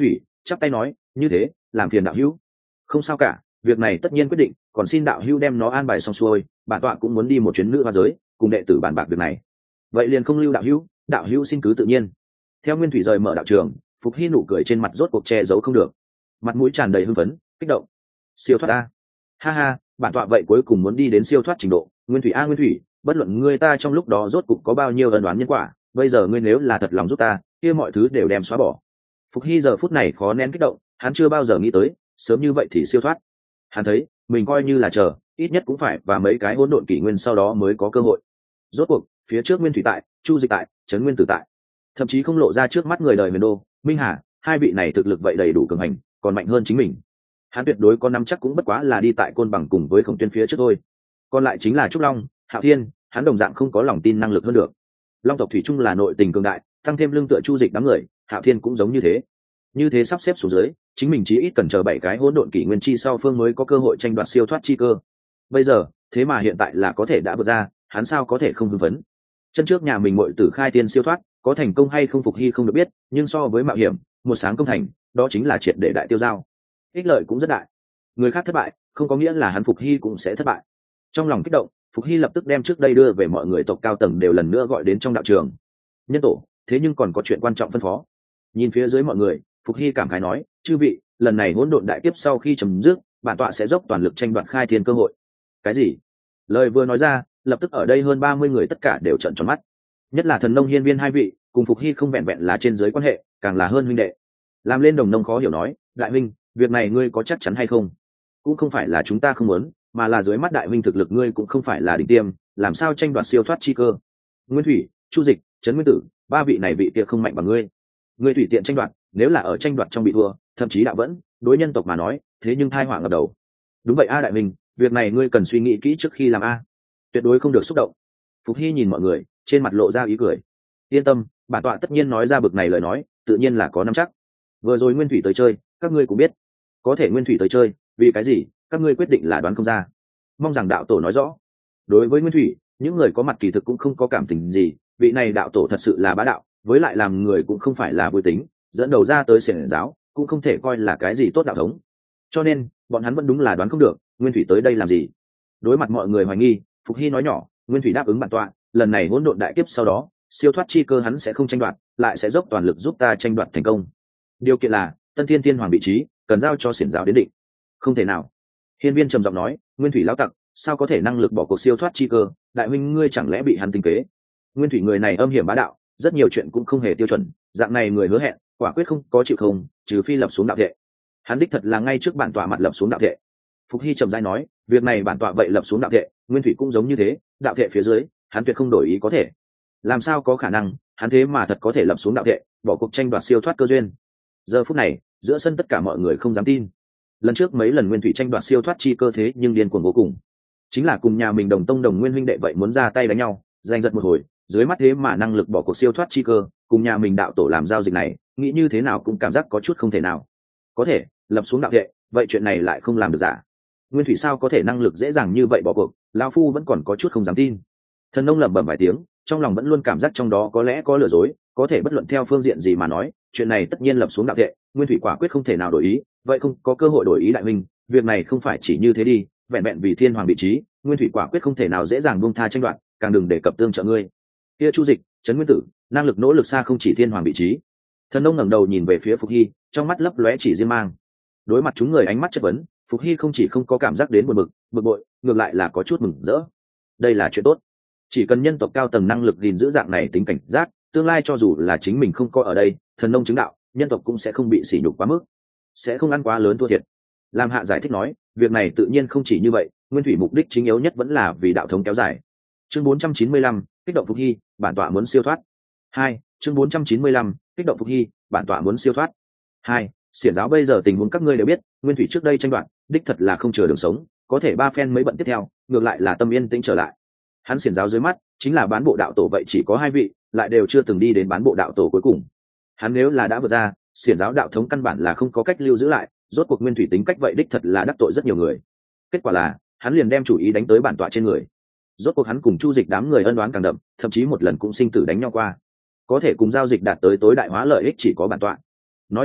chắp tay nói như thế làm phiền đạo hữu. Không sao cả, việc này tất nhiên quyết định, còn xin đạo hữu đem nó an bài xong xuôi, bản tọa cũng muốn đi một chuyến nữ hoa giới cùng đệ tử bàn bạc việc này. Vậy liền không lưu đạo hữu, đạo hữu xin cứ tự nhiên. Theo Nguyên Thủy rời mở đạo trường, Phục Hy nụ cười trên mặt rốt cuộc che giấu không được, mặt mũi tràn đầy hưng phấn kích động. Siêu thoát ta, ha ha, bản tọa vậy cuối cùng muốn đi đến siêu thoát trình độ. Nguyên Thủy a Nguyên Thủy, bất luận ngươi ta trong lúc đó rốt cuộc có bao nhiêu ân oán nhân quả, bây giờ ngươi nếu là thật lòng giúp ta, kia mọi thứ đều đem xóa bỏ. Phục Hy giờ phút này khó nén kích động, hắn chưa bao giờ nghĩ tới sớm như vậy thì siêu thoát. Hắn thấy mình coi như là chờ, ít nhất cũng phải và mấy cái hỗn độn kỷ nguyên sau đó mới có cơ hội. Rốt cuộc phía trước Nguyên Thủy tại, Chu Dịch tại, Trấn Nguyên Tử tại, thậm chí không lộ ra trước mắt người đời Huyền Đô, Minh Hà, hai vị này thực lực vậy đầy đủ cường hành, còn mạnh hơn chính mình. Hắn tuyệt đối có nắm chắc cũng bất quá là đi tại Côn Bằng cùng với Khổng Tuyên phía trước thôi. Còn lại chính là Trúc Long, Hạo Thiên, hắn đồng dạng không có lòng tin năng lực hơn được. Long tộc thủy chung là nội tình cường đại, tăng thêm lương tựa Chu Dịch đám người, Hạo Thiên cũng giống như thế. Như thế sắp xếp xuống dưới, chính mình chỉ ít cần chờ bảy cái hỗn độn kỷ nguyên chi sau phương mới có cơ hội tranh đoạt siêu thoát chi cơ. Bây giờ, thế mà hiện tại là có thể đã vượt ra, hắn sao có thể không hưng phấn. Chân trước nhà mình muội tử khai tiên siêu thoát, có thành công hay không Phục Hy không được biết, nhưng so với mạo hiểm, một sáng công thành, đó chính là triệt để đại tiêu giao. Ích lợi cũng rất đại. Người khác thất bại, không có nghĩa là hắn Phục Hy cũng sẽ thất bại. Trong lòng kích động, Phục Hy lập tức đem trước đây đưa về mọi người tộc cao tầng đều lần nữa gọi đến trong đạo trường. Nhân tổ, thế nhưng còn có chuyện quan trọng phân phó. Nhìn phía dưới mọi người, Phục Hy cảm khái nói, chư vị, lần này hỗn độn đại kiếp sau khi chấm dứt, bản tọa sẽ dốc toàn lực tranh đoạt khai thiên cơ hội. Cái gì? Lời vừa nói ra, lập tức ở đây hơn ba mươi người tất cả đều trợn tròn mắt. Nhất là Thần Nông Hiên Viên hai vị, cùng Phục Hy không vẹn vẹn là trên dưới quan hệ, càng là hơn huynh đệ. Làm lên Đồng Nông khó hiểu nói, đại huynh, việc này ngươi có chắc chắn hay không? Cũng không phải là chúng ta không muốn, mà là dưới mắt đại huynh thực lực ngươi cũng không phải là đỉnh tiêm, làm sao tranh đoạt siêu thoát chi cơ? Nguyên Thủy, Chu Dịch, Trấn Nguyên Tử, ba vị này vị kia không mạnh bằng ngươi. Ngươi tùy tiện tranh đoạt, nếu là ở tranh đoạt trong bị thua, thậm chí đạo vẫn, đối nhân tộc mà nói, thế nhưng tai họa ngập đầu. Đúng vậy a đại huynh, việc này ngươi cần suy nghĩ kỹ trước khi làm a. Tuyệt đối không được xúc động. Phục Hy nhìn mọi người, trên mặt lộ ra ý cười. Yên tâm, bản tọa tất nhiên nói ra bực này lời nói, tự nhiên là có nắm chắc. Vừa rồi Nguyên Thủy tới chơi, các ngươi cũng biết. Có thể Nguyên Thủy tới chơi, vì cái gì, các ngươi quyết định là đoán không ra. Mong rằng đạo tổ nói rõ. Đối với Nguyên Thủy, những người có mặt kỳ thực cũng không có cảm tình gì, vị này đạo tổ thật sự là bá đạo, với lại làm người cũng không phải là vui tính, dẫn đầu ra tới xiển giáo, cũng không thể coi là cái gì tốt đạo thống. Cho nên, bọn hắn vẫn đúng là đoán không được, Nguyên Thủy tới đây làm gì. Đối mặt mọi người hoài nghi, Phục Hy nói nhỏ, Nguyên Thủy đáp ứng bản tọa, lần này hỗn độn đại kiếp sau đó, siêu thoát chi cơ hắn sẽ không tranh đoạt, lại sẽ dốc toàn lực giúp ta tranh đoạt thành công. Điều kiện là, Tân Thiên Thiên Hoàng vị trí cần giao cho xiển giáo đến định. Không thể nào. Hiên Viên trầm giọng nói, Nguyên Thủy lão tặc, sao có thể năng lực bỏ cuộc siêu thoát chi cơ, đại huynh ngươi chẳng lẽ bị hắn tính kế? Nguyên Thủy người này âm hiểm bá đạo, rất nhiều chuyện cũng không hề tiêu chuẩn, dạng này người hứa hẹn, quả quyết không có chịu không, trừ phi lập xuống đạo thệ. Hắn đích thật là ngay trước bản tọa mặt lập xuống đạo thệ. Phục Hy trầm rãi nói, việc này bản tọa vậy lập xuống đạo thệ, Nguyên Thủy cũng giống như thế, đạo thệ phía dưới, hắn tuyệt không đổi ý có thể. Làm sao có khả năng, hắn thế mà thật có thể lập xuống đạo thệ, bỏ cuộc tranh đoạt siêu thoát cơ duyên. Giờ phút này, giữa sân tất cả mọi người không dám tin. Lần trước mấy lần Nguyên Thủy tranh đoạt siêu thoát chi cơ thế nhưng điên cuồng vô cùng. Chính là cùng nhà mình đồng tông đồng nguyên huynh đệ vậy muốn ra tay đánh nhau, giành giật một hồi, dưới mắt thế mà năng lực bỏ cuộc siêu thoát chi cơ, cùng nhà mình đạo tổ làm giao dịch này, nghĩ như thế nào cũng cảm giác có chút không thể nào. Có thể lập xuống đạo thệ, vậy chuyện này lại không làm được giả. Nguyên Thủy sao có thể năng lực dễ dàng như vậy bỏ cuộc, lão phu vẫn còn có chút không dám tin. Thần Nông lẩm bẩm vài tiếng, trong lòng vẫn luôn cảm giác trong đó có lẽ có lừa dối, có thể bất luận theo phương diện gì mà nói, chuyện này tất nhiên lập xuống đạo thệ, Nguyên Thủy quả quyết không thể nào đổi ý, vậy không có cơ hội đổi ý đại huynh, việc này không phải chỉ như thế đi, vẹn vẹn vì Thiên Hoàng vị trí, Nguyên Thủy quả quyết không thể nào dễ dàng buông tha tranh đoạt, càng đừng để cập tương trợ ngươi. Kia Chu Dịch, Trấn Nguyên Tử, năng lực nỗ lực xa không chỉ Thiên Hoàng vị trí. Thần Nông ngẩng đầu nhìn về phía Phục Hy, trong mắt lấp lóe chỉ riêng mang. Đối mặt chúng người ánh mắt chất vấn, Phục Hy không chỉ không có cảm giác đến buồn bực, bực bội, ngược lại là có chút mừng rỡ. Đây là chuyện tốt. Chỉ cần nhân tộc cao tầng năng lực gìn giữ dạng này tính cảnh giác, tương lai cho dù là chính mình không có ở đây, Thần Nông chứng đạo, nhân tộc cũng sẽ không bị sỉ nhục quá mức, sẽ không ăn quá lớn thua thiệt. Lam Hạ giải thích nói, việc này tự nhiên không chỉ như vậy, Nguyên Thủy mục đích chính yếu nhất vẫn là vì đạo thống kéo dài. Chương bốn trăm chín mươi lăm, kích động Phục Hy, bản tọa muốn siêu thoát. Hai, chương bốn trăm chín mươi lăm, kích động Phục Hy, bản tọa muốn siêu thoát. Hai, xiển giáo bây giờ tình huống các ngươi đều biết, Nguyên Thủy trước đây tranh đoạt, đích thật là không chừa đường sống, có thể ba phen mấy bận tiếp theo, ngược lại là tâm yên tĩnh trở lại. Hắn xiển giáo dưới mắt, chính là bán bộ đạo tổ vậy chỉ có hai vị, lại đều chưa từng đi đến bán bộ đạo tổ cuối cùng. Hắn nếu là đã vượt ra, xiển giáo đạo thống căn bản là không có cách lưu giữ lại, rốt cuộc Nguyên Thủy tính cách vậy đích thật là đắc tội rất nhiều người. Kết quả là, hắn liền đem chủ ý đánh tới bản tọa trên người. Rốt cuộc hắn cùng Chu Dịch đám người ân oán càng đậm, thậm chí một lần cũng sinh tử đánh nhau qua. Có thể cùng giao dịch đạt tới tối đại hóa lợi ích chỉ có bản tọa. Nói như vậy,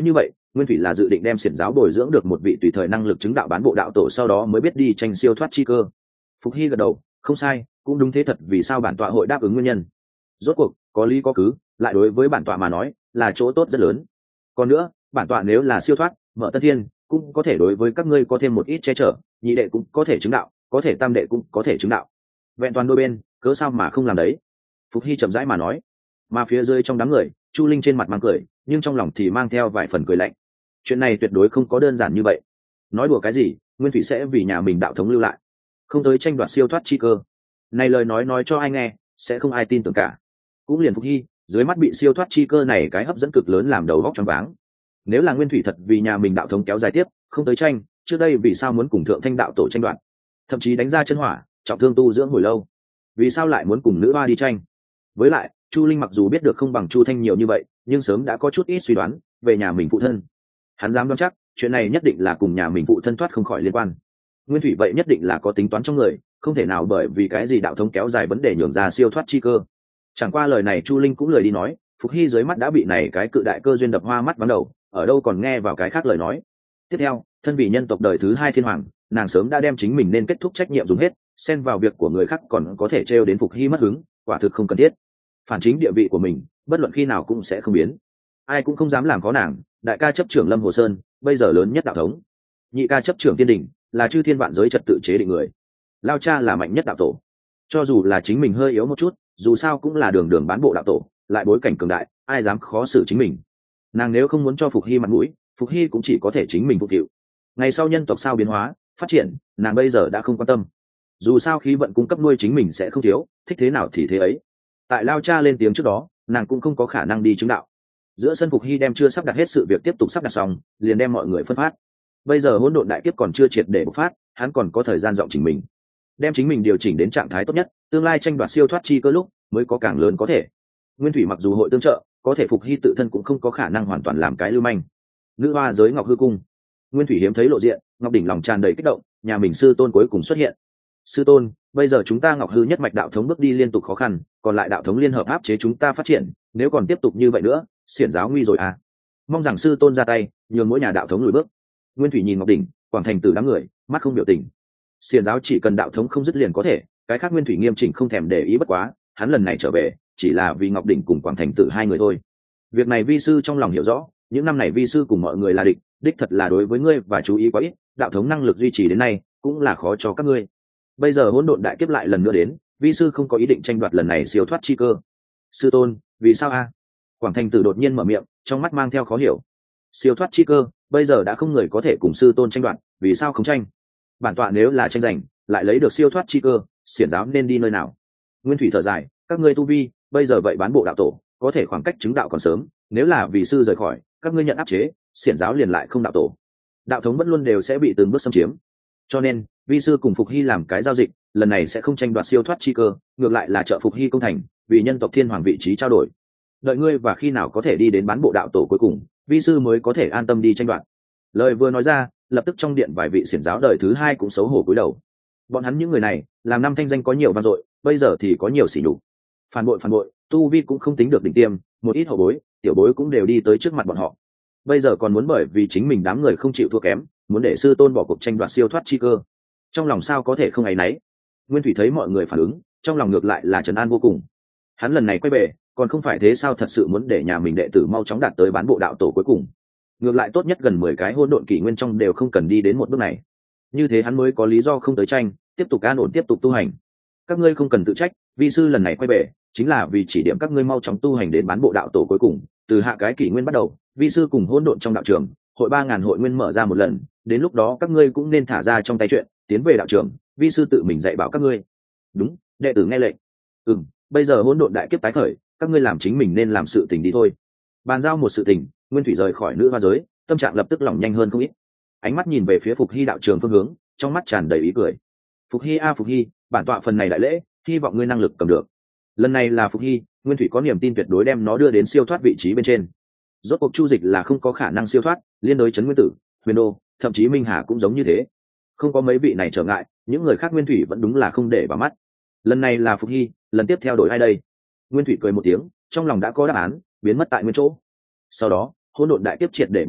Nguyên thủy là dự định đem xiển giáo bồi dưỡng được một vị tùy thời năng lực chứng đạo bán bộ đạo tổ, sau đó mới biết đi tranh siêu thoát chi cơ. Phục Hy gật đầu, không sai, cũng đúng thế thật, vì sao bản tọa hội đáp ứng nguyên nhân. Rốt cuộc có lý có cứ, lại đối với bản tọa mà nói là chỗ tốt rất lớn. Còn nữa, bản tọa nếu là siêu thoát, mở Tân Thiên cũng có thể đối với các ngươi có thêm một ít che chở, nhị đệ cũng có thể chứng đạo, có thể tam đệ cũng có thể chứng đạo. Vẹn toàn đôi bên, cớ sao mà không làm đấy. Phục Hy chậm rãi mà nói. Mà phía dưới trong đám người, Chu Linh trên mặt mang cười, nhưng trong lòng thì mang theo vài phần cười lạnh. Chuyện này tuyệt đối không có đơn giản như vậy. Nói đùa cái gì, Nguyên Thủy sẽ vì nhà mình đạo thống lưu lại, không tới tranh đoạt siêu thoát chi cơ. Này lời nói nói cho ai nghe, sẽ không ai tin tưởng cả. Cũng liền Phục Hy, dưới mắt bị siêu thoát chi cơ này cái hấp dẫn cực lớn làm đầu óc choáng váng. Nếu là Nguyên Thủy thật vì nhà mình đạo thống kéo dài tiếp, không tới tranh, trước đây vì sao muốn cùng Thượng Thanh đạo tổ tranh đoạt, thậm chí đánh ra chân hỏa, trọng thương tu dưỡng hồi lâu, vì sao lại muốn cùng nữ hoa đi tranh? Với lại, Chu Linh mặc dù biết được không bằng Chu Thanh nhiều như vậy, nhưng sớm đã có chút ít suy đoán về nhà mình phụ thân. Hắn dám đoán chắc, chuyện này nhất định là cùng nhà mình phụ thân thoát không khỏi liên quan. Nguyên Thủy vậy nhất định là có tính toán trong người, không thể nào bởi vì cái gì đạo thống kéo dài vấn đề nhường ra siêu thoát chi cơ. Chẳng qua lời này Chu Linh cũng lười đi nói, Phục Hy dưới mắt đã bị này cái cự đại cơ duyên đập hoa mắt vắng đầu, ở đâu còn nghe vào cái khác lời nói. Tiếp theo, thân vì nhân tộc đời thứ hai thiên hoàng, nàng sớm đã đem chính mình nên kết thúc trách nhiệm dùng hết, xen vào việc của người khác còn có thể trêu đến Phục Hy mất hứng, quả thực không cần thiết. Phản chính địa vị của mình, bất luận khi nào cũng sẽ không biến. Ai cũng không dám làm khó nàng. Đại ca chấp trưởng Lâm Hồ Sơn, bây giờ lớn nhất đạo thống. Nhị ca chấp trưởng Tiên Đình, là chư thiên vạn giới trật tự chế định người. Lao cha là mạnh nhất đạo tổ. Cho dù là chính mình hơi yếu một chút, dù sao cũng là đường đường bán bộ đạo tổ, lại bối cảnh cường đại, ai dám khó xử chính mình. Nàng nếu không muốn cho Phục Hy mặt mũi, Phục Hy cũng chỉ có thể chính mình phục vụ. Ngày sau nhân tộc sao biến hóa, phát triển, nàng bây giờ đã không quan tâm. Dù sao khí vận cung cấp nuôi chính mình sẽ không thiếu, thích thế nào thì thế ấy. Tại Lao cha lên tiếng trước đó, nàng cũng không có khả năng đi chứng đạo. Giữa sân Phục Hy đem chưa sắp đặt hết sự việc tiếp tục sắp đặt xong, liền đem mọi người phân phát. Bây giờ hỗn độn đại kiếp còn chưa triệt để bộc phát, hắn còn có thời gian dọn chỉnh mình, đem chính mình điều chỉnh đến trạng thái tốt nhất, tương lai tranh đoạt siêu thoát chi cơ lúc mới có càng lớn có thể. Nguyên Thủy mặc dù hội tương trợ, có thể Phục Hy tự thân cũng không có khả năng hoàn toàn làm cái lưu manh. Nữ hoa giới Ngọc Hư cung, Nguyên Thủy hiếm thấy lộ diện, Ngọc đỉnh lòng tràn đầy kích động, nhà mình sư tôn cuối cùng xuất hiện. Sư tôn, bây giờ chúng ta Ngọc Hư nhất mạch đạo thống bước đi liên tục khó khăn, còn lại đạo thống liên hợp áp chế chúng ta phát triển, nếu còn tiếp tục như vậy nữa, xiển giáo nguy rồi à. Mong rằng sư tôn ra tay, nhường mỗi nhà đạo thống lùi bước. Nguyên Thủy nhìn Ngọc đỉnh, Quảng Thành Tử đám người, mắt không biểu tình. Xiển giáo chỉ cần đạo thống không dứt liền có thể, cái khác Nguyên Thủy nghiêm chỉnh không thèm để ý, bất quá hắn lần này trở về chỉ là vì Ngọc đỉnh cùng Quảng Thành Tử hai người thôi. Việc này vi sư trong lòng hiểu rõ, những năm này vi sư cùng mọi người là địch, đích thật là đối với ngươi và chú ý quá ít, đạo thống năng lực duy trì đến nay cũng là khó cho các ngươi. Bây giờ hỗn độn đại kiếp lại lần nữa đến, vi sư không có ý định tranh đoạt lần này siêu thoát chi cơ. Sư tôn, vì sao a? Quảng Thành Tử đột nhiên mở miệng, trong mắt mang theo khó hiểu. Siêu thoát chi cơ, bây giờ đã không người có thể cùng sư tôn tranh đoạt, vì sao không tranh? Bản tọa nếu là tranh giành, lại lấy được siêu thoát chi cơ, xiển giáo nên đi nơi nào? Nguyên Thủy thở dài, các ngươi tu vi, bây giờ vậy bán bộ đạo tổ, có thể khoảng cách chứng đạo còn sớm, nếu là vì sư rời khỏi, các ngươi nhận áp chế, xiển giáo liền lại không đạo tổ. Đạo thống vẫn luôn đều sẽ bị từng bước xâm chiếm. Cho nên, vi sư cùng Phục Hy làm cái giao dịch, lần này sẽ không tranh đoạt siêu thoát chi cơ, ngược lại là trợ Phục Hy công thành, vì nhân tộc thiên hoàng vị trí trao đổi. Đợi ngươi và khi nào có thể đi đến bán bộ đạo tổ cuối cùng, vi sư mới có thể an tâm đi tranh đoạt. Lời vừa nói ra, lập tức trong điện vài vị xiển giáo đời thứ hai cũng xấu hổ cúi đầu. Bọn hắn những người này, làm năm thanh danh có nhiều vang dội, bây giờ thì có nhiều sỉ nhục. Phản bội phản bội, tu vi cũng không tính được đỉnh tiêm, một ít hậu bối, tiểu bối cũng đều đi tới trước mặt bọn họ. Bây giờ còn muốn bởi vì chính mình đám người không chịu thua kém, muốn để sư tôn bỏ cuộc tranh đoạt siêu thoát chi cơ. Trong lòng sao có thể không áy náy. Nguyên Thủy thấy mọi người phản ứng, trong lòng ngược lại là trấn an vô cùng. Hắn lần này quay về, còn không phải thế sao, thật sự muốn để nhà mình đệ tử mau chóng đạt tới bán bộ đạo tổ cuối cùng. Ngược lại tốt nhất gần mười cái hỗn độn kỷ nguyên trong đều không cần đi đến một bước này. Như thế hắn mới có lý do không tới tranh, tiếp tục an ổn tiếp tục tu hành. Các ngươi không cần tự trách, vi sư lần này quay về, chính là vì chỉ điểm các ngươi mau chóng tu hành đến bán bộ đạo tổ cuối cùng. Từ hạ cái kỷ nguyên bắt đầu, vi sư cùng hỗn độn trong đạo trường, hội ba ngàn hội nguyên mở ra một lần, đến lúc đó các ngươi cũng nên thả ra trong tay chuyện, tiến về đạo trường, vi sư tự mình dạy bảo các ngươi. Đúng, đệ tử nghe lệnh. Ừm, bây giờ hỗn độn đại kiếp tái khởi, các ngươi làm chính mình nên làm sự tình đi thôi. Bàn giao một sự tình, Nguyên Thủy rời khỏi nữ hoa giới, tâm trạng lập tức lỏng nhanh hơn không ít. Ánh mắt nhìn về phía Phục Hy đạo trường phương hướng, trong mắt tràn đầy ý cười. Phục Hy a Phục Hy, bản tọa phần này đại lễ, hy vọng ngươi năng lực cầm được. Lần này là Phục Hy, Nguyên Thủy có niềm tin tuyệt đối đem nó đưa đến siêu thoát vị trí bên trên. Rốt cuộc Chu Dịch là không có khả năng siêu thoát, liên đối chấn nguyên tử, Huyền Đô, thậm chí Minh Hà cũng giống như thế. Không có mấy vị này trở ngại, những người khác Nguyên Thủy vẫn đúng là không để vào mắt. Lần này là Phục Hy, lần tiếp theo đổi ai đây? Nguyên Thủy cười một tiếng, trong lòng đã có đáp án, biến mất tại nguyên chỗ. Sau đó, hỗn độn đại kiếp triệt để bộc phát,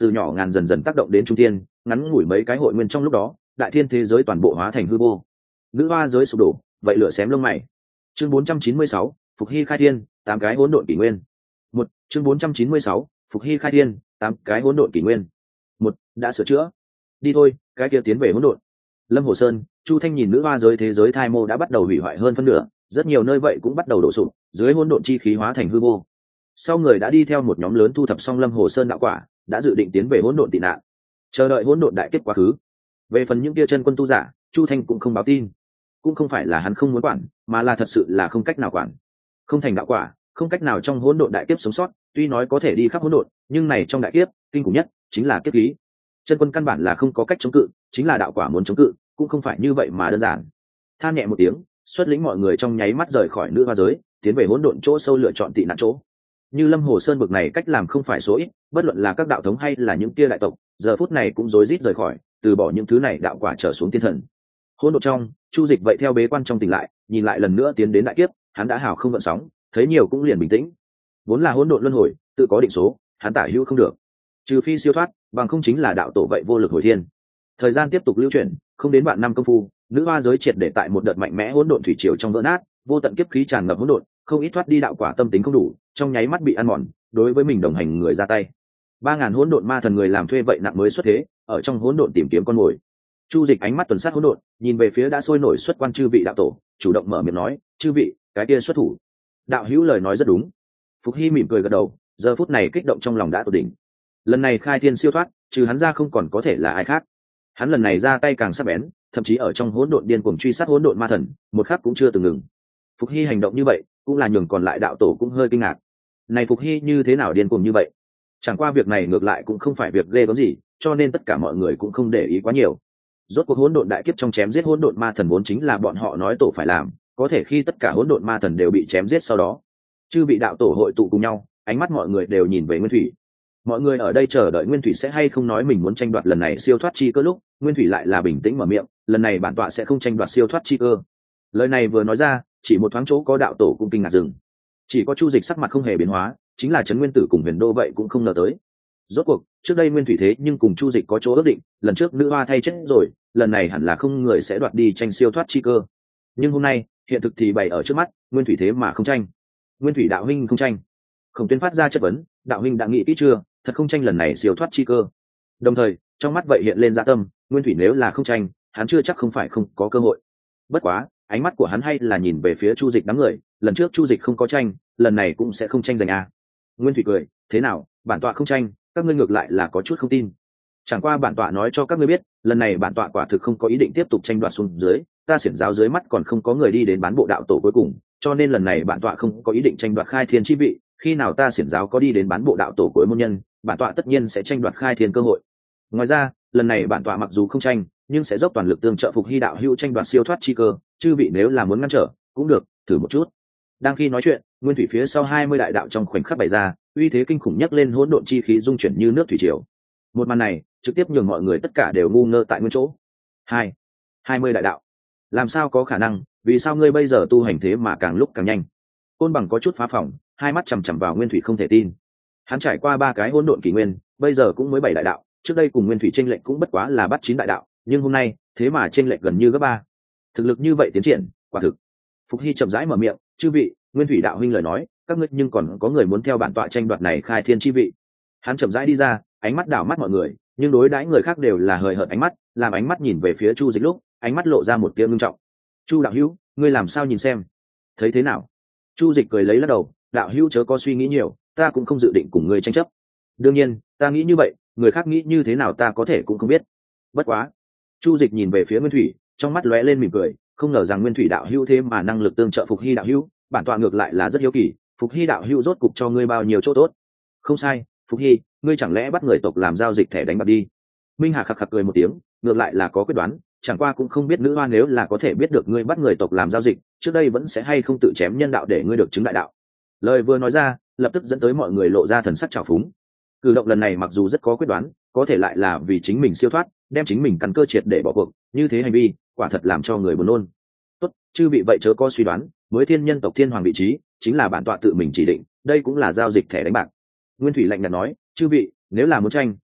từ nhỏ ngàn dần dần tác động đến trung thiên, ngắn ngủi mấy cái hội nguyên trong lúc đó đại thiên thế giới toàn bộ hóa thành hư vô. Nữ hoa giới sụp đổ, vậy lửa xém lông mày. Chương bốn trăm chín mươi sáu, Phục Hy khai thiên, tám cái hỗn độn kỷ nguyên. Một, chương bốn trăm chín mươi sáu, Phục Hy khai thiên, tám cái hỗn độn kỷ nguyên. Một, đã sửa chữa. Đi thôi, cái kia tiến về hỗn độn. Lâm Hồ Sơn, Chu Thanh nhìn nữ hoa giới thế giới thai mô đã bắt đầu hủy hoại hơn phân nửa, rất nhiều nơi vậy cũng bắt đầu đổ sụp, dưới hỗn độn chi khí hóa thành hư vô. Sau người đã đi theo một nhóm lớn thu thập xong Lâm Hồ Sơn đạo quả, đã dự định tiến về hỗn độn tị nạn, chờ đợi hỗn độn đại kết quá khứ. Về phần những kia chân quân tu giả, Chu Thanh cũng không báo tin, cũng không phải là hắn không muốn quản, mà là thật sự là không cách nào quản. Không thành đạo quả, không cách nào trong hỗn độn đại kiếp sống sót, tuy nói có thể đi khắp hỗn độn, nhưng này trong đại kiếp, kinh khủng nhất chính là kiếp khí. Chân quân căn bản là không có cách chống cự, chính là đạo quả muốn chống cự, cũng không phải như vậy mà đơn giản. Than nhẹ một tiếng, xuất lĩnh mọi người trong nháy mắt rời khỏi nữ hoa giới, tiến về hỗn độn chỗ sâu lựa chọn tị nạn chỗ. Như Lâm Hồ Sơn bực này cách làm không phải số ít, bất luận là các đạo thống hay là những kia đại tộc, giờ phút này cũng rối rít rời khỏi, từ bỏ những thứ này đạo quả trở xuống tiên thần. Hỗn độn trong, Chu Dịch vậy theo bế quan trong tỉnh lại, nhìn lại lần nữa tiến đến đại kiếp, hắn đã hào không gợn sóng, thấy nhiều cũng liền bình tĩnh. Vốn là hỗn độn luân hồi, tự có định số, hắn tả hữu không được. Trừ phi siêu thoát, bằng không chính là đạo tổ vậy vô lực hồi thiên. Thời gian tiếp tục lưu chuyển, không đến vạn năm công phu, nữ hoa giới triệt để tại một đợt mạnh mẽ hỗn độn thủy triều trong vỡ nát, vô tận kiếp khí tràn ngập hỗn độn, không ít thoát đi đạo quả tâm tính không đủ, trong nháy mắt bị ăn mòn, đối với mình đồng hành người ra tay. Ba ngàn hỗn độn ma thần người làm thuê vậy nặng mới xuất thế, ở trong hỗn độn tìm kiếm con mồi. Chu Dịch ánh mắt tuần sát hỗn độn, nhìn về phía đã sôi nổi xuất quan chư vị đạo tổ, chủ động mở miệng nói, "Chư vị, cái kia xuất thủ." Đạo hữu lời nói rất đúng. Phục Hy mỉm cười gật đầu, giờ phút này kích động trong lòng đã tột đỉnh. Lần này khai thiên siêu thoát, trừ hắn ra không còn có thể là ai khác. Hắn lần này ra tay càng sắc bén, thậm chí ở trong hỗn độn điên cuồng truy sát hỗn độn ma thần, một khắc cũng chưa từng ngừng. Phục Hy hành động như vậy, cũng là nhường còn lại đạo tổ cũng hơi kinh ngạc. Này Phục Hy như thế nào điên cuồng như vậy? Chẳng qua việc này ngược lại cũng không phải việc ghê gớm gì, cho nên tất cả mọi người cũng không để ý quá nhiều. Rốt cuộc hỗn độn đại kiếp trong chém giết hỗn độn ma thần vốn chính là bọn họ nói tổ phải làm, có thể khi tất cả hỗn độn ma thần đều bị chém giết sau đó, chư vị đạo tổ hội tụ cùng nhau, ánh mắt mọi người đều nhìn về Nguyên Thủy. Mọi người ở đây chờ đợi Nguyên Thủy sẽ hay không nói mình muốn tranh đoạt lần này siêu thoát chi cơ lúc, Nguyên Thủy lại là bình tĩnh mở miệng, lần này bản tọa sẽ không tranh đoạt siêu thoát chi cơ. Lời này vừa nói ra, chỉ một thoáng chỗ có đạo tổ cũng kinh ngạc dừng. Chỉ có Chu Dịch sắc mặt không hề biến hóa, chính là Trấn Nguyên Tử cùng Huyền Đô vậy cũng không ngờ tới. Rốt cuộc, trước đây Nguyên Thủy thế nhưng cùng Chu Dịch có chỗ ước định, lần trước nữ hoa thay chết rồi, lần này hẳn là không người sẽ đoạt đi tranh siêu thoát chi cơ. Nhưng hôm nay, hiện thực thì bày ở trước mắt, Nguyên Thủy thế mà không tranh. Nguyên Thủy đạo huynh không tranh. Khổng Tuyên phát ra chất vấn, đạo huynh đã nghĩ kỹ chưa, thật không tranh lần này siêu thoát chi cơ. Đồng thời, trong mắt vậy hiện lên dạ tâm, Nguyên Thủy nếu là không tranh, hắn chưa chắc không phải không có cơ hội. Bất quá, ánh mắt của hắn hay là nhìn về phía Chu Dịch đám người, lần trước Chu Dịch không có tranh, lần này cũng sẽ không tranh giành a. Nguyên Thủy cười, thế nào, bản tọa không tranh, các ngươi ngược lại là có chút không tin. Chẳng qua bản tọa nói cho các ngươi biết, lần này bản tọa quả thực không có ý định tiếp tục tranh đoạt xuống dưới, ta xiển giáo dưới mắt còn không có người đi đến bán bộ đạo tổ cuối cùng, cho nên lần này bản tọa không có ý định tranh đoạt khai thiên chi vị, khi nào ta xiển giáo có đi đến bán bộ đạo tổ cuối môn nhân, bản tọa tất nhiên sẽ tranh đoạt khai thiên cơ hội. Ngoài ra, lần này bản tọa mặc dù không tranh, nhưng sẽ dốc toàn lực tương trợ Phục Hy đạo hữu tranh đoạt siêu thoát chi cơ, chư vị nếu là muốn ngăn trở, cũng được, thử một chút. Đang khi nói chuyện, Nguyên Thủy phía sau hai mươi đại đạo trong khoảnh khắc bày ra, uy thế kinh khủng nhất lên hỗn độn chi khí dung chuyển như nước thủy triều. Một màn này, trực tiếp nhường mọi người tất cả đều ngu ngơ tại nguyên chỗ. Hai, hai mươi đại đạo, làm sao có khả năng? Vì sao ngươi bây giờ tu hành thế mà càng lúc càng nhanh? Côn Bằng có chút phá phỏng, hai mắt chằm chằm vào Nguyên Thủy không thể tin. Hắn trải qua ba cái hỗn độn kỷ nguyên, bây giờ cũng mới bảy đại đạo, trước đây cùng Nguyên Thủy chênh lệch cũng bất quá là bắt chín đại đạo, nhưng hôm nay, thế mà chênh lệch gần như gấp ba. Thực lực như vậy tiến triển, quả thực. Phục Hy chậm rãi mở miệng, chư vị, Nguyên Thủy đạo huynh lời nói, các ngươi nhưng còn có người muốn theo bản tọa tranh đoạt này khai thiên chi vị. Hắn chậm rãi đi ra, ánh mắt đảo mắt mọi người, nhưng đối đãi người khác đều là hời hợt ánh mắt, làm ánh mắt nhìn về phía Chu Dịch lúc, ánh mắt lộ ra một tia ngưng trọng. Chu đạo hữu, ngươi làm sao nhìn xem? Thấy thế nào? Chu Dịch cười lấy lắc đầu, đạo hữu chớ có suy nghĩ nhiều, ta cũng không dự định cùng ngươi tranh chấp. Đương nhiên, ta nghĩ như vậy, người khác nghĩ như thế nào ta có thể cũng không biết. Bất quá, Chu Dịch nhìn về phía Nguyên Thủy, trong mắt lóe lên mỉm cười, không ngờ rằng Nguyên Thủy đạo hữu thế mà năng lực tương trợ Phục Hy đạo hữu, bản tọa ngược lại là rất hiếu kỳ, Phục Hy đạo hữu rốt cục cho ngươi bao nhiêu chỗ tốt? Không sai, Phục Hy, ngươi chẳng lẽ bắt người tộc làm giao dịch thẻ đánh bạc đi? Minh Hà khặc khặc cười một tiếng, ngược lại là có quyết đoán, chẳng qua cũng không biết nữ hoa nếu là có thể biết được ngươi bắt người tộc làm giao dịch, trước đây vẫn sẽ hay không tự chém nhân đạo để ngươi được chứng đại đạo. Lời vừa nói ra, lập tức dẫn tới mọi người lộ ra thần sắc trào phúng. Cử động lần này mặc dù rất có quyết đoán, có thể lại là vì chính mình siêu thoát, đem chính mình căn cơ triệt để bỏ cuộc, như thế hành vi, quả thật làm cho người buồn nôn. Tốt, chư vị vậy chớ có suy đoán, mới thiên nhân tộc thiên hoàng vị trí, chính là bản tọa tự mình chỉ định, đây cũng là giao dịch thẻ đánh bạc. Nguyên Thủy lạnh nhạt nói, chư vị, nếu là muốn tranh,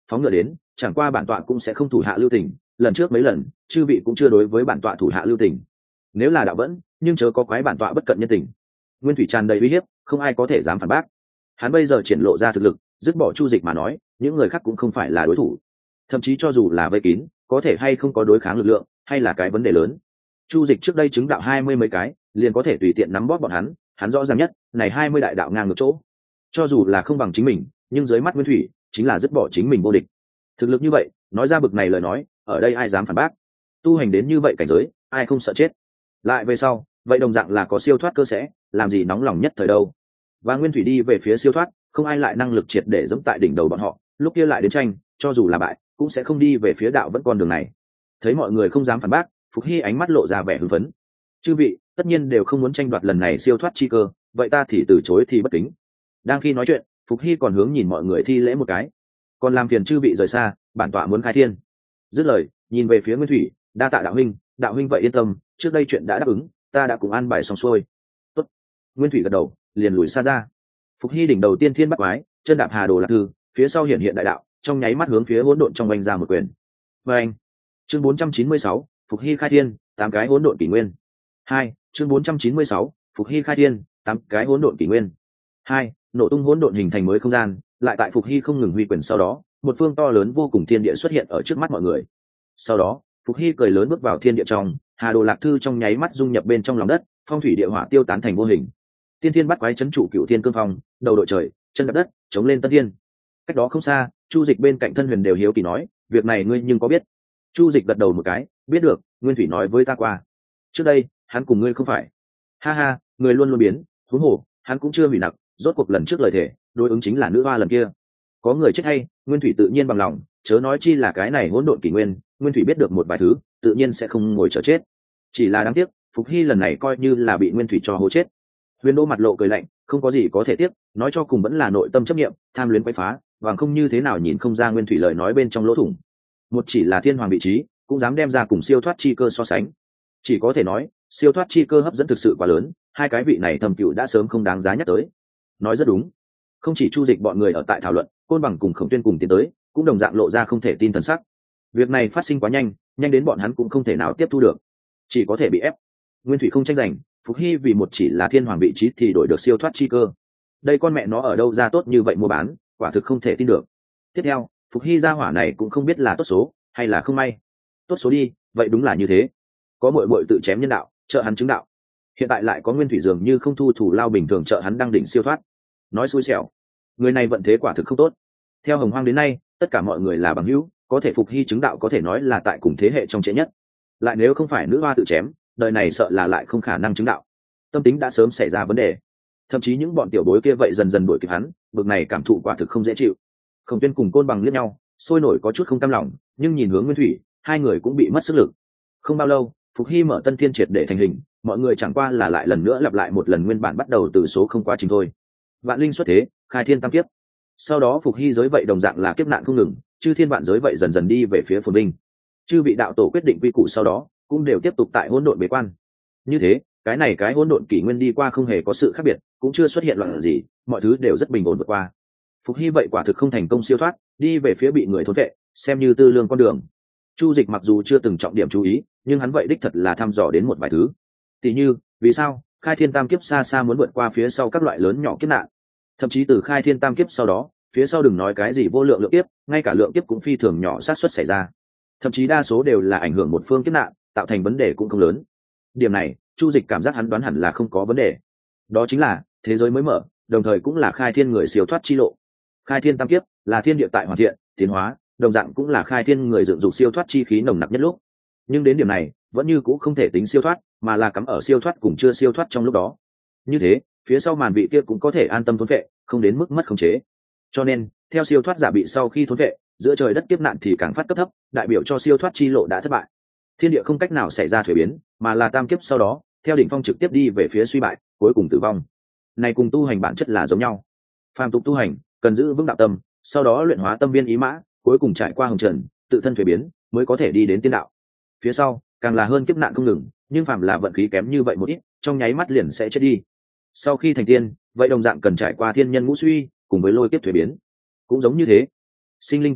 phóng ngựa đến, chẳng qua bản tọa cũng sẽ không thủ hạ lưu tình, lần trước mấy lần chư vị cũng chưa đối với bản tọa thủ hạ lưu tình, nếu là đạo vẫn nhưng chớ có quái bản tọa bất cận nhân tình. Nguyên thủy tràn đầy uy hiếp, không ai có thể dám phản bác. Hắn bây giờ triển lộ ra thực lực, dứt bỏ Chu Dịch mà nói, những người khác cũng không phải là đối thủ, thậm chí cho dù là vây kín, có thể hay không có đối kháng lực lượng hay là cái vấn đề lớn. Chu Dịch trước đây chứng đạo hai mươi mấy cái, liền có thể tùy tiện nắm bóp bọn hắn, hắn rõ ràng nhất, này hai mươi đại đạo ngang ngược chỗ. Cho dù là không bằng chính mình, nhưng dưới mắt Nguyên Thủy, chính là dứt bỏ chính mình vô địch. Thực lực như vậy, nói ra bực này lời nói, ở đây ai dám phản bác? Tu hành đến như vậy cảnh giới, ai không sợ chết? Lại về sau, vậy đồng dạng là có siêu thoát cơ sẽ, làm gì nóng lòng nhất thời đâu. Và Nguyên Thủy đi về phía siêu thoát, không ai lại năng lực triệt để dẫm tại đỉnh đầu bọn họ, lúc kia lại đến tranh, cho dù là bại, cũng sẽ không đi về phía đạo vẫn con đường này. Thấy mọi người không dám phản bác, Phục Hy ánh mắt lộ ra vẻ hưng phấn. Chư vị, tất nhiên đều không muốn tranh đoạt lần này siêu thoát chi cơ, vậy ta thì từ chối thì bất kính. Đang khi nói chuyện, Phục Hy còn hướng nhìn mọi người thi lễ một cái. Còn làm phiền chư vị rời xa, bản tọa muốn khai thiên. Dứt lời, nhìn về phía Nguyên Thủy, đa tạ đạo huynh, đạo huynh vậy yên tâm, trước đây chuyện đã đáp ứng, ta đã cùng an bài xong xuôi. Tốt. Nguyên Thủy gật đầu, liền lùi xa ra. Phục Hy đỉnh đầu tiên thiên bắt quái, chân đạp hà đồ lạc thư, phía sau hiện hiện đại đạo, trong nháy mắt hướng phía hỗn độn trong oanh ra một quyền. Và anh. Chương bốn trăm chín mươi sáu, Phục Hy khai thiên, tám cái hỗn độn kỷ nguyên. Hai. Chương bốn trăm chín mươi sáu, Phục Hy khai thiên, tám cái hỗn độn kỷ nguyên. Hai. Nổ tung hỗn độn hình thành mới không gian, lại tại Phục Hy không ngừng huy quyền sau đó, một phương to lớn vô cùng thiên địa xuất hiện ở trước mắt mọi người. Sau đó, Phục Hy cười lớn bước vào thiên địa trong, hà đồ lạc thư trong nháy mắt dung nhập bên trong lòng đất, phong thủy địa hỏa tiêu tán thành vô hình. Tiên thiên bắt quái chấn trụ cựu thiên cương phong, đầu đội trời, chân đạp đất, chống lên tân thiên. Cách đó không xa, Chu Dịch bên cạnh thân huyền đều hiếu kỳ nói, việc này ngươi nhưng có biết? Chu Dịch gật đầu một cái, biết được, Nguyên Thủy nói với ta qua. Trước đây, hắn cùng ngươi không phải? Ha ha, người luôn luôn biến, huống hồ, hắn cũng chưa hủy nặc, rốt cuộc lần trước lời thể, đối ứng chính là nữ hoa lần kia. Có người chết hay, Nguyên Thủy tự nhiên bằng lòng, chớ nói chi là cái này hỗn độn kỷ nguyên, Nguyên Thủy biết được một vài thứ, tự nhiên sẽ không ngồi chờ chết. Chỉ là đáng tiếc, Phục Hy lần này coi như là bị Nguyên Thủy cho hố chết. Huyền Đô mặt lộ cười lạnh, không có gì có thể tiếc, nói cho cùng vẫn là nội tâm chấp niệm, tham luyến quấy phá, vàng không như thế nào nhìn không ra Nguyên Thủy lời nói bên trong lỗ thủng. Một chỉ là thiên hoàng vị trí, cũng dám đem ra cùng siêu thoát chi cơ so sánh. Chỉ có thể nói, siêu thoát chi cơ hấp dẫn thực sự quá lớn, hai cái vị này thầm cựu đã sớm không đáng giá nhắc tới. Nói rất đúng. Không chỉ Chu Dịch bọn người ở tại thảo luận, Côn Bằng cùng Khổng Tuyên cùng tiến tới, cũng đồng dạng lộ ra không thể tin thần sắc. Việc này phát sinh quá nhanh, nhanh đến bọn hắn cũng không thể nào tiếp thu được, chỉ có thể bị ép. Nguyên Thủy không tranh giành, Phục Hy vì một chỉ là thiên hoàng vị trí thì đổi được siêu thoát chi cơ. Đây con mẹ nó ở đâu ra tốt như vậy mua bán, quả thực không thể tin được. Tiếp theo, Phục Hy gia hỏa này cũng không biết là tốt số hay là không may. Tốt số đi, vậy đúng là như thế. Có muội muội tự chém nhân đạo, trợ hắn chứng đạo. Hiện tại lại có Nguyên Thủy dường như không thu thủ lao bình thường trợ hắn đăng đỉnh siêu thoát. Nói xui xẻo, người này vận thế quả thực không tốt. Theo Hồng Hoang đến nay, tất cả mọi người là bằng hữu, có thể Phục Hy chứng đạo có thể nói là tại cùng thế hệ trong trễ nhất. Lại nếu không phải nữ hoa tự chém, đời này sợ là lại không khả năng chứng đạo. Tâm tính đã sớm xảy ra vấn đề. Thậm chí những bọn tiểu bối kia vậy dần dần đuổi kịp hắn, bực này cảm thụ quả thực không dễ chịu. Khổng Tuyên cùng Côn Bằng liếc nhau, sôi nổi có chút không cam lòng, nhưng nhìn hướng Nguyên Thủy, hai người cũng bị mất sức lực. Không bao lâu, Phục Hy mở Tân Thiên triệt để thành hình, mọi người chẳng qua là lại lần nữa lặp lại một lần nguyên bản bắt đầu từ số không quá trình thôi. Vạn linh xuất thế, khai thiên tam kiếp. Sau đó Phục Hy giới vậy đồng dạng là kiếp nạn không ngừng, chư thiên vạn giới vậy dần dần đi về phía phồn vinh. Chư vị đạo tổ quyết định quy củ sau đó, cũng đều tiếp tục tại hỗn độn bế quan. Như thế, cái này cái hỗn độn kỷ nguyên đi qua không hề có sự khác biệt, cũng chưa xuất hiện loạn gì, mọi thứ đều rất bình ổn vượt qua. Phục Hy vậy quả thực không thành công siêu thoát, đi về phía bị người thôn vệ, xem như tư lương con đường. Chu Dịch mặc dù chưa từng trọng điểm chú ý, nhưng hắn vậy đích thật là thăm dò đến một vài thứ. Tỷ như, vì sao khai thiên tam kiếp xa xa muốn vượt qua phía sau các loại lớn nhỏ kiếp nạn, thậm chí từ khai thiên tam kiếp sau đó, phía sau đừng nói cái gì vô lượng lượng kiếp, ngay cả lượng kiếp cũng phi thường nhỏ xác suất xảy ra. Thậm chí đa số đều là ảnh hưởng một phương kiếp nạn, tạo thành vấn đề cũng không lớn. Điểm này, Chu Dịch cảm giác hắn đoán hẳn là không có vấn đề. Đó chính là thế giới mới mở, đồng thời cũng là khai thiên người siêu thoát chi lộ. Khai thiên tam kiếp là thiên địa tại hoàn thiện, tiến hóa, đồng dạng cũng là khai thiên người dựng dục siêu thoát chi khí nồng nặc nhất lúc. Nhưng đến điểm này, vẫn như cũng không thể tính siêu thoát, mà là cắm ở siêu thoát cùng chưa siêu thoát trong lúc đó. Như thế, phía sau màn vị kia cũng có thể an tâm thốn vệ, không đến mức mất khống chế. Cho nên, theo siêu thoát giả bị sau khi thốn vệ, giữa trời đất kiếp nạn thì càng phát cấp thấp, đại biểu cho siêu thoát chi lộ đã thất bại. Thiên địa không cách nào xảy ra thuế biến, mà là tam kiếp sau đó, theo đỉnh phong trực tiếp đi về phía suy bại, cuối cùng tử vong. Này cùng tu hành bản chất là giống nhau. Phàm tục tu hành, cần giữ vững đạo tâm, sau đó luyện hóa tâm viên ý mã, cuối cùng trải qua hồng trần, tự thân thuế biến, mới có thể đi đến tiên đạo. Phía sau, càng là hơn kiếp nạn không ngừng, nhưng phàm là vận khí kém như vậy một ít, trong nháy mắt liền sẽ chết đi. Sau khi thành tiên, vậy đồng dạng cần trải qua thiên nhân ngũ suy, cùng với lôi kiếp thuế biến. Cũng giống như thế, sinh linh tu hành,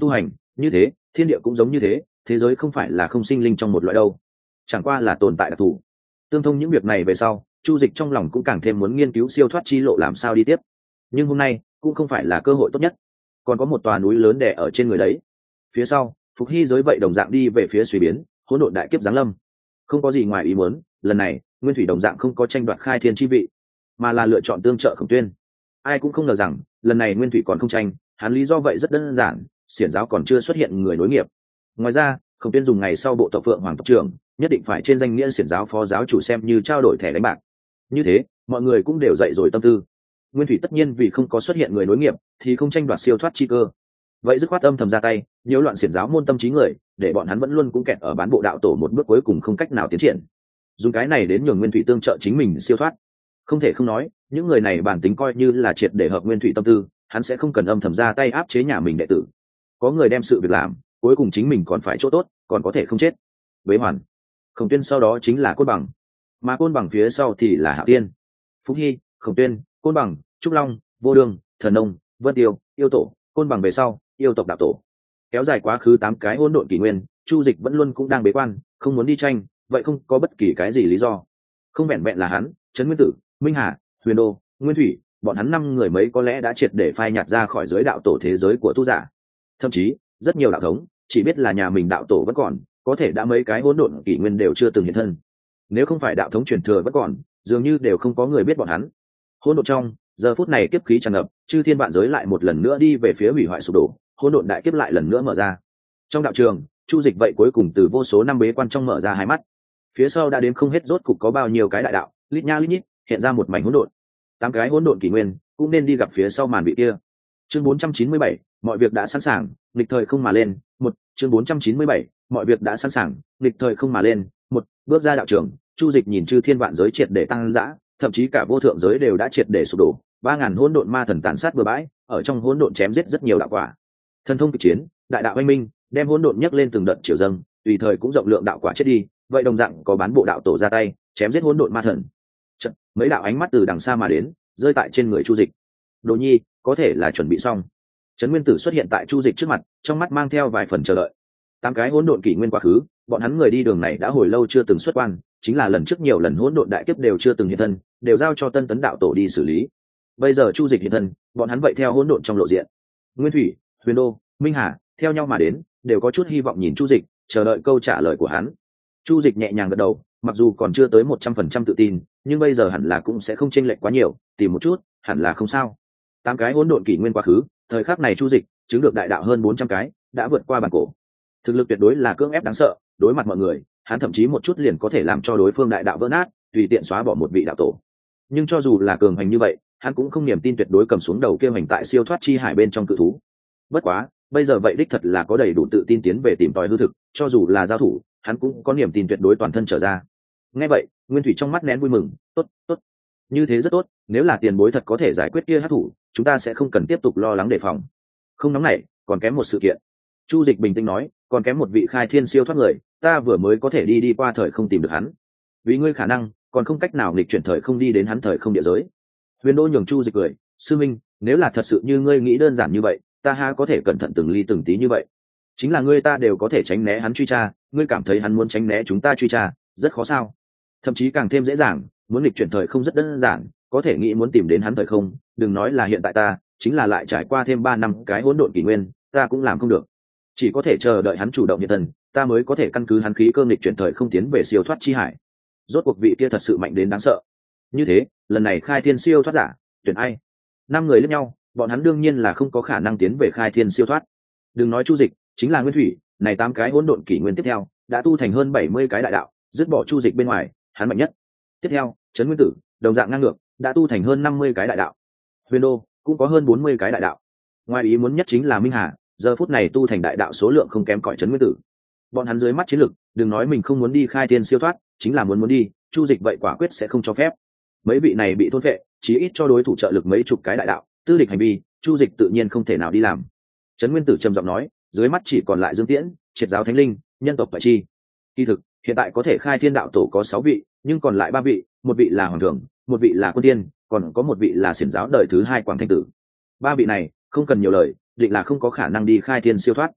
Như thế thiên địa cũng giống như thế, thế giới không phải là không sinh linh trong một loại đâu, chẳng qua là tồn tại đặc thù. Tương thông những việc này về sau, Chu Dịch trong lòng cũng càng thêm muốn nghiên cứu siêu thoát chi lộ làm sao đi tiếp. Nhưng hôm nay cũng không phải là cơ hội tốt nhất, còn có một tòa núi lớn đè ở trên người đấy. Phía sau Phục Hy giới vậy đồng dạng đi về phía suy biến, hỗn độn đại kiếp giáng lâm. Không có gì ngoài ý muốn, lần này Nguyên Thủy đồng dạng không có tranh đoạt khai thiên chi vị, mà là lựa chọn tương trợ Khổng Tuyên. Ai cũng không ngờ rằng lần này Nguyên Thủy còn không tranh, hắn lý do vậy rất đơn giản, xiển giáo còn chưa xuất hiện người nối nghiệp. Ngoài ra Khổng Tuyên dùng ngày sau bộ tộc Phượng Hoàng tộc trưởng nhất định phải trên danh nghĩa xiển giáo phó giáo chủ xem như trao đổi thẻ đánh bạc. Như thế mọi người cũng đều dậy rồi tâm tư. Nguyên Thủy tất nhiên vì không có xuất hiện người nối nghiệp thì không tranh đoạt siêu thoát chi cơ, vậy dứt khoát âm thầm ra tay nhiễu loạn xiển giáo môn tâm trí người, để bọn hắn vẫn luôn cũng kẹt ở bán bộ đạo tổ một bước cuối cùng không cách nào tiến triển, dùng cái này đến nhường Nguyên Thủy tương trợ chính mình siêu thoát. Không thể không nói những người này bản tính coi như là triệt để hợp Nguyên Thủy tâm tư, hắn sẽ không cần âm thầm ra tay áp chế nhà mình đệ tử. Có người đem sự việc làm, cuối cùng chính mình còn phải chỗ tốt, còn có thể không chết. Bế Hoàn, Khổng Tuyên sau đó chính là Côn Bằng, mà Côn Bằng phía sau thì là Hạo Tiên. Phúc Hy, Khổng Tuyên, Côn Bằng, Trúc Long, Vô Đường, Thần Nông, Vân Tiêu, Yêu Tổ, Côn Bằng về sau yêu tộc đạo tổ. Kéo dài quá khứ tám cái hỗn độn kỷ nguyên, Chu Dịch vẫn luôn cũng đang bế quan, không muốn đi tranh, vậy không có bất kỳ cái gì lý do. Không vẹn vẹn là hắn, Trấn Nguyên Tử, Minh Hà, Huyền Đô, Nguyên Thủy, bọn hắn năm người mấy có lẽ đã triệt để phai nhạt ra khỏi giới đạo tổ thế giới của tu giả. Thậm chí rất nhiều đạo thống chỉ biết là nhà mình đạo tổ vẫn còn, có thể đã mấy cái hỗn độn kỷ nguyên đều chưa từng hiện thân. Nếu không phải đạo thống truyền thừa vẫn còn, dường như đều không có người biết bọn hắn. Hỗn độn trong giờ phút này kiếp khí tràn ngập, chư thiên vạn giới lại một lần nữa đi về phía hủy hoại sụp đổ, hỗn độn đại kiếp lại lần nữa mở ra. Trong đạo trường, Chu Dịch vậy cuối cùng từ vô số năm bế quan trong mở ra hai mắt. Phía sau đã đến không hết rốt cục có bao nhiêu cái đại đạo, lít nha lít nhít, hiện ra một mảnh hỗn độn. Tám cái hỗn độn kỷ nguyên cũng nên đi gặp phía sau màn vị kia. Chương bốn trăm chín mươi bảy, mọi việc đã sẵn sàng, nghịch thời không mà lên. Một, chương bốn trăm chín mươi bảy, mọi việc đã sẵn sàng, nghịch thời không mà lên. Một, bước ra đạo trường, Chu Dịch nhìn chư thiên vạn giới triệt để tăng dã, thậm chí cả vô thượng giới đều đã triệt để sụp đổ, ba ngàn hỗn độn ma thần tàn sát bừa bãi, ở trong hỗn độn chém giết rất nhiều đạo quả. Thần thông kịch chiến, đại đạo anh minh, đem hỗn độn nhấc lên từng đợt chiều dâng, tùy thời cũng rộng lượng đạo quả chết đi, vậy đồng dạng có bán bộ đạo tổ ra tay, chém giết hỗn độn ma thần. Chật, mấy đạo ánh mắt từ đằng xa mà đến, rơi tại trên người Chu Dịch. Đồ Nhi, có thể là chuẩn bị xong. Trấn Nguyên Tử xuất hiện tại Chu Dịch trước mặt, trong mắt mang theo vài phần chờ đợi. Tám cái hỗn độn kỷ nguyên quá khứ, bọn hắn người đi đường này đã hồi lâu chưa từng xuất quan, chính là lần trước nhiều lần hỗn độn đại kiếp đều chưa từng hiện thân, đều giao cho Tân Tấn đạo tổ đi xử lý. Bây giờ Chu Dịch hiện thân, bọn hắn vậy theo hỗn độn trong lộ diện. Nguyên Thủy, Huyền Đô, Minh Hà theo nhau mà đến, đều có chút hy vọng nhìn Chu Dịch, chờ đợi câu trả lời của hắn. Chu Dịch nhẹ nhàng gật đầu, mặc dù còn chưa tới một trăm phần trăm tự tin, nhưng bây giờ hẳn là cũng sẽ không chênh lệch quá nhiều, tìm một chút, hẳn là không sao. Tám cái hỗn độn kỷ nguyên quá khứ, thời khắc này Chu Dịch chứng được đại đạo hơn bốn trăm cái, đã vượt qua bản cổ. Thực lực tuyệt đối là cưỡng ép đáng sợ, đối mặt mọi người, hắn thậm chí một chút liền có thể làm cho đối phương đại đạo vỡ nát, tùy tiện xóa bỏ một vị đạo tổ. Nhưng cho dù là cường hành như vậy, hắn cũng không niềm tin tuyệt đối cầm xuống đầu kia hành tại siêu thoát chi hải bên trong cự thú. Bất quá, bây giờ vậy đích thật là có đầy đủ tự tin tiến về tìm tòi hư thực, cho dù là giao thủ, hắn cũng có niềm tin tuyệt đối toàn thân trở ra. Nghe vậy, Nguyên Thủy trong mắt nén vui mừng, tốt, tốt, như thế rất tốt, nếu là tiền bối thật có thể giải quyết kia hắc thủ, chúng ta sẽ không cần tiếp tục lo lắng đề phòng. Không nóng nảy, còn kém một sự kiện. Chu Dịch bình tĩnh nói, còn kém một vị khai thiên siêu thoát người, ta vừa mới có thể đi đi qua thời không tìm được hắn. Vì ngươi khả năng, còn không cách nào nghịch chuyển thời không đi đến hắn thời không địa giới. Huyền Đô nhường Chu Dịch cười, sư minh, nếu là thật sự như ngươi nghĩ đơn giản như vậy, ta ha có thể cẩn thận từng ly từng tí như vậy. Chính là ngươi ta đều có thể tránh né hắn truy tra, ngươi cảm thấy hắn muốn tránh né chúng ta truy tra, rất khó sao? Thậm chí càng thêm dễ dàng, muốn nghịch chuyển thời không rất đơn giản, có thể nghĩ muốn tìm đến hắn thời không, đừng nói là hiện tại ta, chính là lại trải qua thêm ba năm cái hỗn độn kỷ nguyên, ta cũng làm không được. Chỉ có thể chờ đợi hắn chủ động hiện thân, ta mới có thể căn cứ hắn khí cơ nghịch chuyển thời không tiến về siêu thoát chi hải. Rốt cuộc vị kia thật sự mạnh đến đáng sợ. Như thế, lần này khai thiên siêu thoát giả, tuyển ai? Năm người lẫn nhau, bọn hắn đương nhiên là không có khả năng tiến về khai thiên siêu thoát. Đừng nói Chu Dịch, chính là Nguyên Thủy, này tám cái hỗn độn kỷ nguyên tiếp theo, đã tu thành hơn bảy mươi cái đại đạo, dứt bỏ Chu Dịch bên ngoài, hắn mạnh nhất. Tiếp theo, Trấn Nguyên Tử, đồng dạng ngang ngược, đã tu thành hơn năm mươi cái đại đạo. Huyền Đô cũng có hơn bốn mươi cái đại đạo. Ngoài ý muốn nhất chính là Minh Hà, giờ phút này tu thành đại đạo số lượng không kém cỏi Trấn Nguyên Tử. Bọn hắn dưới mắt chiến lực, đừng nói mình không muốn đi khai thiên siêu thoát, chính là muốn muốn đi, Chu Dịch vậy quả quyết sẽ không cho phép. Mấy vị này bị thôn phệ, chí ít cho đối thủ trợ lực mấy chục cái đại đạo, tư địch hành vi, Chu Dịch tự nhiên không thể nào đi làm. Trấn Nguyên Tử trầm giọng nói, dưới mắt chỉ còn lại Dương Tiễn, Triệt giáo thánh linh, nhân tộc phải chi. Kỳ thực, hiện tại có thể khai thiên đạo tổ có sáu vị, nhưng còn lại ba vị, một vị là hoàng thượng, một vị là quân tiên, còn có một vị là xiển giáo đời thứ hai Quảng Thanh Tử. Ba vị này, không cần nhiều lời, định là không có khả năng đi khai thiên siêu thoát.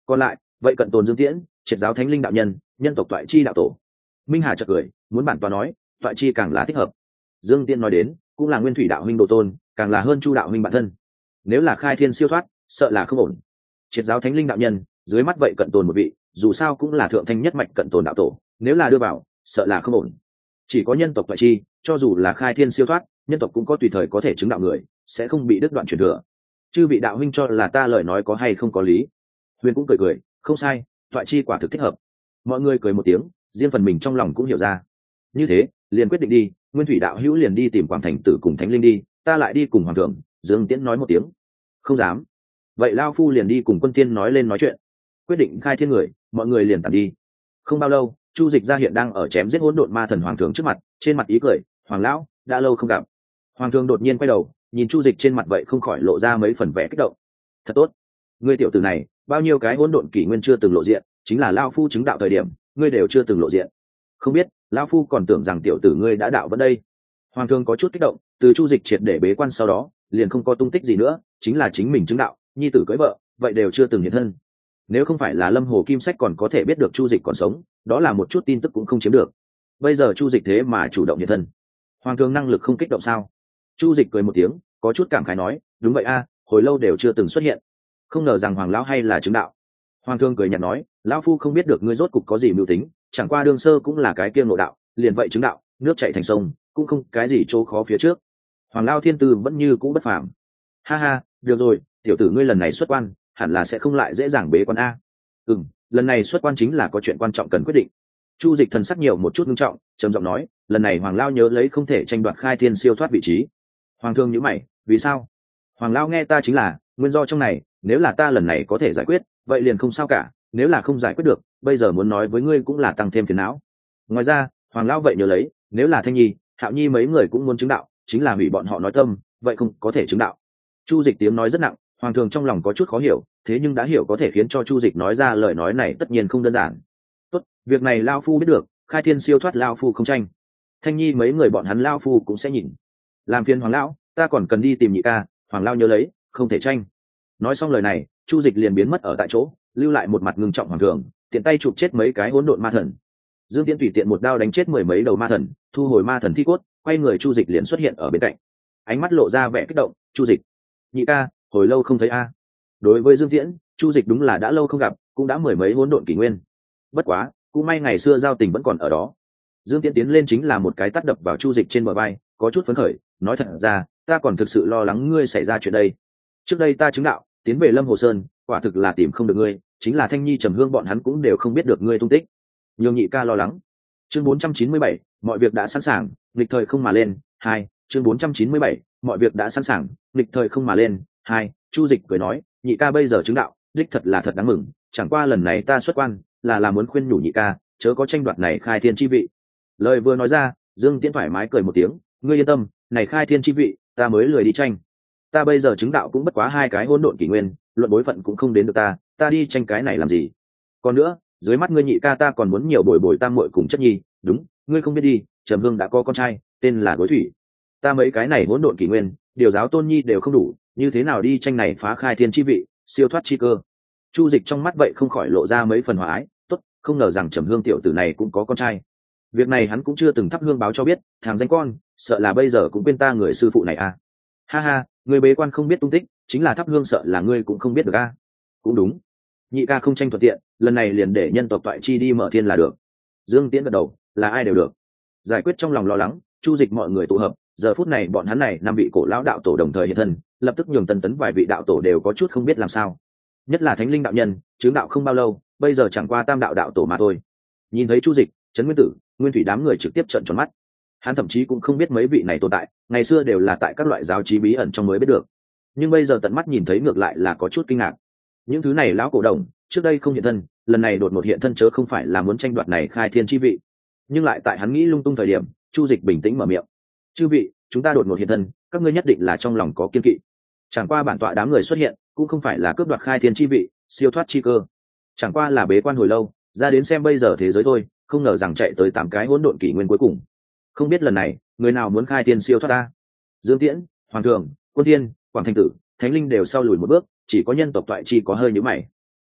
còn lại vậy cận tồn Dương Tiễn, triệt giáo thánh linh đạo nhân, nhân tộc toại chi đạo tổ. Minh Hà chợt cười, muốn bản tọa nói, toại chi càng là thích hợp. Dương Tiễn nói đến, cũng là nguyên thủy đạo huynh đồ tôn, càng là hơn Chu đạo huynh bản thân. Nếu là khai thiên siêu thoát, sợ là không ổn. Triệt giáo thánh linh đạo nhân, dưới mắt vậy cận tồn một vị, dù sao cũng là thượng thanh nhất mạch cận tồn đạo tổ, nếu là đưa vào, sợ là không ổn. Chỉ có nhân tộc toại chi, cho dù là khai thiên siêu thoát, nhân tộc cũng có tùy thời có thể chứng đạo người, sẽ không bị đứt đoạn truyền thừa. Chư vị đạo huynh cho là ta lời nói có hay không có lý? Huyền cũng cười cười, không sai, toại chi quả thực thích hợp. Mọi người cười một tiếng, riêng phần mình trong lòng cũng hiểu ra. Như thế, liền quyết định đi, nguyên thủy đạo hữu liền đi tìm Quảng Thành Tử cùng Thánh Linh đi, ta lại đi cùng hoàng thượng. Dương Tiễn nói một tiếng, không dám. Vậy lao phu liền đi cùng Quân Tiên nói lên nói chuyện. Quyết định khai thiên người, mọi người liền tản đi. Không bao lâu, Chu Dịch ra hiện đang ở chém giết hỗn độn ma thần hoàng thượng trước mặt, trên mặt ý cười, "Hoàng lão, đã lâu không gặp." Hoàng thượng đột nhiên quay đầu, nhìn Chu Dịch trên mặt vậy không khỏi lộ ra mấy phần vẻ kích động. "Thật tốt, ngươi tiểu tử này, bao nhiêu cái hỗn độn kỷ nguyên chưa từng lộ diện, chính là lao phu chứng đạo thời điểm, ngươi đều chưa từng lộ diện. Không biết, lão phu còn tưởng rằng tiểu tử ngươi đã đạo vẫn đây." Hoàng thượng có chút kích động, từ Chu Dịch triệt để bế quan sau đó, liền không có tung tích gì nữa, chính là chính mình chứng đạo, nhi tử cưới vợ, vậy đều chưa từng hiện thân. Nếu không phải là Lâm Hồ Kim Sách còn có thể biết được Chu Dịch còn sống, đó là một chút tin tức cũng không chiếm được. Bây giờ Chu Dịch thế mà chủ động hiện thân, hoàng thượng năng lực không kích động sao? Chu Dịch cười một tiếng, có chút cảm khái nói, đúng vậy a, hồi lâu đều chưa từng xuất hiện, không ngờ rằng hoàng lão hay là chứng đạo. Hoàng thượng cười nhạt nói, lão phu không biết được ngươi rốt cục có gì mưu tính, chẳng qua đương sơ cũng là cái kia ngộ đạo, liền vậy chứng đạo, nước chảy thành sông, cũng không cái gì chỗ khó phía trước. Hoàng lão thiên tư vẫn như cũ bất phàm. Ha ha, được rồi, tiểu tử ngươi lần này xuất quan, hẳn là sẽ không lại dễ dàng bế quan a. Ừm, lần này xuất quan chính là có chuyện quan trọng cần quyết định. Chu Dịch thần sắc nhiều một chút nghiêm trọng, trầm giọng nói, lần này hoàng lão nhớ lấy không thể tranh đoạt khai thiên siêu thoát vị trí. Hoàng thượng nhíu mày, vì sao? Hoàng lão nghe ta chính là, nguyên do trong này, nếu là ta lần này có thể giải quyết, vậy liền không sao cả, nếu là không giải quyết được, bây giờ muốn nói với ngươi cũng là tăng thêm phiền não. Ngoài ra, hoàng lão vậy nhớ lấy, nếu là Thanh Nhi, Hạo Nhi mấy người cũng muốn chứng đạo, chính là hủy bọn họ nói tâm, vậy không có thể chứng đạo. Chu Dịch tiếng nói rất nặng, hoàng thượng trong lòng có chút khó hiểu, thế nhưng đã hiểu có thể khiến cho Chu Dịch nói ra lời nói này tất nhiên không đơn giản. Tốt, việc này lão phu biết được, khai thiên siêu thoát lão phu không tranh. Thanh Nhi mấy người bọn hắn lão phu cũng sẽ nhìn. Làm phiền hoàng lão, ta còn cần đi tìm nhị ca, hoàng lão nhớ lấy, không thể tranh. Nói xong lời này, Chu Dịch liền biến mất ở tại chỗ, lưu lại một mặt ngưng trọng hoàng thượng, tiện tay chụp chết mấy cái hỗn độn ma thần. Dương Tiễn tùy tiện một đao đánh chết mười mấy đầu ma thần, thu hồi ma thần thi cốt, quay người Chu Dịch liền xuất hiện ở bên cạnh. Ánh mắt lộ ra vẻ kích động, "Chu Dịch, nhị ca, hồi lâu không thấy a." Đối với Dương Tiễn, Chu Dịch đúng là đã lâu không gặp, cũng đã mười mấy hỗn độn kỷ nguyên. Bất quá, cũng may ngày xưa giao tình vẫn còn ở đó. Dương Tiễn tiến lên chính là một cái tát đập vào Chu Dịch trên bờ vai, có chút phấn khởi, nói thật ra, ta còn thực sự lo lắng ngươi xảy ra chuyện đây. Trước đây ta chứng đạo, tiến về Lâm Hồ Sơn, quả thực là tìm không được ngươi, chính là Thanh Nhi Trầm Hương bọn hắn cũng đều không biết được ngươi tung tích. Nhường nhị ca lo lắng. Chương bốn trăm chín mươi bảy, mọi việc đã sẵn sàng, nghịch thời không mà lên. Hai, chương bốn trăm chín mươi bảy, mọi việc đã sẵn sàng, nghịch thời không mà lên. Hai, Chu Dịch cười nói, nhị ca bây giờ chứng đạo, đích thật là thật đáng mừng, chẳng qua lần này ta xuất quan, là là muốn khuyên nhủ nhị ca, chớ có tranh đoạt này khai thiên chi vị. Lời vừa nói ra, Dương Tiễn thoải mái cười một tiếng, ngươi yên tâm, này khai thiên chi vị, ta mới lười đi tranh. Ta bây giờ chứng đạo cũng bất quá hai cái hỗn độn kỷ nguyên, luận bối phận cũng không đến được ta, ta đi tranh cái này làm gì? Còn nữa, dưới mắt ngươi nhị ca ta còn muốn nhiều bồi bồi tam muội cùng chất nhi, đúng, ngươi không biết đi, Trầm Hương đã có con trai, tên là Gối Thủy. Ta mấy cái này hỗn độn kỷ nguyên, điều giáo tôn nhi đều không đủ, như thế nào đi tranh này phá khai thiên chi vị, siêu thoát chi cơ? Chu Dịch trong mắt vậy không khỏi lộ ra mấy phần hòa ái, tốt, không ngờ rằng Trầm Hương tiểu tử này cũng có con trai. Việc này hắn cũng chưa từng thắp hương báo cho biết, thằng danh con, sợ là bây giờ cũng quên ta người sư phụ này à? Ha ha, người bế quan không biết tung tích, chính là thắp hương sợ là ngươi cũng không biết được a. Cũng đúng, nhị ca không tranh thuận tiện, lần này liền để nhân tộc toại chi đi mở thiên là được. Dương Tiễn gật đầu, là ai đều được. Giải quyết trong lòng lo lắng, Chu Dịch mọi người tụ hợp, giờ phút này bọn hắn này năm vị cổ lão đạo tổ đồng thời hiện thân, lập tức nhường tần tấn vài vị đạo tổ đều có chút không biết làm sao. Nhất là Thánh Linh đạo nhân, chứng đạo không bao lâu, bây giờ chẳng qua tam đạo đạo tổ mà thôi. Nhìn thấy Chu Dịch, Trấn Nguyên Tử, Nguyên Thủy đám người trực tiếp trợn tròn mắt. Hắn thậm chí cũng không biết mấy vị này tồn tại, ngày xưa đều là tại các loại giáo trí bí ẩn trong mới biết được, nhưng bây giờ tận mắt nhìn thấy ngược lại là có chút kinh ngạc. Những thứ này lão cổ đồng trước đây không hiện thân, lần này đột một hiện thân chớ không phải là muốn tranh đoạt này khai thiên chi vị, nhưng lại tại hắn nghĩ lung tung thời điểm, Chu Dịch bình tĩnh mở miệng, chư vị, chúng ta đột một hiện thân, các ngươi nhất định là trong lòng có kiên kỵ. Chẳng qua bản tọa đám người xuất hiện cũng không phải là cướp đoạt khai thiên chi vị, siêu thoát chi cơ, chẳng qua là bế quan hồi lâu, ra đến xem bây giờ thế giới thôi, không ngờ rằng chạy tới tám cái hỗn độn kỷ nguyên cuối cùng. Không biết lần này người nào muốn khai thiên siêu thoát ta? Dương Tiễn, Hoàng Thượng, Quân Thiên, Quảng Thành Tử, Thánh Linh đều sau lùi một bước, chỉ có nhân tộc toại chi có hơi nhíu mày.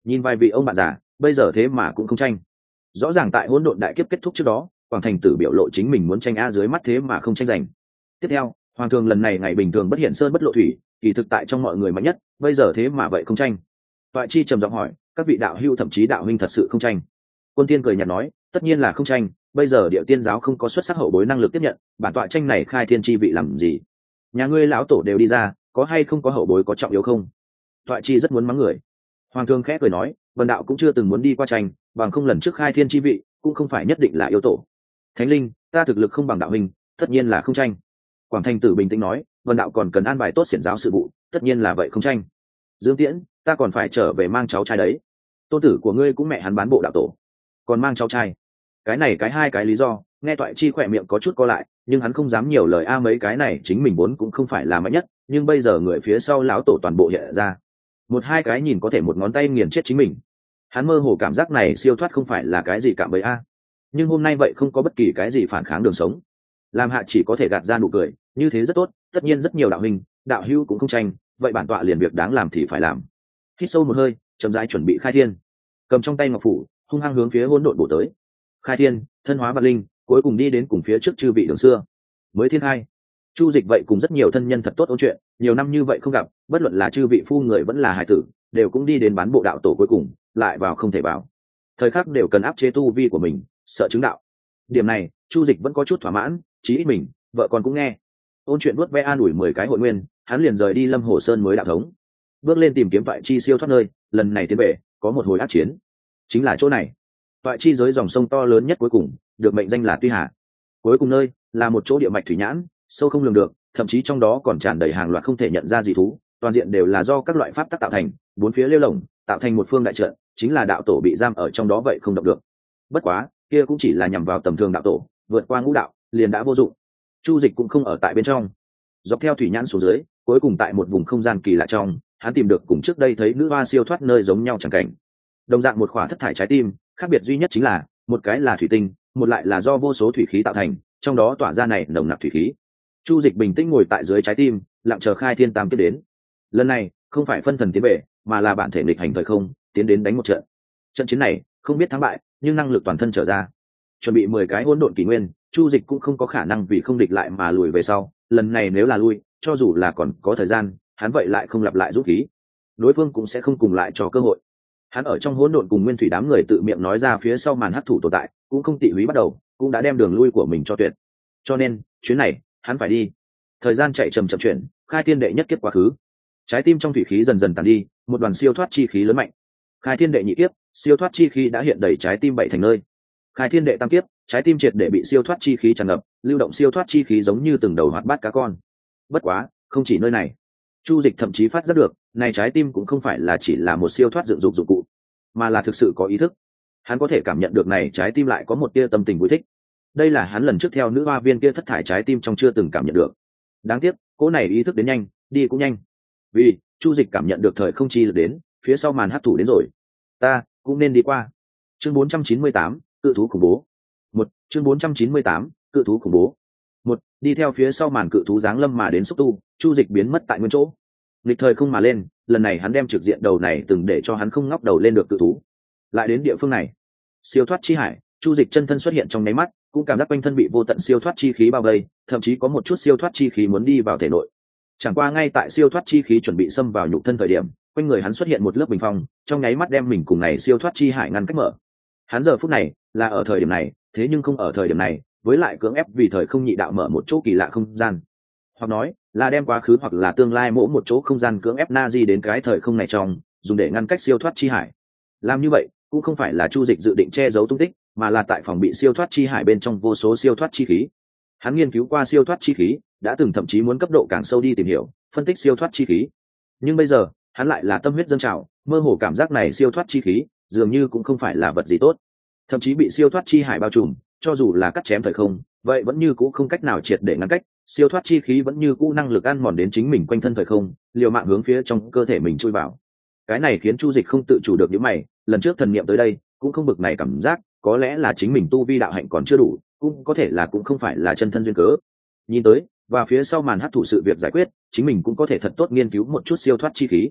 nhìn vài vị ông bạn già bây giờ thế mà cũng không tranh. Rõ ràng tại hỗn độn đại kiếp kết thúc trước đó Quảng Thành Tử biểu lộ chính mình muốn tranh a dưới mắt thế mà không tranh giành. Tiếp theo hoàng thường lần này ngày bình thường bất hiện sơn bất lộ thủy, kỳ thực tại trong mọi người mạnh nhất, bây giờ thế mà vậy không tranh. Toại chi trầm giọng hỏi, các vị đạo hữu thậm chí đạo huynh thật sự không tranh? Quân Tiên cười nhạt nói, tất nhiên là không tranh, bây giờ Điệu Tiên giáo không có xuất sắc hậu bối năng lực tiếp nhận, bản tọa tranh này khai thiên chi vị làm gì? Nhà ngươi lão tổ đều đi ra, có hay không có hậu bối có trọng yếu không? Toại chi rất muốn mắng người. Hoàng thương khẽ cười nói, vân đạo cũng chưa từng muốn đi qua tranh, bằng không lần trước khai thiên chi vị cũng không phải nhất định là yêu tổ. Thánh linh, ta thực lực không bằng đạo huynh, tất nhiên là không tranh. Quảng Thành Tử bình tĩnh nói, vân đạo còn cần an bài tốt xiển giáo sự vụ, tất nhiên là vậy không tranh. Dương Tiễn, ta còn phải trở về mang cháu trai đấy. Tôn tử của ngươi cũng mẹ hắn bán bộ đạo tổ, còn mang cháu trai. Cái này cái hai cái lý do, nghe Toại chi khỏe miệng có chút co lại, nhưng hắn không dám nhiều lời a mấy cái này chính mình vốn cũng không phải là mạnh nhất, nhưng bây giờ người phía sau lão tổ toàn bộ hiện ra, một hai cái nhìn có thể một ngón tay nghiền chết chính mình. Hắn mơ hồ cảm giác này siêu thoát không phải là cái gì cảm bấy a, nhưng hôm nay vậy không có bất kỳ cái gì phản kháng đường sống, làm hạ chỉ có thể gạt ra nụ cười, như thế rất tốt, tất nhiên rất nhiều đạo huynh đạo hữu cũng không tranh, vậy bản tọa liền việc đáng làm thì phải làm. Hít sâu một hơi, chậm rãi chuẩn bị khai thiên, cầm trong tay ngọc phủ hung hăng hướng phía hỗn độn bổ tới. Khai thiên, thân hóa vạn linh, cuối cùng đi đến cùng phía trước chư vị đường xưa. Mới thiên hai, Chu Dịch vậy cùng rất nhiều thân nhân thật tốt ôn chuyện, nhiều năm như vậy không gặp, bất luận là chư vị phu người vẫn là hải tử, đều cũng đi đến bán bộ đạo tổ cuối cùng, lại vào không thể vào. Thời khắc đều cần áp chế tu vi của mình, sợ chứng đạo. Điểm này, Chu Dịch vẫn có chút thỏa mãn, chí ít mình, vợ con cũng nghe. Ôn chuyện vuốt ve an ủi mười cái hội nguyên, hắn liền rời đi Lâm Hồ Sơn mới đạo thống, bước lên tìm kiếm Toại chi siêu thoát nơi, lần này tiến về, có một hồi ác chiến. Chính là chỗ này. Toại chi giới dòng sông to lớn nhất cuối cùng, được mệnh danh là Tuy Hà. Cuối cùng nơi là một chỗ địa mạch thủy nhãn, sâu không lường được, thậm chí trong đó còn tràn đầy hàng loạt không thể nhận ra dị thú, toàn diện đều là do các loại pháp tắc tạo thành, bốn phía lêu lổng, tạo thành một phương đại trận, chính là đạo tổ bị giam ở trong đó vậy không động được. Bất quá, kia cũng chỉ là nhằm vào tầm thường đạo tổ, vượt qua ngũ đạo, liền đã vô dụng. Chu Dịch cũng không ở tại bên trong, dọc theo thủy nhãn xuống dưới, cuối cùng tại một vùng không gian kỳ lạ trong, hắn tìm được cùng trước đây thấy nữ hoa siêu thoát nơi giống nhau chẳng cảnh. Đồng dạng một khỏa thất thải trái tim, khác biệt duy nhất chính là, một cái là thủy tinh, một lại là do vô số thủy khí tạo thành, trong đó tỏa ra này nồng nặc thủy khí. Chu Dịch bình tĩnh ngồi tại dưới trái tim, lặng chờ khai thiên tam kiếp đến. Lần này, không phải phân thần tiến về, mà là bản thể nghịch hành thời không, tiến đến đánh một trận. Trận chiến này, không biết thắng bại, nhưng năng lực toàn thân trở ra. Chuẩn bị mười cái hỗn độn kỷ nguyên, Chu Dịch cũng không có khả năng vì không địch lại mà lùi về sau, lần này nếu là lui, cho dù là còn có thời gian, hắn vậy lại không lặp lại rút khí. Đối phương cũng sẽ không cùng lại cho cơ hội. Hắn ở trong hỗn độn cùng nguyên thủy đám người tự miệng nói ra phía sau màn hắc thủ tồn tại, cũng không tị húy bắt đầu, cũng đã đem đường lui của mình cho tuyệt. Cho nên, chuyến này, hắn phải đi. Thời gian chạy chậm chậm chuyển, khai thiên đệ nhất kiếp quá khứ. Trái tim trong thủy khí dần dần tàn đi, một đoàn siêu thoát chi khí lớn mạnh. Khai thiên đệ nhị kiếp, siêu thoát chi khí đã hiện đầy trái tim bảy thành nơi. Khai thiên đệ tam kiếp, trái tim triệt để bị siêu thoát chi khí tràn ngập, lưu động siêu thoát chi khí giống như từng đầu hoạt bát cá con. Bất quá, không chỉ nơi này, Chu Dịch thậm chí phát giác được, này trái tim cũng không phải là chỉ là một siêu thoát dựng dục dụng cụ, mà là thực sự có ý thức. Hắn có thể cảm nhận được này trái tim lại có một tia tâm tình vui thích. Đây là hắn lần trước theo nữ hoa viên kia thất thải trái tim trong chưa từng cảm nhận được. Đáng tiếc, cỗ này ý thức đến nhanh, đi cũng nhanh. Vì Chu Dịch cảm nhận được thời không chi lực đến, phía sau màn hắc thủ đến rồi. Ta cũng nên đi qua. Chương bốn trăm chín mươi tám, cự thú khủng bố. Một, chương bốn trăm chín mươi tám, cự thú khủng bố. Một, đi theo phía sau màn cự thú giáng lâm mà đến xúc tu, Chu Dịch biến mất tại nguyên chỗ. Nghịch thời không mà lên, lần này hắn đem trực diện đầu này từng để cho hắn không ngóc đầu lên được cự thú. Lại đến địa phương này, siêu thoát chi hải, Chu Dịch chân thân xuất hiện trong nháy mắt, cũng cảm giác quanh thân bị vô tận siêu thoát chi khí bao vây, thậm chí có một chút siêu thoát chi khí muốn đi vào thể nội. Chẳng qua ngay tại siêu thoát chi khí chuẩn bị xâm vào nhục thân thời điểm, quanh người hắn xuất hiện một lớp bình phong, trong nháy mắt đem mình cùng này siêu thoát chi hải ngăn cách mở. Hắn giờ phút này là ở thời điểm này, thế nhưng không ở thời điểm này, với lại cưỡng ép vì thời không nhị đạo mở một chỗ kỳ lạ không gian, hoặc nói là đem quá khứ hoặc là tương lai mỗi một chỗ không gian cưỡng ép na di đến cái thời không này trong, dùng để ngăn cách siêu thoát chi hải. Làm như vậy cũng không phải là Chu Dịch dự định che giấu tung tích, mà là tại phòng bị siêu thoát chi hải bên trong vô số siêu thoát chi khí. Hắn nghiên cứu qua siêu thoát chi khí, đã từng thậm chí muốn cấp độ càng sâu đi tìm hiểu, phân tích siêu thoát chi khí. Nhưng bây giờ, hắn lại là tâm huyết dâng trào, mơ hồ cảm giác này siêu thoát chi khí, dường như cũng không phải là vật gì tốt. Thậm chí bị siêu thoát chi hải bao trùm, cho dù là cắt chém thời không, vậy vẫn như cũ không cách nào triệt để ngăn cách, siêu thoát chi khí vẫn như cũ năng lực ăn mòn đến chính mình quanh thân thời không, liều mạng hướng phía trong cơ thể mình chui vào. Cái này khiến Chu Dịch không tự chủ được những mày, lần trước thần niệm tới đây, cũng không bực này cảm giác, có lẽ là chính mình tu vi đạo hạnh còn chưa đủ, cũng có thể là cũng không phải là chân thân duyên cớ. Nhìn tới, và phía sau màn hấp thụ sự việc giải quyết, chính mình cũng có thể thật tốt nghiên cứu một chút siêu thoát chi khí.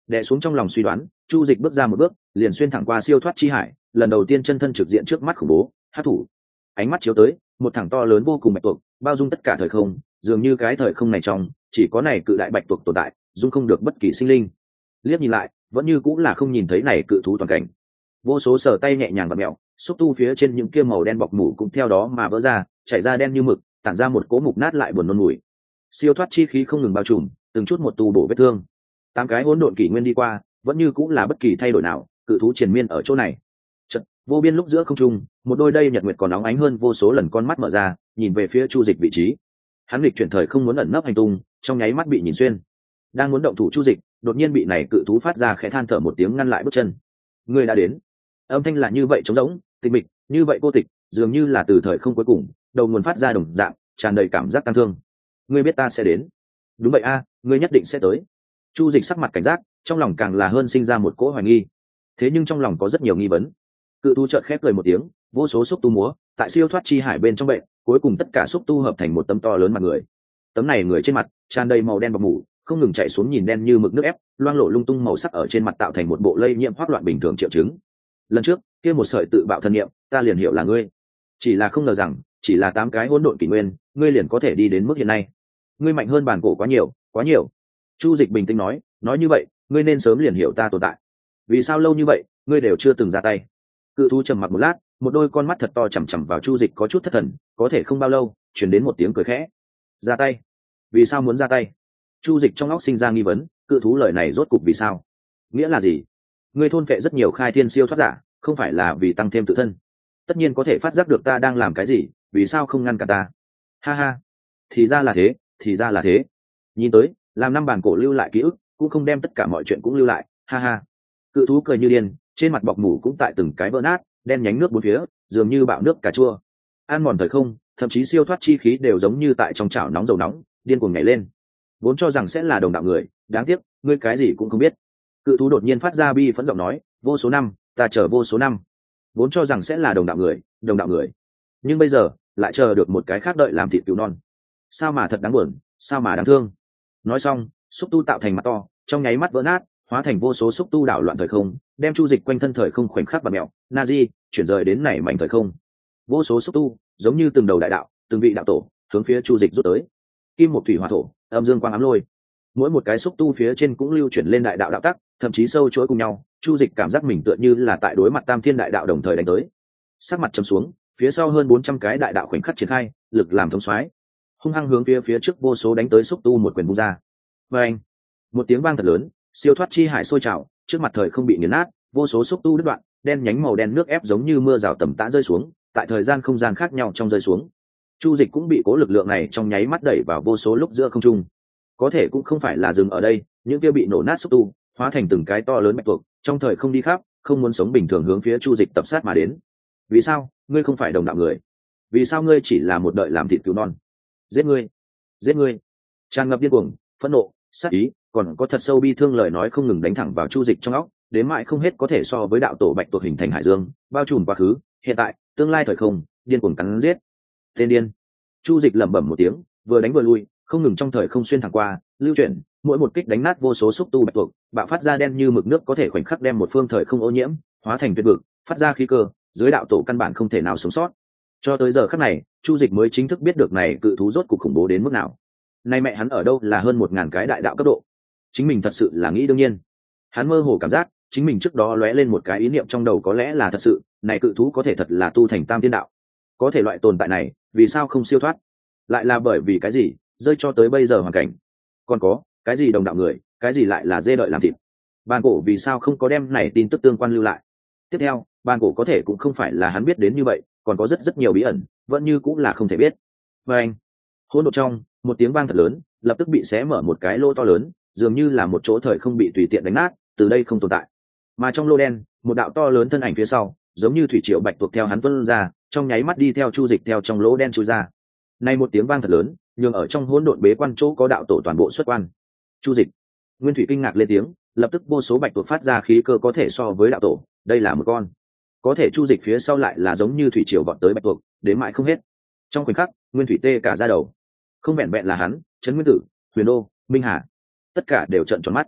đè xuống trong lòng suy đoán, chu dịch bước ra một bước, liền xuyên thẳng qua siêu thoát chi hải, lần đầu tiên chân thân trực diện trước mắt khủng bố hát thủ. Ánh mắt chiếu tới, một thằng to lớn vô cùng bạch tuộc, bao dung tất cả thời không, dường như cái thời không này trong chỉ có này cự đại bạch tuộc tồn tại, dung không được bất kỳ sinh linh. Liếc nhìn lại, vẫn như cũng là không nhìn thấy này cự thú toàn cảnh. Vô số sờ tay nhẹ nhàng và mèo, xúc tu phía trên những kia màu đen bọc mủ cũng theo đó mà vỡ ra, chảy ra đen như mực, tản ra một cỗ mục nát lại buồn nôn mùi. Siêu thoát chi khí không ngừng bao trùm, từng chút một tu bổ vết thương. Tám cái hỗn độn kỷ nguyên đi qua, vẫn như cũng là bất kỳ thay đổi nào, cự thú triền miên ở chỗ này. Chợt, vô biên lúc giữa không trung, một đôi đây nhật nguyệt còn nóng ánh hơn vô số lần con mắt mở ra, nhìn về phía chu dịch vị trí. Hắn lịch chuyển thời không muốn ẩn nấp hành tung, trong nháy mắt bị nhìn xuyên. Đang muốn động thủ chu dịch, đột nhiên bị này cự thú phát ra khẽ than thở một tiếng ngăn lại bước chân. Người đã đến. Âm thanh là như vậy trống rỗng, tịch mịch, như vậy cô tịch, dường như là từ thời không cuối cùng, đầu nguồn phát ra đồng dạng, tràn đầy cảm giác tăng thương. Ngươi biết ta sẽ đến. Đúng vậy a, ngươi nhất định sẽ tới. Chu dịch sắc mặt cảnh giác, trong lòng càng là hơn sinh ra một cỗ hoài nghi. Thế nhưng trong lòng có rất nhiều nghi vấn. Cự thú chợt khép cười một tiếng, vô số xúc tu múa, tại siêu thoát chi hải bên trong bệnh, cuối cùng tất cả xúc tu hợp thành một tấm to lớn mặt người. Tấm này người trên mặt tràn đầy màu đen bọc mủ, không ngừng chảy xuống nhìn đen như mực nước ép, loang lổ lung tung màu sắc ở trên mặt tạo thành một bộ lây nhiễm hoắc loạn bình thường triệu chứng. Lần trước, kia một sợi tự bạo thần niệm, ta liền hiểu là ngươi. Chỉ là không ngờ rằng, chỉ là tám cái hỗn độn kỷ nguyên, ngươi liền có thể đi đến mức hiện nay. Ngươi mạnh hơn bản cổ quá nhiều, quá nhiều. Chu dịch bình tĩnh nói, nói như vậy, ngươi nên sớm liền hiểu ta tồn tại. Vì sao lâu như vậy, ngươi đều chưa từng ra tay? Cự thú trầm mặc một lát, một đôi con mắt thật to chằm chằm vào chu dịch có chút thất thần, có thể không bao lâu, truyền đến một tiếng cười khẽ. Ra tay? Vì sao muốn ra tay? Chu dịch trong óc sinh ra nghi vấn, cự thú lời này rốt cục vì sao? Nghĩa là gì? Ngươi thôn phệ rất nhiều khai thiên siêu thoát giả, không phải là vì tăng thêm tự thân. Tất nhiên có thể phát giác được ta đang làm cái gì, vì sao không ngăn cản ta? Ha ha, thì ra là thế, thì ra là thế. Nhìn tới, làm năm bản cổ lưu lại ký ức, cũng không đem tất cả mọi chuyện cũng lưu lại, ha ha. Cự thú cười như điên, trên mặt bọc mủ cũng tại từng cái vỡ nát, đen nhánh nước bốn phía, dường như bạo nước cà chua. Ăn mòn thời không, thậm chí siêu thoát chi khí đều giống như tại trong chảo nóng dầu nóng, điên cuồng nhảy lên. Vốn cho rằng sẽ là đồng đạo người, đáng tiếc, ngươi cái gì cũng không biết. Cự thú đột nhiên phát ra bi phẫn giọng nói, vô số năm, ta chờ vô số năm. Vốn cho rằng sẽ là đồng đạo người, đồng đạo người. Nhưng bây giờ, lại chờ được một cái khác đợi làm thịt cứu non. Sao mà thật đáng buồn, sao mà đáng thương. Nói xong, xúc tu tạo thành mặt to, trong nháy mắt vỡ nát, hóa thành vô số xúc tu đảo loạn thời không, đem chu dịch quanh thân thời không khoảnh khắc và mẹo, Nazi, chuyển rời đến này mảnh thời không. Vô số xúc tu, giống như từng đầu đại đạo, từng vị đạo tổ, hướng phía chu dịch rút tới. Kim một thủy hỏa thổ, âm dương quang ám lôi. Mỗi một cái xúc tu phía trên cũng lưu chuyển lên đại đạo đạo tắc, thậm chí sâu chuỗi cùng nhau, chu dịch cảm giác mình tựa như là tại đối mặt tam thiên đại đạo đồng thời đánh tới. Sắc mặt trầm xuống, phía sau hơn bốn trăm cái đại đạo khoảnh khắc triển khai, lực làm thống soái, hung hăng hướng phía phía trước vô số đánh tới xúc tu một quyền vung ra. Và anh, một tiếng vang thật lớn, siêu thoát chi hải sôi trào, trước mặt thời không bị nghiền nát, vô số xúc tu đứt đoạn, đen nhánh màu đen nước ép giống như mưa rào tầm tã rơi xuống, tại thời gian không gian khác nhau trong rơi xuống. Chu dịch cũng bị cố lực lượng này trong nháy mắt đẩy vào vô số lúc giữa không trung. Có thể cũng không phải là dừng ở đây, những kia bị nổ nát xúc tu hóa thành từng cái to lớn bạch tuộc, trong thời không đi khắp, không muốn sống bình thường hướng phía chu dịch tập sát mà đến. Vì sao ngươi không phải đồng đạo người? Vì sao ngươi chỉ là một đợi làm thịt cứu non? Giết ngươi, giết ngươi! Tràn ngập điên cuồng, phẫn nộ, sát ý, còn có thật sâu bi thương lời nói không ngừng đánh thẳng vào chu dịch trong óc, đến mãi không hết có thể so với đạo tổ bạch tuộc hình thành hải dương, bao trùm quá khứ, hiện tại, tương lai thời không, điên cuồng cắn giết. Tên điên! Chu dịch lẩm bẩm một tiếng, vừa đánh vừa lui, không ngừng trong thời không xuyên thẳng qua, lưu chuyển, mỗi một kích đánh nát vô số xúc tu bạch tuộc, bạo phát ra đen như mực nước có thể khoảnh khắc đem một phương thời không ô nhiễm, hóa thành tuyệt vực, phát ra khí cơ, dưới đạo tổ căn bản không thể nào sống sót. Cho tới giờ khắc này, chu dịch mới chính thức biết được này cự thú rốt cục khủng bố đến mức nào. Nay mẹ hắn ở đâu là hơn một ngàn cái đại đạo cấp độ. Chính mình thật sự là nghĩ đương nhiên. Hắn mơ hồ cảm giác, chính mình trước đó lóe lên một cái ý niệm trong đầu có lẽ là thật sự, này cự thú có thể thật là tu thành tam tiên đạo. Có thể loại tồn tại này, vì sao không siêu thoát? Lại là bởi vì cái gì, rơi cho tới bây giờ hoàn cảnh. Còn có, cái gì đồng đạo người, cái gì lại là dê đợi làm thịt. Bàn cổ vì sao không có đem này tin tức tương quan lưu lại? Tiếp theo, bàn cổ có thể cũng không phải là hắn biết đến như vậy, còn có rất rất nhiều bí ẩn, vẫn như cũng là không thể biết. Và anh, hỗn độn trong, một tiếng vang thật lớn, lập tức bị xé mở một cái lỗ to lớn, dường như là một chỗ thời không bị tùy tiện đánh nát, từ đây không tồn tại. Mà trong lỗ đen, một đạo to lớn thân ảnh phía sau, giống như thủy triều bạch tuộc theo hắn tuôn ra, trong nháy mắt đi theo chu dịch theo trong lỗ đen chui ra. Nay một tiếng vang thật lớn, nhưng ở trong hỗn độn bế quan chỗ có đạo tổ toàn bộ xuất quan. Chu dịch, Nguyên Thủy kinh ngạc lên tiếng, lập tức vô số bạch tuộc phát ra khí cơ có thể so với đạo tổ, đây là một con. Có thể chu dịch phía sau lại là giống như thủy triều vọt tới bạch tuộc, đến mãi không hết. Trong khoảnh khắc, Nguyên Thủy tê cả da đầu. Không vẹn vẹn là hắn, Trấn Nguyên Tử, Huyền Đô, Minh Hà, tất cả đều trợn tròn mắt.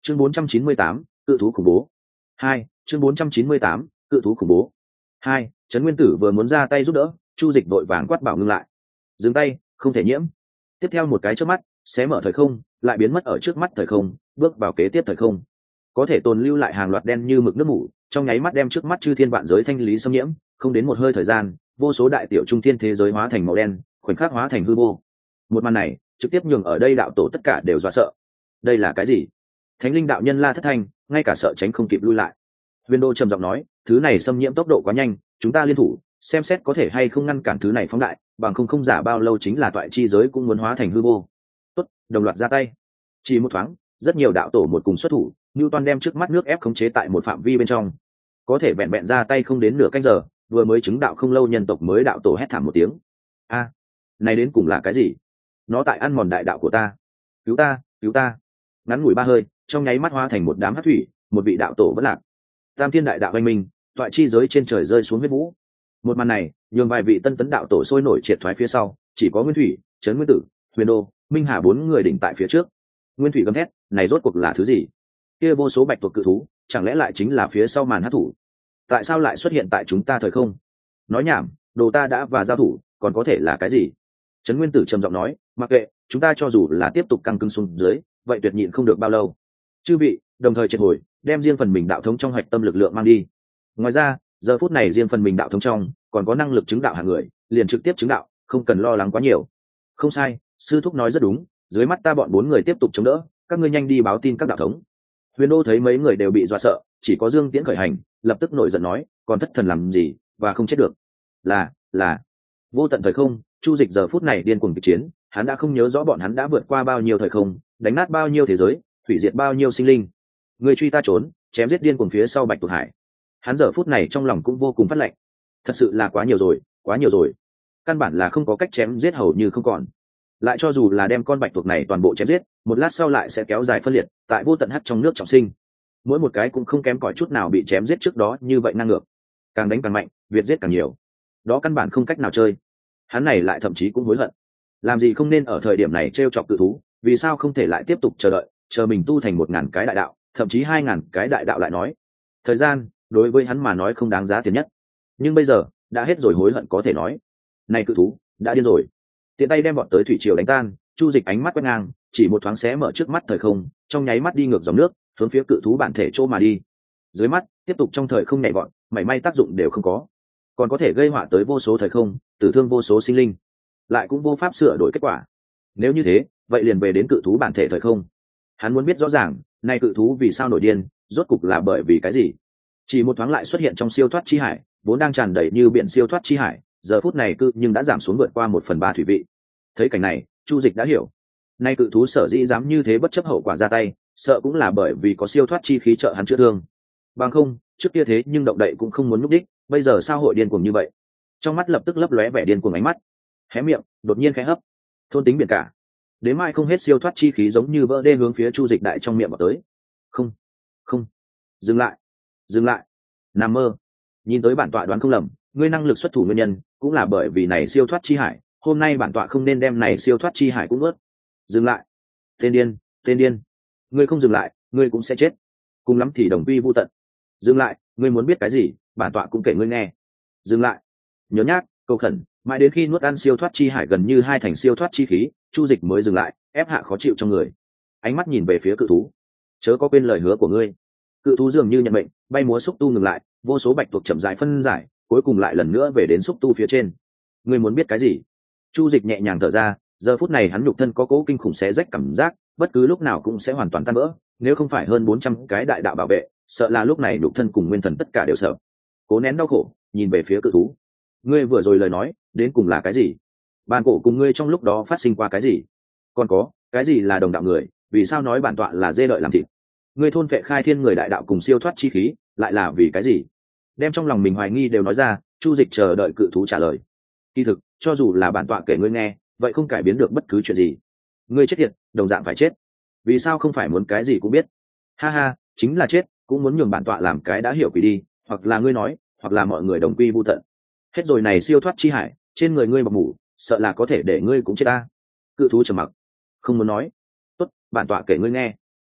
chương bốn trăm chín mươi tám, cự thú khủng bố hai. Chương bốn trăm chín mươi tám, cự thú khủng bố hai. Trấn Nguyên Tử vừa muốn ra tay giúp đỡ, Chu Dịch vội vàng quát bảo ngưng lại. Dừng tay, không thể nhiễm. Tiếp theo một cái chớp mắt, xé mở thời không, lại biến mất ở trước mắt thời không, bước vào kế tiếp thời không. Có thể tồn lưu lại hàng loạt đen như mực nước mủ, trong nháy mắt đem trước mắt chư thiên vạn giới thanh lý xâm nhiễm, không đến một hơi thời gian, vô số đại tiểu trung thiên thế giới hóa thành màu đen, khoảnh khắc hóa thành hư vô. Một màn này, trực tiếp nhường ở đây đạo tổ tất cả đều dọa sợ. Đây là cái gì? Thánh linh đạo nhân la thất thanh, ngay cả sợ tránh không kịp lui lại. Huyền Đô trầm giọng nói, thứ này xâm nhiễm tốc độ quá nhanh, chúng ta liên thủ, xem xét có thể hay không ngăn cản thứ này phóng đại, bằng không không giả bao lâu chính là toại chi giới cũng muốn hóa thành hư vô. Tốt, đồng loạt ra tay. Chỉ một thoáng, rất nhiều đạo tổ một cùng xuất thủ, Newton đem trước mắt nước ép khống chế tại một phạm vi bên trong. Có thể vẹn vẹn ra tay không đến nửa canh giờ, vừa mới chứng đạo không lâu nhân tộc mới đạo tổ hét thảm một tiếng. A, này đến cùng là cái gì? Nó tại ăn mòn đại đạo của ta. Cứu ta, cứu ta. Ngắn ngủi ba hơi, trong nháy mắt hóa thành một đám hắc thủy, một vị đạo tổ vẫn lạc. Tam thiên đại đạo anh minh, toại chi giới trên trời rơi xuống huyết vũ. Một màn này, nhường vài vị tân tấn đạo tổ sôi nổi triệt thoái phía sau, chỉ có Nguyên Thủy, Trấn Nguyên Tử, Huyền Đô, Minh Hà bốn người đỉnh tại phía trước. Nguyên Thủy gầm thét, này rốt cuộc là thứ gì? Kia vô số bạch tuộc cự thú, chẳng lẽ lại chính là phía sau màn hắc thủ? Tại sao lại xuất hiện tại chúng ta thời không? Nói nhảm, đồ ta đã và giao thủ, còn có thể là cái gì? Trấn Nguyên Tử trầm giọng nói, mặc kệ, chúng ta cho dù là tiếp tục căng cứng xuống dưới, vậy tuyệt nhịn không được bao lâu. Chư vị, đồng thời triệt hồi, đem riêng phần mình đạo thống trong hạch tâm lực lượng mang đi. Ngoài ra, giờ phút này riêng phần mình đạo thống trong còn có năng lực chứng đạo hàng người, liền trực tiếp chứng đạo, không cần lo lắng quá nhiều. Không sai, sư thúc nói rất đúng, dưới mắt ta bọn bốn người tiếp tục chống đỡ, các ngươi nhanh đi báo tin các đạo thống. Huyền Đô thấy mấy người đều bị dọa sợ, chỉ có Dương Tiễn khởi hành, lập tức nổi giận nói, còn thất thần làm gì, và không chết được. Là, là. Vô tận thời không, Chu Dịch giờ phút này điên cuồng kịch chiến, hắn đã không nhớ rõ bọn hắn đã vượt qua bao nhiêu thời không, đánh nát bao nhiêu thế giới, hủy diệt bao nhiêu sinh linh. Người truy ta trốn, chém giết điên cuồng phía sau Bạch Tuộc Hải. Hắn giờ phút này trong lòng cũng vô cùng phát lạnh. Thật sự là quá nhiều rồi, quá nhiều rồi. Căn bản là không có cách chém giết hầu như không còn. Lại cho dù là đem con bạch tuộc này toàn bộ chém giết, một lát sau lại sẽ kéo dài phân liệt, tại vô tận hắc trong nước trọng sinh. Mỗi một cái cũng không kém cỏi chút nào bị chém giết trước đó như vậy ngang ngược. Càng đánh càng mạnh, việt giết càng nhiều. Đó căn bản không cách nào chơi. Hắn này lại thậm chí cũng hối hận. Làm gì không nên ở thời điểm này trêu chọc cự thú, vì sao không thể lại tiếp tục chờ đợi, chờ mình tu thành một ngàn cái đại đạo, thậm chí hai ngàn cái đại đạo lại nói. Thời gian, đối với hắn mà nói không đáng giá tiền nhất. Nhưng bây giờ, đã hết rồi hối hận có thể nói. Này cự thú, đã điên rồi. Tiện tay đem bọn tới thủy triều đánh tan, Chu Dịch ánh mắt quét ngang, chỉ một thoáng xé mở trước mắt thời không, trong nháy mắt đi ngược dòng nước, hướng phía cự thú bản thể chỗ mà đi. Dưới mắt, tiếp tục trong thời không nhảy vọt, mảy may tác dụng đều không có. Còn có thể gây họa tới vô số thời không, tử thương vô số sinh linh, lại cũng vô pháp sửa đổi kết quả. Nếu như thế, vậy liền về đến cự thú bản thể thời không. Hắn muốn biết rõ ràng, nay cự thú vì sao nổi điên, rốt cục là bởi vì cái gì? Chỉ một thoáng lại xuất hiện trong siêu thoát chi hải, vốn đang tràn đầy như biển siêu thoát chi hải, giờ phút này cư nhưng đã giảm xuống vượt qua một phần ba thủy vị. Thấy cảnh này, Chu Dịch đã hiểu, nay cự thú sở dĩ dám như thế bất chấp hậu quả ra tay, sợ cũng là bởi vì có siêu thoát chi khí trợ hắn chữa thương. Bằng không, trước kia thế nhưng động đậy cũng không muốn núp đích, bây giờ sao hội điên cuồng như vậy? Trong mắt lập tức lấp lóe vẻ điên cuồng ánh mắt, hé miệng, đột nhiên khẽ hấp, thôn tính biển cả. Đến mai không hết siêu thoát chi khí giống như vỡ đê hướng phía Chu Dịch đại trong miệng vào tới. Không, không, dừng lại, dừng lại, nằm mơ. Nhìn tới bản tọa đoán không lầm, ngươi năng lực xuất thủ nguyên nhân cũng là bởi vì này siêu thoát chi hải, hôm nay bản tọa không nên đem này siêu thoát chi hải cũng ướt. Dừng lại, tên điên, tên điên, ngươi không dừng lại, ngươi cũng sẽ chết, cùng lắm thì đồng quy vu tận. Dừng lại, ngươi muốn biết cái gì, bản tọa cũng kể ngươi nghe. Dừng lại, nhớ nhác, cầu khẩn, mãi đến khi nuốt ăn siêu thoát chi hải gần như hai thành siêu thoát chi khí, Chu Dịch mới dừng lại, ép hạ khó chịu trong người, ánh mắt nhìn về phía cự thú. Chớ có quên lời hứa của ngươi. Cự thú dường như nhận mệnh, bay múa xúc tu ngừng lại, vô số bạch tuộc chậm rãi phân giải, cuối cùng lại lần nữa về đến xúc tu phía trên. Ngươi muốn biết cái gì? Chu Dịch nhẹ nhàng thở ra, giờ phút này hắn nhục thân có cố kinh khủng xé rách cảm giác, bất cứ lúc nào cũng sẽ hoàn toàn tan vỡ, nếu không phải hơn bốn trăm cái đại đạo bảo vệ, sợ là lúc này nhục thân cùng nguyên thần tất cả đều sợ. Cố nén đau khổ, nhìn về phía cự thú. Ngươi vừa rồi lời nói, đến cùng là cái gì? Bản cổ cùng ngươi trong lúc đó phát sinh qua cái gì? Còn có, cái gì là đồng đạo người, vì sao nói bản tọa là dê đợi làm thịt? Ngươi thôn phệ khai thiên người đại đạo cùng siêu thoát chi khí, lại là vì cái gì? Đem trong lòng mình hoài nghi đều nói ra, Chu Dịch chờ đợi cự thú trả lời. Kỳ thực, cho dù là bản tọa kể ngươi nghe, vậy không cải biến được bất cứ chuyện gì. Ngươi chết tiệt, đồng dạng phải chết. Vì sao không phải muốn cái gì cũng biết? Ha ha, chính là chết, cũng muốn nhường bản tọa làm cái đã hiểu quỷ đi, hoặc là ngươi nói, hoặc là mọi người đồng quy vu tận. Hết rồi này siêu thoát chi hải, trên người ngươi bọc mủ, sợ là có thể để ngươi cũng chết ta. Cự thú trầm mặc, không muốn nói. Tốt, bản tọa kể ngươi nghe.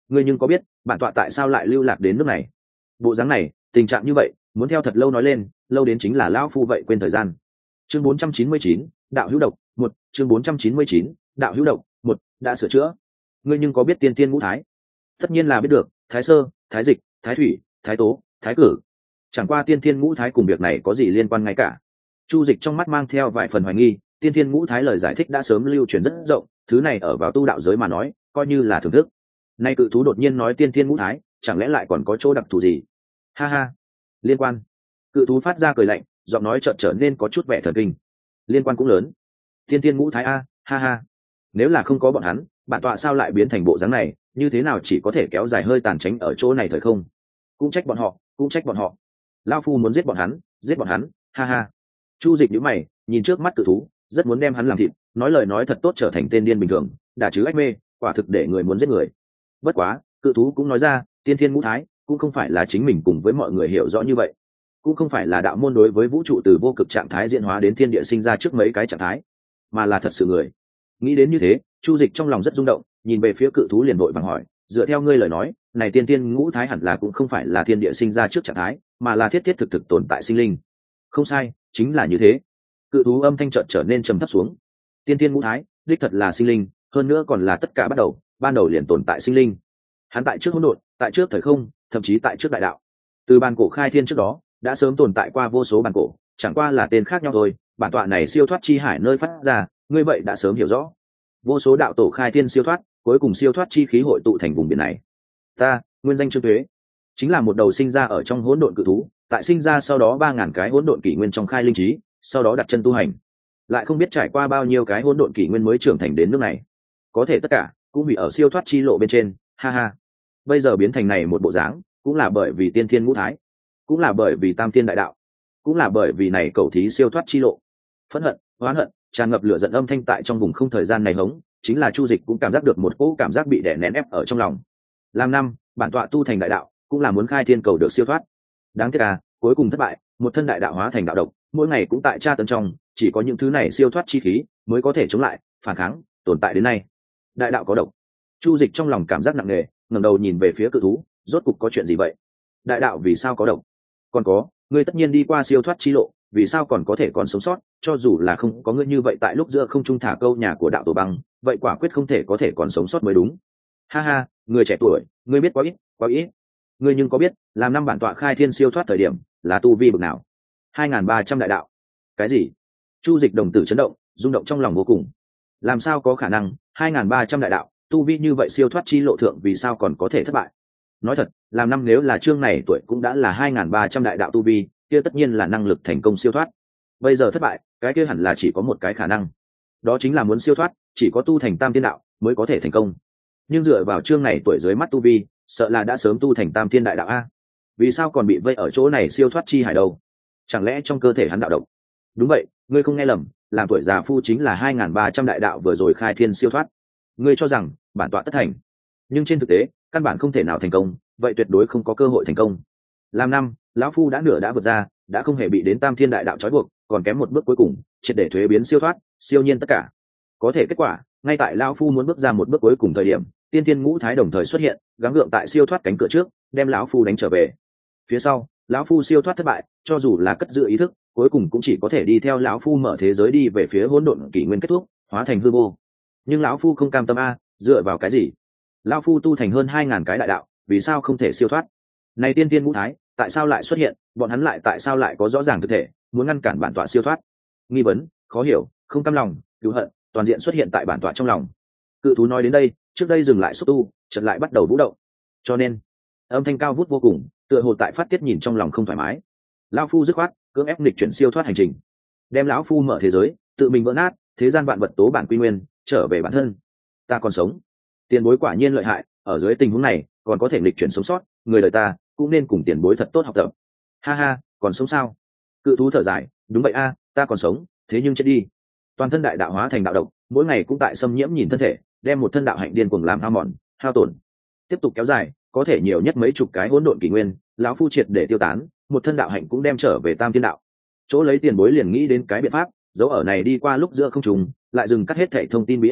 ngươi nhưng có biết bản tọa tại sao lại lưu lạc đến nước này? Bộ dáng này, tình trạng như vậy, muốn theo thật lâu nói lên, lâu đến chính là lão phu vậy quên thời gian. Chương bốn trăm chín mươi chín, đạo hữu độc, một, chương bốn trăm chín mươi chín, đạo hữu độc, một, đã sửa chữa. Ngươi nhưng có biết tiên tiên ngũ thái? Tất nhiên là biết được, thái sơ, thái dịch, thái thủy, thái tố, thái cử. Chẳng qua tiên tiên ngũ thái cùng việc này có gì liên quan ngay cả. Chu Dịch trong mắt mang theo vài phần hoài nghi, tiên tiên ngũ thái lời giải thích đã sớm lưu truyền rất rộng, thứ này ở vào tu đạo giới mà nói, coi như là thưởng thức. Nay cự thú đột nhiên nói tiên tiên ngũ thái, chẳng lẽ lại còn có chỗ đặc thù gì? Ha ha, liên quan. Cự thú phát ra cười lạnh, giọng nói chợt trở nên có chút vẻ thần kinh. Liên quan cũng lớn. Tiên tiên ngũ thái a, ha ha. Nếu là không có bọn hắn, bản tọa sao lại biến thành bộ dáng này, như thế nào chỉ có thể kéo dài hơi tàn tránh ở chỗ này thời không? Cũng trách bọn họ, cũng trách bọn họ. Lão phu muốn giết bọn hắn, giết bọn hắn, ha ha. Chu Dịch nhíu mày, nhìn trước mắt cự thú, rất muốn đem hắn làm thịt, nói lời nói thật tốt trở thành tên điên bình thường, đả chứ ách mê, quả thực để người muốn giết người. Bất quá, cự thú cũng nói ra, tiên thiên ngũ thái cũng không phải là chính mình cùng với mọi người hiểu rõ như vậy, cũng không phải là đạo môn đối với vũ trụ từ vô cực trạng thái diễn hóa đến thiên địa sinh ra trước mấy cái trạng thái, mà là thật sự người. Nghĩ đến như thế, Chu Dịch trong lòng rất rung động, nhìn về phía cự thú liền vội vàng hỏi, dựa theo ngươi lời nói, này tiên tiên ngũ thái hẳn là cũng không phải là thiên địa sinh ra trước trạng thái, mà là thiết thiết thực thực tồn tại sinh linh. Không sai, chính là như thế. Cự thú âm thanh chợt trở nên trầm thấp xuống. Tiên tiên ngũ thái, đích thật là sinh linh, hơn nữa còn là tất cả bắt đầu, ban đầu liền tồn tại sinh linh. Hắn tại trước hỗn độn, tại trước thời không, thậm chí tại trước đại đạo. Từ bàn cổ khai thiên trước đó, đã sớm tồn tại qua vô số bàn cổ, chẳng qua là tên khác nhau thôi. Bản tọa này siêu thoát chi hải nơi phát ra, ngươi vậy đã sớm hiểu rõ. Vô số đạo tổ khai thiên siêu thoát, cuối cùng siêu thoát chi khí hội tụ thành vùng biển này. Ta, nguyên danh Trương Tuế, chính là một đầu sinh ra ở trong hỗn độn cự thú, tại sinh ra sau đó ba ngàn cái hỗn độn kỷ nguyên trong khai linh trí, sau đó đặt chân tu hành, lại không biết trải qua bao nhiêu cái hỗn độn kỷ nguyên mới trưởng thành đến nước này. Có thể tất cả cũng bị ở siêu thoát chi lộ bên trên, ha ha. Bây giờ biến thành này một bộ dáng, cũng là bởi vì tiên thiên ngũ thái, cũng là bởi vì tam thiên đại đạo, cũng là bởi vì này cầu thí siêu thoát chi lộ. Phẫn hận, oán hận, tràn ngập lửa giận âm thanh tại trong vùng không thời gian này hống, chính là Chu Dịch cũng cảm giác được một cỗ cảm giác bị đè nén ép ở trong lòng. Làm năm, bản tọa tu thành đại đạo, cũng là muốn khai thiên cầu được siêu thoát. Đáng tiếc à, cuối cùng thất bại, một thân đại đạo hóa thành đạo độc, mỗi ngày cũng tại tra tấn trong, chỉ có những thứ này siêu thoát chi khí mới có thể chống lại, phản kháng, tồn tại đến nay. Đại đạo có độc. Chu Dịch trong lòng cảm giác nặng nề, ngẩng đầu nhìn về phía cự thú, rốt cục có chuyện gì vậy? Đại đạo vì sao có độc? Còn có, ngươi tất nhiên đi qua siêu thoát chi lộ, vì sao còn có thể còn sống sót, cho dù là không có ngươi như vậy tại lúc giữa không trung thả câu nhà của đạo tổ băng, vậy quả quyết không thể có thể còn sống sót mới đúng. Ha ha, người trẻ tuổi, ngươi biết quá ít, quá ít. Ngươi nhưng có biết, làm năm bản tọa khai thiên siêu thoát thời điểm, là tu vi bậc nào? hai nghìn ba trăm đại đạo. Cái gì? Chu Dịch đồng tử chấn động, rung động trong lòng vô cùng. Làm sao có khả năng, hai nghìn ba trăm đại đạo, tu vi như vậy siêu thoát chi lộ thượng vì sao còn có thể thất bại? Nói thật, làm năm nếu là chương này tuổi cũng đã là hai nghìn ba trăm đại đạo tu vi, kia tất nhiên là năng lực thành công siêu thoát. Bây giờ thất bại, cái kia hẳn là chỉ có một cái khả năng. Đó chính là muốn siêu thoát, chỉ có tu thành tam thiên đạo mới có thể thành công. Nhưng dựa vào chương này tuổi dưới mắt tu vi, sợ là đã sớm tu thành tam thiên đại đạo a. Vì sao còn bị vây ở chỗ này siêu thoát chi hải đâu? Chẳng lẽ trong cơ thể hắn đạo độc? Đúng vậy, ngươi không nghe lầm, làm tuổi già phu chính là hai nghìn ba trăm đại đạo vừa rồi khai thiên siêu thoát. Ngươi cho rằng bản tọa tất thành, nhưng trên thực tế căn bản không thể nào thành công, vậy tuyệt đối không có cơ hội thành công. Làm năm, lão phu đã nửa đã vượt ra, đã không hề bị đến tam thiên đại đạo trói buộc, còn kém một bước cuối cùng, triệt để thuế biến siêu thoát, siêu nhiên tất cả. Có thể kết quả, ngay tại lão phu muốn bước ra một bước cuối cùng thời điểm, tiên thiên ngũ thái đồng thời xuất hiện, gắng gượng tại siêu thoát cánh cửa trước, đem lão phu đánh trở về. Phía sau, lão phu siêu thoát thất bại, cho dù là cất giữ ý thức, cuối cùng cũng chỉ có thể đi theo lão phu mở thế giới đi về phía hỗn độn kỷ nguyên kết thúc, hóa thành hư vô. Nhưng lão phu không cam tâm a, dựa vào cái gì? Lão phu tu thành hơn hai ngàn cái đại đạo, vì sao không thể siêu thoát? Này tiên tiên ngũ thái, tại sao lại xuất hiện, bọn hắn lại tại sao lại có rõ ràng thực thể, muốn ngăn cản bản tọa siêu thoát? Nghi vấn, khó hiểu, không cam lòng, cứu hận, toàn diện xuất hiện tại bản tọa trong lòng. Cự thú nói đến đây, trước đây dừng lại xúc tu, chợt lại bắt đầu vũ động. Cho nên, âm thanh cao vút vô cùng, tựa hồ tại phát tiết nhìn trong lòng không thoải mái. Lão phu dứt khoát cưỡng ép nghịch chuyển siêu thoát hành trình, đem lão phu mở thế giới, tự mình vỡ nát, thế gian vạn vật tố bản quy nguyên, trở về bản thân. Ta còn sống. Tiền bối quả nhiên lợi hại, ở dưới tình huống này còn có thể nghịch chuyển sống sót, người đời ta cũng nên cùng tiền bối thật tốt học tập. Ha ha, còn sống sao? Cự thú thở dài, đúng vậy a, ta còn sống, thế nhưng chết đi. Toàn thân đại đạo hóa thành đạo độc, mỗi ngày cũng tại xâm nhiễm nhìn thân thể, đem một thân đạo hạnh điên cuồng làm hao mòn, hao tổn. Tiếp tục kéo dài, có thể nhiều nhất mấy chục cái hỗn độn kỷ nguyên, lão phu triệt để tiêu tán, một thân đạo hạnh cũng đem trở về tam thiên đạo. Chỗ lấy tiền bối liền nghĩ đến cái biện pháp, dấu ở này đi qua lúc giữa không trùng, lại dừng cắt hết thảy thông tin bí ẩn,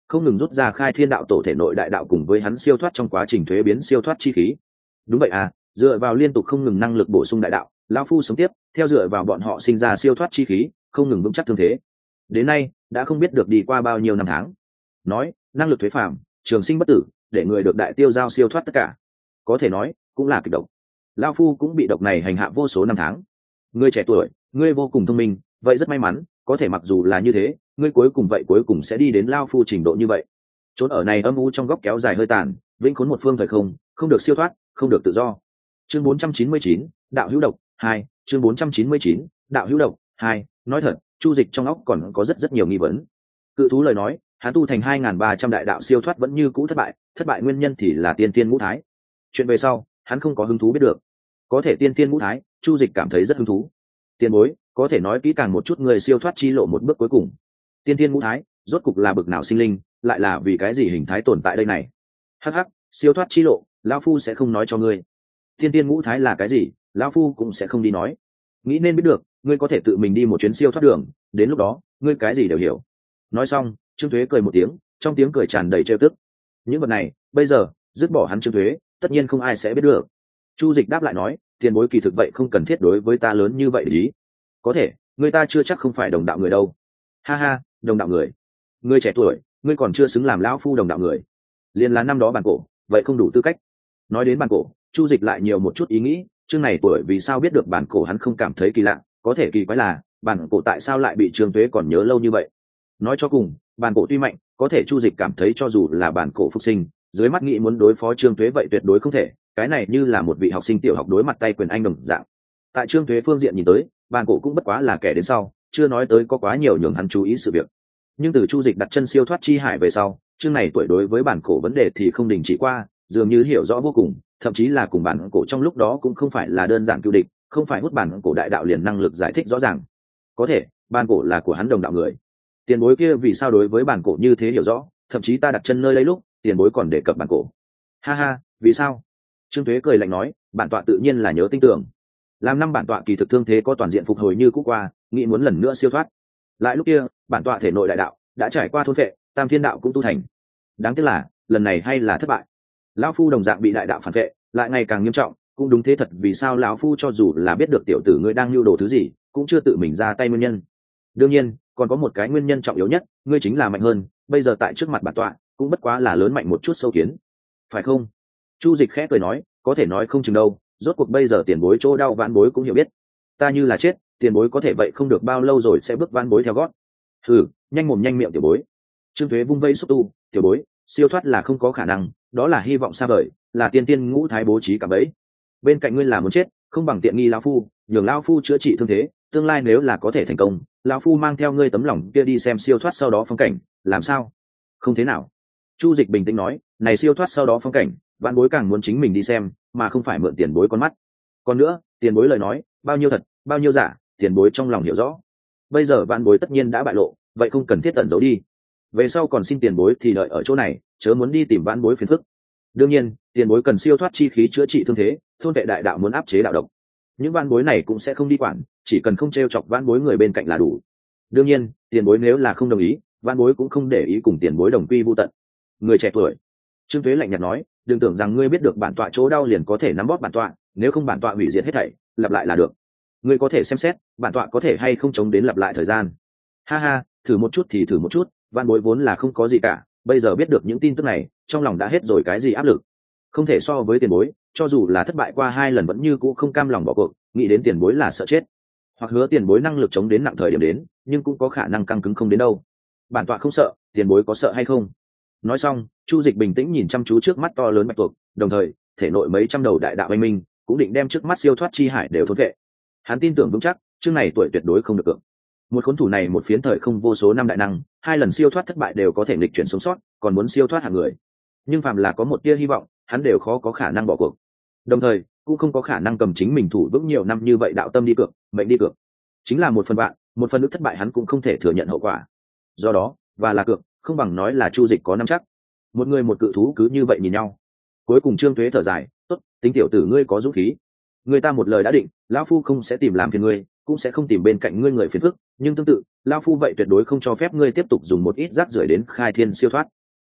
không ngừng rút ra khai thiên đạo tổ thể nội đại đạo cùng với hắn siêu thoát trong quá trình thuế biến siêu thoát chi khí. Đúng vậy à, dựa vào liên tục không ngừng năng lực bổ sung đại đạo, lão phu sống tiếp theo dựa vào bọn họ sinh ra siêu thoát chi khí, không ngừng vững chắc thương thế. Đến nay đã không biết được đi qua bao nhiêu năm tháng. Nói năng lực thuế phàm, trường sinh bất tử, để người được đại tiêu giao siêu thoát tất cả, có thể nói cũng là kịch độc. Lão phu cũng bị độc này hành hạ vô số năm tháng. Ngươi trẻ tuổi, ngươi vô cùng thông minh, vậy rất may mắn, có thể mặc dù là như thế, ngươi cuối cùng vậy cuối cùng sẽ đi đến lão phu trình độ như vậy. Trốn ở này âm u trong góc kéo dài hơi tàn, vĩnh khốn một phương thời không, không được siêu thoát, không được tự do. Chương bốn trăm chín mươi chín, đạo hữu độc hai. Chương bốn trăm chín mươi chín, đạo hữu độc hai. Nói thật, Chu Dịch trong óc còn có rất rất nhiều nghi vấn. Cự thú lời nói, hắn tu thành hai nghìn ba trăm đại đạo siêu thoát vẫn như cũ thất bại, thất bại nguyên nhân thì là tiên tiên ngũ thái. Chuyện về sau, hắn không có hứng thú biết được. Có thể tiên tiên ngũ thái, Chu Dịch cảm thấy rất hứng thú. Tiên bối, có thể nói kỹ càng một chút người siêu thoát chi lộ một bước cuối cùng. Tiên tiên ngũ thái, rốt cục là bực nào sinh linh, lại là vì cái gì hình thái tồn tại đây này? Hắc hắc, siêu thoát chi lộ, lão phu sẽ không nói cho ngươi. Tiên tiên ngũ thái là cái gì, lão phu cũng sẽ không đi nói. Nghĩ nên biết được, ngươi có thể tự mình đi một chuyến siêu thoát đường, đến lúc đó, ngươi cái gì đều hiểu. Nói xong, Trương Thuế cười một tiếng, trong tiếng cười tràn đầy trêu tức. Những vật này, bây giờ, dứt bỏ hắn Trương Thuế, tất nhiên không ai sẽ biết được. Chu Dịch đáp lại nói, tiền bối kỳ thực vậy không cần thiết đối với ta lớn như vậy ý. Có thể, người ta chưa chắc không phải đồng đạo người đâu. Ha ha, đồng đạo người. Ngươi trẻ tuổi, ngươi còn chưa xứng làm lão phu đồng đạo người. Liên là năm đó bản cổ, vậy không đủ tư cách. Nói đến bản cổ, Chu Dịch lại nhiều một chút ý nghĩ, chương này tuổi vì sao biết được bản cổ hắn không cảm thấy kỳ lạ, có thể kỳ quái là, bản cổ tại sao lại bị Trương Tuế còn nhớ lâu như vậy. Nói cho cùng, bản cổ tuy mạnh, có thể Chu Dịch cảm thấy cho dù là bản cổ phục sinh, dưới mắt nghĩ muốn đối phó Trương Tuế vậy tuyệt đối không thể, cái này như là một vị học sinh tiểu học đối mặt tay quyền anh đồng dạng. Tại Trương Tuế phương diện nhìn tới, bản cổ cũng bất quá là kẻ đến sau, chưa nói tới có quá nhiều nhường hắn chú ý sự việc. Nhưng từ Chu Dịch đặt chân siêu thoát chi hải về sau, chương này tuổi đối với bản cổ vấn đề thì không đình chỉ qua, dường như hiểu rõ vô cùng, thậm chí là cùng bản cổ trong lúc đó cũng không phải là đơn giản cựu địch, không phải hút bản cổ đại đạo liền năng lực giải thích rõ ràng. Có thể, bản cổ là của hắn đồng đạo người. Tiền bối kia vì sao đối với bản cổ như thế hiểu rõ, thậm chí ta đặt chân nơi lấy lúc, tiền bối còn đề cập bản cổ. Ha ha, vì sao? Trương Tuế cười lạnh nói, bản tọa tự nhiên là nhớ tinh tưởng. Làm năm bản tọa kỳ thực thương thế có toàn diện phục hồi như cũ qua, nghĩ muốn lần nữa siêu thoát. Lại lúc kia, bản tọa thể nội đại đạo đã trải qua thôn phệ, tam thiên đạo cũng tu thành. Đáng tiếc là, lần này hay là thất bại. Lão phu đồng dạng bị đại đạo phản vệ, lại ngày càng nghiêm trọng, cũng đúng thế thật vì sao lão phu cho dù là biết được tiểu tử ngươi đang lưu đồ thứ gì, cũng chưa tự mình ra tay nguyên nhân. Đương nhiên, còn có một cái nguyên nhân trọng yếu nhất, ngươi chính là mạnh hơn, bây giờ tại trước mặt bản tọa, cũng bất quá là lớn mạnh một chút sâu kiến. Phải không? Chu Dịch khẽ cười nói, có thể nói không chừng đâu, rốt cuộc bây giờ tiền bối chỗ đau vãn bối cũng hiểu biết. Ta như là chết, tiền bối có thể vậy không được bao lâu rồi sẽ bước vãn bối theo gót. Hừ, nhanh mồm nhanh miệng tiểu bối. Trương Tuế vung vây xúc tu, tiểu bối, siêu thoát là không có khả năng, đó là hy vọng xa vời, là tiên tiên ngũ thái bố trí cả bấy. Bên cạnh ngươi là muốn chết, không bằng tiện nghi lão phu, nhường lão phu chữa trị thương thế, tương lai nếu là có thể thành công, lão phu mang theo ngươi tấm lòng kia đi xem siêu thoát sau đó phong cảnh, làm sao? Không thế nào. Chu Dịch bình tĩnh nói, này siêu thoát sau đó phong cảnh, vạn bối càng muốn chính mình đi xem, mà không phải mượn tiền bối con mắt. Còn nữa, tiền bối lời nói, bao nhiêu thật, bao nhiêu giả, tiền bối trong lòng hiểu rõ. Bây giờ vạn bối tất nhiên đã bại lộ, vậy không cần thiết tận giấu đi. Về sau còn xin tiền bối thì đợi ở chỗ này, chớ muốn đi tìm vạn bối phiền phức. Đương nhiên, tiền bối cần siêu thoát chi khí chữa trị thương thế, thôn vệ đại đạo muốn áp chế đạo độc. Những vạn bối này cũng sẽ không đi quản, chỉ cần không trêu chọc vạn bối người bên cạnh là đủ. Đương nhiên, tiền bối nếu là không đồng ý, vạn bối cũng không để ý cùng tiền bối đồng quy vu tận. Người trẻ tuổi, Trương Tuế lạnh nhạt nói, đừng tưởng rằng ngươi biết được bản tọa chỗ đau liền có thể nắm bóp bản tọa, nếu không bản tọa hủy diệt hết thảy, lặp lại là được. Ngươi có thể xem xét, bản tọa có thể hay không chống đến lặp lại thời gian. Ha ha, thử một chút thì thử một chút, vạn bối vốn là không có gì cả, bây giờ biết được những tin tức này, trong lòng đã hết rồi cái gì áp lực. Không thể so với tiền bối, cho dù là thất bại qua hai lần vẫn như cũ không cam lòng bỏ cuộc, nghĩ đến tiền bối là sợ chết, hoặc hứa tiền bối năng lực chống đến nặng thời điểm đến, nhưng cũng có khả năng căng cứng không đến đâu. Bản tọa không sợ, tiền bối có sợ hay không? Nói xong, Chu Dịch bình tĩnh nhìn chăm chú trước mắt to lớn bạch tuộc, đồng thời thể nội mấy trăm đầu đại đạo anh minh cũng định đem trước mắt siêu thoát chi hải đều thôn vệ. Hắn tin tưởng vững chắc, chương này tuổi tuyệt đối không được cưỡng. Một khốn thủ này một phiến thời không vô số năm đại năng, hai lần siêu thoát thất bại đều có thể nghịch chuyển sống sót, còn muốn siêu thoát hạng người. Nhưng phàm là có một tia hy vọng, hắn đều khó có khả năng bỏ cuộc. Đồng thời, cũng không có khả năng cầm chính mình thủ vững nhiều năm như vậy đạo tâm đi cược, mệnh đi cược. Chính là một phần vạn, một phần ức thất bại hắn cũng không thể thừa nhận hậu quả. Do đó, và là cược, không bằng nói là Chu Dịch có nắm chắc. Một người một cự thú cứ như vậy nhìn nhau. Cuối cùng Trương Tuế thở dài, tốt, tính tiểu tử ngươi có dũng khí. Người ta một lời đã định, lão phu không sẽ tìm làm phiền ngươi, cũng sẽ không tìm bên cạnh ngươi người phiền phức, nhưng tương tự, lão phu vậy tuyệt đối không cho phép ngươi tiếp tục dùng một ít rác rưởi đến khai thiên siêu thoát.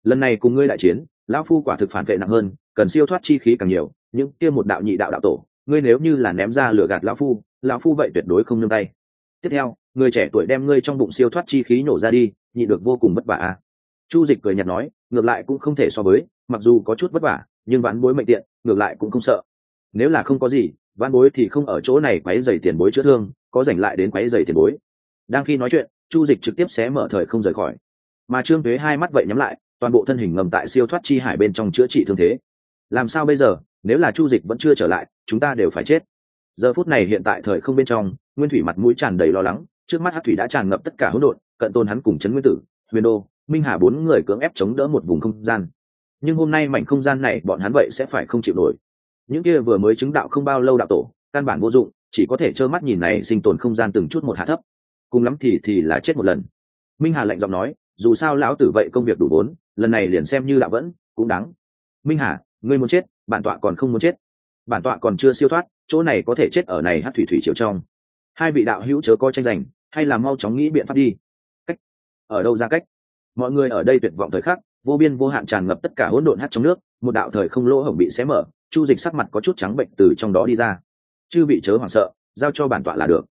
lần này cùng ngươi đại chiến lão phu quả thực phản vệ nặng hơn, cần siêu thoát chi khí càng nhiều. Những kia một đạo nhị đạo đạo tổ, ngươi nếu như là ném ra lửa gạt lão phu, lão phu vậy tuyệt đối không nương tay. Tiếp theo, người trẻ tuổi đem ngươi trong bụng siêu thoát chi khí nổ ra đi, nhị được vô cùng vất vả à. Chu Dịch cười nhạt nói, ngược lại cũng không thể so với, mặc dù có chút vất vả, nhưng vãn bối mệnh tiện, ngược lại cũng không sợ. Nếu là không có gì, vãn bối thì không ở chỗ này quấy rầy tiền bối chữa thương, có rảnh lại đến quấy rầy tiền bối. Đang khi nói chuyện, Chu Dịch trực tiếp xé mở thời không rời khỏi. Mà Trương Tuế hai mắt vậy nhắm lại, toàn bộ thân hình ngầm tại siêu thoát chi hải bên trong chữa trị thương thế. Làm sao bây giờ, nếu là Chu Dịch vẫn chưa trở lại, chúng ta đều phải chết. Giờ phút này hiện tại thời không bên trong, Nguyên Thủy mặt mũi tràn đầy lo lắng, trước mắt Hắc Thủy đã tràn ngập tất cả hỗn độn, cận tôn hắn cùng Trấn Nguyên Tử, Huyền Đô, Minh Hà bốn người cưỡng ép chống đỡ một vùng không gian. Nhưng hôm nay mảnh không gian này bọn hắn vậy sẽ phải không chịu nổi. Những kia vừa mới chứng đạo không bao lâu đạo tổ, căn bản vô dụng, chỉ có thể trơ mắt nhìn này sinh tồn không gian từng chút một hạ thấp. Cùng lắm thì thì là chết một lần. Minh Hà lạnh giọng nói, dù sao lão tử vậy công việc đủ vốn, lần này liền xem như đạo vẫn cũng đáng. Minh Hà, ngươi muốn chết, bản tọa còn không muốn chết. Bản tọa còn chưa siêu thoát, chỗ này có thể chết ở này Hắc Thủy thủy triều trong. Hai vị đạo hữu chớ coi tranh giành, hay là mau chóng nghĩ biện pháp đi. Cách? Ở đâu ra cách? Mọi người ở đây tuyệt vọng thời khắc, vô biên vô hạn tràn ngập tất cả hỗn độn hắt trong nước, một đạo thời không lỗ hổng bị xé mở, Chu Dịch sắc mặt có chút trắng bệnh từ trong đó đi ra. Chư vị chớ hoảng sợ, giao cho bản tọa là được.